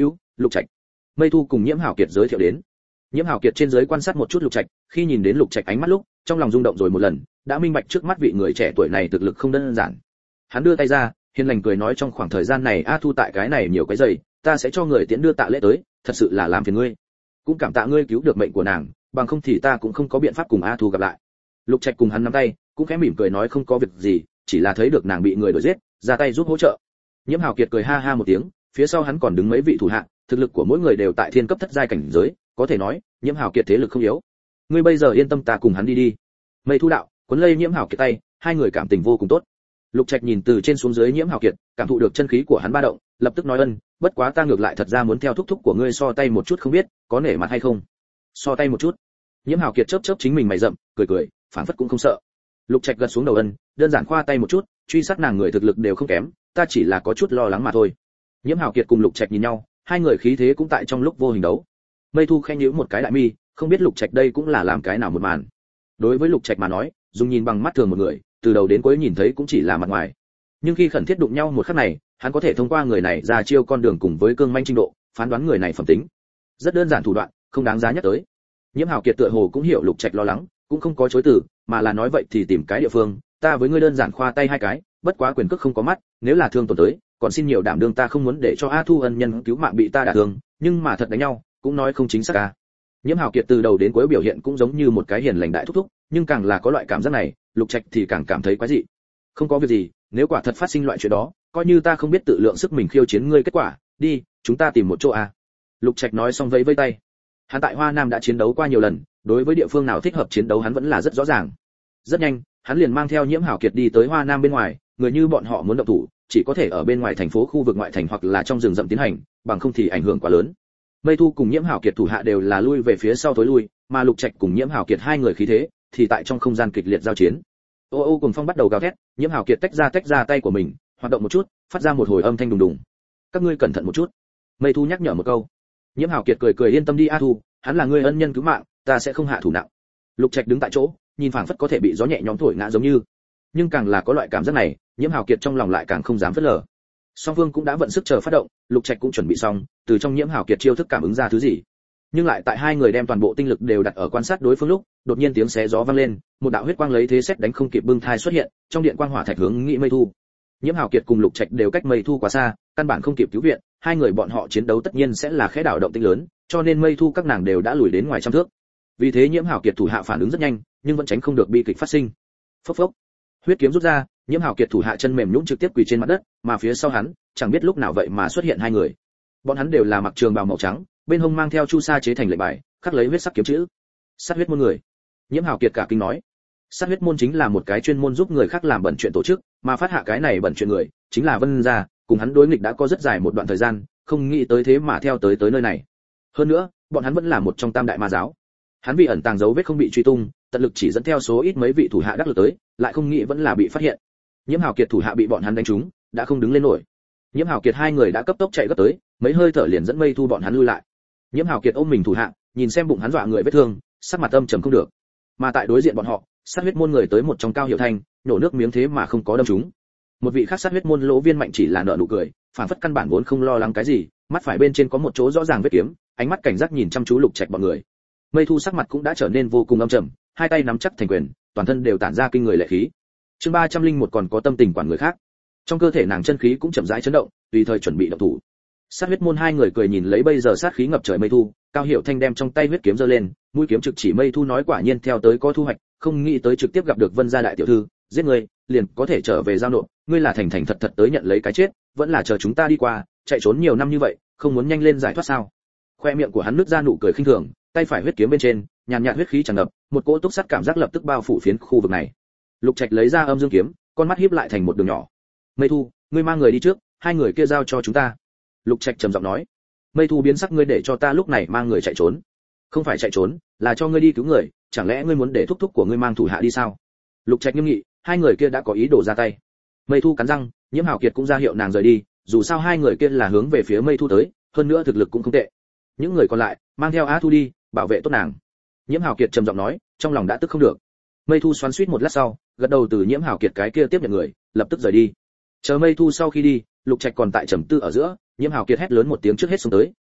Lục Trạch. Mây Thu cùng Nhiễm Hảo Kiệt giới thiệu đến. Nhiễm Hảo Kiệt trên dưới quan sát một chút Lục Trạch, khi nhìn đến Lục Trạch ánh mắt lúc, trong lòng rung động rồi một lần, đã minh bạch trước mắt vị người trẻ tuổi này thực lực không đơn giản. Hắn đưa tay ra, hiền lành cười nói trong khoảng thời gian này A Thu tại cái này nhiều cái giày, ta sẽ cho người tiễn đưa tạ lễ tới, thật sự là làm phiền ngươi. Cũng cảm tạ ngươi cứu được mệnh của nàng, bằng không thì ta cũng không có biện pháp cùng A Thu gặp lại. Lục Trạch cùng hắn nắm tay, cũng khẽ mỉm cười nói không có việc gì, chỉ là thấy được nàng bị người đuổi giết, ra tay giúp hỗ trợ. Nhiễm Hảo Kiệt cười ha ha một tiếng, phía sau hắn còn đứng mấy vị thủ hạ, thực lực của mỗi người đều tại thiên cấp thất giai cảnh giới, có thể nói, Nhiễm Hảo Kiệt thế lực không yếu. Ngươi bây giờ yên tâm, ta cùng hắn đi đi. Mây Thu đạo, cuốn lấy Nhiễm Hảo Kiệt tay, hai người cảm tình vô cùng tốt. Lục Trạch nhìn từ trên xuống dưới Nhiễm Hảo Kiệt, cảm thụ được chân khí của hắn ba động, lập tức nói ân, bất quá ta ngược lại thật ra muốn theo thúc thúc của ngươi so tay một chút, không biết có nể mặt hay không. So tay một chút. Nhiễm Hảo Kiệt chớp chớp chính mình mày rậm, cười cười, phản phất cũng không sợ. Lục Trạch gật xuống đầu ân, đơn giản khoa tay một chút, truy sát nàng người thực lực đều không kém, ta chỉ là có chút lo lắng mà thôi. Nhiễm Hảo Kiệt cùng Lục Trạch nhìn nhau, hai người khí thế cũng tại trong lúc vô hình đấu. Mây Thu khẽ nhíu một cái đại mi, không biết Lục Trạch đây cũng là làm cái nào một màn. Đối với Lục Trạch mà nói, dùng nhìn bằng mắt thường một người, từ đầu đến cuối nhìn thấy cũng chỉ là mặt ngoài. Nhưng khi khẩn thiết đụng nhau một khắc này, hắn có thể thông qua người này ra chiêu con đường cùng với cương manh trình độ, phán đoán người này phẩm tính. Rất đơn giản thủ đoạn, không đáng giá nhắc tới. Nhiễm Hảo Kiệt tựa hồ cũng hiểu Lục Trạch lo lắng, cũng không có chối từ, mà là nói vậy thì tìm cái địa phương, ta với ngươi đơn giản khoa tay hai cái, bất quá quyền cước không có mắt, nếu là thương tổn tới, còn xin nhiều đảm đương ta không muốn để cho A Thu ân nhân cứu mạng bị ta đả thương, nhưng mà thật đánh nhau, cũng nói không chính xác à. Nhiễm Hảo Kiệt từ đầu đến cuối biểu hiện cũng giống như một cái hiền lành đại thúc thúc, nhưng càng là có loại cảm giác này, Lục Trạch thì càng cảm thấy quái dị. Không có việc gì, nếu quả thật phát sinh loại chuyện đó, coi như ta không biết tự lượng sức mình khiêu chiến ngươi kết quả, đi, chúng ta tìm một chỗ à. Lục Trạch nói xong vẫy vẫy tay. Hắn tại Hoa Nam đã chiến đấu qua nhiều lần, đối với địa phương nào thích hợp chiến đấu hắn vẫn là rất rõ ràng. Rất nhanh, hắn liền mang theo Nhiễm Hảo Kiệt đi tới Hoa Nam bên ngoài, người như bọn họ muốn động thủ, chỉ có thể ở bên ngoài thành phố khu vực ngoại thành hoặc là trong rừng rậm tiến hành, bằng không thì ảnh hưởng quá lớn. Mây Thu cùng Nhiễm Hảo Kiệt thủ hạ đều là lui về phía sau tối lui, mà Lục Trạch cùng Nhiễm Hảo Kiệt hai người khí thế thì tại trong không gian kịch liệt giao chiến. Ô ô cùng phong bắt đầu gào thét, Nhiễm Hảo Kiệt tách ra tay của mình, hoạt động một chút, phát ra một hồi âm thanh đùng đùng. Các ngươi cẩn thận một chút. Mây Thu nhắc nhở một câu. Nhiễm Hảo Kiệt cười cười yên tâm đi A Thu, hắn là người ân nhân cứu mạng, ta sẽ không hạ thủ nặng. Lục Trạch đứng tại chỗ, nhìn phảng phất có thể bị gió nhẹ nhõm thổi ngã giống như. Nhưng càng là có loại cảm giác này, Nhiễm Hảo Kiệt trong lòng lại càng không dám phớt lờ. Song Phương cũng đã vận sức chờ phát động, Lục Trạch cũng chuẩn bị xong, từ trong Nhiễm Hảo Kiệt chiêu thức cảm ứng ra thứ gì. Nhưng lại tại hai người đem toàn bộ tinh lực đều đặt ở quan sát đối phương lúc, đột nhiên tiếng xé gió vang lên, một đạo huyết quang lấy thế xét đánh không kịp bưng thai xuất hiện, trong điện quang hỏa thạch hướng nghị Mây Thu. Nhiễm Hảo Kiệt cùng Lục Trạch đều cách Mây Thu quá xa, căn bản không kịp cứu viện, hai người bọn họ chiến đấu tất nhiên sẽ là khẽ đảo động tĩnh lớn, cho nên Mây Thu các nàng đều đã lùi đến ngoài trăm thước. Vì thế Nhiễm Hảo Kiệt thủ hạ phản ứng rất nhanh, nhưng vẫn tránh không được bi kịch phát sinh. Phốc phốc. Huyết kiếm rút ra, Nhiễm Hảo Kiệt thủ hạ chân mềm nhũn trực tiếp quỳ trên mặt đất, mà phía sau hắn, chẳng biết lúc nào vậy mà xuất hiện hai người. Bọn hắn đều là mặc trường bào màu trắng, bên hông mang theo chu sa chế thành lệnh bài, khắc lấy huyết sắc kiếm chữ. Sát huyết môn người. Nhiễm Hảo Kiệt cả kinh nói. Sát huyết môn chính là một cái chuyên môn giúp người khác làm bẩn chuyện tổ chức, mà phát hạ cái này bẩn chuyện người, chính là Vân gia, cùng hắn đối nghịch đã có rất dài một đoạn thời gian, không nghĩ tới thế mà theo tới nơi này. Hơn nữa, bọn hắn vẫn là một trong tam đại ma giáo. Hắn vì ẩn tàng dấu vết không bị truy tung, tận lực chỉ dẫn theo số ít mấy vị thủ hạ đắc lực tới, lại không nghĩ vẫn là bị phát hiện. Nhiễm Hảo Kiệt thủ hạ bị bọn hắn đánh trúng, đã không đứng lên nổi. Nhiễm Hảo Kiệt hai người đã cấp tốc chạy gấp tới, mấy hơi thở liền dẫn Mây Thu bọn hắn lui lại. Nhiễm Hảo Kiệt ôm mình thủ hạ, nhìn xem bụng hắn dọa người vết thương, sắc mặt âm trầm không được. Mà tại đối diện bọn họ, sát huyết môn người tới một trong Cao Hiểu Thanh, nổ nước miếng thế mà không có đâm trúng. Một vị khác sát huyết môn Lỗ Viên Mạnh chỉ là nở nụ cười, phản phất căn bản vốn không lo lắng cái gì, mắt phải bên trên có một chỗ rõ ràng vết kiếm, ánh mắt cảnh giác nhìn chăm chú Lục Trạch bọn người. Mây Thu sắc mặt cũng đã trở nên vô cùng âm trầm, hai tay nắm chắc thành quyền, toàn thân đều tản ra kinh người lệ khí. Chương 301 còn có tâm tình quản người khác. Trong cơ thể nàng chân khí cũng chậm rãi chấn động, tùy thời chuẩn bị động thủ. Sát huyết môn hai người cười nhìn lấy bây giờ sát khí ngập trời Mây Thu, Cao Hiểu Thanh đem trong tay huyết kiếm giơ lên, mũi kiếm trực chỉ Mây Thu nói quả nhiên theo tới có thu hoạch, không nghĩ tới trực tiếp gặp được Vân gia đại tiểu thư, giết người, liền có thể trở về giao nộp, ngươi là thành thành thật thật tới nhận lấy cái chết, vẫn là chờ chúng ta đi qua, chạy trốn nhiều năm như vậy, không muốn nhanh lên giải thoát sao? Khoe miệng của hắn nứt ra nụ cười khinh thường, tay phải huyết kiếm bên trên, nhàn nhạt huyết khí tràn ngập, một cỗ túc sắt cảm giác lập tức bao phủ phiến khu vực này. Lục Trạch lấy ra âm dương kiếm, con mắt híp lại thành một đường nhỏ. Mây Thu, ngươi mang người đi trước, hai người kia giao cho chúng ta. Lục Trạch trầm giọng nói. Mây Thu biến sắc, ngươi để cho ta lúc này mang người chạy trốn? Không phải chạy trốn, là cho ngươi đi cứu người, chẳng lẽ ngươi muốn để thúc thúc của ngươi mang thủ hạ đi sao? Lục Trạch nghiêm nghị, hai người kia đã có ý đồ ra tay. Mây Thu cắn răng, Nhiễm Hảo Kiệt cũng ra hiệu nàng rời đi, dù sao hai người kia là hướng về phía Mây Thu tới, hơn nữa thực lực cũng không tệ. Những người còn lại, mang theo Á Thu đi, bảo vệ tốt nàng. Nhiễm Hảo Kiệt trầm giọng nói, trong lòng đã tức không được. Mây Thu xoắn xuýt một lát sau, gật đầu từ Nhiễm Hảo Kiệt cái kia tiếp nhận người, lập tức rời đi. Chờ Mây Thu sau khi đi, Lục Trạch còn tại trầm tư ở giữa, Nhiễm Hảo Kiệt hét lớn một tiếng trước hết xuống tới,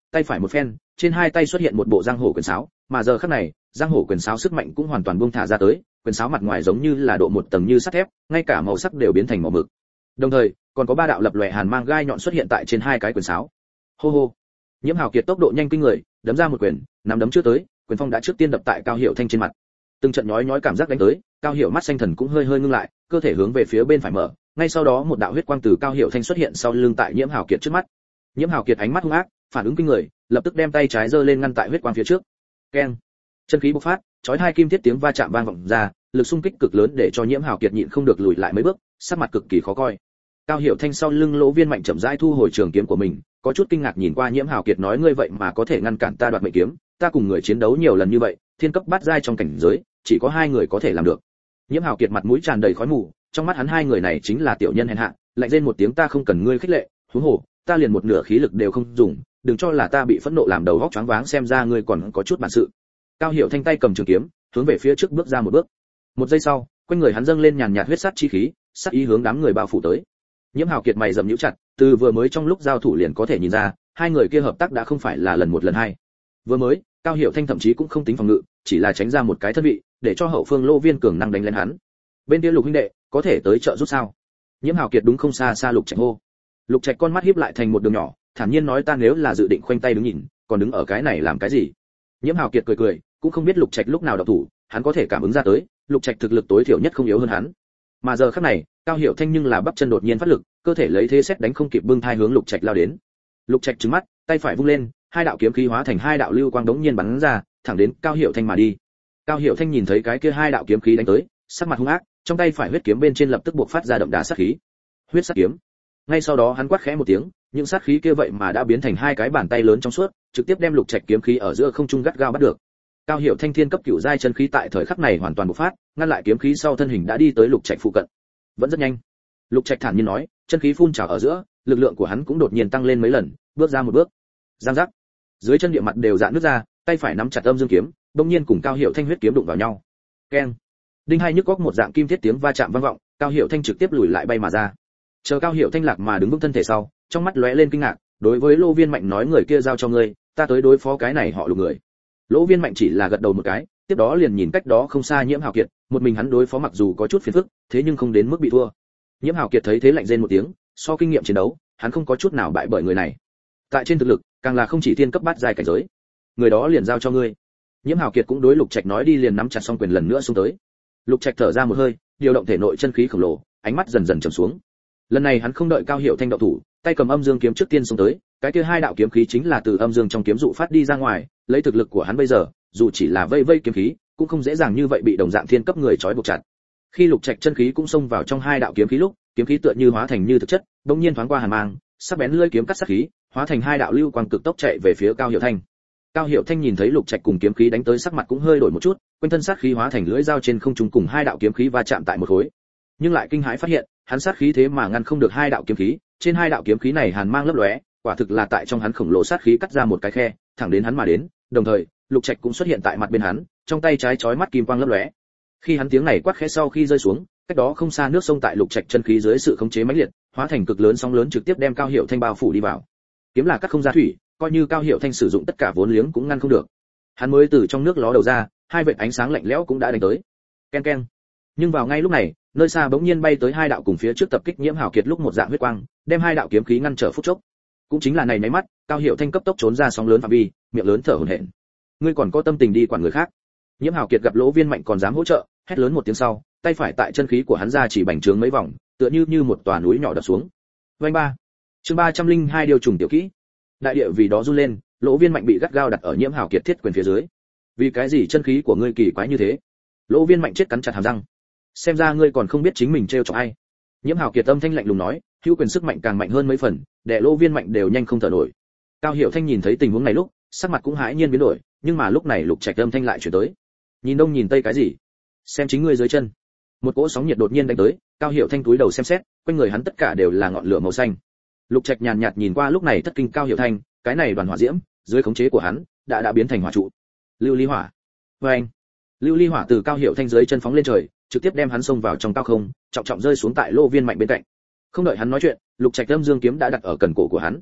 tay phải một phen, trên hai tay xuất hiện một bộ giang hổ quyền sáo, mà giờ khắc này, giang hổ quyền sáo sức mạnh cũng hoàn toàn buông thả ra tới, quyền sáo mặt ngoài giống như là độ một tầng như sắt thép, ngay cả màu sắc đều biến thành màu mực. Đồng thời, còn có ba đạo lập lòe hàn mang gai nhọn xuất hiện tại trên hai cái quyền sáo. Hô hô. Nhiễm Hào Kiệt tốc độ nhanh kinh người, đấm ra một quyền, nắm đấm chưa tới, quyền phong đã trước tiên đập tại Cao Hiểu Thanh trên mặt. Từng trận nhói nhói cảm giác đánh tới, Cao Hiểu mắt xanh thần cũng hơi hơi ngưng lại, cơ thể hướng về phía bên phải mở, ngay sau đó một đạo huyết quang từ Cao Hiểu Thanh xuất hiện sau lưng tại Nhiễm Hào Kiệt trước mắt. Nhiễm Hào Kiệt ánh mắt hung ác, phản ứng kinh người, lập tức đem tay trái giơ lên ngăn tại huyết quang phía trước. Keng! Chân khí bộc phát, chói hai kim thiết tiếng va chạm vang vọng ra, lực xung kích cực lớn để cho Nhiễm Hào Kiệt nhịn không được lùi lại mấy bước, sắc mặt cực kỳ khó coi. Cao Hiểu Thanh sau lưng Lỗ Viên Mạnh chậm rãi thu hồi trường kiếm của mình, có chút kinh ngạc nhìn qua Nhiễm Hào Kiệt nói ngươi vậy mà có thể ngăn cản ta đoạt mệnh kiếm, ta cùng người chiến đấu nhiều lần như vậy, thiên cấp bát giai trong cảnh giới, chỉ có hai người có thể làm được. Nhiễm Hào Kiệt mặt mũi tràn đầy khói mù, trong mắt hắn hai người này chính là tiểu nhân hèn hạ, lạnh rên một tiếng ta không cần ngươi khích lệ, huống hồ, ta liền một nửa khí lực đều không dùng, đừng cho là ta bị phẫn nộ làm đầu óc choáng váng xem ra ngươi còn có chút bản sự. Cao Hiểu Thanh tay cầm trường kiếm, hướng về phía trước bước ra một bước. Một giây sau, quanh người hắn dâng lên nhàn nhạt huyết sát chi khí, sát ý hướng đám người bao phủ tới. Nhiễm Hào Kiệt mày rậm nhíu chặt, từ vừa mới trong lúc giao thủ liền có thể nhìn ra, hai người kia hợp tác đã không phải là lần một lần hai. Vừa mới, Cao Hiểu Thanh thậm chí cũng không tính phòng ngự, chỉ là tránh ra một cái thân vị, để cho hậu phương Lô Viên cường năng đánh lên hắn. Bên kia Lục huynh đệ, có thể tới trợ giúp sao? Nhiễm Hào Kiệt đúng không xa xa Lục Trạch hô. Lục Trạch con mắt híp lại thành một đường nhỏ, thản nhiên nói ta nếu là dự định khoanh tay đứng nhìn, còn đứng ở cái này làm cái gì? Nhiễm Hào Kiệt cười cười, cũng không biết Lục Trạch lúc nào động thủ, hắn có thể cảm ứng ra tới, Lục Trạch thực lực tối thiểu nhất không yếu hơn hắn. Mà giờ khắc này, Cao Hiểu Thanh nhưng là bắp chân đột nhiên phát lực, cơ thể lấy thế xét đánh không kịp bưng thai hướng Lục Trạch lao đến. Lục Trạch trừng mắt, tay phải vung lên, hai đạo kiếm khí hóa thành hai đạo lưu quang đống nhiên bắn ra, thẳng đến Cao Hiểu Thanh mà đi. Cao Hiểu Thanh nhìn thấy cái kia hai đạo kiếm khí đánh tới, sắc mặt hung ác, trong tay phải huyết kiếm bên trên lập tức bộc phát ra đậm đà sát khí. Huyết sát kiếm. Ngay sau đó hắn quát khẽ một tiếng, những sát khí kia vậy mà đã biến thành hai cái bàn tay lớn trong suốt, trực tiếp đem Lục Trạch kiếm khí ở giữa không trung gắt gao bắt được. Cao Hiểu Thanh thiên cấp cửu giai chân khí tại thời khắc này hoàn toàn bộc phát, ngăn lại kiếm khí sau thân hình đã đi tới Lục Trạch phụ cận. Vẫn rất nhanh. Lục Trạch thản nhiên nói, chân khí phun trào ở giữa, lực lượng của hắn cũng đột nhiên tăng lên mấy lần, bước ra một bước. Giang giác. Dưới chân địa mặt đều rạn nứt ra, tay phải nắm chặt âm dương kiếm, đột nhiên cùng Cao Hiểu Thanh huyết kiếm đụng vào nhau. Keng. Đinh hai nhức góc một dạng kim thiết tiếng va chạm vang vọng, Cao Hiểu Thanh trực tiếp lùi lại bay mà ra. Chờ Cao Hiểu Thanh lạc mà đứng vững thân thể sau, trong mắt lóe lên kinh ngạc, đối với Lô Viên Mạnh nói người kia giao cho ngươi, ta tới đối phó cái này họ Lục người. Lỗ Viên Mạnh chỉ là gật đầu một cái, tiếp đó liền nhìn cách đó không xa Nhiễm Hào Kiệt, một mình hắn đối phó mặc dù có chút phiền phức, thế nhưng không đến mức bị thua. Nhiễm Hào Kiệt thấy thế lạnh rên một tiếng, so kinh nghiệm chiến đấu, hắn không có chút nào bại bởi người này. Tại trên thực lực, càng là không chỉ thiên cấp bát giai cảnh giới. Người đó liền giao cho ngươi. Nhiễm Hào Kiệt cũng đối Lục Trạch nói đi liền nắm chặt song quyền lần nữa xông tới. Lục Trạch thở ra một hơi, điều động thể nội chân khí khổng lồ, ánh mắt dần dần trầm xuống. Lần này hắn không đợi Cao Hiểu Thanh động thủ, tay cầm âm dương kiếm trước tiên xông tới, cái kia hai đạo kiếm khí chính là từ âm dương trong kiếm dụ phát đi ra ngoài, lấy thực lực của hắn bây giờ, dù chỉ là vây vây kiếm khí, cũng không dễ dàng như vậy bị đồng dạng thiên cấp người trói buộc chặt. Khi Lục Trạch chân khí cũng xông vào trong hai đạo kiếm khí lúc, kiếm khí tựa như hóa thành như thực chất, bỗng nhiên thoáng qua hàn mang, sắc bén lưỡi kiếm cắt sát khí, hóa thành hai đạo lưu quang cực tốc chạy về phía Cao Hiểu Thanh. Cao Hiểu Thanh nhìn thấy Lục Trạch cùng kiếm khí đánh tới sắc mặt cũng hơi đổi một chút, quanh thân sát khí hóa thành lưỡi dao trên không trung cùng hai đạo kiếm khí va chạm tại một khối. Nhưng lại kinh hãi phát hiện, hắn sát khí thế mà ngăn không được hai đạo kiếm khí, trên hai đạo kiếm khí này hàn mang lấp lóe, quả thực là tại trong hắn khổng lồ sát khí cắt ra một cái khe, thẳng đến hắn mà đến, đồng thời, Lục Trạch cũng xuất hiện tại mặt bên hắn, trong tay trái chói mắt kim quang lấp lóe. Khi hắn tiếng này quát khẽ sau khi rơi xuống, cách đó không xa nước sông tại Lục Trạch chân khí dưới sự khống chế mãnh liệt, hóa thành cực lớn sóng lớn trực tiếp đem Cao Hiểu Thanh bao phủ đi vào. Kiếm là cắt không ra thủy, coi như Cao Hiểu Thanh sử dụng tất cả vốn liếng cũng ngăn không được. Hắn mới từ trong nước ló đầu ra, hai vệt ánh sáng lạnh lẽo cũng đã đánh tới. Ken ken. Nhưng vào ngay lúc này, nơi xa bỗng nhiên bay tới hai đạo cùng phía trước tập kích Nhiễm Hào Kiệt lúc một dạng huyết quang, đem hai đạo kiếm khí ngăn trở phút chốc. Cũng chính là này nháy mắt, Cao Hiểu Thanh cấp tốc trốn ra sóng lớn phạm vi, miệng lớn thở hổn hển. Ngươi còn có tâm tình đi quản người khác? Nhiễm Hào Kiệt gặp Lỗ Viên Mạnh còn dám hỗ trợ, hét lớn một tiếng sau, tay phải tại chân khí của hắn ra chỉ bành trướng mấy vòng, tựa như một tòa núi nhỏ đập xuống. Vành ba. Chương 302 điều trùng tiểu kỹ. Đại địa vì đó run lên, Lỗ Viên Mạnh bị gắt gao đặt ở Nhiễm Hào Kiệt thiết quyền phía dưới. Vì cái gì chân khí của ngươi kỳ quái như thế? Lỗ Viên Mạnh chết cắn chặt hàm răng. Xem ra ngươi còn không biết chính mình trêu chọc ai. Nhiễm Hào Kiệt âm thanh lạnh lùng nói, hữu quyền sức mạnh càng mạnh hơn mấy phần, để Lỗ Viên Mạnh đều nhanh không thở nổi. Cao Hiểu Thanh nhìn thấy tình huống này lúc, sắc mặt cũng hãi nhiên biến đổi, nhưng mà lúc này Lục Trạch âm thanh lại chuyển tới. Nhìn đông nhìn tây cái gì? Xem chính ngươi dưới chân. Một cỗ sóng nhiệt đột nhiên đánh tới, Cao Hiểu Thanh cúi đầu xem xét, quanh người hắn tất cả đều là ngọn lửa màu xanh. Lục Trạch nhàn nhạt nhìn qua lúc này thất kinh Cao Hiểu Thanh, cái này đoàn hỏa diễm, dưới khống chế của hắn, đã biến thành hỏa trụ. Lưu ly hỏa. Oeng. Lưu ly hỏa từ Cao Hiểu Thanh dưới chân phóng lên trời, trực tiếp đem hắn xông vào trong cao không, trọng trọng rơi xuống tại Lỗ Viên Mạnh bên cạnh. Không đợi hắn nói chuyện, Lục Trạch âm dương kiếm đã đặt ở cần cổ của hắn.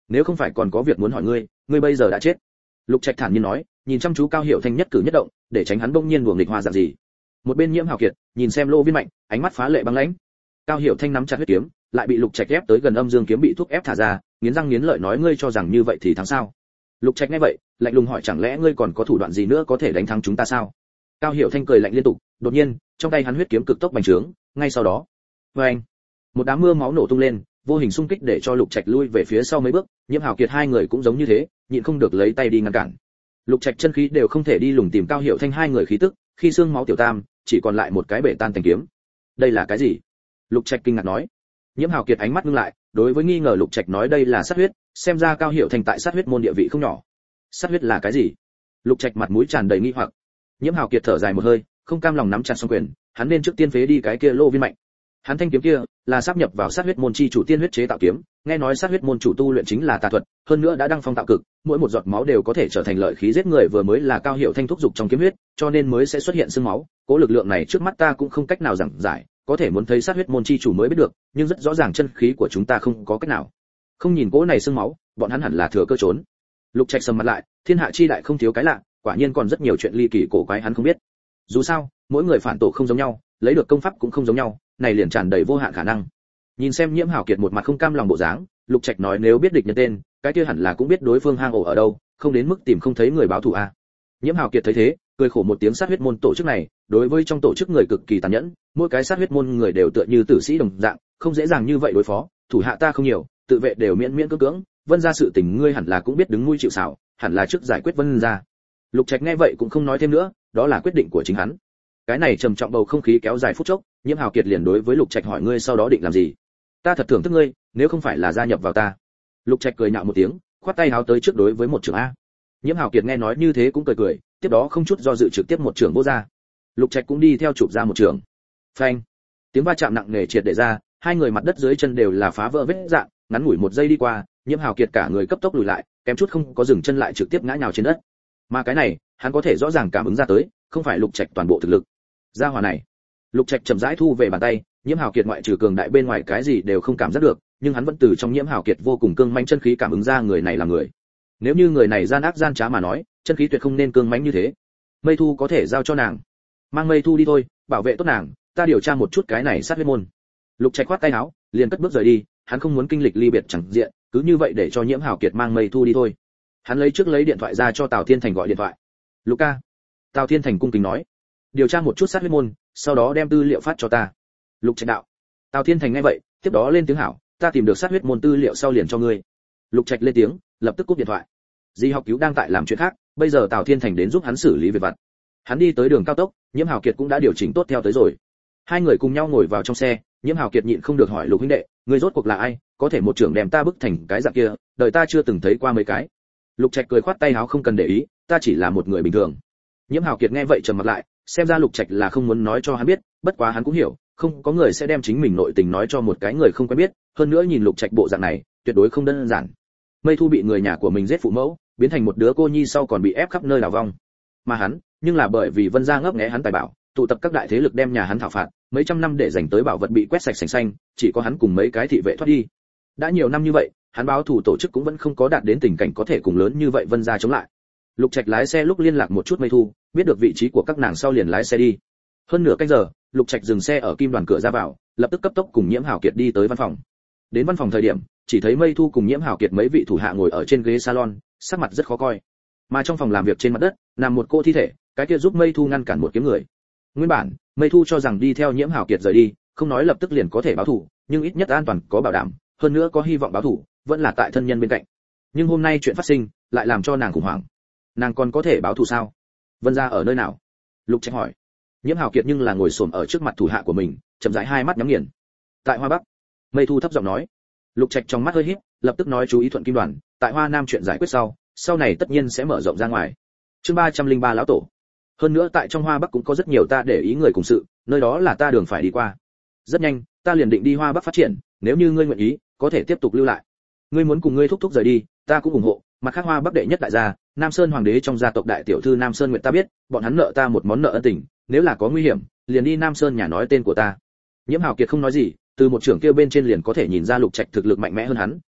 nếu không phải còn có việc muốn hỏi ngươi, ngươi bây giờ đã chết. Lục Trạch thản nhiên nói, nhìn chăm chú Cao Hiểu Thanh nhất cử nhất động, để tránh hắn bỗng nhiên đuổi nghịch hoa dạng gì. Một bên Nhiễm Hào Kiệt nhìn xem Lô Viên Mạnh, ánh mắt phá lệ băng lãnh. Cao Hiểu Thanh nắm chặt huyết kiếm, lại bị Lục Trạch ép tới gần âm dương kiếm bị thúc ép thả ra, nghiến răng nghiến lợi nói ngươi cho rằng như vậy thì thắng sao? Lục Trạch nghe vậy, lạnh lùng hỏi chẳng lẽ ngươi còn có thủ đoạn gì nữa có thể đánh thắng chúng ta sao? Cao Hiểu Thanh cười lạnh liên tục, đột nhiên, trong tay hắn huyết kiếm cực tốc bành trướng, ngay sau đó, oeng, một đám mưa máu nổ tung lên, vô hình xung kích để cho Lục Trạch lui về phía sau mấy bước, Nhiễm Hào Kiệt hai người cũng giống như thế, nhịn không được lấy tay đi ngăn cản. Lục Trạch chân khí đều không thể đi lùng tìm Cao Hiểu Thanh hai người khí tức, khi xương máu tiểu tam, chỉ còn lại một cái bể tan thành kiếm. Đây là cái gì? Lục Trạch kinh ngạc nói. Nhiễm Hào Kiệt ánh mắt ngưng lại, đối với nghi ngờ Lục Trạch nói đây là sát huyết, xem ra Cao Hiểu Thanh tại sát huyết môn địa vị không nhỏ. Sát huyết là cái gì? Lục Trạch mặt mũi tràn đầy nghi hoặc. Nhiễm Hào Kiệt thở dài một hơi, không cam lòng nắm chặt song quyền, hắn nên trước tiên phế đi cái kia Lô Viên Mạnh. Hắn thanh kiếm kia là sáp nhập vào sát huyết môn chi chủ tiên huyết chế tạo kiếm, nghe nói sát huyết môn chủ tu luyện chính là tà thuật, hơn nữa đã đăng phong tạo cực, mỗi một giọt máu đều có thể trở thành lợi khí giết người vừa mới là Cao Hiểu Thanh thúc dục trong kiếm huyết, cho nên mới sẽ xuất hiện sương máu, cố lực lượng này trước mắt ta cũng không cách nào giảng giải, có thể muốn thấy sát huyết môn chi chủ mới biết được, nhưng rất rõ ràng chân khí của chúng ta không có cách nào. Không nhìn cỗ này sương máu, bọn hắn hẳn là thừa cơ trốn. Lục Trạch sầm mặt lại, thiên hạ chi đại không thiếu cái lạ, quả nhiên còn rất nhiều chuyện ly kỳ cổ quái hắn không biết. Dù sao, mỗi người phản tổ không giống nhau, lấy được công pháp cũng không giống nhau, này liền tràn đầy vô hạn khả năng. Nhìn xem Nhiễm Hào Kiệt một mặt không cam lòng bộ dáng, Lục Trạch nói nếu biết địch nhân tên, cái kia hẳn là cũng biết đối phương hang ổ ở đâu, không đến mức tìm không thấy người báo thù a. Nhiễm Hào Kiệt thấy thế, cười khổ một tiếng sát huyết môn tổ chức này, đối với trong tổ chức người cực kỳ tàn nhẫn, mỗi cái sát huyết môn người đều tựa như tử sĩ đồng dạng, không dễ dàng như vậy đối phó, thủ hạ ta không nhiều, tự vệ đều miễn miễn cưỡng cưỡng, Vân gia sự tình ngươi hẳn là cũng biết đứng nuôi chịu sào, hẳn là trước giải quyết Vân gia. Lục Trạch nghe vậy cũng không nói thêm nữa, đó là quyết định của chính hắn. Cái này trầm trọng bầu không khí kéo dài phút chốc, Nhiễm Hào Kiệt liền đối với Lục Trạch hỏi ngươi sau đó định làm gì? Ta thật thưởng thức ngươi, nếu không phải là gia nhập vào ta. Lục Trạch cười nhạo một tiếng, khoát tay háo tới trước đối với một trưởng a. Nhiễm Hào Kiệt nghe nói như thế cũng cười cười, tiếp đó không chút do dự trực tiếp một trưởng vô ra. Lục Trạch cũng đi theo chụp ra một trưởng. Phanh! Tiếng va chạm nặng nề triệt để ra, hai người mặt đất dưới chân đều là phá vỡ vết rạn, ngắn ngủi một giây đi qua, Nhiễm Hào Kiệt cả người cấp tốc lùi lại, kém chút không có dừng chân lại trực tiếp ngã nhào trên đất. Mà cái này, hắn có thể rõ ràng cảm ứng ra tới, không phải Lục Trạch toàn bộ thực lực. Gia hỏa này, Lục Trạch chậm rãi thu về bàn tay, Nhiễm Hào Kiệt ngoại trừ cường đại bên ngoài cái gì đều không cảm giác được, nhưng hắn vẫn từ trong Nhiễm Hào Kiệt vô cùng cương mãnh chân khí cảm ứng ra người này là người. Nếu như người này gian ác gian trá mà nói, chân khí tuyệt không nên cương mãnh như thế. Mây Thu có thể giao cho nàng, mang Mây Thu đi thôi, bảo vệ tốt nàng, ta điều tra một chút cái này sát huyết môn. Lục Trạch khoát tay áo, liền cất bước rời đi, hắn không muốn kinh lịch ly biệt chẳng diện, cứ như vậy để cho Nhiễm Hào Kiệt mang Mây Thu đi thôi. Hắn lấy điện thoại ra cho Tào Thiên Thành gọi điện thoại. Lục ca. Tào Thiên Thành cung kính nói, điều tra một chút sát huyết môn, sau đó đem tư liệu phát cho ta. Lục Trạch đạo. Tào Thiên Thành nghe vậy, tiếp đó lên tiếng hảo, ta tìm được sát huyết môn tư liệu sau liền cho ngươi. Lục Trạch lên tiếng, lập tức cúp điện thoại. Di Học Cứu đang tại làm chuyện khác, bây giờ Tào Thiên Thành đến giúp hắn xử lý việc vặt. Hắn đi tới đường cao tốc, Nhiễm Hào Kiệt cũng đã điều chỉnh tốt theo tới rồi. Hai người cùng nhau ngồi vào trong xe, Nhiễm Hào Kiệt nhịn không được hỏi Lục huynh đệ, ngươi rốt cuộc là ai, có thể một trưởng đem ta bức thành cái dạng kia, đời ta chưa từng thấy qua mấy cái. Lục Trạch cười khoát tay áo không cần để ý, ta chỉ là một người bình thường. Nhiễm Hào Kiệt nghe vậy trầm mặt lại, xem ra Lục Trạch là không muốn nói cho hắn biết, bất quá hắn cũng hiểu, không có người sẽ đem chính mình nội tình nói cho một cái người không quen biết, hơn nữa nhìn Lục Trạch bộ dạng này, tuyệt đối không đơn giản. Mây Thu bị người nhà của mình giết phụ mẫu, biến thành một đứa cô nhi sau còn bị ép khắp nơi đào vong. Mà hắn, nhưng là bởi vì Vân gia ngấp nghé hắn tài bảo, tụ tập các đại thế lực đem nhà hắn thảo phạt, mấy trăm năm để dành tới bảo vật bị quét sạch sành xanh, chỉ có hắn cùng mấy cái thị vệ thoát đi. Đã nhiều năm như vậy, hắn báo thù tổ chức cũng vẫn không có đạt đến tình cảnh có thể cùng lớn như vậy Vân gia chống lại. Lục Trạch lái xe lúc liên lạc một chút Mây Thu, biết được vị trí của các nàng sau liền lái xe đi. Hơn nửa canh giờ, Lục Trạch dừng xe ở Kim Đoàn cửa ra vào, lập tức cấp tốc cùng Nhiễm Hào Kiệt đi tới văn phòng. Đến văn phòng thời điểm, chỉ thấy Mây Thu cùng Nhiễm Hào Kiệt mấy vị thủ hạ ngồi ở trên ghế salon, sắc mặt rất khó coi. Mà trong phòng làm việc trên mặt đất, nằm một cô thi thể, cái kia giúp Mây Thu ngăn cản một kiếm người. Nguyên bản, Mây Thu cho rằng đi theo Nhiễm Hào Kiệt rời đi, không nói lập tức liền có thể báo thù, nhưng ít nhất an toàn có bảo đảm, hơn nữa có hy vọng báo thù, vẫn là tại thân nhân bên cạnh. Nhưng hôm nay chuyện phát sinh, lại làm cho nàng khủng hoảng. Nàng còn có thể báo thù sao? Vân gia ở nơi nào? Lục Trạch hỏi. Nhiễm Hào Kiệt nhưng là ngồi xổm ở trước mặt thủ hạ của mình, chậm rãi hai mắt nhắm nghiền. Tại Hoa Bắc. Mây Thu thấp giọng nói. Lục Trạch trong mắt hơi híp, lập tức nói chú ý Thuận Kim Đoàn, tại Hoa Nam chuyện giải quyết sau này tất nhiên sẽ mở rộng ra ngoài. Chương 303 lão tổ. Hơn nữa tại trong Hoa Bắc cũng có rất nhiều ta để ý người cùng sự, nơi đó là ta đường phải đi qua. Rất nhanh, ta liền định đi Hoa Bắc phát triển, nếu như ngươi nguyện ý, có thể tiếp tục lưu lại. Ngươi muốn cùng ngươi thúc thúc rời đi, ta cũng ủng hộ, mặt khác Hoa Bắc đệ nhất đại gia, Nam Sơn hoàng đế trong gia tộc đại tiểu thư Nam Sơn Nguyệt ta biết, bọn hắn nợ ta một món nợ ân tình, nếu là có nguy hiểm, liền đi Nam Sơn nhà nói tên của ta. Nhiễm Hào Kiệt không nói gì, từ một trưởng kia bên trên liền có thể nhìn ra Lục Trạch thực lực mạnh mẽ hơn hắn,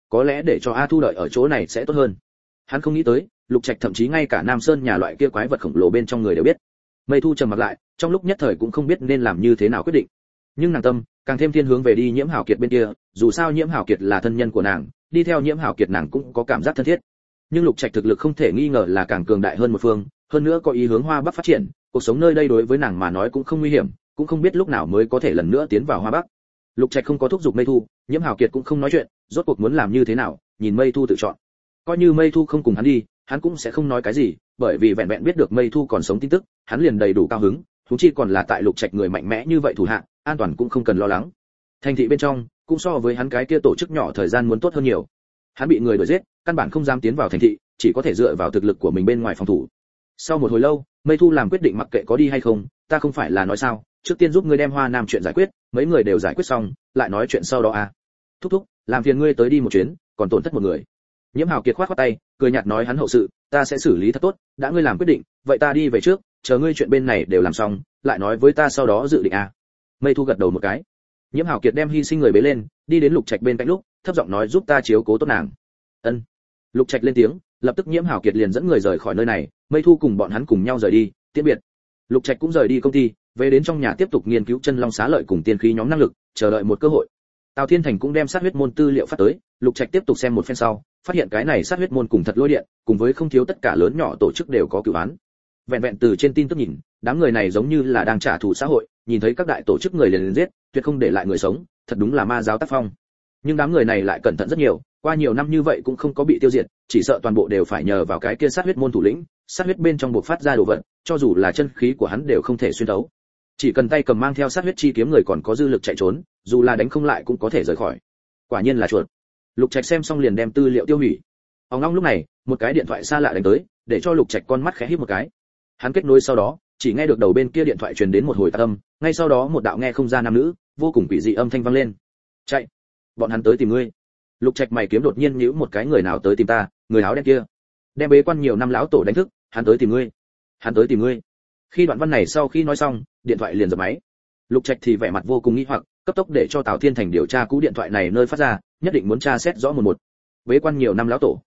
có lẽ để cho A Thu đợi ở chỗ này sẽ tốt hơn. Hắn không nghĩ tới, Lục Trạch thậm chí ngay cả Nam Sơn nhà loại kia quái vật khổng lồ bên trong người đều biết. Mây Thu trầm mặt lại, trong lúc nhất thời cũng không biết nên làm như thế nào quyết định. Nhưng nàng tâm càng thêm thiên hướng về đi Nhiễm Hảo Kiệt bên kia, dù sao Nhiễm Hảo Kiệt là thân nhân của nàng, đi theo Nhiễm Hảo Kiệt nàng cũng có cảm giác thân thiết. Nhưng Lục Trạch thực lực không thể nghi ngờ là càng cường đại hơn một phương, hơn nữa có ý hướng Hoa Bắc phát triển, cuộc sống nơi đây đối với nàng mà nói cũng không nguy hiểm, cũng không biết lúc nào mới có thể lần nữa tiến vào Hoa Bắc. Lục Trạch không có thúc giục Mây Thu, Nhiễm Hảo Kiệt cũng không nói chuyện, rốt cuộc muốn làm như thế nào, nhìn Mây Thu tự chọn. Coi như Mây Thu không cùng hắn đi, hắn cũng sẽ không nói cái gì, bởi vì vẹn vẹn biết được Mây Thu còn sống tin tức, hắn liền đầy đủ cao hứng, huống chi còn là tại Lục Trạch người mạnh mẽ như vậy thủ hạ, an toàn cũng không cần lo lắng. Thành thị bên trong, cũng so với hắn cái kia tổ chức nhỏ thời gian muốn tốt hơn nhiều. Hắn bị người đuổi giết, căn bản không dám tiến vào thành thị, chỉ có thể dựa vào thực lực của mình bên ngoài phòng thủ. Sau một hồi lâu, Mây Thu làm quyết định mặc kệ có đi hay không, ta không phải là nói sao, trước tiên giúp ngươi đem Hoa Nam chuyện giải quyết, mấy người đều giải quyết xong, lại nói chuyện sau đó à. Thúc thúc, làm phiền ngươi tới đi một chuyến, còn tổn thất một người. Nhiễm Hảo Kiệt khoát khoát tay, cười nhạt nói hắn hậu sự, ta sẽ xử lý thật tốt, đã ngươi làm quyết định, vậy ta đi về trước, chờ ngươi chuyện bên này đều làm xong, lại nói với ta sau đó dự định à. Mây Thu gật đầu một cái. Nhiễm Hảo Kiệt đem hy sinh người bế lên, đi đến Lục Trạch bên cạnh lúc, thấp giọng nói giúp ta chiếu cố tốt nàng. Ân. Lục Trạch lên tiếng, lập tức Nhiễm Hảo Kiệt liền dẫn người rời khỏi nơi này, Mây Thu cùng bọn hắn cùng nhau rời đi, tiễn biệt. Lục Trạch cũng rời đi công ty, về đến trong nhà tiếp tục nghiên cứu chân long xá lợi cùng tiên khí nhóm năng lực, chờ đợi một cơ hội. Tào Thiên Thành cũng đem sát huyết môn tư liệu phát tới, Lục Trạch tiếp tục xem một phen sau, phát hiện cái này sát huyết môn cùng thật lôi điện, cùng với không thiếu tất cả lớn nhỏ tổ chức đều có cửu án. Vẹn vẹn từ trên tin tức nhìn, đám người này giống như là đang trả thù xã hội, nhìn thấy các đại tổ chức người liền giết, tuyệt không để lại người sống, thật đúng là ma giáo tác phong. Nhưng đám người này lại cẩn thận rất nhiều, qua nhiều năm như vậy cũng không có bị tiêu diệt, chỉ sợ toàn bộ đều phải nhờ vào cái kia sát huyết môn thủ lĩnh, sát huyết bên trong bộc phát ra đồ vật, cho dù là chân khí của hắn đều không thể xuyên thấu. Chỉ cần tay cầm mang theo sát huyết chi kiếm người còn có dư lực chạy trốn, dù là đánh không lại cũng có thể rời khỏi. Quả nhiên là chuột. Lục Trạch xem xong liền đem tư liệu tiêu hủy. Ông long lúc này, một cái điện thoại xa lạ đánh tới, để cho Lục Trạch con mắt khẽ híp một cái. Hắn kết nối sau đó, chỉ nghe được đầu bên kia điện thoại truyền đến một hồi tạc âm, ngay sau đó một đạo nghe không ra nam nữ, vô cùng quỷ dị âm thanh vang lên. Chạy, bọn hắn tới tìm ngươi. Lục Trạch mày kiếm đột nhiên nhíu một cái, người nào tới tìm ta, người áo đen kia. Đem bế quan nhiều năm lão tổ đánh thức, hắn tới tìm ngươi. Hắn tới tìm ngươi. Khi đoạn văn này sau khi nói xong, điện thoại liền dập máy. Lục Trạch thì vẻ mặt vô cùng nghi hoặc, cấp tốc để cho Tào Thiên Thành điều tra cú điện thoại này nơi phát ra, nhất định muốn tra xét rõ một một. Bế quan nhiều năm lão tổ.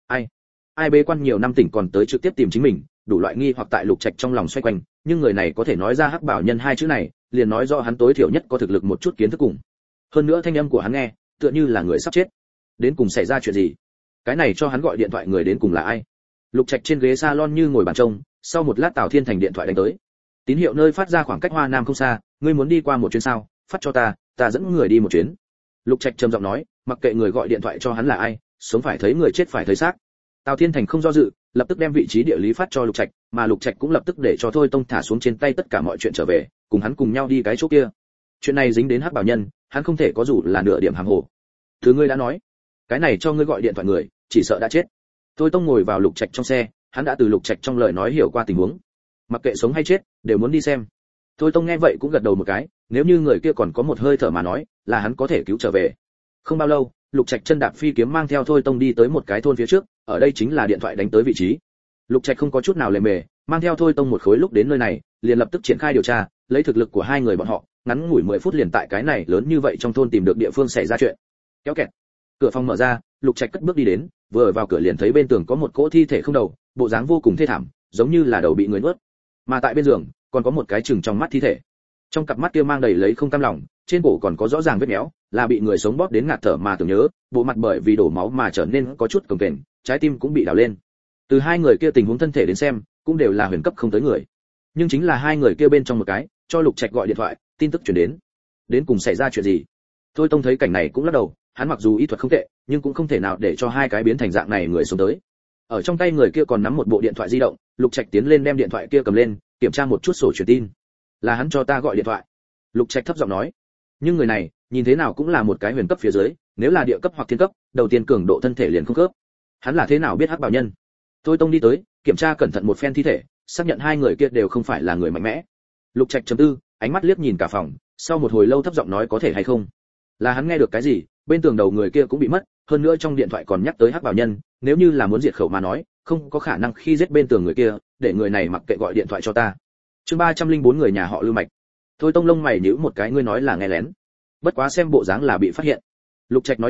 Ai bế quan nhiều năm tỉnh còn tới trực tiếp tìm chính mình, đủ loại nghi hoặc tại Lục Trạch trong lòng xoay quanh, nhưng người này có thể nói ra Hắc Bảo Nhân hai chữ này, liền nói rõ hắn tối thiểu nhất có thực lực một chút kiến thức cùng. Hơn nữa thanh âm của hắn nghe, tựa như là người sắp chết. Đến cùng xảy ra chuyện gì? Cái này cho hắn gọi điện thoại người đến cùng là ai? Lục Trạch trên ghế salon như ngồi bàn trông, sau một lát Tào Thiên Thành điện thoại đánh tới. Tín hiệu nơi phát ra khoảng cách Hoa Nam không xa, ngươi muốn đi qua một chuyến sao? Phát cho ta dẫn người đi một chuyến. Lục Trạch trầm giọng nói, mặc kệ người gọi điện thoại cho hắn là ai, sống phải thấy người chết phải thấy xác. Tào Thiên Thành không do dự, lập tức đem vị trí địa lý phát cho Lục Trạch, mà Lục Trạch cũng lập tức để cho Thôi Tông thả xuống trên tay tất cả mọi chuyện trở về, cùng hắn cùng nhau đi cái chỗ kia. Chuyện này dính đến Hắc Bảo Nhân, hắn không thể có dù là nửa điểm hàm hồ. Thứ ngươi đã nói, cái này cho ngươi gọi điện thoại người, chỉ sợ đã chết. Thôi Tông ngồi vào Lục Trạch trong xe, hắn đã từ Lục Trạch trong lời nói hiểu qua tình huống. Mặc kệ sống hay chết, đều muốn đi xem. Thôi Tông nghe vậy cũng gật đầu một cái, nếu như người kia còn có một hơi thở mà nói, là hắn có thể cứu trở về. Không bao lâu, Lục Trạch chân đạp phi kiếm mang theo Thôi Tông đi tới một cái thôn phía trước, ở đây chính là điện thoại đánh tới vị trí. Lục Trạch không có chút nào lề mề, mang theo Thôi Tông một khối lúc đến nơi này, liền lập tức triển khai điều tra, lấy thực lực của hai người bọn họ, ngắn ngủi 10 phút liền tại cái này lớn như vậy trong thôn tìm được địa phương xảy ra chuyện. Kéo kẹt. Cửa phòng mở ra, Lục Trạch cất bước đi đến, vừa vào cửa liền thấy bên tường có một cỗ thi thể không đầu, bộ dáng vô cùng thê thảm, giống như là đầu bị người nuốt. Mà tại bên giường, còn có một cái chừng trong mắt thi thể. Trong cặp mắt kia mang đầy lấy không cam lòng, trên cổ còn có rõ ràng vết méo, là bị người sống bóp đến ngạt thở mà tưởng nhớ, bộ mặt bởi vì đổ máu mà trở nên có chút cồng kềnh, trái tim cũng bị đào lên. Từ hai người kia tình huống thân thể đến xem, cũng đều là huyền cấp không tới người. Nhưng chính là hai người kia bên trong một cái, cho Lục Trạch gọi điện thoại, tin tức truyền đến. Đến cùng xảy ra chuyện gì? Thôi Tông thấy cảnh này cũng lắc đầu, hắn mặc dù y thuật không tệ, nhưng cũng không thể nào để cho hai cái biến thành dạng này người sống tới. Ở trong tay người kia còn nắm một bộ điện thoại di động, Lục Trạch tiến lên đem điện thoại kia cầm lên, kiểm tra một chút sổ truyền tin. Là hắn cho ta gọi điện thoại. Lục Trạch thấp giọng nói. Nhưng người này, nhìn thế nào cũng là một cái huyền cấp phía dưới, nếu là địa cấp hoặc thiên cấp, đầu tiên cường độ thân thể liền không khớp. Hắn là thế nào biết Hắc Bảo Nhân? Thôi Tông đi tới, kiểm tra cẩn thận một phen thi thể, xác nhận hai người kia đều không phải là người mạnh mẽ. Lục Trạch trầm tư, ánh mắt liếc nhìn cả phòng, sau một hồi lâu thấp giọng nói có thể hay không? Là hắn nghe được cái gì, bên tường đầu người kia cũng bị mất, hơn nữa trong điện thoại còn nhắc tới Hắc Bảo Nhân, nếu như là muốn diệt khẩu mà nói, không có khả năng khi giết bên tường người kia, để người này mặc kệ gọi điện thoại cho ta. Chương 304 người nhà họ Lưu Mạch. Thôi Tông lông mày nhíu một cái, ngươi nói là nghe lén. Bất quá xem bộ dáng là bị phát hiện. Lục Trạch nói đi,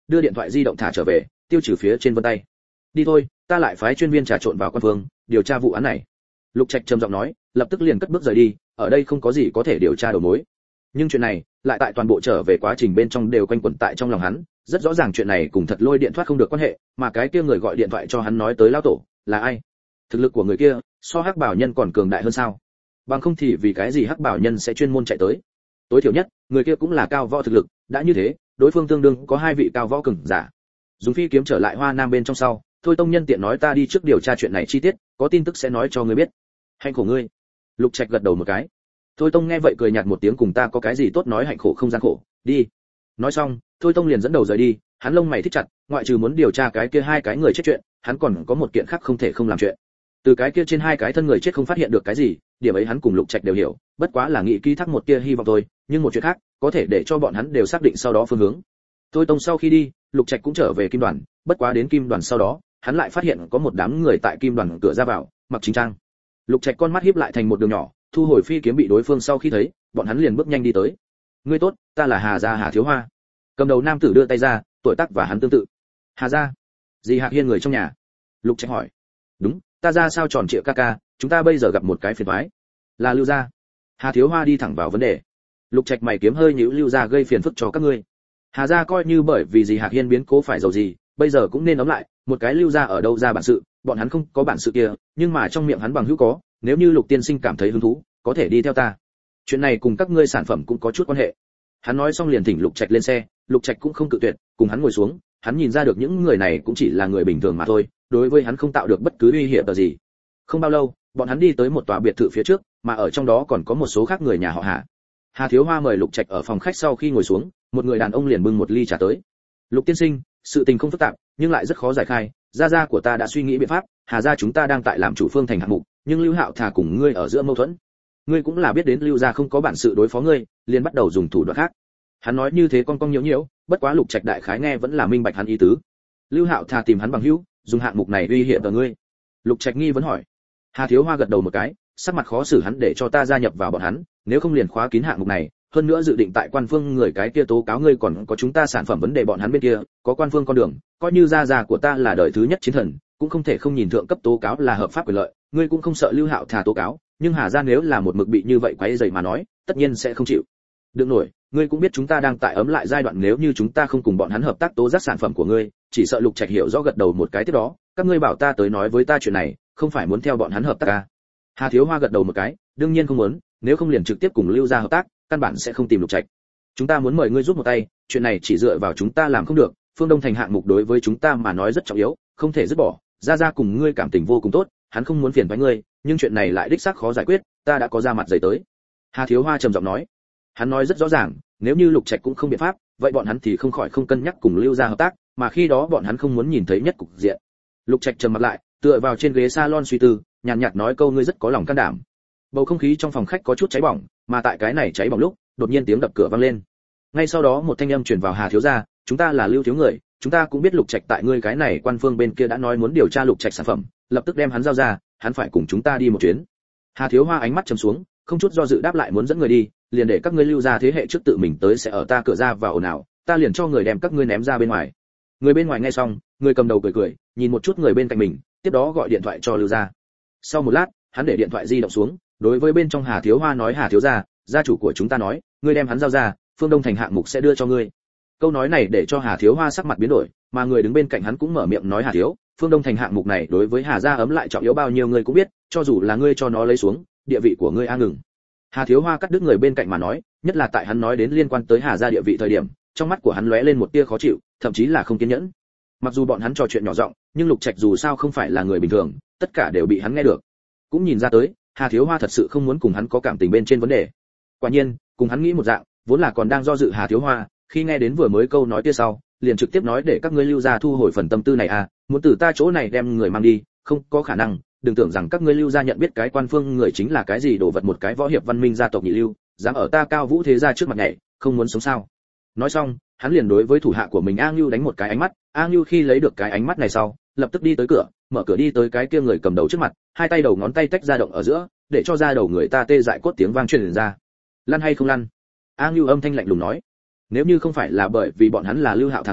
đưa điện thoại di động thả trở về, tiêu trừ phía trên vân tay. Đi thôi, ta lại phái chuyên viên trà trộn vào quan phương, điều tra vụ án này. Lục Trạch trầm giọng nói, lập tức liền cất bước rời đi, ở đây không có gì có thể điều tra đầu mối. Nhưng chuyện này, lại tại toàn bộ trở về quá trình bên trong đều quanh quẩn tại trong lòng hắn, rất rõ ràng chuyện này cùng Thật Lôi điện thoát không được quan hệ, mà cái kia người gọi điện thoại cho hắn nói tới lão tổ, là ai? Thực lực của người kia, so Hắc Bảo Nhân còn cường đại hơn sao? Bằng không thì vì cái gì Hắc Bảo Nhân sẽ chuyên môn chạy tới? Tối thiểu nhất, người kia cũng là cao võ thực lực, đã như thế, đối phương tương đương có hai vị cao võ cường giả. Dùng phi kiếm trở lại Hoa Nam bên trong sau, Thôi Tông nhân tiện nói ta đi trước điều tra chuyện này chi tiết, có tin tức sẽ nói cho ngươi biết. Hạnh khổ ngươi. Lục Trạch gật đầu một cái. Thôi Tông nghe vậy cười nhạt một tiếng, cùng ta có cái gì tốt nói, hạnh khổ không gian khổ, đi. Nói xong, Thôi Tông liền dẫn đầu rời đi, hắn lông mày thích chặt, ngoại trừ muốn điều tra cái kia hai cái người chết chuyện, hắn còn có một kiện khác không thể không làm chuyện. Từ cái kia trên hai cái thân người chết không phát hiện được cái gì, điểm ấy hắn cùng Lục Trạch đều hiểu, bất quá là nghĩ ký thác một tia hy vọng thôi, nhưng một chuyện khác, có thể để cho bọn hắn đều xác định sau đó phương hướng. Thôi Tông sau khi đi, Lục Trạch cũng trở về Kim Đoàn, bất quá đến Kim Đoàn sau đó, hắn lại phát hiện có một đám người tại Kim Đoàn cửa ra vào, mặc chính trang. Lục Trạch con mắt híp lại thành một đường nhỏ, thu hồi phi kiếm bị đối phương sau khi thấy, bọn hắn liền bước nhanh đi tới. Ngươi tốt, ta là Hà gia Hà Thiếu Hoa. Cầm đầu nam tử đưa tay ra, tuổi tác và hắn tương tự. Hà gia? Dì Hạc Hiên người trong nhà? Lục Trạch hỏi. Đúng, ta ra sao tròn trịa ca ca, chúng ta bây giờ gặp một cái phiền toái. Là Lưu gia. Hà Thiếu Hoa đi thẳng vào vấn đề. Lục Trạch mày kiếm hơi nhíu, Lưu gia gây phiền phức cho các ngươi. Hà gia coi như bởi vì dì Hạc Hiên biến cố phải giàu gì, bây giờ cũng nên ấm lại, một cái Lưu gia ở đâu ra bản sự, bọn hắn không có bản sự kia, nhưng mà trong miệng hắn bằng hữu có, nếu như Lục tiên sinh cảm thấy hứng thú, có thể đi theo ta. Chuyện này cùng các ngươi sản phẩm cũng có chút quan hệ. Hắn nói xong liền thỉnh Lục Trạch lên xe, Lục Trạch cũng không cự tuyệt, cùng hắn ngồi xuống, hắn nhìn ra được những người này cũng chỉ là người bình thường mà thôi, đối với hắn không tạo được bất cứ uy hiểm gì. Không bao lâu, bọn hắn đi tới một tòa biệt thự phía trước, mà ở trong đó còn có một số khác người nhà họ Hà. Hà Thiếu Hoa mời Lục Trạch ở phòng khách, sau khi ngồi xuống, một người đàn ông liền bưng một ly trà tới. Lục tiên sinh, sự tình không phức tạp, nhưng lại rất khó giải khai, gia của ta đã suy nghĩ biện pháp, Hà gia chúng ta đang tại làm chủ phương thành hạng mục, nhưng Lưu Hạo Thà cùng ngươi ở giữa mâu thuẫn. Ngươi cũng là biết đến Lưu gia không có bản sự đối phó ngươi, liền bắt đầu dùng thủ đoạn khác. Hắn nói như thế con nhiễu nhiễu, bất quá Lục Trạch đại khái nghe vẫn là minh bạch hắn ý tứ. Lưu Hạo Thà tìm hắn bằng hữu, dùng hạng mục này uy hiếp vào ngươi. Lục Trạch nghi vấn hỏi. Hà Thiếu Hoa gật đầu một cái, sắc mặt khó xử, hắn để cho ta gia nhập vào bọn hắn, nếu không liền khóa kín hạng mục này, hơn nữa dự định tại quan phương người cái kia tố cáo ngươi, còn có chúng ta sản phẩm vấn đề bọn hắn bên kia, có quan phương con đường, coi như gia của ta là đời thứ nhất chiến thần, cũng không thể không nhìn thượng cấp tố cáo là hợp pháp quyền lợi, ngươi cũng không sợ Lưu Hạo Thà tố cáo, nhưng Hà gia nếu là một mực bị như vậy quấy rầy mà nói, tất nhiên sẽ không chịu đựng nổi. Ngươi cũng biết chúng ta đang tại ấm lại giai đoạn, nếu như chúng ta không cùng bọn hắn hợp tác tố giác sản phẩm của ngươi, chỉ sợ. Lục Trạch hiểu rõ gật đầu một cái, tiếp đó, các ngươi bảo ta tới nói với ta chuyện này, không phải muốn theo bọn hắn hợp tác à? Hà Thiếu Hoa gật đầu một cái, đương nhiên không muốn, nếu không liền trực tiếp cùng Lưu gia hợp tác, căn bản sẽ không tìm Lục Trạch. Chúng ta muốn mời ngươi giúp một tay, chuyện này chỉ dựa vào chúng ta làm không được, Phương Đông thành hạng mục đối với chúng ta mà nói rất trọng yếu, không thể dứt bỏ. Gia cùng ngươi cảm tình vô cùng tốt, hắn không muốn phiền với ngươi, nhưng chuyện này lại đích xác khó giải quyết, ta đã có ra mặt giấy tới. Hà Thiếu Hoa trầm giọng nói. Hắn nói rất rõ ràng, nếu như Lục Trạch cũng không biện pháp, vậy bọn hắn thì không khỏi không cân nhắc cùng Lưu gia hợp tác, mà khi đó bọn hắn không muốn nhìn thấy nhất cục diện. Lục Trạch trầm mặt lại, tựa vào trên ghế salon suy tư, nhàn nhạt nói câu, ngươi rất có lòng can đảm. Bầu không khí trong phòng khách có chút cháy bỏng, mà tại cái này cháy bỏng lúc, đột nhiên tiếng đập cửa vang lên. Ngay sau đó một thanh âm truyền vào Hà thiếu gia, chúng ta là Lưu thiếu người, chúng ta cũng biết Lục Trạch tại ngươi cái này quan phương bên kia đã nói muốn điều tra Lục Trạch sản phẩm, lập tức đem hắn giao ra, hắn phải cùng chúng ta đi một chuyến. Hà Thiếu Hoa ánh mắt trầm xuống, không chút do dự đáp lại, muốn dẫn người đi, liền để các ngươi Lưu gia thế hệ trước tự mình tới, sẽ ở ta cửa ra vào ồn ào, ta liền cho người đem các ngươi ném ra bên ngoài. Người bên ngoài nghe xong, người cầm đầu cười cười, nhìn một chút người bên cạnh mình, tiếp đó gọi điện thoại cho Lưu gia. Sau một lát, hắn để điện thoại di động xuống, đối với bên trong Hà Thiếu Hoa nói, Hà thiếu gia, gia chủ của chúng ta nói, ngươi đem hắn giao ra, Phương Đông thành hạng mục sẽ đưa cho ngươi. Câu nói này để cho Hà Thiếu Hoa sắc mặt biến đổi, mà người đứng bên cạnh hắn cũng mở miệng nói, Hà thiếu, Phương Đông thành hạng mục này đối với Hà gia ấm lại trọng yếu bao nhiêu ngươi cũng biết, cho dù là ngươi cho nó lấy xuống, địa vị của ngươi a ngừng. Hà Thiếu Hoa cắt đứt người bên cạnh mà nói, nhất là tại hắn nói đến liên quan tới Hà gia địa vị thời điểm, trong mắt của hắn lóe lên một tia khó chịu, thậm chí là không kiên nhẫn. Mặc dù bọn hắn trò chuyện nhỏ giọng, nhưng Lục Trạch dù sao không phải là người bình thường, tất cả đều bị hắn nghe được. Cũng nhìn ra tới, Hà Thiếu Hoa thật sự không muốn cùng hắn có cảm tình bên trên vấn đề. Quả nhiên, cùng hắn nghĩ một dạng, vốn là còn đang do dự Hà Thiếu Hoa, khi nghe đến vừa mới câu nói kia sau, liền trực tiếp nói, để các ngươi Lưu gia thu hồi phần tâm tư này à, muốn từ ta chỗ này đem người mang đi, không có khả năng, đừng tưởng rằng các ngươi Lưu gia nhận biết cái quan phương người chính là cái gì đồ vật, một cái võ hiệp văn minh gia tộc nhị lưu, dám ở ta Cao Vũ thế gia trước mặt nhảy, không muốn sống sao? Nói xong, hắn liền đối với thủ hạ của mình A Ngưu đánh một cái ánh mắt, A Ngưu khi lấy được cái ánh mắt này sau, lập tức đi tới cửa, mở cửa đi tới cái kia người cầm đầu trước mặt, hai tay đầu ngón tay tách ra động ở giữa, để cho ra đầu người ta tê dại cốt tiếng vang truyền ra. Lăn hay không lăn? A Ngưu âm thanh lạnh lùng nói. Nếu như không phải là bởi vì bọn hắn là Lưu Hạo Thà người,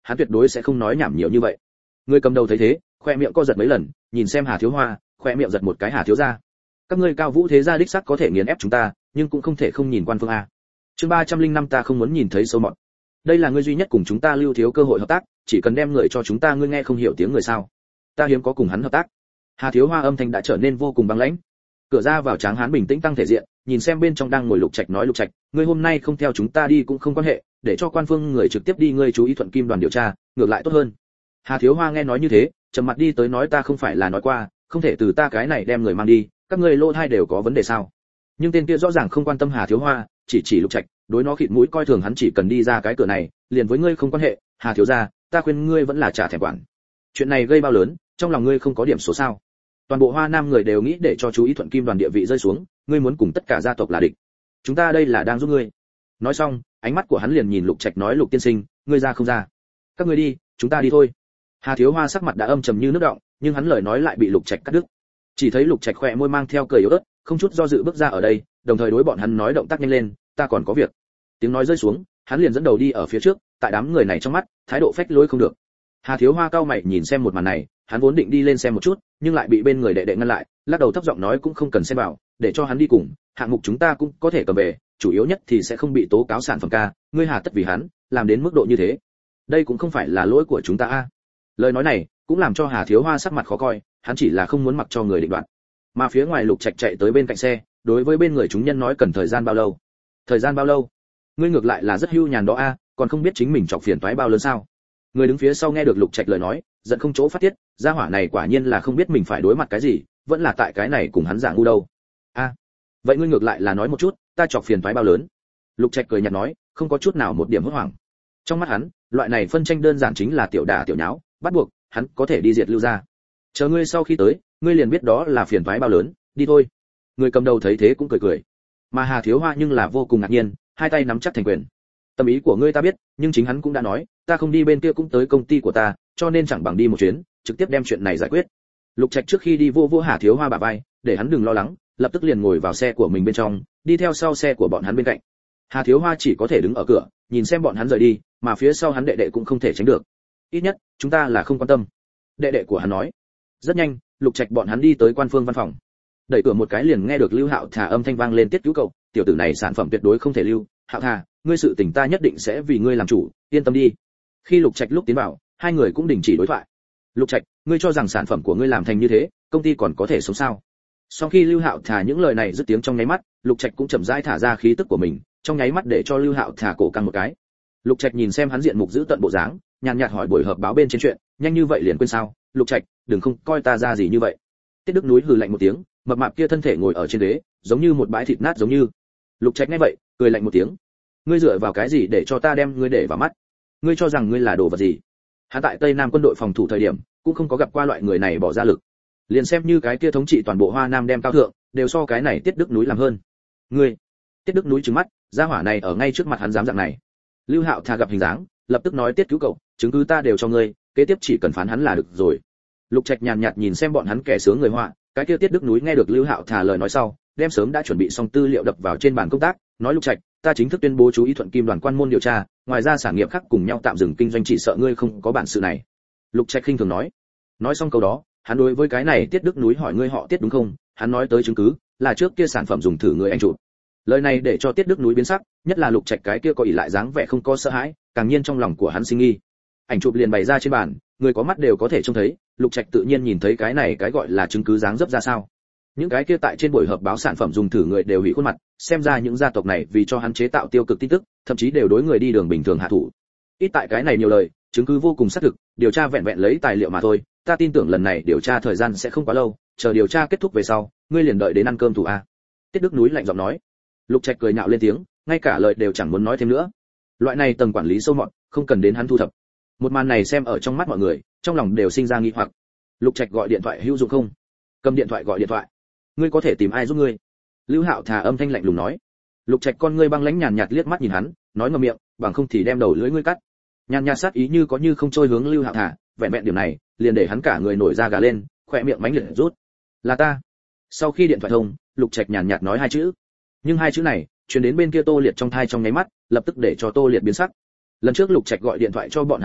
hắn tuyệt đối sẽ không nói nhảm nhiều như vậy. Người cầm đầu thấy thế, khoe miệng co giật mấy lần, nhìn xem Hà Thiếu Hoa, khoe miệng giật một cái. Hà thiếu gia, các ngươi Cao Vũ thế gia đích xác có thể nghiền ép chúng ta, nhưng cũng không thể không nhìn quan phương a. Chương 305 ta không muốn nhìn thấy sâu mọt. Đây là ngươi duy nhất cùng chúng ta Lưu Thiếu cơ hội hợp tác, chỉ cần đem người cho chúng ta, ngươi nghe không hiểu tiếng người sao? Ta hiếm có cùng hắn hợp tác. Hà Thiếu Hoa âm thanh đã trở nên vô cùng băng lãnh. Cửa ra vào Tráng Hán bình tĩnh tăng thể diện, nhìn xem bên trong đang ngồi Lục Trạch nói: Lục Trạch, ngươi hôm nay không theo chúng ta đi cũng không quan hệ, để cho quan phương người trực tiếp đi, ngươi chú ý thuận kim đoàn điều tra, ngược lại tốt hơn. Hà Thiếu Hoa nghe nói như thế, trầm mặt đi tới nói: ta không phải là nói qua, không thể từ ta cái này đem người mang đi, các ngươi lô thai đều có vấn đề sao? Nhưng tên kia rõ ràng không quan tâm Hà Thiếu Hoa, chỉ Lục Trạch, đối nó khịt mũi coi thường hắn, chỉ cần đi ra cái cửa này, liền với ngươi không quan hệ. Hà thiếu gia, ta khuyên ngươi vẫn là trả thẻ quản. Chuyện này gây bao lớn, trong lòng ngươi không có điểm số sao? Toàn bộ Hoa Nam người đều nghĩ để cho chú ý thuận kim đoàn địa vị rơi xuống, ngươi muốn cùng tất cả gia tộc là địch. Chúng ta đây là đang giúp ngươi. Nói xong, ánh mắt của hắn liền nhìn Lục Trạch nói: Lục tiên sinh, ngươi ra không ra? Các ngươi đi, chúng ta đi thôi. Hà Thiếu Hoa sắc mặt đã âm trầm như nước động, nhưng hắn lời nói lại bị Lục Trạch cắt đứt. Chỉ thấy Lục Trạch khẽ môi mang theo cười yếu ớt, không chút do dự bước ra ở đây, đồng thời đối bọn hắn nói: động tác nhanh lên, ta còn có việc. Tiếng nói rơi xuống, hắn liền dẫn đầu đi ở phía trước, tại đám người này trong mắt, thái độ phách lối không được. Hà Thiếu Hoa cao mày nhìn xem một màn này, hắn vốn định đi lên xem một chút, nhưng lại bị bên người đệ đệ ngăn lại, lắc đầu thấp giọng nói: cũng không cần xem vào, để cho hắn đi cùng, hạng mục chúng ta cũng có thể cầm về, chủ yếu nhất thì sẽ không bị tố cáo sản phẩm ca, ngươi hà tất vì hắn làm đến mức độ như thế. Đây cũng không phải là lỗi của chúng ta a. Lời nói này cũng làm cho Hà Thiếu Hoa sắc mặt khó coi, hắn chỉ là không muốn mặc cho người định đoạt. Mà phía ngoài Lục Trạch chạy tới bên cạnh xe, đối với bên người chúng nhân nói: cần thời gian bao lâu? Thời gian bao lâu? Ngươi ngược lại là rất hưu nhàn đó a, còn không biết chính mình chọc phiền toái bao lớn sao? Người đứng phía sau nghe được Lục Trạch lời nói, giận không chỗ phát tiết, gia hỏa này quả nhiên là không biết mình phải đối mặt cái gì, vẫn là tại cái này cùng hắn giả ngu đâu. A, vậy ngươi ngược lại là nói một chút, ta chọc phiền toái bao lớn? Lục Trạch cười nhạt nói, không có chút nào một điểm hốt hoảng. Trong mắt hắn, loại này phân tranh đơn giản chính là tiểu đả tiểu nháo, bắt buộc hắn có thể đi diệt Lưu gia. Chờ ngươi sau khi tới, ngươi liền biết đó là phiền toái bao lớn, đi thôi. Người cầm đầu thấy thế cũng cười cười. Mà Hà Thiếu Hoa nhưng là vô cùng ngạc nhiên, hai tay nắm chắc thành quyền. Tâm ý của ngươi ta biết, nhưng chính hắn cũng đã nói, ta không đi bên kia cũng tới công ty của ta, cho nên chẳng bằng đi một chuyến, trực tiếp đem chuyện này giải quyết. Lục Trạch trước khi đi vô Hà Thiếu Hoa bả vai, để hắn đừng lo lắng, lập tức liền ngồi vào xe của mình bên trong, đi theo sau xe của bọn hắn bên cạnh. Hà Thiếu Hoa chỉ có thể đứng ở cửa, nhìn xem bọn hắn rời đi, mà phía sau hắn đệ đệ cũng không thể tránh được. Ít nhất, chúng ta là không quan tâm. Đệ đệ của hắn nói. Rất nhanh, Lục Trạch bọn hắn đi tới quan phương văn phòng. Đẩy cửa một cái liền nghe được Lưu Hạo Thà âm thanh vang lên: tiết cứu cậu, tiểu tử này sản phẩm tuyệt đối không thể lưu. Hạo Thà, ngươi sự tình ta nhất định sẽ vì ngươi làm chủ, yên tâm đi. Khi Lục Trạch lúc tiến vào, hai người cũng đình chỉ đối thoại. Lục Trạch, ngươi cho rằng sản phẩm của ngươi làm thành như thế, công ty còn có thể sống sao? Sau khi Lưu Hạo Thà những lời này dứt tiếng trong nháy mắt, Lục Trạch cũng chậm rãi thả ra khí tức của mình, trong nháy mắt để cho Lưu Hạo Thà cổ căng một cái. Lục Trạch nhìn xem hắn diện mục giữ tận bộ dáng, nhàn nhạt hỏi: buổi họp báo bên trên chuyện, nhanh như vậy liền quên sao? Lục Trạch, đừng không coi ta ra gì như vậy. Tiết Đức Núi hừ lạnh một tiếng, mập mạp kia thân thể ngồi ở trên ghế, giống như một bãi thịt nát giống như. Lục Trạch nghe vậy, cười lạnh một tiếng. Ngươi dựa vào cái gì để cho ta đem ngươi để vào mắt? Ngươi cho rằng ngươi là đồ vật gì? Hắn tại Tây Nam quân đội phòng thủ thời điểm, cũng không có gặp qua loại người này bỏ ra lực. Liền xem như cái kia thống trị toàn bộ Hoa Nam đem cao thượng, đều so cái này Tiết Đức Núi làm hơn. Ngươi? Tiết Đức Núi trừng mắt, gia hỏa này ở ngay trước mặt hắn dám dạng này. Lưu Hạo Thà gặp hình dáng, lập tức nói: tiết cứu cậu, chứng cứ ta đều cho ngươi, kế tiếp chỉ cần phán hắn là được rồi. Lục Trạch nhàn nhạt nhìn xem bọn hắn kẻ sướng người họa, cái kia Tiết Đức Núi nghe được Lưu Hạo Thà lời nói sau, đem sớm đã chuẩn bị xong tư liệu đập vào trên bàn công tác, nói: Lục Trạch, ta chính thức tuyên bố chú ý thuận kim đoàn quan môn điều tra, ngoài ra sản nghiệp khác cùng nhau tạm dừng kinh doanh, chỉ sợ ngươi không có bản sự này. Lục Trạch khinh thường nói. Nói xong câu đó, hắn đối với cái này Tiết Đức Núi hỏi: ngươi họ Tiết đúng không? Hắn nói tới chứng cứ là trước kia sản phẩm dùng thử người anh chụp. Lời này để cho Tiết Đức Núi biến sắc, nhất là Lục Trạch cái kia có ỷ lại dáng vẻ không có sợ hãi, càng nhiên trong lòng của hắn sinh nghi. Ảnh chụp liền bày ra trên bàn, người có mắt đều có thể trông thấy, Lục Trạch tự nhiên nhìn thấy cái này cái gọi là chứng cứ dáng dấp ra sao. Những cái kia tại trên buổi họp báo sản phẩm dùng thử người đều hủy khuôn mặt, xem ra những gia tộc này vì cho hắn chế tạo tiêu cực tin tức, thậm chí đều đối người đi đường bình thường hạ thủ. Ít tại cái này nhiều lời, chứng cứ vô cùng xác thực, điều tra vẹn vẹn lấy tài liệu mà thôi, ta tin tưởng lần này điều tra thời gian sẽ không quá lâu, chờ điều tra kết thúc về sau, ngươi liền đợi đến ăn cơm thủ a. Tiết Đức Núi lạnh giọng nói. Lục Trạch cười nhạo lên tiếng, ngay cả lời đều chẳng muốn nói thêm nữa. Loại này tầng quản lý sâu mọt, không cần đến hắn thu thập. Một màn này xem ở trong mắt mọi người, trong lòng đều sinh ra nghi hoặc. Lục Trạch gọi điện thoại hữu dụng không? Cầm điện thoại gọi điện thoại. Ngươi có thể tìm ai giúp ngươi? Lưu Hạo Thà âm thanh lạnh lùng nói. Lục Trạch con ngươi băng lãnh nhàn nhạt liếc mắt nhìn hắn, nói ngậm miệng, bằng không thì đem đầu lưỡi ngươi cắt. Nhàn nhạt sát ý như có như không trôi hướng Lưu Hạo Thà, vẹn vẹn điểm này, liền để hắn cả người nổi da gà lên, khóe miệng mánh liệt rút. Là ta. Sau khi điện thoại thông, Lục Trạch nhàn nhạt nói hai chữ. Nhưng hai chữ này truyền đến bên kia Tô Liệt trong thai trong nháy mắt, lập tức để cho Tô Liệt biến sắc. Lần trước Lục Trạch gọi điện thoại cho bọn hắn sau,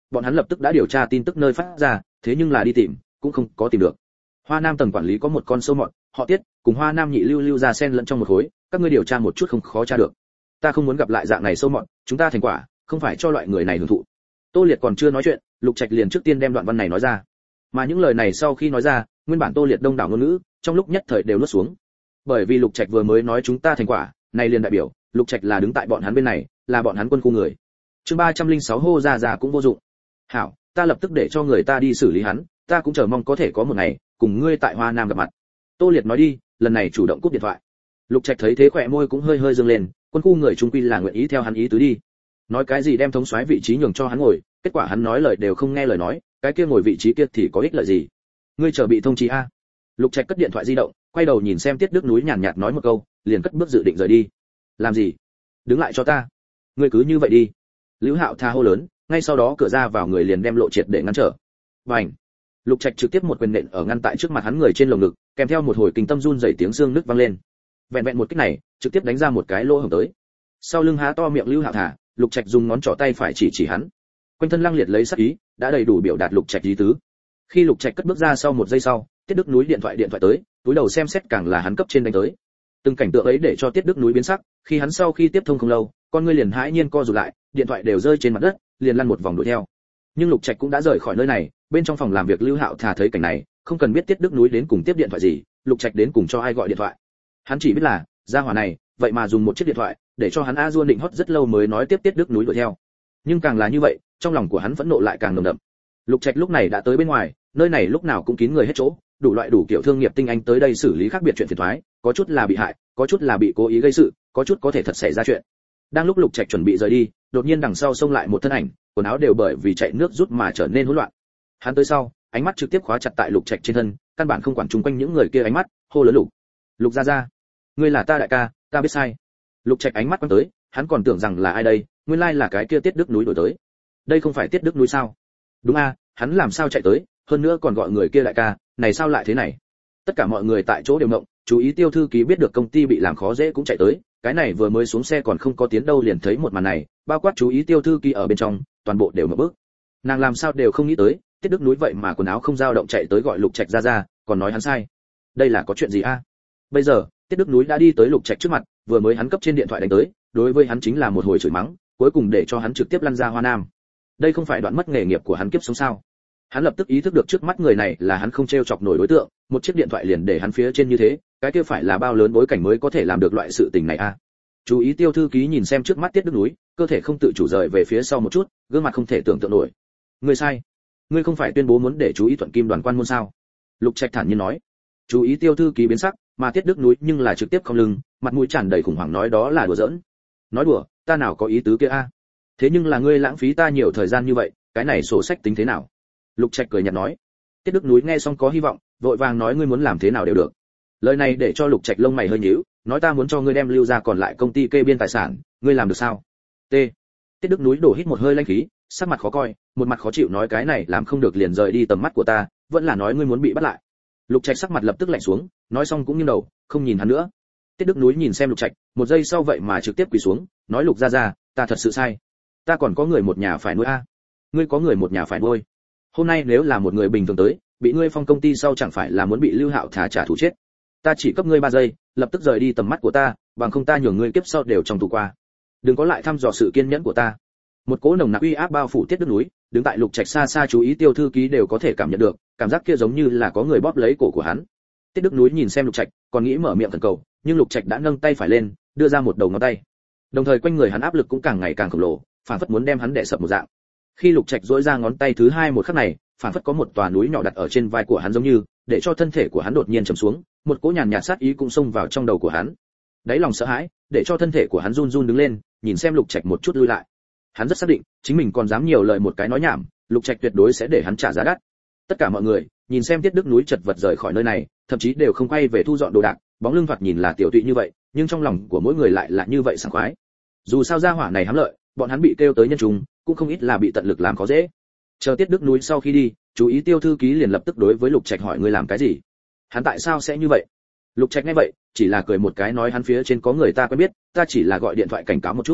bọn hắn lập tức đã điều tra tin tức nơi phát ra, thế nhưng là đi tìm cũng không có tìm được. Hoa Nam tầng quản lý có một con sâu mọt, họ Tiết, cùng Hoa Nam nhị lưu ra sen lẫn trong một khối, các ngươi điều tra một chút không khó tra được. Ta không muốn gặp lại dạng này sâu mọt, chúng ta thành quả không phải cho loại người này hưởng thụ. Tô Liệt còn chưa nói chuyện, Lục Trạch liền trước tiên đem đoạn văn này nói ra. Mà những lời này sau khi nói ra, nguyên bản Tô Liệt đông đảo ngôn ngữ, trong lúc nhất thời đều nuốt xuống. Bởi vì Lục Trạch vừa mới nói chúng ta thành quả, này liền đại biểu, Lục Trạch là đứng tại bọn hắn bên này, là bọn hắn quân khu người. Chương 306 hô ra cũng vô dụng. Hảo, ta lập tức để cho người ta đi xử lý hắn, ta cũng chờ mong có thể có một ngày cùng ngươi tại Hoa Nam gặp mặt. Tô Liệt nói đi, lần này chủ động cúp điện thoại. Lục Trạch thấy thế khỏe môi cũng hơi dương lên, quân khu người trung quy là nguyện ý theo hắn ý tứ đi. Nói cái gì đem thống soái vị trí nhường cho hắn ngồi, kết quả hắn nói lời đều không nghe lời nói, cái kia ngồi vị trí kia thì có ích lợi gì? Ngươi chờ bị thông chí a. Lục Trạch cất điện thoại di động, quay đầu nhìn xem Tiết Đức Núi nhàn nhạt nói một câu, liền cất bước dự định rời đi. Làm gì? Đứng lại cho ta. Ngươi cứ như vậy đi. Lưu Hạo tha hô lớn, ngay sau đó cửa ra vào người liền đem Lộ Triệt để ngăn trở. Bành! Lục Trạch trực tiếp một quyền nện ở ngăn tại trước mặt hắn người trên lồng ngực, kèm theo một hồi kinh tâm run rẩy tiếng xương nứt vang lên. Vẹn một kích này, trực tiếp đánh ra một cái lỗ hổng tới. Sau lưng há to miệng Lưu Hạo thả, Lục Trạch dùng ngón trỏ tay phải chỉ hắn. Quanh thân lăng liệt lấy sát ý, đã đầy đủ biểu đạt Lục Trạch ý tứ. Khi Lục Trạch cất bước ra sau một giây sau, Tiết Đức Núi điện thoại tới, túi đầu xem xét càng là hắn cấp trên đánh tới. Từng cảnh tượng ấy để cho Tiết Đức Núi biến sắc, khi hắn sau khi tiếp thông không lâu, con ngươi liền hãi nhiên co rụt lại, điện thoại đều rơi trên mặt đất, liền lăn một vòng đuổi theo. Nhưng Lục Trạch cũng đã rời khỏi nơi này, bên trong phòng làm việc Lưu Hạo thà thấy cảnh này, không cần biết Tiết Đức Núi đến cùng tiếp điện thoại gì, Lục Trạch đến cùng cho ai gọi điện thoại. Hắn chỉ biết là, gia hỏa này, vậy mà dùng một chiếc điện thoại, để cho hắn a duôn định hót rất lâu mới nói tiếp Tiết Đức Núi đuổi theo. Nhưng càng là như vậy, trong lòng của hắn phẫn nộ lại càng nồng đậm. Lục Trạch lúc này đã tới bên ngoài, nơi này lúc nào cũng kín người hết chỗ, đủ loại đủ kiểu thương nghiệp tinh anh tới đây xử lý khác biệt chuyện phiền toái, có chút là bị hại, có chút là bị cố ý gây sự, có chút có thể thật xảy ra chuyện. Đang lúc Lục Trạch chuẩn bị rời đi, đột nhiên đằng sau xông lại một thân ảnh, quần áo đều bởi vì chạy nước rút mà trở nên hỗn loạn. Hắn tới sau, ánh mắt trực tiếp khóa chặt tại Lục Trạch trên thân, căn bản không quản chung quanh những người kia ánh mắt, hô lớn Lục gia, ngươi là ta đại ca, ta biết sai. Lục Trạch ánh mắt quăng tới, hắn còn tưởng rằng là ai đây, nguyên lai là cái kia Tiết Đức Núi đổi tới. Đây không phải Tiết Đức Núi sao? Đúng a, hắn làm sao chạy tới, hơn nữa còn gọi người kia đại ca, này sao lại thế này? Tất cả mọi người tại chỗ đều ngộng, chú ý Tiêu thư ký biết được công ty bị làm khó dễ cũng chạy tới, cái này vừa mới xuống xe còn không có tiến đâu liền thấy một màn này, bao quát chú ý Tiêu thư ký ở bên trong, toàn bộ đều ngập bước. Nàng làm sao đều không nghĩ tới, Tiết Đức Núi vậy mà quần áo không dao động chạy tới gọi Lục Trạch ra, còn nói hắn sai. Đây là có chuyện gì a? Bây giờ, Tiết Đức Núi đã đi tới Lục Trạch trước mặt, vừa mới hắn cấp trên điện thoại đánh tới, đối với hắn chính là một hồi chửi mắng, cuối cùng để cho hắn trực tiếp lăn ra Hoa Nam. Đây không phải đoạn mất nghề nghiệp của hắn kiếp sống sao? Hắn lập tức ý thức được trước mắt người này là hắn không treo chọc nổi đối tượng, một chiếc điện thoại liền để hắn phía trên như thế, cái kia phải là bao lớn bối cảnh mới có thể làm được loại sự tình này a. Chú ý Tiêu thư ký nhìn xem trước mắt Tiết Đức Núi, cơ thể không tự chủ rời về phía sau một chút, gương mặt không thể tưởng tượng nổi. Ngươi sai, ngươi không phải tuyên bố muốn để chú ý Thuận Kim đoàn quan môn sao? Lục Trạch thản nhiên nói. Chú ý Tiêu thư ký biến sắc, mà Tiết Đức Núi nhưng là trực tiếp không lưng, mặt mũi tràn đầy khủng hoảng nói đó là đùa giỡn. Nói đùa, ta nào có ý tứ kia a? Thế nhưng là ngươi lãng phí ta nhiều thời gian như vậy, cái này sổ sách tính thế nào? Lục Trạch cười nhạt nói. Tiết Đức Núi nghe xong có hy vọng, vội vàng nói ngươi muốn làm thế nào đều được. Lời này để cho Lục Trạch lông mày hơi nhíu, nói ta muốn cho ngươi đem lưu ra còn lại công ty kê biên tài sản, ngươi làm được sao? T. Tiết Đức Núi đổ hít một hơi lãnh khí, sắc mặt khó coi, một mặt khó chịu nói cái này làm không được liền rời đi tầm mắt của ta, vẫn là nói ngươi muốn bị bắt lại. Lục Trạch sắc mặt lập tức lạnh xuống, nói xong cũng nghiêng đầu, không nhìn hắn nữa. Tiết Đức Núi nhìn xem Lục Trạch, một giây sau vậy mà trực tiếp quỳ xuống, nói Lục gia, ta thật sự sai. Ta còn có người một nhà phải nuôi a. Ngươi có người một nhà phải nuôi. Hôm nay nếu là một người bình thường tới, bị ngươi phong công ty sau chẳng phải là muốn bị Lưu Hạo thả trả thù chết. Ta chỉ cấp ngươi 3 giây, lập tức rời đi tầm mắt của ta, bằng không ta nhường ngươi kiếp sau đều trong tù qua. Đừng có lại thăm dò sự kiên nhẫn của ta. Một cỗ nồng nặc uy áp bao phủ Tiết Đức Núi, đứng tại Lục Trạch xa xa chú ý Tiêu thư ký đều có thể cảm nhận được, cảm giác kia giống như là có người bóp lấy cổ của hắn. Tiết Đức Núi nhìn xem Lục Trạch, còn nghĩ mở miệng thần cầu, nhưng Lục Trạch đã nâng tay phải lên, đưa ra một đầu ngón tay. Đồng thời quanh người hắn áp lực cũng càng ngày càng khổng lồ, phản phất muốn đem hắn đè sập một dạng. Khi Lục Trạch duỗi ra ngón tay thứ hai một khắc này, phản phất có một tòa núi nhỏ đặt ở trên vai của hắn giống như, để cho thân thể của hắn đột nhiên trầm xuống, một cỗ nhàn nhạt sát ý cũng xông vào trong đầu của hắn. Đáy lòng sợ hãi, để cho thân thể của hắn run run đứng lên, nhìn xem Lục Trạch một chút lui lại. Hắn rất xác định, chính mình còn dám nhiều lời một cái nói nhảm, Lục Trạch tuyệt đối sẽ để hắn trả giá đắt. Tất cả mọi người nhìn xem Tiết Đức Núi chật vật rời khỏi nơi này, thậm chí đều không quay về thu dọn đồ đạc, bóng lưng thoạt nhìn là tiểu tụy như vậy, nhưng trong lòng của mỗi người lại là như vậy sảng khoái. Dù sao gia hỏa này hám lợi, bọn hắn bị kêu tới nhân trùng, cũng không ít là bị tận lực làm khó dễ. Chờ Tiết Đức Núi sau khi đi, chú ý Tiêu thư ký liền lập tức đối với Lục Trạch hỏi ngươi làm cái gì? Hắn tại sao sẽ như vậy? Lục Trạch nghe vậy, chỉ là cười một cái nói hắn phía trên có người ta quen biết, ta chỉ là gọi điện thoại cảnh cáo một chút.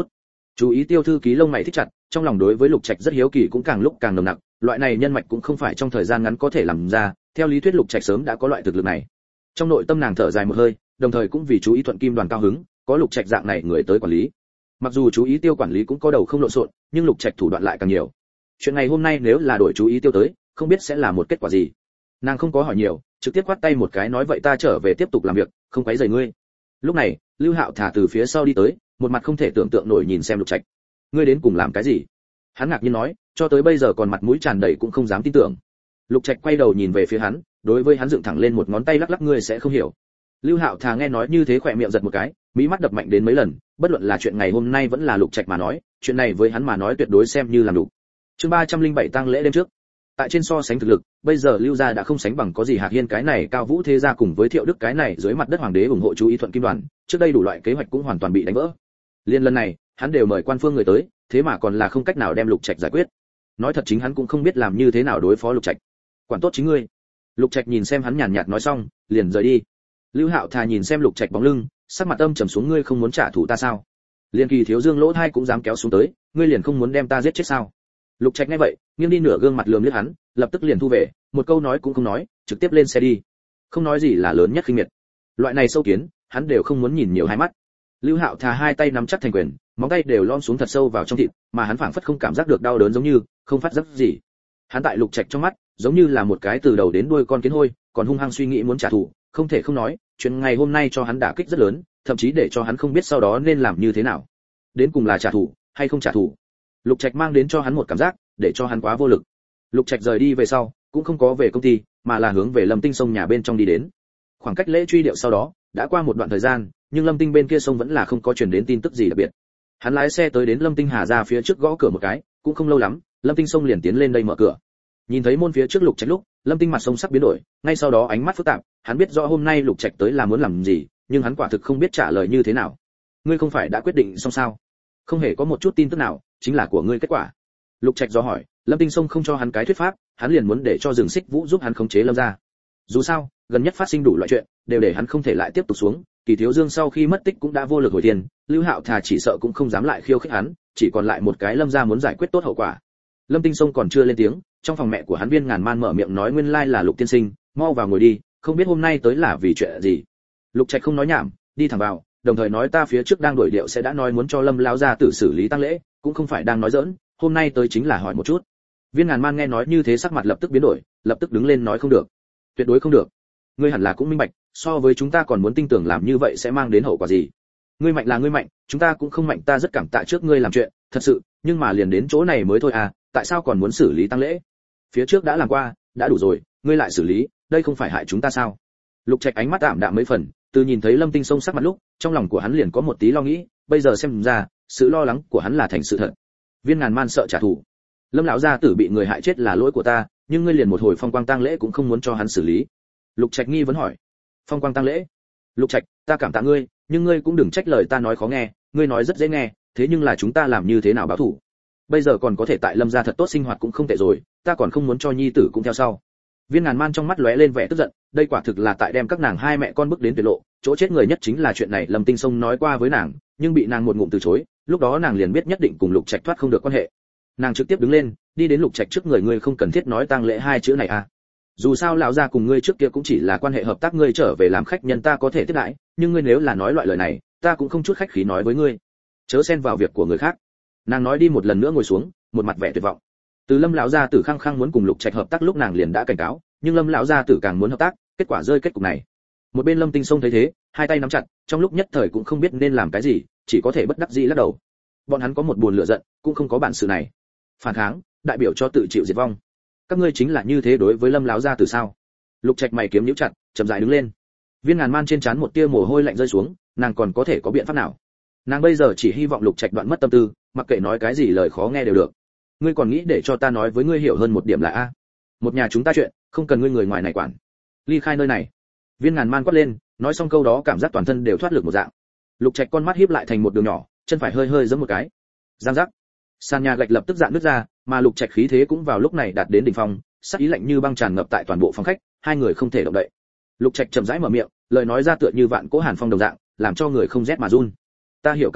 Chú ý Tiêu thư ký lông mày thích chặt, trong lòng đối với Lục Trạch rất hiếu kỳ cũng càng lúc càng nồng nặc, loại này nhân mạch cũng không phải trong thời gian ngắn có thể làm ra, theo lý thuyết Lục Trạch sớm đã có loại thực lực này. Trong nội tâm nàng thở dài một hơi, đồng thời cũng vì chú ý Thuận Kim đoàn cao hứng, có Lục Trạch dạng này người tới quản lý. Mặc dù chú ý Tiêu quản lý cũng có đầu không lộn xộn, nhưng Lục Trạch thủ đoạn lại càng nhiều. Chuyện ngày hôm nay nếu là đổi chú ý Tiêu tới, không biết sẽ là một kết quả gì. Nàng không có hỏi nhiều, trực tiếp quát tay một cái nói vậy ta trở về tiếp tục làm việc, không quấy rầy ngươi. Lúc này, Lưu Hạo thả từ phía sau đi tới, một mặt không thể tưởng tượng nổi nhìn xem Lục Trạch. Ngươi đến cùng làm cái gì? Hắn ngạc nhiên nói, cho tới bây giờ còn mặt mũi tràn đầy cũng không dám tin tưởng. Lục Trạch quay đầu nhìn về phía hắn, đối với hắn dựng thẳng lên một ngón tay lắc lắc ngươi sẽ không hiểu. Lưu Hạo thà nghe nói như thế khỏe miệng giật một cái, mí mắt đập mạnh đến mấy lần, bất luận là chuyện ngày hôm nay vẫn là Lục Trạch mà nói, chuyện này với hắn mà nói tuyệt đối xem như làm đủ. Chương 307 tang lễ đêm trước. Tại trên so sánh thực lực, bây giờ Lưu gia đã không sánh bằng có gì Hạc Hiên cái này cao vũ thế gia cùng với Thiệu Đức cái này dưới mặt đất hoàng đế ủng hộ chú ý Thuận Kim đoàn, trước đây đủ loại kế hoạch cũng hoàn toàn bị đánh vỡ. Liên lần này, hắn đều mời quan phương người tới, thế mà còn là không cách nào đem Lục Trạch giải quyết. Nói thật chính hắn cũng không biết làm như thế nào đối phó Lục Trạch. Quản tốt chính ngươi. Lục Trạch nhìn xem hắn nhàn nhạt nói xong, liền rời đi. Lưu Hạo thà nhìn xem Lục Trạch bóng lưng, sắc mặt âm trầm xuống ngươi không muốn trả thù ta sao? Liên Kỳ Thiếu Dương lỗ thai cũng dám kéo xuống tới, ngươi liền không muốn đem ta giết chết sao? Lục Trạch nghe vậy, nghiêng đi nửa gương mặt lườm liếc hắn, lập tức liền thu về, một câu nói cũng không nói, trực tiếp lên xe đi. Không nói gì là lớn nhất khinh miệt. Loại này sâu kiến, hắn đều không muốn nhìn nhiều hai mắt. Lưu Hạo thà hai tay nắm chắc thành quyền, móng tay đều lom xuống thật sâu vào trong thịt, mà hắn phảng phất không cảm giác được đau đớn giống như, không phát giác gì. Hắn tại Lục Trạch trong mắt, giống như là một cái từ đầu đến đuôi con kiến hôi, còn hung hăng suy nghĩ muốn trả thù, không thể không nói, chuyện ngày hôm nay cho hắn đả kích rất lớn, thậm chí để cho hắn không biết sau đó nên làm như thế nào. Đến cùng là trả thù hay không trả thù? Lục Trạch mang đến cho hắn một cảm giác, để cho hắn quá vô lực. Lục Trạch rời đi về sau, cũng không có về công ty, mà là hướng về Lâm Tinh sông nhà bên trong đi đến. Khoảng cách lễ truy điệu sau đó, đã qua một đoạn thời gian, nhưng Lâm Tinh bên kia sông vẫn là không có truyền đến tin tức gì đặc biệt. Hắn lái xe tới đến Lâm Tinh Hà ra phía trước gõ cửa một cái, cũng không lâu lắm, Lâm Tinh sông liền tiến lên đây mở cửa. Nhìn thấy môn phía trước Lục Trạch lúc, Lâm Tinh mặt sông sắc biến đổi, ngay sau đó ánh mắt phức tạp, hắn biết rõ hôm nay Lục Trạch tới là muốn làm gì, nhưng hắn quả thực không biết trả lời như thế nào. Ngươi không phải đã quyết định xong sao? Không hề có một chút tin tức nào, chính là của ngươi kết quả. Lục Trạch do hỏi, Lâm Tinh sông không cho hắn cái thuyết pháp, hắn liền muốn để cho Dừng Xích Vũ giúp hắn khống chế Lâm gia. Dù sao, gần nhất phát sinh đủ loại chuyện, đều để hắn không thể lại tiếp tục xuống, Kỳ Thiếu Dương sau khi mất tích cũng đã vô lực hồi tiền, Lưu Hạo thà chỉ sợ cũng không dám lại khiêu khích hắn, chỉ còn lại một cái Lâm gia muốn giải quyết tốt hậu quả. Lâm Tinh sông còn chưa lên tiếng, trong phòng mẹ của hắn Viên Ngàn Man mở miệng nói nguyên lai là Lục tiên sinh, mau vào ngồi đi, không biết hôm nay tới là vì chuyện gì. Lục Trạch không nói nhảm, đi thẳng vào, đồng thời nói ta phía trước đang đổi điệu sẽ đã nói muốn cho Lâm lão gia tử xử lý tang lễ, cũng không phải đang nói giỡn, hôm nay tới chính là hỏi một chút. Viên Ngàn Man nghe nói như thế sắc mặt lập tức biến đổi, lập tức đứng lên nói không được, tuyệt đối không được. Ngươi hẳn là cũng minh bạch, so với chúng ta còn muốn tin tưởng làm như vậy sẽ mang đến hậu quả gì. Ngươi mạnh là ngươi mạnh, chúng ta cũng không mạnh, ta rất cảm tạ trước ngươi làm chuyện, thật sự, nhưng mà liền đến chỗ này mới thôi à, tại sao còn muốn xử lý tang lễ? Phía trước đã làm qua, đã đủ rồi, ngươi lại xử lý, đây không phải hại chúng ta sao? Lục Trạch ánh mắt ảm đạm mấy phần, từ nhìn thấy Lâm Tinh sông sắc mặt lúc, trong lòng của hắn liền có một tí lo nghĩ, bây giờ xem ra, sự lo lắng của hắn là thành sự thật. Viên Ngàn Man sợ trả thù. Lâm lão gia tử bị người hại chết là lỗi của ta, nhưng ngươi liền một hồi phong quang tang lễ cũng không muốn cho hắn xử lý. Lục Trạch nghi vấn hỏi. Phong quang tang lễ? Lục Trạch, ta cảm tạ ngươi, nhưng ngươi cũng đừng trách lời ta nói khó nghe, ngươi nói rất dễ nghe, thế nhưng là chúng ta làm như thế nào báo thù? Bây giờ còn có thể tại Lâm gia thật tốt sinh hoạt cũng không tệ rồi, ta còn không muốn cho nhi tử cũng theo sau. Viên Ngàn Man trong mắt lóe lên vẻ tức giận, đây quả thực là tại đem các nàng hai mẹ con bước đến tuyệt lộ, chỗ chết người nhất chính là chuyện này Lâm Tinh Sông nói qua với nàng, nhưng bị nàng một ngụm từ chối, lúc đó nàng liền biết nhất định cùng Lục Trạch thoát không được quan hệ. Nàng trực tiếp đứng lên, đi đến Lục Trạch trước người, ngươi không cần thiết nói tang lễ hai chữ này à? Dù sao lão gia cùng ngươi trước kia cũng chỉ là quan hệ hợp tác, ngươi trở về làm khách nhân ta có thể tiếp đãi, nhưng ngươi nếu là nói loại lời này, ta cũng không chút khách khí nói với ngươi. Chớ xen vào việc của người khác. Nàng nói đi một lần nữa ngồi xuống, một mặt vẻ tuyệt vọng. Từ Lâm lão gia tử khăng khăng muốn cùng Lục Trạch hợp tác lúc nàng liền đã cảnh cáo, nhưng Lâm lão gia tử càng muốn hợp tác, kết quả rơi kết cục này. Một bên Lâm Tinh Sông thấy thế, hai tay nắm chặt, trong lúc nhất thời cũng không biết nên làm cái gì, chỉ có thể bất đắc dĩ lắc đầu. Bọn hắn có một buồn lửa giận, cũng không có bản sự này. Phản kháng, đại biểu cho tự chịu diệt vong. Các ngươi chính là như thế đối với Lâm lão gia tử sao? Lục Trạch mày kiếm nhíu chặt, chậm rãi đứng lên. Viên Ngàn Man trên trán một tia mồ hôi lạnh rơi xuống, nàng còn có thể có biện pháp nào? Nàng bây giờ chỉ hy vọng Lục Trạch đoạn mất tâm tư, mặc kệ nói cái gì lời khó nghe đều được. Ngươi còn nghĩ để cho ta nói với ngươi hiểu hơn một điểm là a? Một nhà chúng ta chuyện, không cần ngươi người ngoài này quản. Ly khai nơi này. Viên Ngàn Man quát lên, nói xong câu đó cảm giác toàn thân đều thoát lực một dạng. Lục Trạch con mắt híp lại thành một đường nhỏ, chân phải hơi hơi giẫm một cái. Giang giác. Sàn nhà gạch lập tức dạn nứt ra, mà Lục Trạch khí thế cũng vào lúc này đạt đến đỉnh phong, sắc ý lạnh như băng tràn ngập tại toàn bộ phòng khách, hai người không thể động đậy. Lục Trạch chậm rãi mở miệng, lời nói ra tựa như vạn cỗ hàn phong đồng dạng, làm cho người không rét mà run. Ta hiểu các ngươi,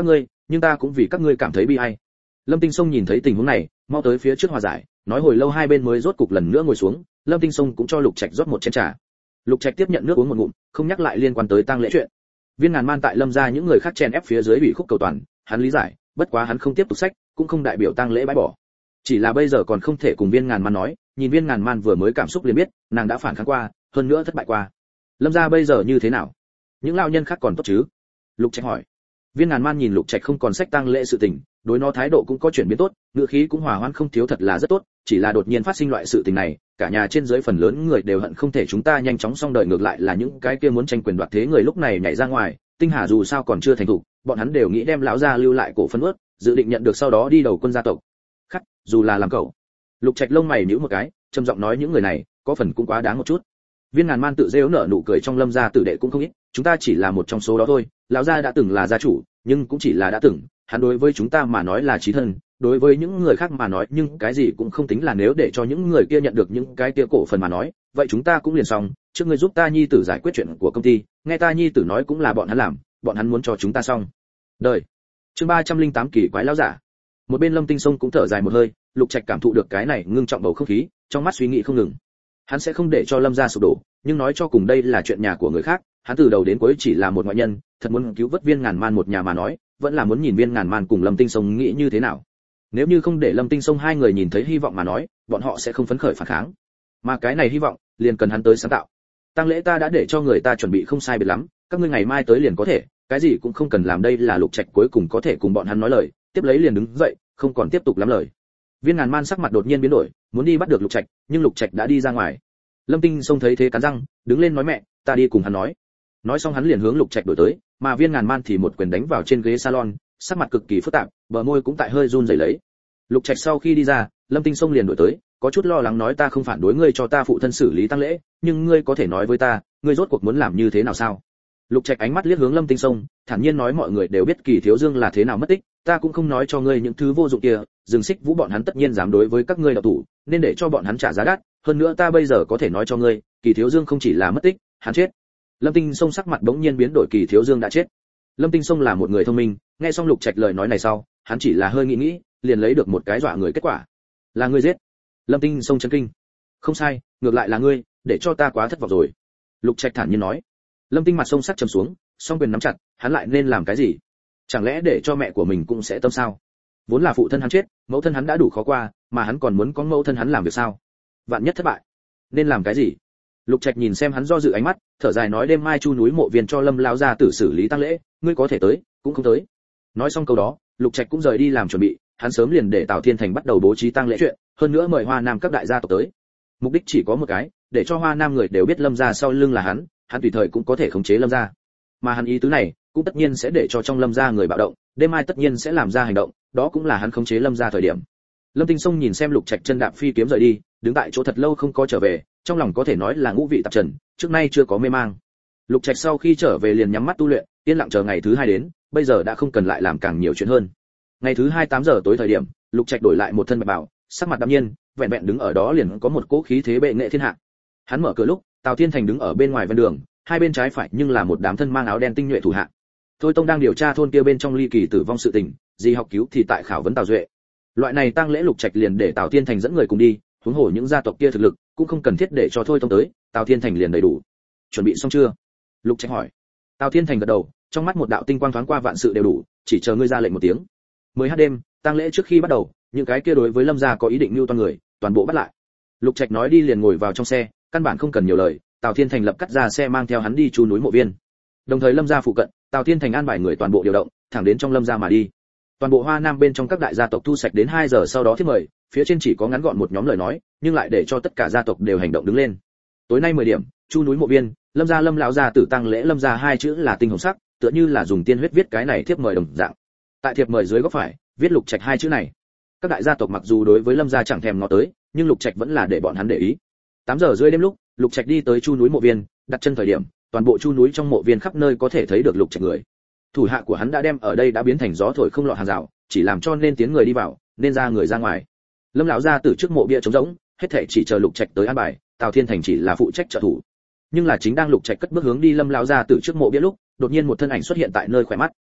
nhưng ta cũng vì các ngươi cảm thấy bi ai. Lâm Tinh Sông nhìn thấy tình huống này, mau tới phía trước hòa giải, nói hồi lâu hai bên mới rốt cục lần nữa ngồi xuống. Lâm Tinh Sông cũng cho Lục Trạch rót một chén trà. Lục Trạch tiếp nhận nước uống một ngụm, không nhắc lại liên quan tới tang lễ chuyện. Viên Ngàn Man tại Lâm gia những người khác chen ép phía dưới ủy khúc cầu toàn, hắn lý giải, bất quá hắn không tiếp tục sách, cũng không đại biểu tang lễ bãi bỏ. Chỉ là bây giờ còn không thể cùng Viên Ngàn Man nói, nhìn Viên Ngàn Man vừa mới cảm xúc liền biết, nàng đã phản kháng qua, hơn nữa thất bại qua. Lâm gia bây giờ như thế nào? Những lão nhân khác còn tốt chứ? Lục Trạch hỏi. Viên Ngàn Man nhìn Lục Trạch không còn sách tang lễ sự tình, đối nó thái độ cũng có chuyển biến tốt, ngữ khí cũng hòa hoãn không thiếu, thật là rất tốt, chỉ là đột nhiên phát sinh loại sự tình này, cả nhà trên dưới phần lớn người đều hận không thể chúng ta nhanh chóng xong đời, ngược lại là những cái kia muốn tranh quyền đoạt thế người lúc này nhảy ra ngoài, Tinh Hà dù sao còn chưa thành thủ, bọn hắn đều nghĩ đem lão gia lưu lại cổ phân ướt, dự định nhận được sau đó đi đầu quân gia tộc. Khắc, dù là làm cậu. Lục Trạch lông mày nhíu một cái, trầm giọng nói những người này, có phần cũng quá đáng một chút. Viên Ngàn Man tự rêu nở nụ cười, trong Lâm gia tử đệ cũng không ít, chúng ta chỉ là một trong số đó thôi, lão gia đã từng là gia chủ, nhưng cũng chỉ là đã từng, hắn đối với chúng ta mà nói là chí thân, đối với những người khác mà nói nhưng cái gì cũng không tính là, nếu để cho những người kia nhận được những cái kia cổ phần mà nói, vậy chúng ta cũng liền xong, trước ngươi giúp ta nhi tử giải quyết chuyện của công ty, nghe ta nhi tử nói cũng là bọn hắn làm, bọn hắn muốn cho chúng ta xong đời. Chương 308 kỳ quái lão giả. Một bên Lâm Tinh Sông cũng thở dài một hơi, Lục Trạch cảm thụ được cái này ngưng trọng bầu không khí, trong mắt suy nghĩ không ngừng. Hắn sẽ không để cho Lâm gia sụp đổ, nhưng nói cho cùng đây là chuyện nhà của người khác, hắn từ đầu đến cuối chỉ là một ngoại nhân, thật muốn cứu vớt Viên Ngàn Man một nhà mà nói, vẫn là muốn nhìn Viên Ngàn Man cùng Lâm Tinh Sông nghĩ như thế nào. Nếu như không để Lâm Tinh Sông hai người nhìn thấy hy vọng mà nói, bọn họ sẽ không phấn khởi phản kháng. Mà cái này hy vọng, liền cần hắn tới sáng tạo. Tang lễ ta đã để cho người ta chuẩn bị không sai biệt lắm, các ngươi ngày mai tới liền có thể, cái gì cũng không cần làm. Đây là Lục Trạch cuối cùng có thể cùng bọn hắn nói lời, tiếp lấy liền đứng dậy, không còn tiếp tục lắm lời. Viên Ngàn Man sắc mặt đột nhiên biến đổi, muốn đi bắt được Lục Trạch, nhưng Lục Trạch đã đi ra ngoài. Lâm Tinh Sông thấy thế cắn răng, đứng lên nói mẹ, ta đi cùng hắn nói. Nói xong hắn liền hướng Lục Trạch đổi tới, mà Viên Ngàn Man thì một quyền đánh vào trên ghế salon, sắc mặt cực kỳ phức tạp, bờ môi cũng tại hơi run rẩy lấy. Lục Trạch sau khi đi ra, Lâm Tinh Sông liền đổi tới, có chút lo lắng nói ta không phản đối ngươi cho ta phụ thân xử lý tang lễ, nhưng ngươi có thể nói với ta, ngươi rốt cuộc muốn làm như thế nào sao? Lục Trạch ánh mắt liếc hướng Lâm Tinh Sông, thản nhiên nói mọi người đều biết Kỳ Thiếu Dương là thế nào mất tích, ta cũng không nói cho ngươi những thứ vô dụng kia, Dương Xích Vũ bọn hắn tất nhiên dám đối với các ngươi đạo thủ, nên để cho bọn hắn trả giá đắt, hơn nữa ta bây giờ có thể nói cho ngươi, Kỳ Thiếu Dương không chỉ là mất tích, hắn chết. Lâm Tinh Sông sắc mặt bỗng nhiên biến đổi, Kỳ Thiếu Dương đã chết. Lâm Tinh Sông là một người thông minh, nghe xong Lục Trạch lời nói này sau, hắn chỉ là hơi nghĩ, liền lấy được một cái dọa người kết quả. Là ngươi giết? Lâm Tinh Sông chấn kinh. Không sai, ngược lại là ngươi, để cho ta quá thất vọng rồi. Lục Trạch thản nhiên nói. Lâm Tinh mặt sông sắc trầm xuống, song quyền nắm chặt, hắn lại nên làm cái gì? Chẳng lẽ để cho mẹ của mình cũng sẽ tâm sao? Vốn là phụ thân hắn chết, mẫu thân hắn đã đủ khó qua, mà hắn còn muốn có mẫu thân hắn làm việc sao? Vạn nhất thất bại, nên làm cái gì? Lục Trạch nhìn xem hắn do dự ánh mắt, thở dài nói đêm mai Chu núi mộ viên cho Lâm lão gia tử xử lý tang lễ, ngươi có thể tới, cũng không tới. Nói xong câu đó, Lục Trạch cũng rời đi làm chuẩn bị, hắn sớm liền để Tào Thiên Thành bắt đầu bố trí tang lễ chuyện, hơn nữa mời Hoa Nam các đại gia tộc tới. Mục đích chỉ có một cái, để cho Hoa Nam người đều biết Lâm gia sau lưng là hắn tùy thời cũng có thể khống chế Lâm gia. Mà hắn ý tứ này, cũng tất nhiên sẽ để cho trong Lâm gia người bạo động, đêm mai tất nhiên sẽ làm ra hành động, đó cũng là hắn khống chế Lâm gia thời điểm. Lâm Tinh Sông nhìn xem Lục Trạch chân đạp phi kiếm rời đi, đứng tại chỗ thật lâu không có trở về, trong lòng có thể nói là ngũ vị tạp trần, trước nay chưa có mê mang. Lục Trạch sau khi trở về liền nhắm mắt tu luyện, yên lặng chờ ngày thứ hai đến, bây giờ đã không cần lại làm càng nhiều chuyện hơn. Ngày thứ hai 8 giờ tối thời điểm, Lục Trạch đổi lại một thân bạch bào, sắc mặt đạm nhiên, vẹn vẹn đứng ở đó liền có một cỗ khí thế bệ nghệ thiên hạ. Hắn mở cửa lúc, Tào Thiên Thành đứng ở bên ngoài ven đường, hai bên trái phải nhưng là một đám thân mang áo đen tinh nhuệ thủ hạ. Thôi Tông đang điều tra thôn kia bên trong ly kỳ tử vong sự tình, Di Học Cứu thì tại khảo vấn Tào Duệ. Loại này tang lễ Lục Trạch liền để Tào Thiên Thành dẫn người cùng đi, huống hồ những gia tộc kia thực lực, cũng không cần thiết để cho Thôi Tông tới, Tào Thiên Thành liền đầy đủ. Chuẩn bị xong chưa? Lục Trạch hỏi. Tào Thiên Thành gật đầu, trong mắt một đạo tinh quang thoáng qua, vạn sự đều đủ, chỉ chờ ngươi ra lệnh một tiếng. 10h đêm, tang lễ trước khi bắt đầu, những cái kia đối với Lâm gia có ý định mưu toan người, toàn bộ bắt lại. Lục Trạch nói đi liền ngồi vào trong xe, căn bản không cần nhiều lời, Tào Thiên Thành lập cắt ra xe mang theo hắn đi Chu núi mộ viên. Đồng thời Lâm gia phụ cận, Tào Thiên Thành an bài người toàn bộ điều động, thẳng đến trong Lâm gia mà đi. Toàn bộ Hoa Nam bên trong các đại gia tộc thu sạch đến 2 giờ sau đó thiết mời, phía trên chỉ có ngắn gọn một nhóm lời nói, nhưng lại để cho tất cả gia tộc đều hành động đứng lên. Tối nay 10 điểm, Chu núi mộ viên, Lâm gia Lâm lão gia tử tang lễ, Lâm gia hai chữ là tinh hồng sắc, tựa như là dùng tiên huyết viết cái này thiệp mời đồng dạng. Tại thiệp mời dưới góc phải, viết Lục Trạch hai chữ này. Các đại gia tộc mặc dù đối với Lâm gia chẳng thèm ngó tới, nhưng Lục Trạch vẫn là để bọn hắn để ý. 8 giờ rưỡi đêm lúc, Lục Trạch đi tới Chu núi mộ viên, đặt chân thời điểm, toàn bộ Chu núi trong mộ viên khắp nơi có thể thấy được Lục Trạch người. Thủ hạ của hắn đã đem ở đây đã biến thành gió thổi không lọt hàng rào, chỉ làm cho nên tiến người đi vào, nên ra người ra ngoài. Lâm lão gia tử trước mộ bia trống rỗng, hết thảy chỉ chờ Lục Trạch tới an bài, Tào Thiên Thành chỉ là phụ trách trợ thủ. Nhưng là chính đang Lục Trạch cất bước hướng đi Lâm lão gia tử trước mộ bia lúc, đột nhiên một thân ảnh xuất hiện tại nơi khỏe mắt.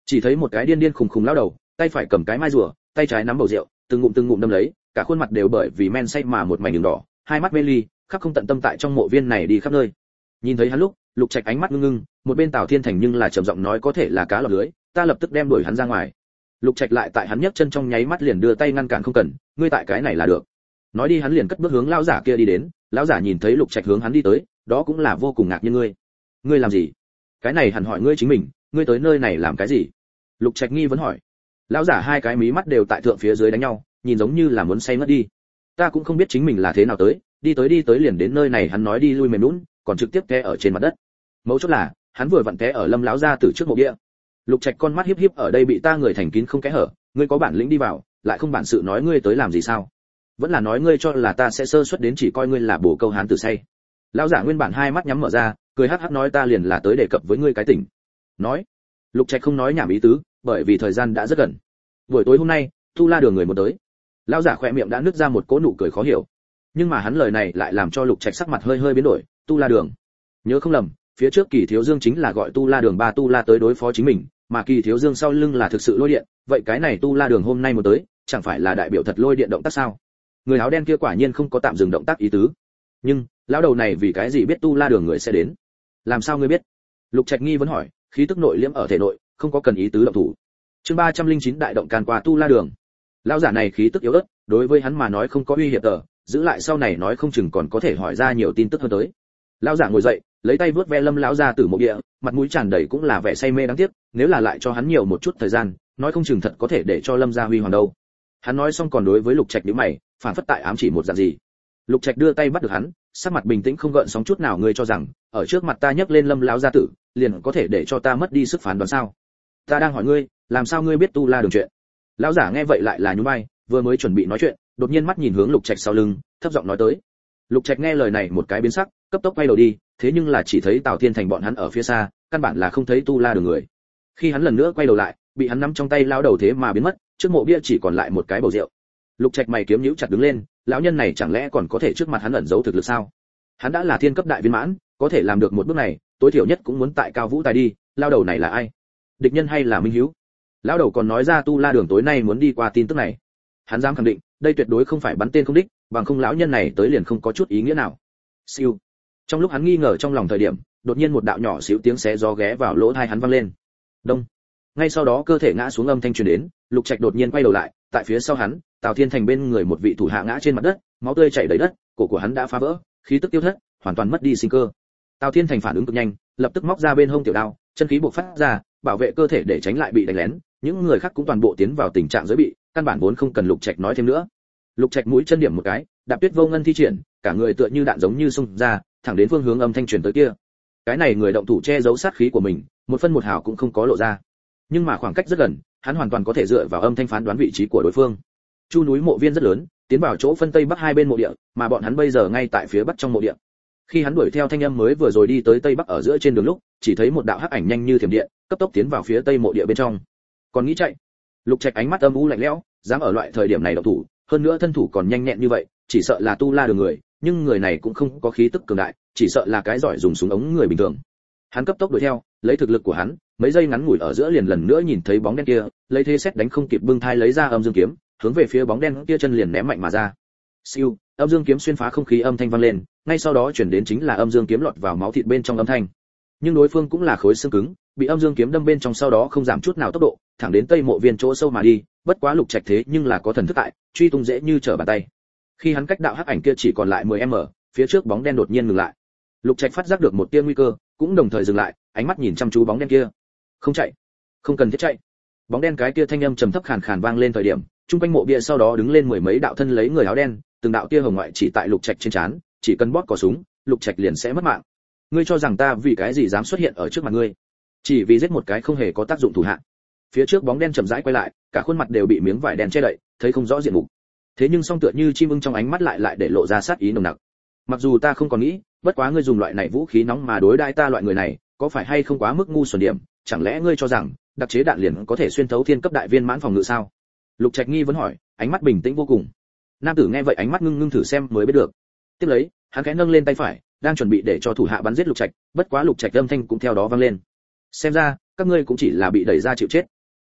Chỉ thấy một cái điên điên khùng khùng lão đầu, tay phải cầm cái mai rùa, tay trái nắm bầu rượu, từng ngụm đâm lấy, cả khuôn mặt đều bởi vì men say mà một mảnh đường đỏ, hai mắt mê ly, khắc không tận tâm tại trong mộ viên này đi khắp nơi. Nhìn thấy hắn lúc, Lục Trạch ánh mắt ngưng ngưng, một bên Tào Thiên Thành nhưng là trầm giọng nói có thể là cá lọt lưới, ta lập tức đem đuổi hắn ra ngoài. Lục Trạch lại tại hắn nhấc chân trong nháy mắt liền đưa tay ngăn cản không cần, ngươi tại cái này là được. Nói đi hắn liền cất bước hướng lão giả kia đi đến, lão giả nhìn thấy Lục Trạch hướng hắn đi tới, đó cũng là vô cùng ngạc nhiên ngươi làm gì? Cái này hẳn hỏi ngươi chính mình, ngươi tới nơi này làm cái gì? Lục Trạch nghi vấn hỏi. Lão giả hai cái mí mắt đều tại thượng phía dưới đánh nhau, nhìn giống như là muốn say ngất đi. Ta cũng không biết chính mình là thế nào tới đi tới liền đến nơi này, hắn nói đi lui mềm nhũn, còn trực tiếp té ở trên mặt đất. Mấu chốt là, hắn vừa vặn té ở Lâm lão gia tử trước mộ địa. Lục Trạch con mắt híp híp, ở đây bị ta người thành kín không kẽ hở, ngươi có bản lĩnh đi vào, lại không bản sự nói ngươi tới làm gì sao? Vẫn là nói ngươi cho là ta sẽ sơ suất đến chỉ coi ngươi là bổ câu hán tử say. Lão giả nguyên bản hai mắt nhắm mở ra, cười hắc hắc nói ta liền là tới đề cập với ngươi cái tỉnh. Nói. Lục Trạch không nói nhảm ý tứ, bởi vì thời gian đã rất gần. Buổi tối hôm nay, Tu La Đường người muốn tới. Lão giả khỏe miệng đã nứt ra một cỗ nụ cười khó hiểu. Nhưng mà hắn lời này lại làm cho Lục Trạch sắc mặt hơi biến đổi, Tu La Đường. Nhớ không lầm, phía trước Kỳ Thiếu Dương chính là gọi Tu La Đường ba Tu La tới đối phó chính mình, mà Kỳ Thiếu Dương sau lưng là thực sự lôi điện, vậy cái này Tu La Đường hôm nay muốn tới, chẳng phải là đại biểu thật lôi điện động tác sao? Người áo đen kia quả nhiên không có tạm dừng động tác ý tứ. Nhưng, lão đầu này vì cái gì biết Tu La Đường người sẽ đến? Làm sao ngươi biết? Lục Trạch nghi vấn hỏi, khí tức nội liễm ở thể nội, không có cần ý tứ động thủ. Chương 309 đại động can qua Tu La Đường. Lão giả này khí tức yếu ớt, đối với hắn mà nói không có uy hiểm tờ, giữ lại sau này nói không chừng còn có thể hỏi ra nhiều tin tức hơn tới. Lão giả ngồi dậy, lấy tay vuốt ve Lâm lão gia tử mộ địa, mặt mũi tràn đầy cũng là vẻ say mê đáng tiếc, nếu là lại cho hắn nhiều một chút thời gian, nói không chừng thật có thể để cho Lâm gia huy hoàng đâu. Hắn nói xong còn đối với Lục Trạch nhíu mày, phản phất tại ám chỉ một dạng gì. Lục Trạch đưa tay bắt được hắn, sắc mặt bình tĩnh không gợn sóng chút nào, ngươi cho rằng ở trước mặt ta nhấc lên Lâm lão gia tử, liền có thể để cho ta mất đi sức phán đoán sao? Ta đang hỏi ngươi, làm sao ngươi biết Tu La Đường chuyện? Lão giả nghe vậy lại là nhún vai, vừa mới chuẩn bị nói chuyện, đột nhiên mắt nhìn hướng Lục Trạch sau lưng, thấp giọng nói tới. Lục Trạch nghe lời này một cái biến sắc, cấp tốc quay đầu đi, thế nhưng là chỉ thấy Tào Thiên Thành bọn hắn ở phía xa, căn bản là không thấy Tu La Đường người. Khi hắn lần nữa quay đầu lại, bị hắn nắm trong tay lão đầu thế mà biến mất, trước mộ bia chỉ còn lại một cái bầu rượu. Lục Trạch mày kiếm nhíu chặt đứng lên, lão nhân này chẳng lẽ còn có thể trước mặt hắn ẩn giấu thực lực sao? Hắn đã là thiên cấp đại viên mãn, có thể làm được một bước này, tối thiểu nhất cũng muốn tại cao vũ tài đi, lão đầu này là ai? Địch nhân hay là minh hữu? Lão đầu còn nói ra Tu La Đường tối nay muốn đi qua tin tức này. Hắn dám khẳng định, đây tuyệt đối không phải bắn tên không đích, bằng không lão nhân này tới liền không có chút ý nghĩa nào. Siêu. Trong lúc hắn nghi ngờ trong lòng thời điểm, đột nhiên một đạo nhỏ xíu tiếng xé gió ghé vào lỗ tai hắn vang lên. Đông. Ngay sau đó cơ thể ngã xuống âm thanh truyền đến, Lục Trạch đột nhiên quay đầu lại, tại phía sau hắn, Tào Thiên Thành bên người một vị thủ hạ ngã trên mặt đất, máu tươi chảy đầy đất, cổ của hắn đã phá vỡ, khí tức tiêu thất, hoàn toàn mất đi sinh cơ. Tào Thiên Thành phản ứng cực nhanh, lập tức móc ra bên hông tiểu đao, chân khí bộc phát ra, bảo vệ cơ thể để tránh lại bị đánh lén, những người khác cũng toàn bộ tiến vào tình trạng giới bị, căn bản vốn không cần Lục Trạch nói thêm nữa. Lục Trạch mũi chân điểm một cái, đạp tuyết vô ngân thi triển, cả người tựa như đạn giống như xung ra, thẳng đến phương hướng âm thanh truyền tới kia. Cái này người động thủ che giấu sát khí của mình, một phân một hào cũng không có lộ ra. Nhưng mà khoảng cách rất gần, hắn hoàn toàn có thể dựa vào âm thanh phán đoán vị trí của đối phương. Chu núi mộ viên rất lớn, tiến vào chỗ phân tây bắc hai bên mộ địa, mà bọn hắn bây giờ ngay tại phía bắc trong mộ địa. Khi hắn đuổi theo thanh âm mới vừa rồi đi tới tây bắc ở giữa trên đường lúc, chỉ thấy một đạo hắc ảnh nhanh như thiểm điện, cấp tốc tiến vào phía tây mộ địa bên trong. Còn nghĩ chạy? Lục Trạch ánh mắt âm u lạnh lẽo, dám ở loại thời điểm này động thủ, hơn nữa thân thủ còn nhanh nhẹn như vậy, chỉ sợ là Tu La Đường người, nhưng người này cũng không có khí tức cường đại, chỉ sợ là cái giỏi dùng súng ống người bình thường. Hắn cấp tốc đuổi theo, lấy thực lực của hắn, mấy giây ngắn ngủi ở giữa liền lần nữa nhìn thấy bóng đen kia, lấy thế xét đánh không kịp bưng thai lấy ra âm dương kiếm, hướng về phía bóng đen kia chân liền ném mạnh mà ra. Siêu, âm dương kiếm xuyên phá không khí âm thanh vang lên, ngay sau đó chuyển đến chính là âm dương kiếm lọt vào máu thịt bên trong âm thanh. Nhưng đối phương cũng là khối xương cứng, bị âm dương kiếm đâm bên trong sau đó không giảm chút nào tốc độ, thẳng đến tây mộ viên chỗ sâu mà đi, bất quá Lục Trạch thế nhưng là có thần thức tại, truy tung dễ như trở bàn tay. Khi hắn cách đạo hắc ảnh kia chỉ còn lại 10m, phía trước bóng đen đột nhiên ngừng lại. Lục Trạch phát giác được một tia nguy cơ, cũng đồng thời dừng lại, ánh mắt nhìn chăm chú bóng đen kia. Không chạy, không cần thiết chạy. Bóng đen cái kia thanh âm trầm thấp khàn khàn vang lên thời điểm, trung quanh mộ bia sau đó đứng lên mười mấy đạo thân lấy người áo đen, từng đạo tia hồng ngoại chỉ tại Lục Trạch trên trán, chỉ cần bóp cò súng, Lục Trạch liền sẽ mất mạng. Ngươi cho rằng ta vì cái gì dám xuất hiện ở trước mặt ngươi? Chỉ vì giết một cái không hề có tác dụng thủ hạ. Phía trước bóng đen chậm rãi quay lại, cả khuôn mặt đều bị miếng vải đen che đậy, thấy không rõ diện mục. Thế nhưng song tựa như chim ưng trong ánh mắt lại để lộ ra sát ý nồng nặc. Mặc dù ta không còn nghĩ, bất quá ngươi dùng loại này vũ khí nóng mà đối đãi ta loại người này, có phải hay không quá mức ngu xuẩn điểm? Chẳng lẽ ngươi cho rằng đặc chế đạn liền có thể xuyên thấu thiên cấp đại viên mãn phòng ngự sao? Lục Trạch nghi vấn hỏi, ánh mắt bình tĩnh vô cùng. Nam tử nghe vậy ánh mắt ngưng thử xem mới biết được. Tiếp lấy, hắn khẽ nâng lên tay phải, đang chuẩn bị để cho thủ hạ bắn giết Lục Trạch, bất quá Lục Trạch âm thanh cũng theo đó vang lên. Xem ra, các ngươi cũng chỉ là bị đẩy ra chịu chết,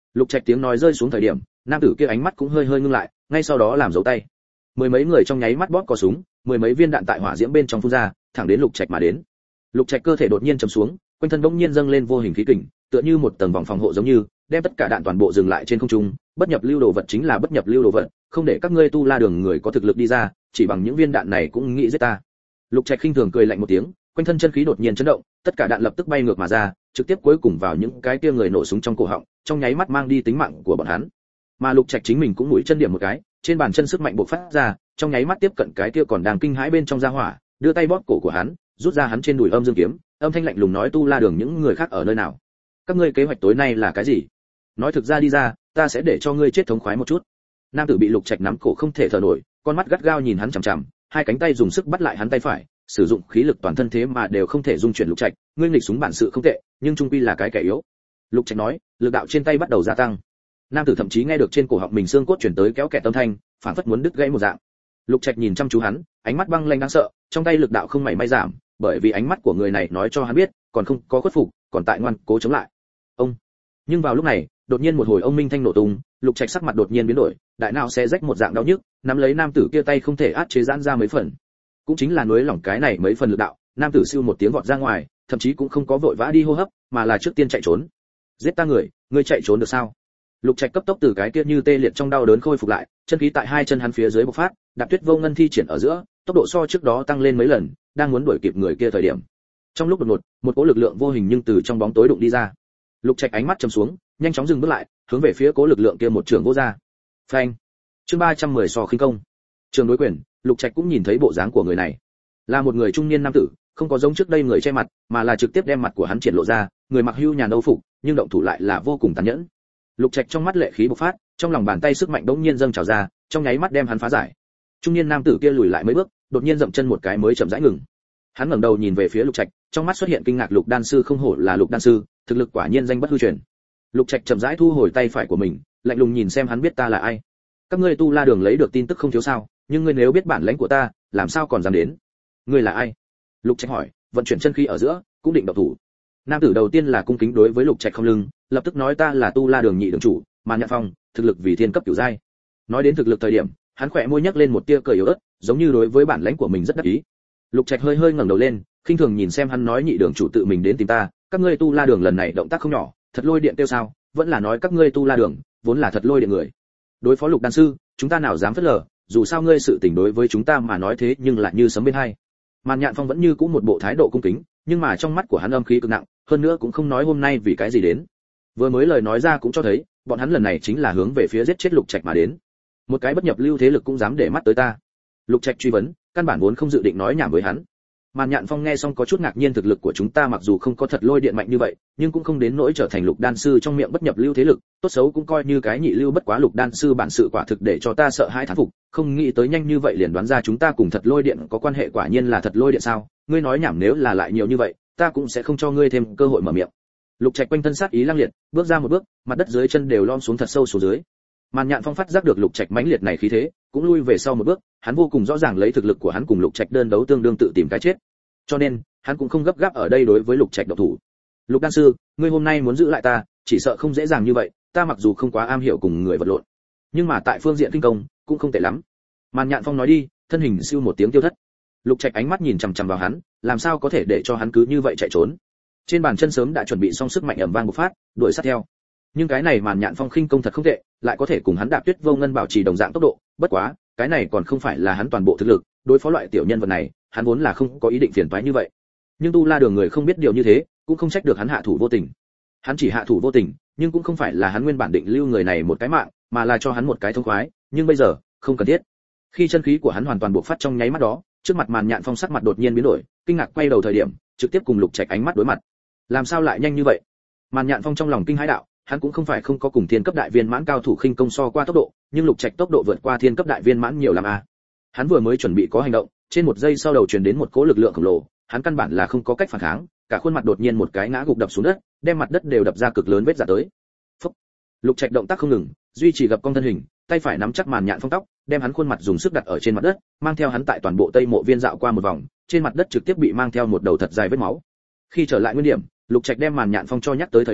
Lục Trạch tiếng nói rơi xuống thời điểm, nam tử kia ánh mắt cũng hơi hơi ngưng lại, ngay sau đó làm dấu tay. Mười mấy người trong nháy mắt bóp cò súng, mười mấy viên đạn tại hỏa diễm bên trong phun ra, thẳng đến Lục Trạch mà đến. Lục Trạch cơ thể đột nhiên trầm xuống, quanh thân bỗng nhiên dâng lên vô hình khí kình, tựa như một tầng vòng phòng hộ giống như, đem tất cả đạn toàn bộ dừng lại trên không trung. Bất nhập lưu đồ vật chính là bất nhập lưu đồ vật, không để các ngươi Tu La Đường người có thực lực đi ra, chỉ bằng những viên đạn này cũng nghĩ giết ta. Lục Trạch khinh thường cười lạnh một tiếng, quanh thân chân khí đột nhiên chấn động, tất cả đạn lập tức bay ngược mà ra, trực tiếp cuối cùng vào những cái kia người nổ súng trong cổ họng, trong nháy mắt mang đi tính mạng của bọn hắn. Mà Lục Trạch chính mình cũng mũi chân điểm một cái, trên bàn chân sức mạnh bộc phát ra, trong nháy mắt tiếp cận cái kia còn đang kinh hãi bên trong gia hỏa, đưa tay bóp cổ của hắn, rút ra hắn trên đùi âm dương kiếm, âm thanh lạnh lùng nói Tu La Đường những người khác ở nơi nào? Các ngươi kế hoạch tối nay là cái gì? Nói thực ra đi ra, ta sẽ để cho ngươi chết thống khoái một chút. Nam tử bị Lục Trạch nắm cổ không thể thở nổi, con mắt gắt gao nhìn hắn chằm chằm, hai cánh tay dùng sức bắt lại hắn tay phải, sử dụng khí lực toàn thân thế mà đều không thể dung chuyển Lục Trạch, ngươi nghịch súng bản sự không tệ, nhưng trung quy là cái kẻ yếu. Lục Trạch nói, lực đạo trên tay bắt đầu gia tăng. Nam tử thậm chí nghe được trên cổ họng mình xương cốt chuyển tới kéo kẹt âm thanh, phản phất muốn đứt gãy một dạng. Lục Trạch nhìn chăm chú hắn, ánh mắt băng lãnh đáng sợ, trong tay lực đạo không mảy may giảm, bởi vì ánh mắt của người này nói cho hắn biết, còn không có khuất phục, còn tại ngoan cố chống lại. Ông. Nhưng vào lúc này, đột nhiên một hồi ông minh thanh nổ tung, Lục Trạch sắc mặt đột nhiên biến đổi, đại não xé rách một dạng đau nhức, nắm lấy nam tử kia tay không thể át chế giãn ra mấy phần. Cũng chính là nuối lỏng cái này mấy phần lực đạo, nam tử siêu một tiếng vọt ra ngoài, thậm chí cũng không có vội vã đi hô hấp, mà là trước tiên chạy trốn. Giết ta người, ngươi chạy trốn được sao? Lục Trạch cấp tốc từ cái kia như tê liệt trong đau đớn khôi phục lại, chân khí tại hai chân hắn phía dưới bộc phát, đạp tuyết vô ngân thi triển ở giữa, tốc độ so trước đó tăng lên mấy lần, đang muốn đuổi kịp người kia thời điểm. Trong lúc đột ngột, một cỗ lực lượng vô hình nhưng từ trong bóng tối đụng đi ra. Lục Trạch ánh mắt trầm xuống, nhanh chóng dừng bước lại, hướng về phía cỗ lực lượng kia một trường vô ra. Phanh. Chương 310 so khinh công. Trường đối quyền, Lục Trạch cũng nhìn thấy bộ dáng của người này. Là một người trung niên nam tử, không có giống trước đây người che mặt, mà là trực tiếp đem mặt của hắn triển lộ ra, người mặc hưu nhàn âu phục, nhưng động thủ lại là vô cùng tàn nhẫn. Lục Trạch trong mắt lệ khí bộc phát, trong lòng bàn tay sức mạnh đống nhiên dâng trào ra, trong nháy mắt đem hắn phá giải. Trung niên nam tử kia lùi lại mấy bước, đột nhiên dậm chân một cái mới chậm rãi ngừng. Hắn ngẩng đầu nhìn về phía Lục Trạch, trong mắt xuất hiện kinh ngạc. Lục đan sư không hổ là Lục đan sư, thực lực quả nhiên danh bất hư truyền. Lục Trạch chậm rãi thu hồi tay phải của mình, lạnh lùng nhìn xem hắn, biết ta là ai. Các ngươi Tu La Đường lấy được tin tức không thiếu sao, nhưng ngươi nếu biết bản lãnh của ta, làm sao còn dám đến? Ngươi là ai? Lục Trạch hỏi, vận chuyển chân khí ở giữa, cũng định động thủ. Nam tử đầu tiên là cung kính đối với Lục Trạch không lưng, lập tức nói ta là Tu La Đường nhị đường chủ, Màn Nhạn Phong, thực lực vì thiên cấp cửu giai. Nói đến thực lực thời điểm, hắn khỏe môi nhếch lên một tia cười yếu ớt, giống như đối với bản lãnh của mình rất đắc ý. Lục Trạch hơi hơi ngẩng đầu lên, khinh thường nhìn xem hắn nói nhị đường chủ tự mình đến tìm ta, các ngươi Tu La Đường lần này động tác không nhỏ, thật lôi điện tiêu sao? Vẫn là nói các ngươi Tu La Đường vốn là thật lôi điện người. Đối phó Lục đan sư, chúng ta nào dám phớt lờ, dù sao ngươi sự tình đối với chúng ta mà nói thế nhưng lại như sấm bên hai. Màn Nhạn Phong vẫn như cũ một bộ thái độ cung kính, nhưng mà trong mắt của hắn âm khí cực nặng, hơn nữa cũng không nói hôm nay vì cái gì đến. Vừa mới lời nói ra cũng cho thấy, bọn hắn lần này chính là hướng về phía giết chết Lục Trạch mà đến. Một cái bất nhập lưu thế lực cũng dám để mắt tới ta. Lục Trạch truy vấn, căn bản vốn không dự định nói nhảm với hắn. Màn Nhạn Phong nghe xong có chút ngạc nhiên, thực lực của chúng ta mặc dù không có thật lôi điện mạnh như vậy, nhưng cũng không đến nỗi trở thành Lục đan sư trong miệng bất nhập lưu thế lực, tốt xấu cũng coi như cái nhị lưu, bất quá Lục đan sư bản sự quả thực để cho ta sợ hãi thán phục, không nghĩ tới nhanh như vậy liền đoán ra chúng ta cùng thật lôi điện có quan hệ, quả nhiên là thật lôi điện sao? Ngươi nói nhảm nếu là lại nhiều như vậy, ta cũng sẽ không cho ngươi thêm cơ hội mở miệng. Lục Trạch quanh thân sát ý lang liệt, bước ra một bước, mặt đất dưới chân đều lom xuống thật sâu xuống dưới. Màn Nhạn Phong phát giác được Lục Trạch mãnh liệt này khí thế, cũng lui về sau một bước, hắn vô cùng rõ ràng lấy thực lực của hắn cùng Lục Trạch đơn đấu tương đương tự tìm cái chết. Cho nên, hắn cũng không gấp gáp ở đây đối với Lục Trạch động thủ. Lục đan sư, ngươi hôm nay muốn giữ lại ta, chỉ sợ không dễ dàng như vậy, ta mặc dù không quá am hiểu cùng người vật lộn, nhưng mà tại phương diện kinh công cũng không tệ lắm. Màn Nhạn Phong nói đi, thân hình siêu một tiếng tiêu thất. Lục Trạch ánh mắt nhìn chằm chằm vào hắn, làm sao có thể để cho hắn cứ như vậy chạy trốn. Trên bàn chân sớm đã chuẩn bị xong sức mạnh ầm vang một phát, đuổi sát theo. Nhưng cái này Màn Nhạn Phong khinh công thật không tệ, lại có thể cùng hắn đạp tuyết vô ngân bảo trì đồng dạng tốc độ, bất quá, cái này còn không phải là hắn toàn bộ thực lực, đối phó loại tiểu nhân vật này, hắn vốn là không có ý định phiền toái như vậy. Nhưng Tu La Đường người không biết điều như thế, cũng không trách được hắn hạ thủ vô tình. Hắn chỉ hạ thủ vô tình, nhưng cũng không phải là hắn nguyên bản định lưu người này một cái mạng, mà là cho hắn một cái thông khoái, nhưng bây giờ, không cần thiết. Khi chân khí của hắn hoàn toàn bộc phát trong nháy mắt đó, trước mặt Màn Nhạn Phong sắc mặt đột nhiên biến đổi, kinh ngạc quay đầu thời điểm, trực tiếp cùng Lục Trạch ánh mắt đối mặt. Làm sao lại nhanh như vậy? Màn Nhạn Phong trong lòng kinh hãi đạo, hắn cũng không phải không có cùng thiên cấp đại viên mãn cao thủ khinh công so qua tốc độ, nhưng Lục Trạch tốc độ vượt qua thiên cấp đại viên mãn nhiều lắm à. Hắn vừa mới chuẩn bị có hành động, trên một giây sau đầu truyền đến một cỗ lực lượng khổng lồ, hắn căn bản là không có cách phản kháng, cả khuôn mặt đột nhiên một cái ngã gục đập xuống đất, đem mặt đất đều đập ra cực lớn vết rạn tới. Phốc. Lục Trạch động tác không ngừng, duy trì gập cong thân hình, tay phải nắm chắc Màn Nhạn Phong tóc, đem hắn khuôn mặt dùng sức đặt ở trên mặt đất, mang theo hắn tại toàn bộ Tây Mộ Viên dạo qua một vòng, trên mặt đất trực tiếp bị mang theo một đầu thật dài vết máu. Khi trở lại nguyên điểm, Lục Trạch đem Màn Nhạn Phong cho nhắc tới thời điểm,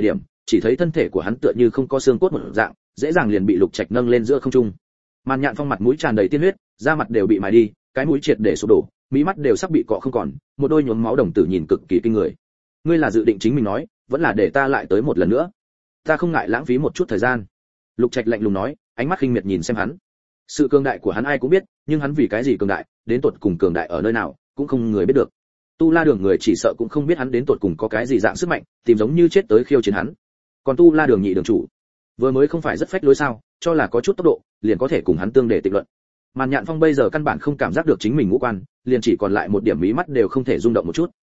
chỉ thấy thân thể của hắn tựa như không có xương cốt một dạng, dễ dàng liền bị Lục Trạch nâng lên giữa không trung. Màn Nhạn Phong mặt mũi tràn đầy tiên huyết, da mặt đều bị mài đi, cái mũi triệt để sụp đổ, mí mắt đều sắp bị cọ không còn, một đôi nhuốm máu đồng tử nhìn cực kỳ kinh người. Ngươi là dự định chính mình nói, vẫn là để ta lại tới một lần nữa? Ta không ngại lãng phí một chút thời gian. Lục Trạch lạnh lùng nói, ánh mắt khinh miệt nhìn xem hắn. Sự cường đại của hắn ai cũng biết, nhưng hắn vì cái gì cường đại, đến tột cùng cường đại ở nơi nào, cũng không người biết được. Tu La Đường người chỉ sợ cũng không biết hắn đến tột cùng có cái gì dạng sức mạnh, tìm giống như chết tới khiêu chiến hắn. Còn Tu La Đường nhị đường chủ, vừa mới không phải rất phách lối sao, cho là có chút tốc độ, liền có thể cùng hắn tương để tịch luận. Màn Nhạn Phong bây giờ căn bản không cảm giác được chính mình ngũ quan, liền chỉ còn lại một điểm mí mắt đều không thể rung động một chút.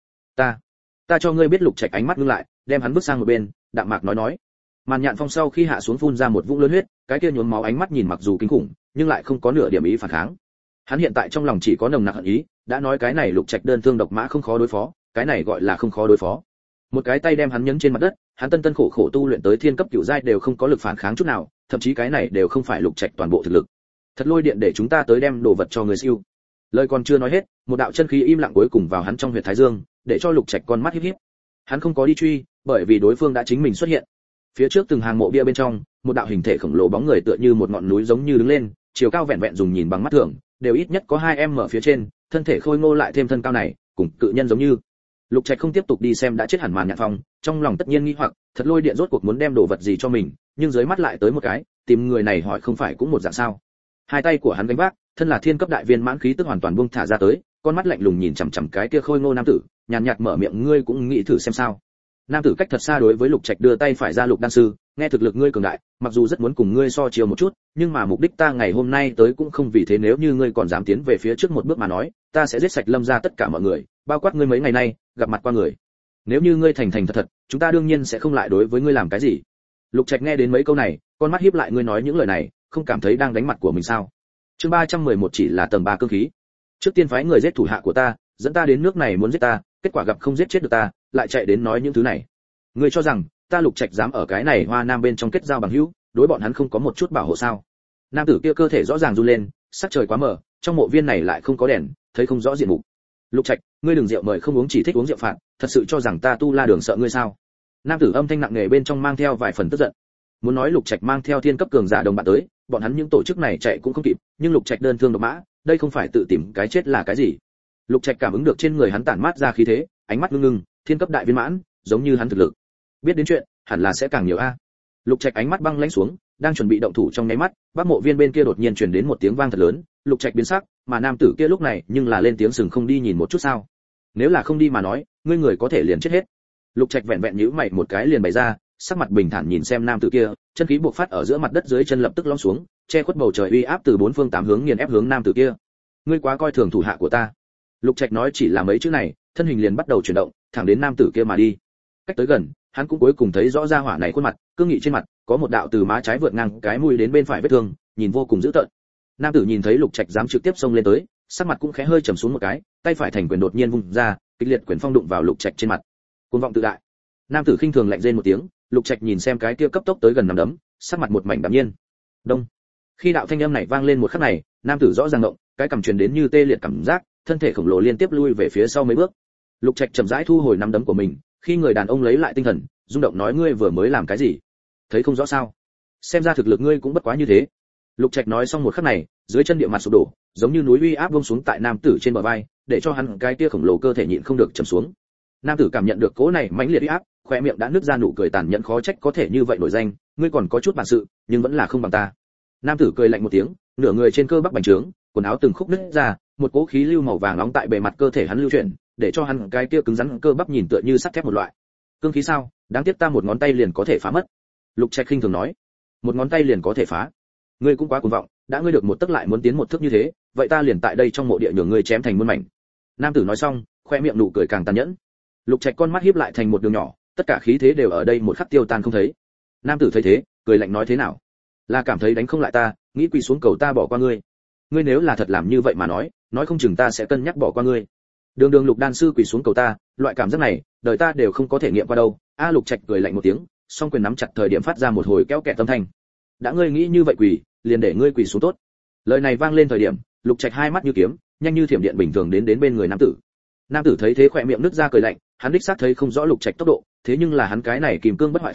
Ta cho ngươi biết. Lục Trạch ánh mắt ngưng lại, đem hắn bước sang một bên, đạm mạc nói. Màn Nhạn Phong sau khi hạ xuống phun ra một vũng lớn huyết, cái kia nhuốm máu ánh mắt nhìn mặc dù kinh khủng, nhưng lại không có nửa điểm ý phản kháng. Hắn hiện tại trong lòng chỉ có nồng nặc hận ý, đã nói cái này Lục Trạch đơn thương độc mã không khó đối phó, cái này gọi là không khó đối phó. Một cái tay đem hắn nhấn trên mặt đất, hắn tân khổ khổ tu luyện tới thiên cấp cửu giai đều không có lực phản kháng chút nào, thậm chí cái này đều không phải Lục Trạch toàn bộ thực lực. Thật lôi điện để chúng ta tới đem đồ vật cho người siêu. Lời còn chưa nói hết, một đạo chân khí im lặng cuối cùng vào hắn trong huyệt thái dương, để cho Lục Trạch con mắt híp híp. Hắn không có đi truy, bởi vì đối phương đã chính mình xuất hiện. Phía trước từng hàng mộ bia bên trong, một đạo hình thể khổng lồ bóng người tựa như một ngọn núi giống như đứng lên, chiều cao vẹn vẹn dùng nhìn bằng mắt thường, đều ít nhất có 2m ở phía trên, thân thể khôi ngô lại thêm thân cao này, cùng cự nhân giống như. Lục Trạch không tiếp tục đi xem đã chết hẳn Màn Nhạn Phong, trong lòng tất nhiên nghi hoặc, thật lôi điện rốt cuộc muốn đem đồ vật gì cho mình, nhưng dưới mắt lại tới một cái, tìm người này hỏi không phải cũng một dạng sao? Hai tay của hắn gánh vác, thân là thiên cấp đại viên mãn khí tức hoàn toàn buông thả ra tới, con mắt lạnh lùng nhìn chằm chằm cái kia khôi ngô nam tử, nhàn nhạt mở miệng, ngươi cũng nghĩ thử xem sao? Nam tử cách thật xa đối với Lục Trạch đưa tay phải ra, Lục đan sư, nghe thực lực ngươi cường đại, mặc dù rất muốn cùng ngươi so chiều một chút, nhưng mà mục đích ta ngày hôm nay tới cũng không vì thế, nếu như ngươi còn dám tiến về phía trước một bước mà nói, ta sẽ giết sạch Lâm gia tất cả mọi người, bao quát ngươi mấy ngày nay gặp mặt qua người. Nếu như ngươi thành thật, chúng ta đương nhiên sẽ không lại đối với ngươi làm cái gì. Lục Trạch nghe đến mấy câu này, con mắt híp lại, ngươi nói những lời này, không cảm thấy đang đánh mặt của mình sao? Chương 311 chỉ là tầng 3 cương khí. Trước tiên phái người giết thủ hạ của ta, dẫn ta đến nước này muốn giết ta, kết quả gặp không giết chết được ta, lại chạy đến nói những thứ này. Ngươi cho rằng ta Lục Trạch dám ở cái này Hoa Nam bên trong kết giao bằng hữu, đối bọn hắn không có một chút bảo hộ sao? Nam tử kia cơ thể rõ ràng run lên, sắc trời quá mờ, trong mộ viên này lại không có đèn, thấy không rõ diện mục. Lục Trạch, ngươi đừng rượu mời không uống, chỉ thích uống rượu phạt, thật sự cho rằng ta Tu La Đường sợ ngươi sao? Nam tử âm thanh nặng nề bên trong mang theo vài phần tức giận. Muốn nói Lục Trạch mang theo thiên cấp cường giả đồng bạn tới, bọn hắn những tổ chức này chạy cũng không kịp, nhưng Lục Trạch đơn thương độc mã, đây không phải tự tìm cái chết là cái gì? Lục Trạch cảm ứng được trên người hắn tản mát ra khí thế, ánh mắt ngưng ngưng, thiên cấp đại viên mãn, giống như hắn thực lực. Biết đến chuyện, hẳn là sẽ càng nhiều a. Lục Trạch ánh mắt băng lãnh xuống, đang chuẩn bị động thủ trong nháy mắt, Bắc Mộ Viên bên kia đột nhiên truyền đến một tiếng vang thật lớn, Lục Trạch biến sắc, mà nam tử kia lúc này nhưng là lên tiếng sừng, không đi nhìn một chút sao? Nếu là không đi mà nói, ngươi người có thể liền chết hết. Lục Trạch vẹn vẹn nhíu mày một cái liền bày ra, sắc mặt bình thản nhìn xem nam tử kia, chân khí bộc phát ở giữa mặt đất dưới chân lập tức lõm xuống, che khuất bầu trời uy áp từ bốn phương tám hướng nghiền ép hướng nam tử kia. Ngươi quá coi thường thủ hạ của ta. Lục Trạch nói chỉ là mấy chữ này, thân hình liền bắt đầu chuyển động, thẳng đến nam tử kia mà đi. Cách tới gần, hắn cũng cuối cùng thấy rõ ra hỏa này khuôn mặt, cương nghị trên mặt có một đạo từ má trái vượt ngang cái mũi đến bên phải vết thương, nhìn vô cùng dữ tợn. Nam tử nhìn thấy Lục Trạch dám trực tiếp xông lên tới, sắc mặt cũng khẽ hơi trầm xuống một cái, tay phải thành quyền đột nhiên vung ra, kịch liệt quyền phong đụng vào Lục Trạch trên mặt. Cuồng vọng tự đại. Nam tử khinh thường lạnh rên một tiếng, Lục Trạch nhìn xem cái kia cấp tốc tới gần nắm đấm, sắc mặt một mảnh đạm nhiên. Đông. Khi đạo thanh âm này vang lên một khắc này, nam tử rõ ràng động, cái cằm truyền đến như tê liệt cảm giác, thân thể khổng lồ liên tiếp lui về phía sau mấy bước. Lục Trạch chậm rãi thu hồi nắm đấm của mình, khi người đàn ông lấy lại tinh thần, rung động nói, ngươi vừa mới làm cái gì? Thấy không rõ sao? Xem ra thực lực ngươi cũng bất quá như thế. Lục Trạch nói xong một khắc này, dưới chân địa mặt sụp đổ, giống như núi uy áp buông xuống tại nam tử trên bờ vai, để cho hắn cái kia khổng lồ cơ thể nhịn không được trầm xuống. Nam tử cảm nhận được cỗ này mãnh liệt uy áp, khóe miệng đã nứt ra nụ cười tàn nhẫn, khó trách có thể như vậy nổi danh, ngươi còn có chút bản sự, nhưng vẫn là không bằng ta. Nam tử cười lạnh một tiếng, nửa người trên cơ bắp bành trướng, quần áo từng khúc nứt ra, một cỗ khí lưu màu vàng nóng tại bề mặt cơ thể hắn lưu chuyển, để cho hắn cái kia cứng rắn cơ bắp nhìn tựa như sắt thép một loại. Cương khí sao? Đáng tiếc ta một ngón tay liền có thể phá mất. Lục Trạch khinh thường nói. Một ngón tay liền có thể phá? Ngươi cũng quá cuồng vọng, đã ngươi được một tấc lại muốn tiến một thước như thế, vậy ta liền tại đây trong mộ địa nhường ngươi chém thành muôn mảnh. Nam tử nói xong, khoe miệng nụ cười càng tàn nhẫn. Lục Trạch con mắt híp lại thành một đường nhỏ, tất cả khí thế đều ở đây một khắc tiêu tan không thấy. Nam tử thấy thế, cười lạnh nói, thế nào? Là cảm thấy đánh không lại ta, nghĩ quỳ xuống cầu ta bỏ qua ngươi? Ngươi nếu là thật làm như vậy mà nói không chừng ta sẽ cân nhắc bỏ qua ngươi. Đường Đường Lục đan sư quỳ xuống cầu ta, loại cảm giác này, đời ta đều không có thể nghiệm qua đâu. A Lục Trạch cười lạnh một tiếng, song quyền nắm chặt thời điểm phát ra một hồi kéo kẹt âm thanh. Đã ngươi nghĩ như vậy quỳ, liền để ngươi quỳ xuống tốt. Lời này vang lên thời điểm, Lục Trạch hai mắt như kiếm, nhanh như thiểm điện bình thường đến bên người nam tử. Nam tử thấy thế khỏe miệng nứt ra cười lạnh, hắn đích xác thấy không rõ Lục Trạch tốc độ, thế nhưng là hắn cái này kìm cương bất hoại thân thể,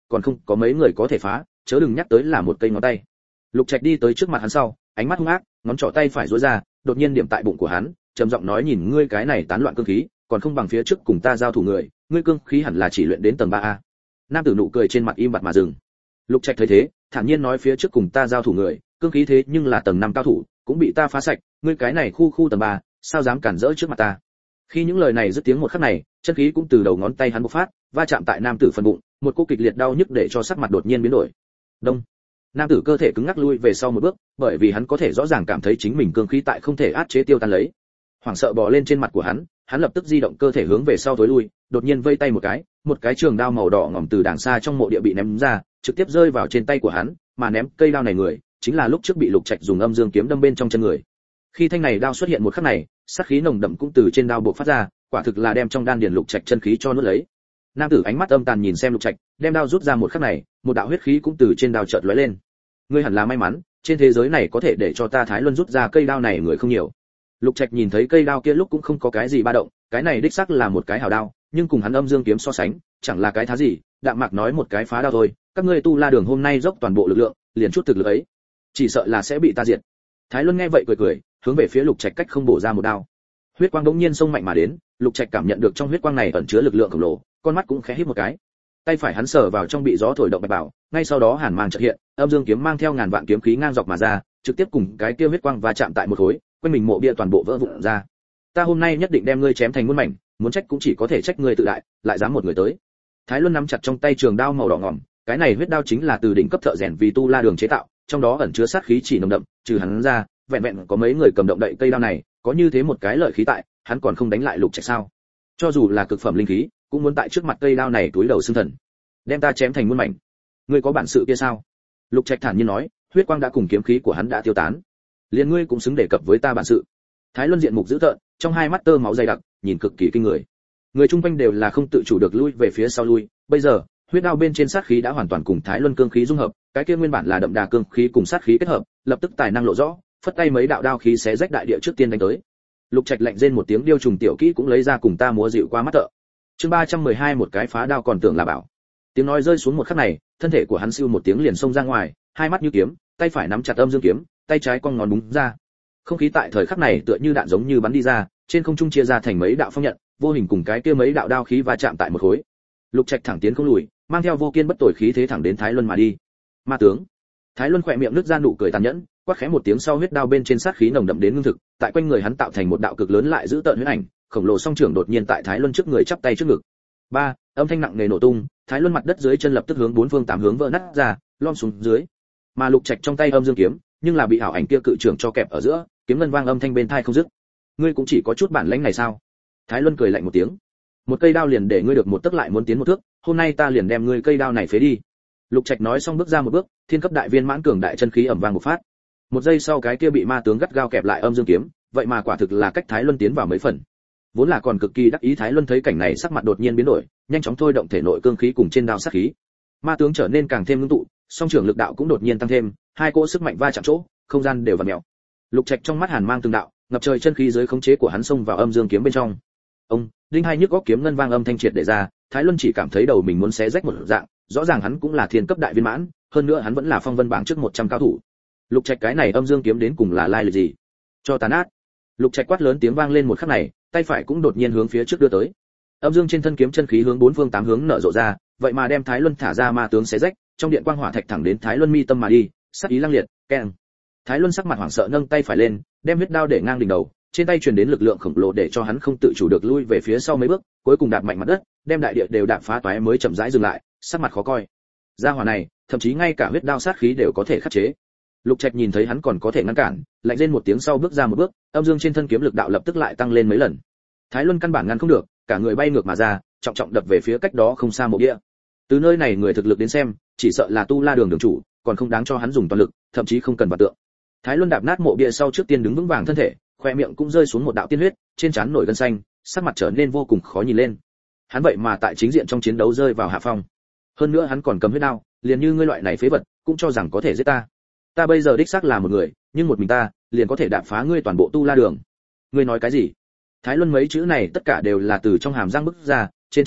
còn không có mấy người có thể phá, chớ đừng nhắc tới là một cây ngón tay. Lục Trạch đi tới trước mặt hắn sau, ánh mắt hung ác, ngón trỏ tay phải duỗi ra, đột nhiên điểm tại bụng của hắn, trầm giọng nói, nhìn ngươi cái này tán loạn cương khí, còn không bằng phía trước cùng ta giao thủ người, ngươi cương khí hẳn là chỉ luyện đến tầng 3A. Nam tử nụ cười trên mặt im bặt mà dừng. Lục Trạch thấy thế, thản nhiên nói, phía trước cùng ta giao thủ người, cương khí thế nhưng là tầng 5 cao thủ, cũng bị ta phá sạch, ngươi cái này khu tầng 3, sao dám cản rỡ trước mặt ta. Khi những lời này dứt tiếng một khắc này, chân khí cũng từ đầu ngón tay hắn bộc phát, va chạm tại nam tử phần bụng, một cú kịch liệt đau nhức để cho sắc mặt đột nhiên biến đổi. Đông. Nam tử cơ thể cứng ngắc lui về sau một bước, bởi vì hắn có thể rõ ràng cảm thấy chính mình cương khí tại không thể áp chế tiêu tan lấy. Hoảng sợ bò lên trên mặt của hắn lập tức di động cơ thể hướng về sau tối lui, đột nhiên vây tay một cái trường đao màu đỏ ngòm từ đàng xa trong mộ địa bị ném ra, trực tiếp rơi vào trên tay của hắn, mà ném cây đao này người, chính là lúc trước bị Lục Trạch dùng âm dương kiếm đâm bên trong chân người. Khi thanh này đao xuất hiện một khắc này, sát khí nồng đậm cũng từ trên đao bộc phát ra, quả thực là đem trong đan điền Lục Trạch chân khí cho nuốt lấy. Nam tử ánh mắt âm tàn nhìn xem Lục Trạch, đem đao rút ra một khắc này, một đạo huyết khí cũng từ trên đao chợt lóe lên. Ngươi hẳn là may mắn, trên thế giới này có thể để cho ta Thái Luân rút ra cây đao này người không nhiều. Lục Trạch nhìn thấy cây đao kia lúc cũng không có cái gì ba động, cái này đích xác là một cái hảo đao, nhưng cùng hắn âm dương kiếm so sánh, chẳng là cái thá gì, đạm mạc nói một cái phá đao thôi, các ngươi Tu La Đường hôm nay dốc toàn bộ lực lượng, liền chút thực lực ấy, chỉ sợ là sẽ bị ta diệt. Thái Luân nghe vậy cười, hướng về phía Lục Trạch cách không bổ ra một đao. Huyết quang đống nhiên xông mạnh mà đến, Lục Trạch cảm nhận được trong huyết quang này ẩn chứa lực lượng khổng lồ, con mắt cũng khẽ híp một cái. Tay phải hắn sờ vào trong bị gió thổi động bạch bảo, ngay sau đó hàn mang chợt hiện, âm dương kiếm mang theo ngàn vạn kiếm khí ngang dọc mà ra, trực tiếp cùng cái kia huyết quang va chạm tại một khối, quanh mình mộ bia toàn bộ vỡ vụn ra. Ta hôm nay nhất định đem ngươi chém thành muôn mảnh, muốn trách cũng chỉ có thể trách ngươi tự đại, lại dám một người tới. Thái Luân nắm chặt trong tay trường đao màu đỏ ngòm, cái này huyết đao chính là từ đỉnh cấp thợ rèn vì Tu La Đường chế tạo, trong đó ẩn chứa sát khí chỉ nồng đậm, trừ hắn ra, vẹn vẹn có mấy người cầm động đậy cây đao này, có như thế một cái lợi khí tại, hắn còn không đánh lại Lục Trạch sao? Cho dù là cực phẩm linh khí, cũng muốn tại trước mặt cây đao này túi đầu xương thần, đem ta chém thành muôn mảnh. Ngươi có bản sự kia sao? Lục Trạch thản nhiên nói, huyết quang đã cùng kiếm khí của hắn đã tiêu tán, liền ngươi cũng xứng đề cập với ta bản sự. Thái Luân diện mục dữ tợn, trong hai mắt tơ máu dày đặc, nhìn cực kỳ kinh người. Người chung quanh đều là không tự chủ được lui về phía sau lui, bây giờ, huyết đao bên trên sát khí đã hoàn toàn cùng Thái Luân cương khí dung hợp, cái kia nguyên bản là đậm đà cương khí cùng sát khí kết hợp, lập tức tài năng lộ rõ, phất tay mấy đạo đao khí xé rách đại địa trước tiên đánh tới. Lục Trạch lạnh rên một tiếng, điêu trùng tiểu kỹ cũng lấy ra cùng ta múa dịu qua mắt thợ. Chương 312 một cái phá đao còn tưởng là bảo. Tiếng nói rơi xuống một khắc này, thân thể của hắn siêu một tiếng liền xông ra ngoài, hai mắt như kiếm, tay phải nắm chặt âm dương kiếm, tay trái cong ngón búng ra. Không khí tại thời khắc này tựa như đạn giống như bắn đi ra, trên không trung chia ra thành mấy đạo phong nhận, vô hình cùng cái kia mấy đạo đao khí va chạm tại một khối. Lục Trạch thẳng tiến không lùi, mang theo vô kiên bất tồi khí thế thẳng đến Thái Luân mà đi. Ma tướng. Thái Luân khỏe miệng nứt ra nụ cười tàn nhẫn, quát khẽ một tiếng sau huyết đao bên trên sát khí nồng đậm đến ngưng thực, tại quanh người hắn tạo thành một đạo cực lớn lại giữ tợn huyết ảnh, khổng lồ song trưởng đột nhiên tại Thái Luân trước người chắp tay trước ngực. Ba, âm thanh nặng nề nổ tung, Thái Luân mặt đất dưới chân lập tức hướng bốn phương tám hướng vỡ nát ra, lom xuống dưới. Mà Lục Trạch trong tay âm dương kiếm, nhưng là bị ảo ảnh kia cự trưởng cho kẹp ở giữa, kiếm ngân vang âm thanh bên tai không dứt. Ngươi cũng chỉ có chút bản lĩnh này sao? Thái Luân cười lạnh một tiếng. Một cây đao liền để ngươi được một tấc lại muốn tiến một thước, hôm nay ta liền đem ngươi cây đao này phế đi. Lục Trạch nói xong bước ra một bước, thiên cấp đại viên mãn cường đại chân khí ầm vang một phát. Một giây sau cái kia bị ma tướng gắt gao kẹp lại âm dương kiếm, vậy mà quả thực là cách Thái Luân tiến vào mấy phần. Vốn là còn cực kỳ đắc ý Thái Luân thấy cảnh này sắc mặt đột nhiên biến đổi, nhanh chóng thôi động thể nội cương khí cùng trên đao sát khí. Ma tướng trở nên càng thêm ngưng tụ, song trưởng lực đạo cũng đột nhiên tăng thêm, hai cỗ sức mạnh va chạm chỗ, không gian đều vặn mèo. Lục Trạch trong mắt hàn mang từng đạo, ngập trời chân khí dưới khống chế của hắn xông vào âm dương kiếm bên trong. Ông, đinh hai nhức óc kiếm ngân vang âm thanh triệt để ra, Thái Luân chỉ cảm thấy đầu mình muốn xé rách một dạng, rõ ràng hắn cũng là thiên cấp đại viên mãn, hơn nữa hắn vẫn là phong vân bảng trước 100 cao thủ. Lục Trạch cái này âm dương kiếm đến cùng là lai lịch gì? Cho tàn át. Lục Trạch quát lớn tiếng vang lên một khắc này, tay phải cũng đột nhiên hướng phía trước đưa tới. Âm dương trên thân kiếm chân khí hướng bốn phương tám hướng nở rộ ra, vậy mà đem Thái Luân thả ra ma tướng xé rách, trong điện quang hỏa thạch thẳng đến Thái Luân mi tâm mà đi, sát ý lăng liệt, keng. Thái Luân sắc mặt hoảng sợ nâng tay phải lên, đem huyết đao để ngang đỉnh đầu, trên tay truyền đến lực lượng khổng lồ để cho hắn không tự chủ được lui về phía sau mấy bước, cuối cùng đạp mạnh mặt đất, đem đại địa đều đạp phá toái mới chậm rãi dừng lại, sắc mặt khó coi. Gia hỏa này, thậm chí ngay cả huyết đao sát khí đều có thể khắc chế. Lục Trạch nhìn thấy hắn còn có thể ngăn cản, lạnh rên một tiếng sau bước ra một bước, âm dương trên thân kiếm lực đạo lập tức lại tăng lên mấy lần. Thái Luân căn bản ngăn không được, cả người bay ngược mà ra, trọng trọng đập về phía cách đó không xa mộ địa. Từ nơi này người thực lực đến xem, chỉ sợ là Tu La Đường đường chủ, còn không đáng cho hắn dùng toàn lực, thậm chí không cần vạn tượng. Thái Luân đạp nát mộ bia sau trước tiên đứng vững vàng thân thể, khoe miệng cũng rơi xuống một đạo tiên huyết, trên trán nổi gân xanh, sắc mặt trở nên vô cùng khó nhìn lên. Hắn vậy mà tại chính diện trong chiến đấu rơi vào hạ phong. Hơn nữa hắn còn cầm huyết đao, liền như ngươi loại này phế vật, cũng cho rằng có thể giết ta. Ta bây giờ đích xác là một người, nhưng một mình ta, liền có thể đạp phá ngươi toàn bộ Tu La Đường. Ngươi nói cái gì? Thái Luân mấy chữ này tất cả đều là từ trong hàm răng bứt ra, trên trán,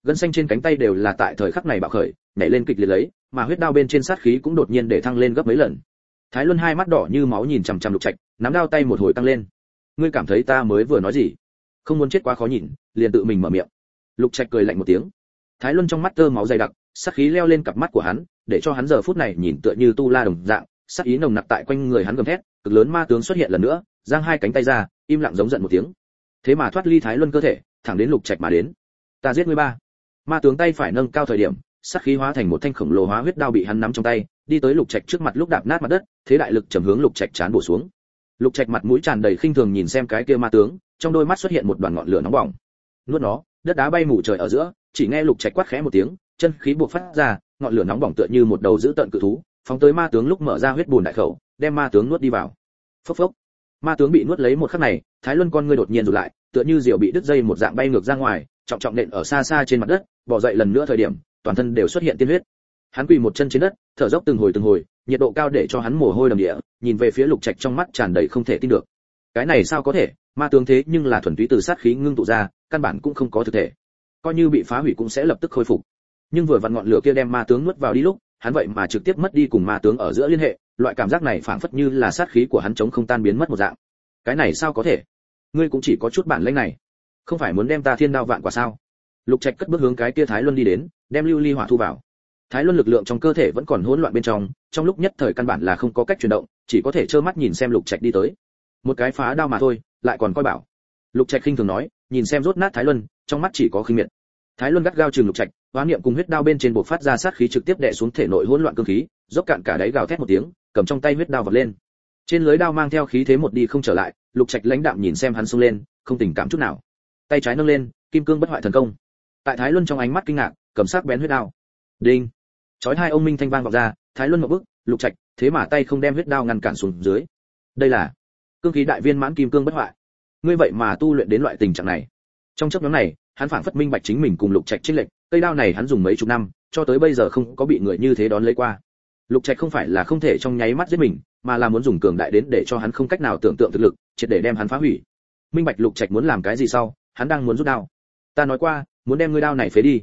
gân xanh trên cánh tay đều là tại thời khắc này bạo khởi, nhảy lên kịch liệt lấy, mà huyết đao bên trên sát khí cũng đột nhiên để thăng lên gấp mấy lần. Thái Luân hai mắt đỏ như máu nhìn chằm chằm Lục Trạch, nắm đao tay một hồi tăng lên. Ngươi cảm thấy ta mới vừa nói gì? Không muốn chết quá khó nhìn, liền tự mình mở miệng. Lục Trạch cười lạnh một tiếng. Thái Luân trong mắt tơ máu dày đặc, sát khí leo lên cặp mắt của hắn, để cho hắn giờ phút này nhìn tựa như tu la đồng dạng, sát ý nồng nặc tại quanh người hắn gầm thét, cực lớn ma tướng xuất hiện lần nữa, giang hai cánh tay ra, im lặng giống giận một tiếng. Thế mà thoát ly Thái Luân cơ thể, thẳng đến Lục Trạch mà đến. Ta giết ngươi ba. Ma tướng tay phải nâng cao thời điểm, sát khí hóa thành một thanh khổng lồ hóa huyết đao bị hắn nắm trong tay, đi tới Lục Trạch trước mặt lúc đạp nát mặt đất, thế đại lực chầm hướng Lục Trạch chán bổ xuống. Lục Trạch mặt mũi tràn đầy khinh thường nhìn xem cái kia ma tướng, trong đôi mắt xuất hiện một đoàn ngọn lửa nóng bỏng. Nuốt nó, đất đá bay mù trời ở giữa, chỉ nghe Lục Trạch quát khẽ một tiếng, chân khí buộc phát ra, ngọn lửa nóng bỏng tựa như một đầu dữ tợn cự thú, phóng tới ma tướng lúc mở ra huyết bùn đại khẩu, đem ma tướng nuốt đi vào. Phốc phốc. Ma tướng bị nuốt lấy một khắc này, Thái Luân con ngươi đột nhiên rụt lại, tựa như diều bị đứt dây một dạng bay ngược ra ngoài, trọng trọng nện ở xa xa trên mặt đất, bò dậy lần nữa thời điểm, toàn thân đều xuất hiện tiên huyết. Hắn quỳ một chân trên đất, thở dốc từng hồi, nhiệt độ cao để cho hắn mồ hôi đầm địa, nhìn về phía Lục Trạch trong mắt tràn đầy không thể tin được. Cái này sao có thể, ma tướng thế nhưng là thuần túy từ sát khí ngưng tụ ra, căn bản cũng không có thực thể. Coi như bị phá hủy cũng sẽ lập tức khôi phục. Nhưng vừa vặn ngọn lửa kia đem ma tướng nuốt vào đi lúc, hắn vậy mà trực tiếp mất đi cùng ma tướng ở giữa liên hệ, loại cảm giác này phảng phất như là sát khí của hắn chống không tan biến mất một dạng. Cái này sao có thể? Ngươi cũng chỉ có chút bản lĩnh này, không phải muốn đem ta thiên đao vạn quả sao? Lục Trạch cất bước hướng cái kia Thái Luân đi đến, đem lưu ly hỏa thu vào. Thái Luân lực lượng trong cơ thể vẫn còn hỗn loạn bên trong lúc nhất thời căn bản là không có cách chuyển động, chỉ có thể trơ mắt nhìn xem Lục Trạch đi tới. Một cái phá đao mà thôi, lại còn coi bảo. Lục Trạch khinh thường nói, nhìn xem rốt nát Thái Luân, trong mắt chỉ có khinh miệt. Thái Luân gắt gao chừng Lục Trạch, oán niệm cùng huyết đao bên trên bộc phát ra sát khí trực tiếp đè xuống thể nội hỗn loạn cương khí, dốc cạn cả đáy gào thét một tiếng, cầm trong tay huyết đao vọt lên. Trên lưới đao mang theo khí thế một đi không trở lại, Lục Trạch lãnh đạm nhìn xem hắn xông lên, không tình cảm chút nào. Tay trái nâng lên, kim cương bất hoại thần công. Tại Thái Luân trong ánh mắt kinh ngạc, cầm sắc bén huyết đao. Đinh. Chói hai ông minh thanh vang vọng ra, Thái Luân ngộp bức, Lục Trạch, thế mà tay không đem huyết đao ngăn cản xuống dưới. Đây là cương khí đại viên mãn kim cương bất hoại. Ngươi vậy mà tu luyện đến loại tình trạng này. Trong chốc ngắn này, hắn phảng phất minh bạch chính mình cùng Lục Trạch chênh lệch, cây đao này hắn dùng mấy chục năm, cho tới bây giờ không có bị người như thế đón lấy qua. Lục Trạch không phải là không thể trong nháy mắt giết mình, mà là muốn dùng cường đại đến để cho hắn không cách nào tưởng tượng thực lực, triệt để đem hắn phá hủy. Minh bạch Lục Trạch muốn làm cái gì sau, hắn đang muốn rút đao. Ta nói qua, muốn đem ngươi đao này phế đi.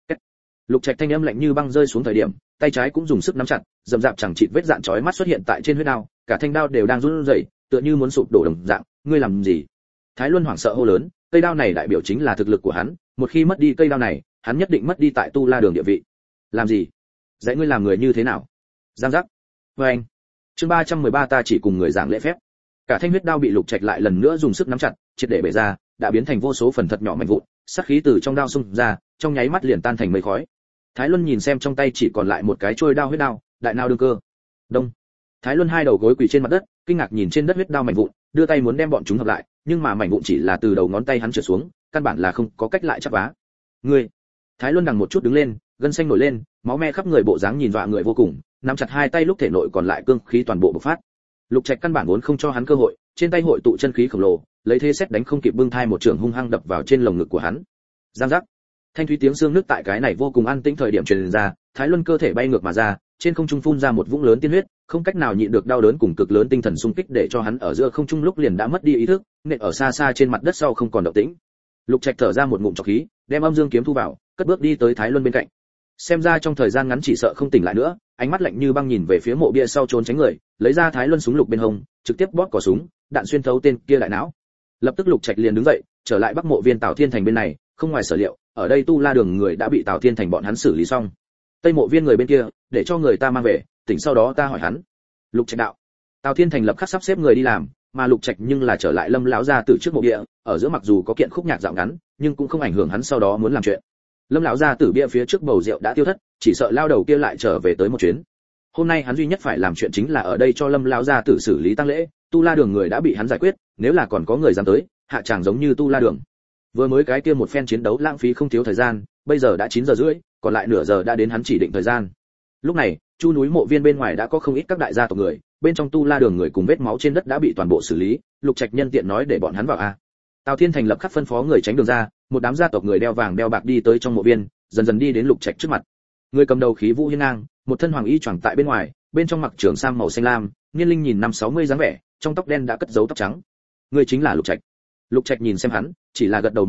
Lục Trạch thanh âm lạnh như băng rơi xuống thời điểm, tay trái cũng dùng sức nắm chặt, rậm rạp chẳng chịt vết dạn chói mắt xuất hiện tại trên huyết đao, cả thanh đao đều đang run rẩy, tựa như muốn sụp đổ đồng dạng. Ngươi làm gì? Thái Luân hoảng sợ hô lớn, cây đao này đại biểu chính là thực lực của hắn, một khi mất đi cây đao này, hắn nhất định mất đi tại tu la đường địa vị. Làm gì? Dạy ngươi làm người như thế nào? Giang giác. Anh. Chương 313 ta chỉ cùng người giảng lễ phép. Cả thanh huyết đao bị Lục Trạch lại lần nữa dùng sức nắm chặt, triệt để bể ra, đã biến thành vô số phần thật nhỏ mảnh vụn, sát khí từ trong đao xung ra, trong nháy mắt liền tan thành mây khói. Thái Luân nhìn xem trong tay chỉ còn lại một cái trôi đao huyết đao, đại nao đương cơ. Đông. Thái Luân hai đầu gối quỳ trên mặt đất, kinh ngạc nhìn trên đất huyết đao mảnh vụn, đưa tay muốn đem bọn chúng hợp lại, nhưng mà mảnh vụn chỉ là từ đầu ngón tay hắn trượt xuống, căn bản là không có cách lại chắp vá. Ngươi. Thái Luân đằng một chút đứng lên, gân xanh nổi lên, máu me khắp người bộ dáng nhìn dọa người vô cùng, nắm chặt hai tay lúc thể nội còn lại cương khí toàn bộ bộc phát. Lục Trạch căn bản vốn không cho hắn cơ hội, trên tay hội tụ chân khí khổng lồ, lấy thế xét đánh không kịp bưng thai một trường hung hăng đập vào trên lồng ngực của hắn. Giang giác. Thanh thúy tiếng xương nước tại cái này vô cùng an tĩnh thời điểm truyền ra, Thái Luân cơ thể bay ngược mà ra, trên không trung phun ra một vũng lớn tiên huyết, không cách nào nhịn được đau đớn cùng cực lớn tinh thần xung kích để cho hắn ở giữa không trung lúc liền đã mất đi ý thức, nện ở xa xa trên mặt đất sau không còn động tĩnh. Lục Trạch thở ra một ngụm trọc khí, đem âm dương kiếm thu vào, cất bước đi tới Thái Luân bên cạnh. Xem ra trong thời gian ngắn chỉ sợ không tỉnh lại nữa, ánh mắt lạnh như băng nhìn về phía mộ bia sau trốn tránh người, lấy ra Thái Luân súng lục bên hông, trực tiếp bóp cò súng, đạn xuyên thấu tên kia đại não. Lập tức Lục Trạch liền đứng dậy, trở lại Bắc Mộ Viên Tào Thiên Thành bên này, không ngoài sở liệu, ở đây tu la đường người đã bị Tào Thiên Thành bọn hắn xử lý xong. Tây Mộ Viên người bên kia, để cho người ta mang về, tỉnh sau đó ta hỏi hắn. Lục Trạch đạo. Tào Thiên Thành lập khắc sắp xếp người đi làm, mà Lục Trạch nhưng là trở lại Lâm lão gia tử trước mộ địa, ở giữa mặc dù có kiện khúc nhạc dạo ngắn, nhưng cũng không ảnh hưởng hắn sau đó muốn làm chuyện. Lâm lão gia tử bia phía trước bầu rượu đã tiêu thất, chỉ sợ lao đầu kia lại trở về tới một chuyến. Hôm nay hắn duy nhất phải làm chuyện chính là ở đây cho Lâm lão gia tử xử lý tang lễ, tu la đường người đã bị hắn giải quyết, nếu là còn có người dám tới, hạ tràng giống như tu la đường. Vừa mới cái kia một phen chiến đấu lãng phí không thiếu thời gian, bây giờ đã 9 giờ rưỡi, còn lại nửa giờ đã đến hắn chỉ định thời gian. Lúc này, chu núi mộ viên bên ngoài đã có không ít các đại gia tộc người, bên trong tu la đường người cùng vết máu trên đất đã bị toàn bộ xử lý, Lục Trạch nhân tiện nói để bọn hắn vào a. Tào Thiên Thành lập khắc phân phó người tránh đường ra, một đám gia tộc người đeo vàng đeo bạc đi tới trong mộ viên, dần dần đi đến Lục Trạch trước mặt. Người cầm đầu khí vũ hiên ngang, một thân hoàng y choàng tại bên ngoài, bên trong mặc trường sam màu xanh lam, niên linh nhìn năm 60 dáng vẻ, trong tóc đen đã cất giấu tóc trắng. Người chính là Lục Trạch. Lục Trạch nhìn xem hắn, chỉ là gật đầu một cái,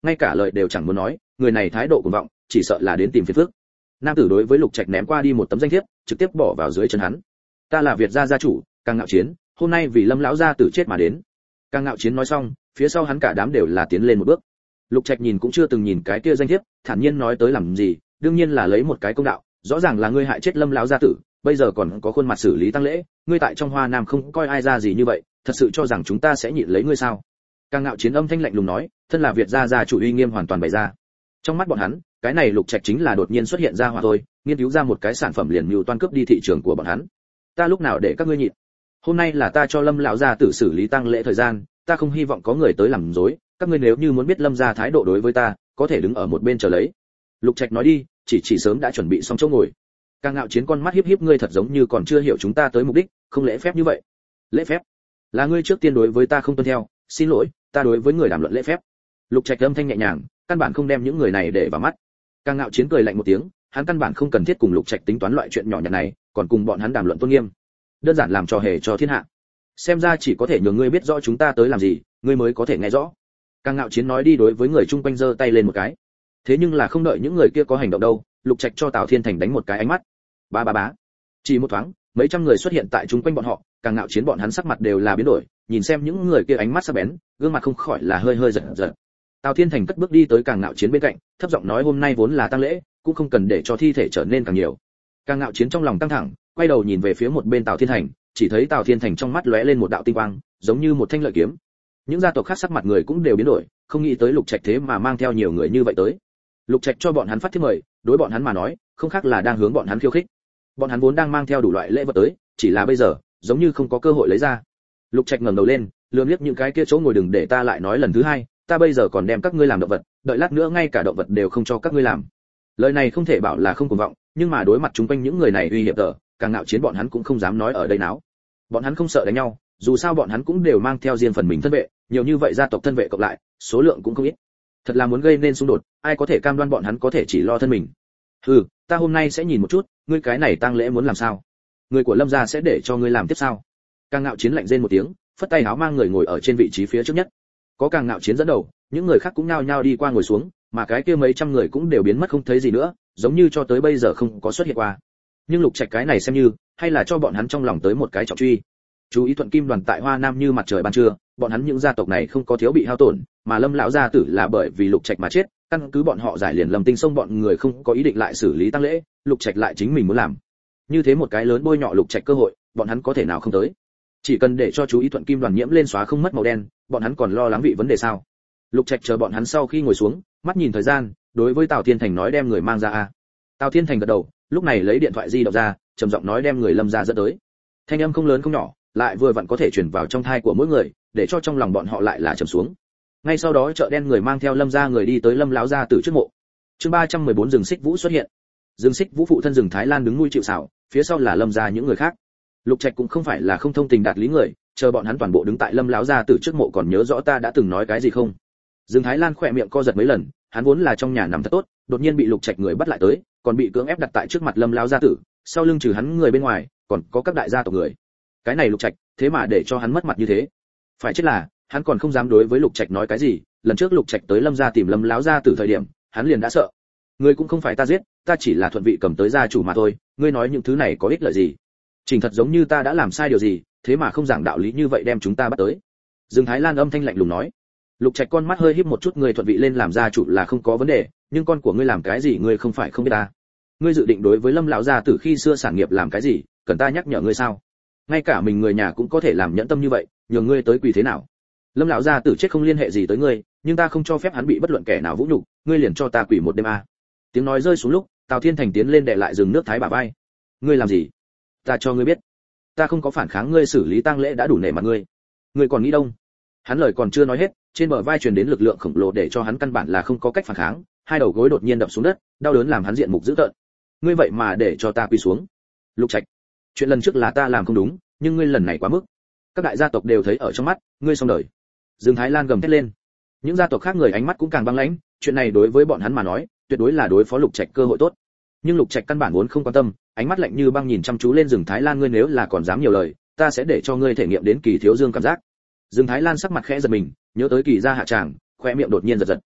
ngay cả lời đều chẳng muốn nói, người này thái độ cuồng vọng, chỉ sợ là đến tìm phiền phức. Nam tử đối với Lục Trạch ném qua đi một tấm danh thiếp, trực tiếp bỏ vào dưới chân hắn. Ta là Việt gia gia chủ, Càng Ngạo Chiến, hôm nay vì Lâm lão gia tử chết mà đến. Càng Ngạo Chiến nói xong, phía sau hắn cả đám đều là tiến lên một bước. Lục Trạch nhìn cũng chưa từng nhìn cái kia danh thiếp, thản nhiên nói tới làm gì, đương nhiên là lấy một cái công đạo, rõ ràng là ngươi hại chết Lâm lão gia tử, bây giờ còn có khuôn mặt xử lý tang lễ, ngươi tại trong Hoa Nam không coi ai ra gì như vậy, thật sự cho rằng chúng ta sẽ nhịn lấy ngươi sao? Càng Ngạo Chiến âm thanh lạnh lùng nói, thân là Việt gia gia chủ uy nghiêm hoàn toàn bày ra. Trong mắt bọn hắn, cái này Lục Trạch chính là đột nhiên xuất hiện ra hỏa thôi, nghiên cứu ra một cái sản phẩm liền mưu toan cướp đi thị trường của bọn hắn. Ta lúc nào để các ngươi nhịn? Hôm nay là ta cho Lâm lão gia tử xử lý tang lễ thời gian, ta không hy vọng có người tới làm rối, các ngươi nếu như muốn biết Lâm gia thái độ đối với ta, có thể đứng ở một bên chờ lấy. Lục Trạch nói đi, chỉ sớm đã chuẩn bị xong chỗ ngồi. Càng Ngạo Chiến con mắt híp híp, ngươi thật giống như còn chưa hiểu chúng ta tới mục đích, không lễ phép như vậy. Lễ phép? Là ngươi trước tiên đối với ta không tuân theo, xin lỗi, ta đối với người đàm luận lễ phép. Lục Trạch âm thanh nhẹ nhàng, căn bản không đem những người này để vào mắt. Càng Ngạo Chiến cười lạnh một tiếng, hắn căn bản không cần thiết cùng Lục Trạch tính toán loại chuyện nhỏ nhặt này, còn cùng bọn hắn đàm luận tôn nghiêm. Đơn giản làm trò hề cho thiên hạ. Xem ra chỉ có thể nhường ngươi biết rõ chúng ta tới làm gì, ngươi mới có thể nghe rõ. Càng Ngạo Chiến nói đi, đối với người chung quanh giơ tay lên một cái. Thế nhưng là không đợi những người kia có hành động đâu, Lục Trạch cho Tào Thiên Thành đánh một cái ánh mắt. Ba ba bá. Chỉ một thoáng, mấy trăm người xuất hiện tại chung quanh bọn họ, Càng Ngạo Chiến bọn hắn sắc mặt đều là biến đổi, nhìn xem những người kia ánh mắt sắc bén, gương mặt không khỏi là hơi giật giật. Tào Thiên Thành cất bước đi tới Càng Ngạo Chiến bên cạnh, thấp giọng nói, hôm nay vốn là tang lễ, cũng không cần để cho thi thể trở nên càng nhiều. Càng Ngạo Chiến trong lòng căng thẳng, quay đầu nhìn về phía một bên Tào Thiên Thành, chỉ thấy Tào Thiên Thành trong mắt lóe lên một đạo tinh quang, giống như một thanh lợi kiếm. Những gia tộc khác sắc mặt người cũng đều biến đổi, không nghĩ tới Lục Trạch thế mà mang theo nhiều người như vậy tới. Lục Trạch cho bọn hắn phát thiếp mời, đối bọn hắn mà nói, không khác là đang hướng bọn hắn khiêu khích. Bọn hắn vốn đang mang theo đủ loại lễ vật tới, chỉ là bây giờ, giống như không có cơ hội lấy ra. Lục Trạch ngẩng đầu lên, lườm liếc những cái kia chỗ ngồi, đừng để ta lại nói lần thứ hai, ta bây giờ còn đem các ngươi làm động vật, đợi lát nữa ngay cả động vật đều không cho các ngươi làm. Lời này không thể bảo là không cuồng vọng, nhưng mà đối mặt chúng quanh những người này uy hiếp tờ, Càng Ngạo Chiến bọn hắn cũng không dám nói ở đây náo. Bọn hắn không sợ đánh nhau, dù sao bọn hắn cũng đều mang theo riêng phần mình thân vệ, nhiều như vậy gia tộc thân vệ cộng lại, số lượng cũng không ít. Thật là muốn gây nên xung đột, ai có thể cam đoan bọn hắn có thể chỉ lo thân mình. Ta hôm nay sẽ nhìn một chút, ngươi cái này tang lễ muốn làm sao? Người của Lâm gia sẽ để cho ngươi làm tiếp sao? Càng Ngạo Chiến lạnh rên một tiếng, phất tay áo mang người ngồi ở trên vị trí phía trước nhất. Có Càng Ngạo Chiến dẫn đầu, những người khác cũng nhao nhao đi qua ngồi xuống, mà cái kia mấy trăm người cũng đều biến mất không thấy gì nữa, giống như cho tới bây giờ không có xuất hiện qua. Nhưng Lục Trạch cái này xem như, hay là cho bọn hắn trong lòng tới một cái trọng truy. Chú ý Thuận Kim đoàn tại Hoa Nam như mặt trời ban trưa, bọn hắn những gia tộc này không có thiếu bị hao tổn, mà Lâm lão gia tử là bởi vì Lục Trạch mà chết, căn cứ bọn họ giải liền Lâm Tinh Sông bọn người không có ý định lại xử lý tang lễ, Lục Trạch lại chính mình muốn làm. Như thế một cái lớn bôi nhọ Lục Trạch cơ hội, bọn hắn có thể nào không tới. Chỉ cần để cho chú ý Thuận Kim đoàn nhiễm lên xóa không mất màu đen, bọn hắn còn lo lắng vị vấn đề sao? Lục Trạch chờ bọn hắn sau khi ngồi xuống, mắt nhìn thời gian, đối với Tào Thiên Thành nói, đem người mang ra a. Tào Thiên Thành gật đầu, lúc này lấy điện thoại di động ra, trầm giọng nói, đem người Lâm gia dẫn tới. Thanh âm không lớn không nhỏ, lại vừa vặn có thể truyền vào trong thai của mỗi người, để cho trong lòng bọn họ lại là trầm xuống. Ngay sau đó chợ đen người mang theo Lâm gia người đi tới Lâm lão gia tử trước mộ. Chương 314, Rừng Xích Vũ xuất hiện. Rừng Xích Vũ phụ thân Rừng Thái Lan đứng nuôi chịu sào, phía sau là Lâm gia những người khác. Lục Trạch cũng không phải là không thông tình đạt lý người, chờ bọn hắn toàn bộ đứng tại Lâm lão gia tử trước mộ, còn nhớ rõ ta đã từng nói cái gì không? Rừng Thái Lan khỏe miệng co giật mấy lần, hắn vốn là trong nhà nằm thật tốt, đột nhiên bị Lục Trạch người bắt lại tới, còn bị cưỡng ép đặt tại trước mặt Lâm lão gia tử, sau lưng trừ hắn người bên ngoài, còn có các đại gia tộc người. Cái này Lục Trạch, thế mà để cho hắn mất mặt như thế. Phải chết là, hắn còn không dám đối với Lục Trạch nói cái gì, lần trước Lục Trạch tới Lâm gia tìm Lâm lão gia tử thời điểm, hắn liền đã sợ. Ngươi cũng không phải ta giết, ta chỉ là thuận vị cầm tới gia chủ mà thôi, ngươi nói những thứ này có ích lợi gì? Trình thật giống như ta đã làm sai điều gì, thế mà không giảng đạo lý như vậy đem chúng ta bắt tới. Dương Thái Lan âm thanh lạnh lùng nói. Lục Trạch con mắt hơi híp một chút, ngươi thuận vị lên làm gia chủ là không có vấn đề, nhưng con của ngươi làm cái gì ngươi không phải không biết ta. Ngươi dự định đối với Lâm lão gia tử khi xưa sản nghiệp làm cái gì, cần ta nhắc nhở ngươi sao? Ngay cả mình người nhà cũng có thể làm nhẫn tâm như vậy, nhường ngươi tới quỳ thế nào? Lâm lão gia tử chết không liên hệ gì tới ngươi, nhưng ta không cho phép hắn bị bất luận kẻ nào vũ nhục, ngươi liền cho ta quỳ một đêm a. Tiếng nói rơi xuống lúc, Tào Thiên Thành tiến lên đè lại Rừng Nước Thái bả vai. Ngươi làm gì? Ta cho ngươi biết, ta không có phản kháng, ngươi xử lý tang lễ đã đủ nể mặt ngươi. Ngươi còn nghĩ đông? Hắn lời còn chưa nói hết, trên bờ vai truyền đến lực lượng khổng lồ để cho hắn căn bản là không có cách phản kháng, hai đầu gối đột nhiên đập xuống đất, đau đớn làm hắn diện mục dữ tợn. Ngươi vậy mà để cho ta quỳ xuống? Lục Trạch, chuyện lần trước là ta làm không đúng, nhưng ngươi lần này quá mức. Các đại gia tộc đều thấy ở trong mắt, ngươi xong đời. Dương Thái Lan gầm thét lên. Những gia tộc khác người ánh mắt cũng càng băng lãnh, chuyện này đối với bọn hắn mà nói, tuyệt đối là đối phó Lục Trạch cơ hội tốt. Nhưng Lục Trạch căn bản vốn không quan tâm, ánh mắt lạnh như băng nhìn chăm chú lên Dương Thái Lan, ngươi nếu là còn dám nhiều lời, ta sẽ để cho ngươi thể nghiệm đến Kỳ Thiếu Dương cảm giác. Dương Thái Lan sắc mặt khẽ giật mình, nhớ tới Kỳ gia hạ tràng, khóe miệng đột nhiên giật giật.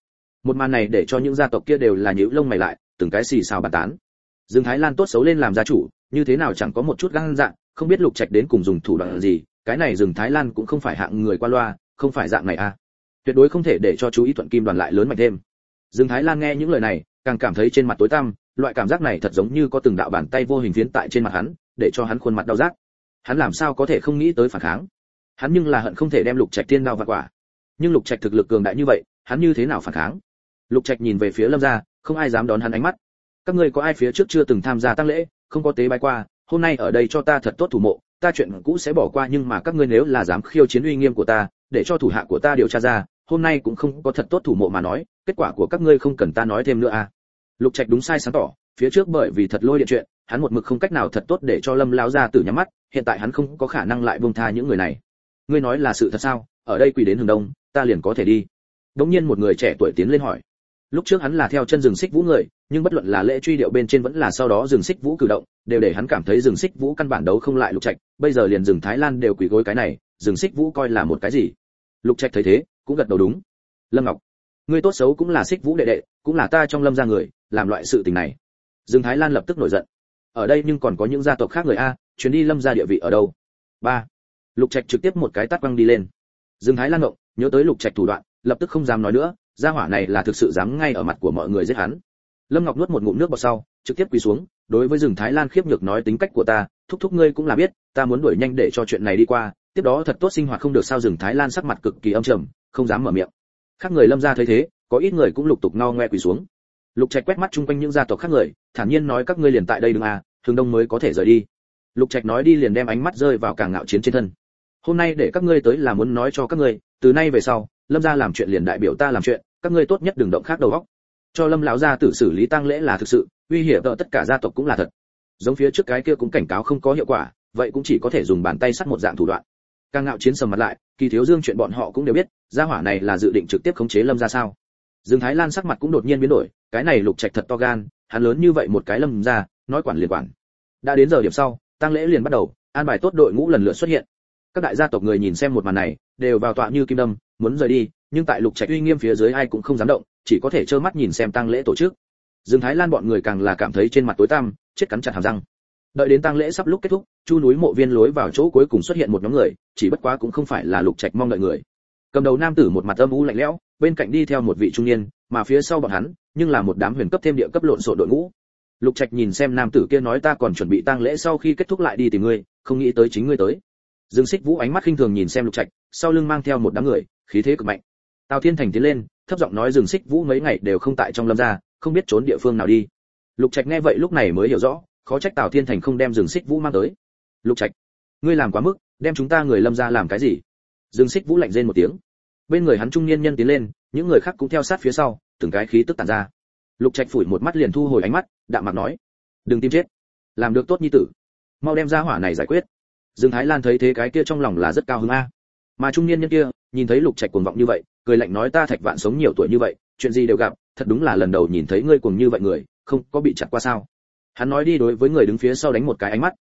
Một màn này để cho những gia tộc kia đều là nhíu lông mày lại, từng cái xì xào bàn tán. Dương Thái Lan tốt xấu lên làm gia chủ, như thế nào chẳng có một chút gan dạ, không biết Lục Trạch đến cùng dùng thủ đoạn gì, cái này Dương Thái Lan cũng không phải hạng người qua loa, không phải dạng này à. Tuyệt đối không thể để cho chú ý Thuận Kim đoàn lại lớn mạnh thêm. Dương Thái Lan nghe những lời này, càng cảm thấy trên mặt tối tăm, loại cảm giác này thật giống như có từng đạo bàn tay vô hình phiến tại trên mặt hắn, để cho hắn khuôn mặt đau rát. Hắn làm sao có thể không nghĩ tới phản kháng? Hắn nhưng là hận không thể đem Lục Trạch tiên đao vặt quả. Nhưng Lục Trạch thực lực cường đại như vậy, hắn như thế nào phản kháng? Lục Trạch nhìn về phía Lâm gia, không ai dám đón hắn ánh mắt. Các ngươi có ai phía trước chưa từng tham gia tang lễ, không có tế bái qua, hôm nay ở đây cho ta thật tốt thủ mộ, ta chuyện cũ sẽ bỏ qua, nhưng mà các ngươi nếu là dám khiêu chiến uy nghiêm của ta, để cho thủ hạ của ta điều tra ra, hôm nay cũng không có thật tốt thủ mộ mà nói, kết quả của các ngươi không cần ta nói thêm nữa à. Lục Trạch đúng sai sáng tỏ, phía trước bởi vì thật lôi điện chuyện, hắn một mực không cách nào thật tốt để cho Lâm lão gia tử nhắm mắt, hiện tại hắn không có khả năng lại buông tha những người này. Ngươi nói là sự thật sao? Ở đây quỳ đến hướng đông, ta liền có thể đi. Đống nhiên một người trẻ tuổi tiến lên hỏi. Lúc trước hắn là theo chân rừng xích vũ người, nhưng bất luận là lễ truy điệu bên trên vẫn là sau đó rừng xích vũ cử động, đều để hắn cảm thấy rừng xích vũ căn bản đấu không lại Lục Trạch, bây giờ liền rừng Thái Lan đều quỳ gối cái này, rừng xích vũ coi là một cái gì? Lục Trạch thấy thế, cũng gật đầu đúng. Lâm Ngọc, ngươi tốt xấu cũng là xích vũ đệ đệ, cũng là ta trong Lâm gia người, làm loại sự tình này. Rừng Thái Lan lập tức nổi giận. Ở đây nhưng còn có những gia tộc khác người a, chuyến đi Lâm gia địa vị ở đâu? 3. Lục Trạch trực tiếp một cái tát văng đi lên. Dương Thái Lan ngộng, nhớ tới Lục Trạch thủ đoạn, lập tức không dám nói nữa, gia hỏa này là thực sự dám ngay ở mặt của mọi người giết hắn. Lâm Ngọc nuốt một ngụm nước bọt sau, trực tiếp quỳ xuống, đối với Dương Thái Lan khiếp nhược nói tính cách của ta, thúc thúc ngươi cũng là biết, ta muốn đuổi nhanh để cho chuyện này đi qua, tiếp đó thật tốt sinh hoạt không được sao. Dương Thái Lan sắc mặt cực kỳ âm trầm, không dám mở miệng. Khác người Lâm gia thấy thế, có ít người cũng lục tục ngao ngoe quỳ xuống. Lục Trạch quét mắt chung quanh những gia tộc khác người, thản nhiên nói các ngươi liền tại đây đứng à, Hướng Đông mới có thể rời đi. Lục Trạch nói đi liền đem ánh mắt rơi vào Càng Ngạo Chiến trên thân. Hôm nay để các ngươi tới là muốn nói cho các ngươi, từ nay về sau, Lâm gia làm chuyện liền đại biểu ta làm chuyện, các ngươi tốt nhất đừng động khác đầu óc. Cho Lâm lão gia tử xử lý tang lễ là thực sự, uy hiểm đỡ tất cả gia tộc cũng là thật. Giống phía trước cái kia cũng cảnh cáo không có hiệu quả, vậy cũng chỉ có thể dùng bàn tay sắt một dạng thủ đoạn. Càng Ngạo Chiến sầm mặt lại, Kỳ Thiếu Dương chuyện bọn họ cũng đều biết, gia hỏa này là dự định trực tiếp khống chế Lâm gia sao? Dương Thái Lan sắc mặt cũng đột nhiên biến đổi, cái này Lục Trạch thật to gan, hắn lớn như vậy một cái Lâm gia, nói quản liền quản. Đã đến giờ điểm sau, tang lễ liền bắt đầu, an bài tốt đội ngũ lần lượt xuất hiện. Các đại gia tộc người nhìn xem một màn này, đều vào tọa như kim đâm, muốn rời đi, nhưng tại Lục Trạch uy nghiêm phía dưới ai cũng không dám động, chỉ có thể trơ mắt nhìn xem tang lễ tổ chức. Dương Thái Lan bọn người càng là cảm thấy trên mặt tối tăm, chết cắn chặt hàm răng. Đợi đến tang lễ sắp lúc kết thúc, Chu núi mộ viên lối vào chỗ cuối cùng xuất hiện một nhóm người, chỉ bất quá cũng không phải là Lục Trạch mong đợi người. Cầm đầu nam tử một mặt âm u lạnh lẽo, bên cạnh đi theo một vị trung niên, mà phía sau bọn hắn, nhưng là một đám huyền cấp thêm địa cấp lộn xộn đội ngũ. Lục Trạch nhìn xem nam tử kia nói ta còn chuẩn bị tang lễ sau khi kết thúc lại đi tìm ngươi, không nghĩ tới chính ngươi tới. Dương Xích Vũ ánh mắt khinh thường nhìn xem Lục Trạch, sau lưng mang theo một đám người, khí thế cực mạnh. Tào Thiên Thành tiến lên, thấp giọng nói Dương Xích Vũ mấy ngày đều không tại trong Lâm gia, không biết trốn địa phương nào đi. Lục Trạch nghe vậy lúc này mới hiểu rõ, khó trách Tào Thiên Thành không đem Dương Xích Vũ mang tới. Lục Trạch, ngươi làm quá mức, đem chúng ta người Lâm gia làm cái gì? Dương Xích Vũ lạnh rên một tiếng. Bên người hắn trung niên nhân tiến lên, những người khác cũng theo sát phía sau, từng cái khí tức tản ra. Lục Trạch phủi một mắt liền thu hồi ánh mắt, đạm mạc nói: đừng tìm chết, làm được tốt nhi tử, mau đem ra hỏa này giải quyết. Dương Thái Lan thấy thế cái kia trong lòng là rất cao hứng a. Mà trung niên nhân kia, nhìn thấy Lục Trạch cuồng vọng như vậy, cười lạnh nói ta Thạch Vạn sống nhiều tuổi như vậy, chuyện gì đều gặp, thật đúng là lần đầu nhìn thấy ngươi cuồng như vậy người, không có bị chặt qua sao? Hắn nói đi đối với người đứng phía sau đánh một cái ánh mắt,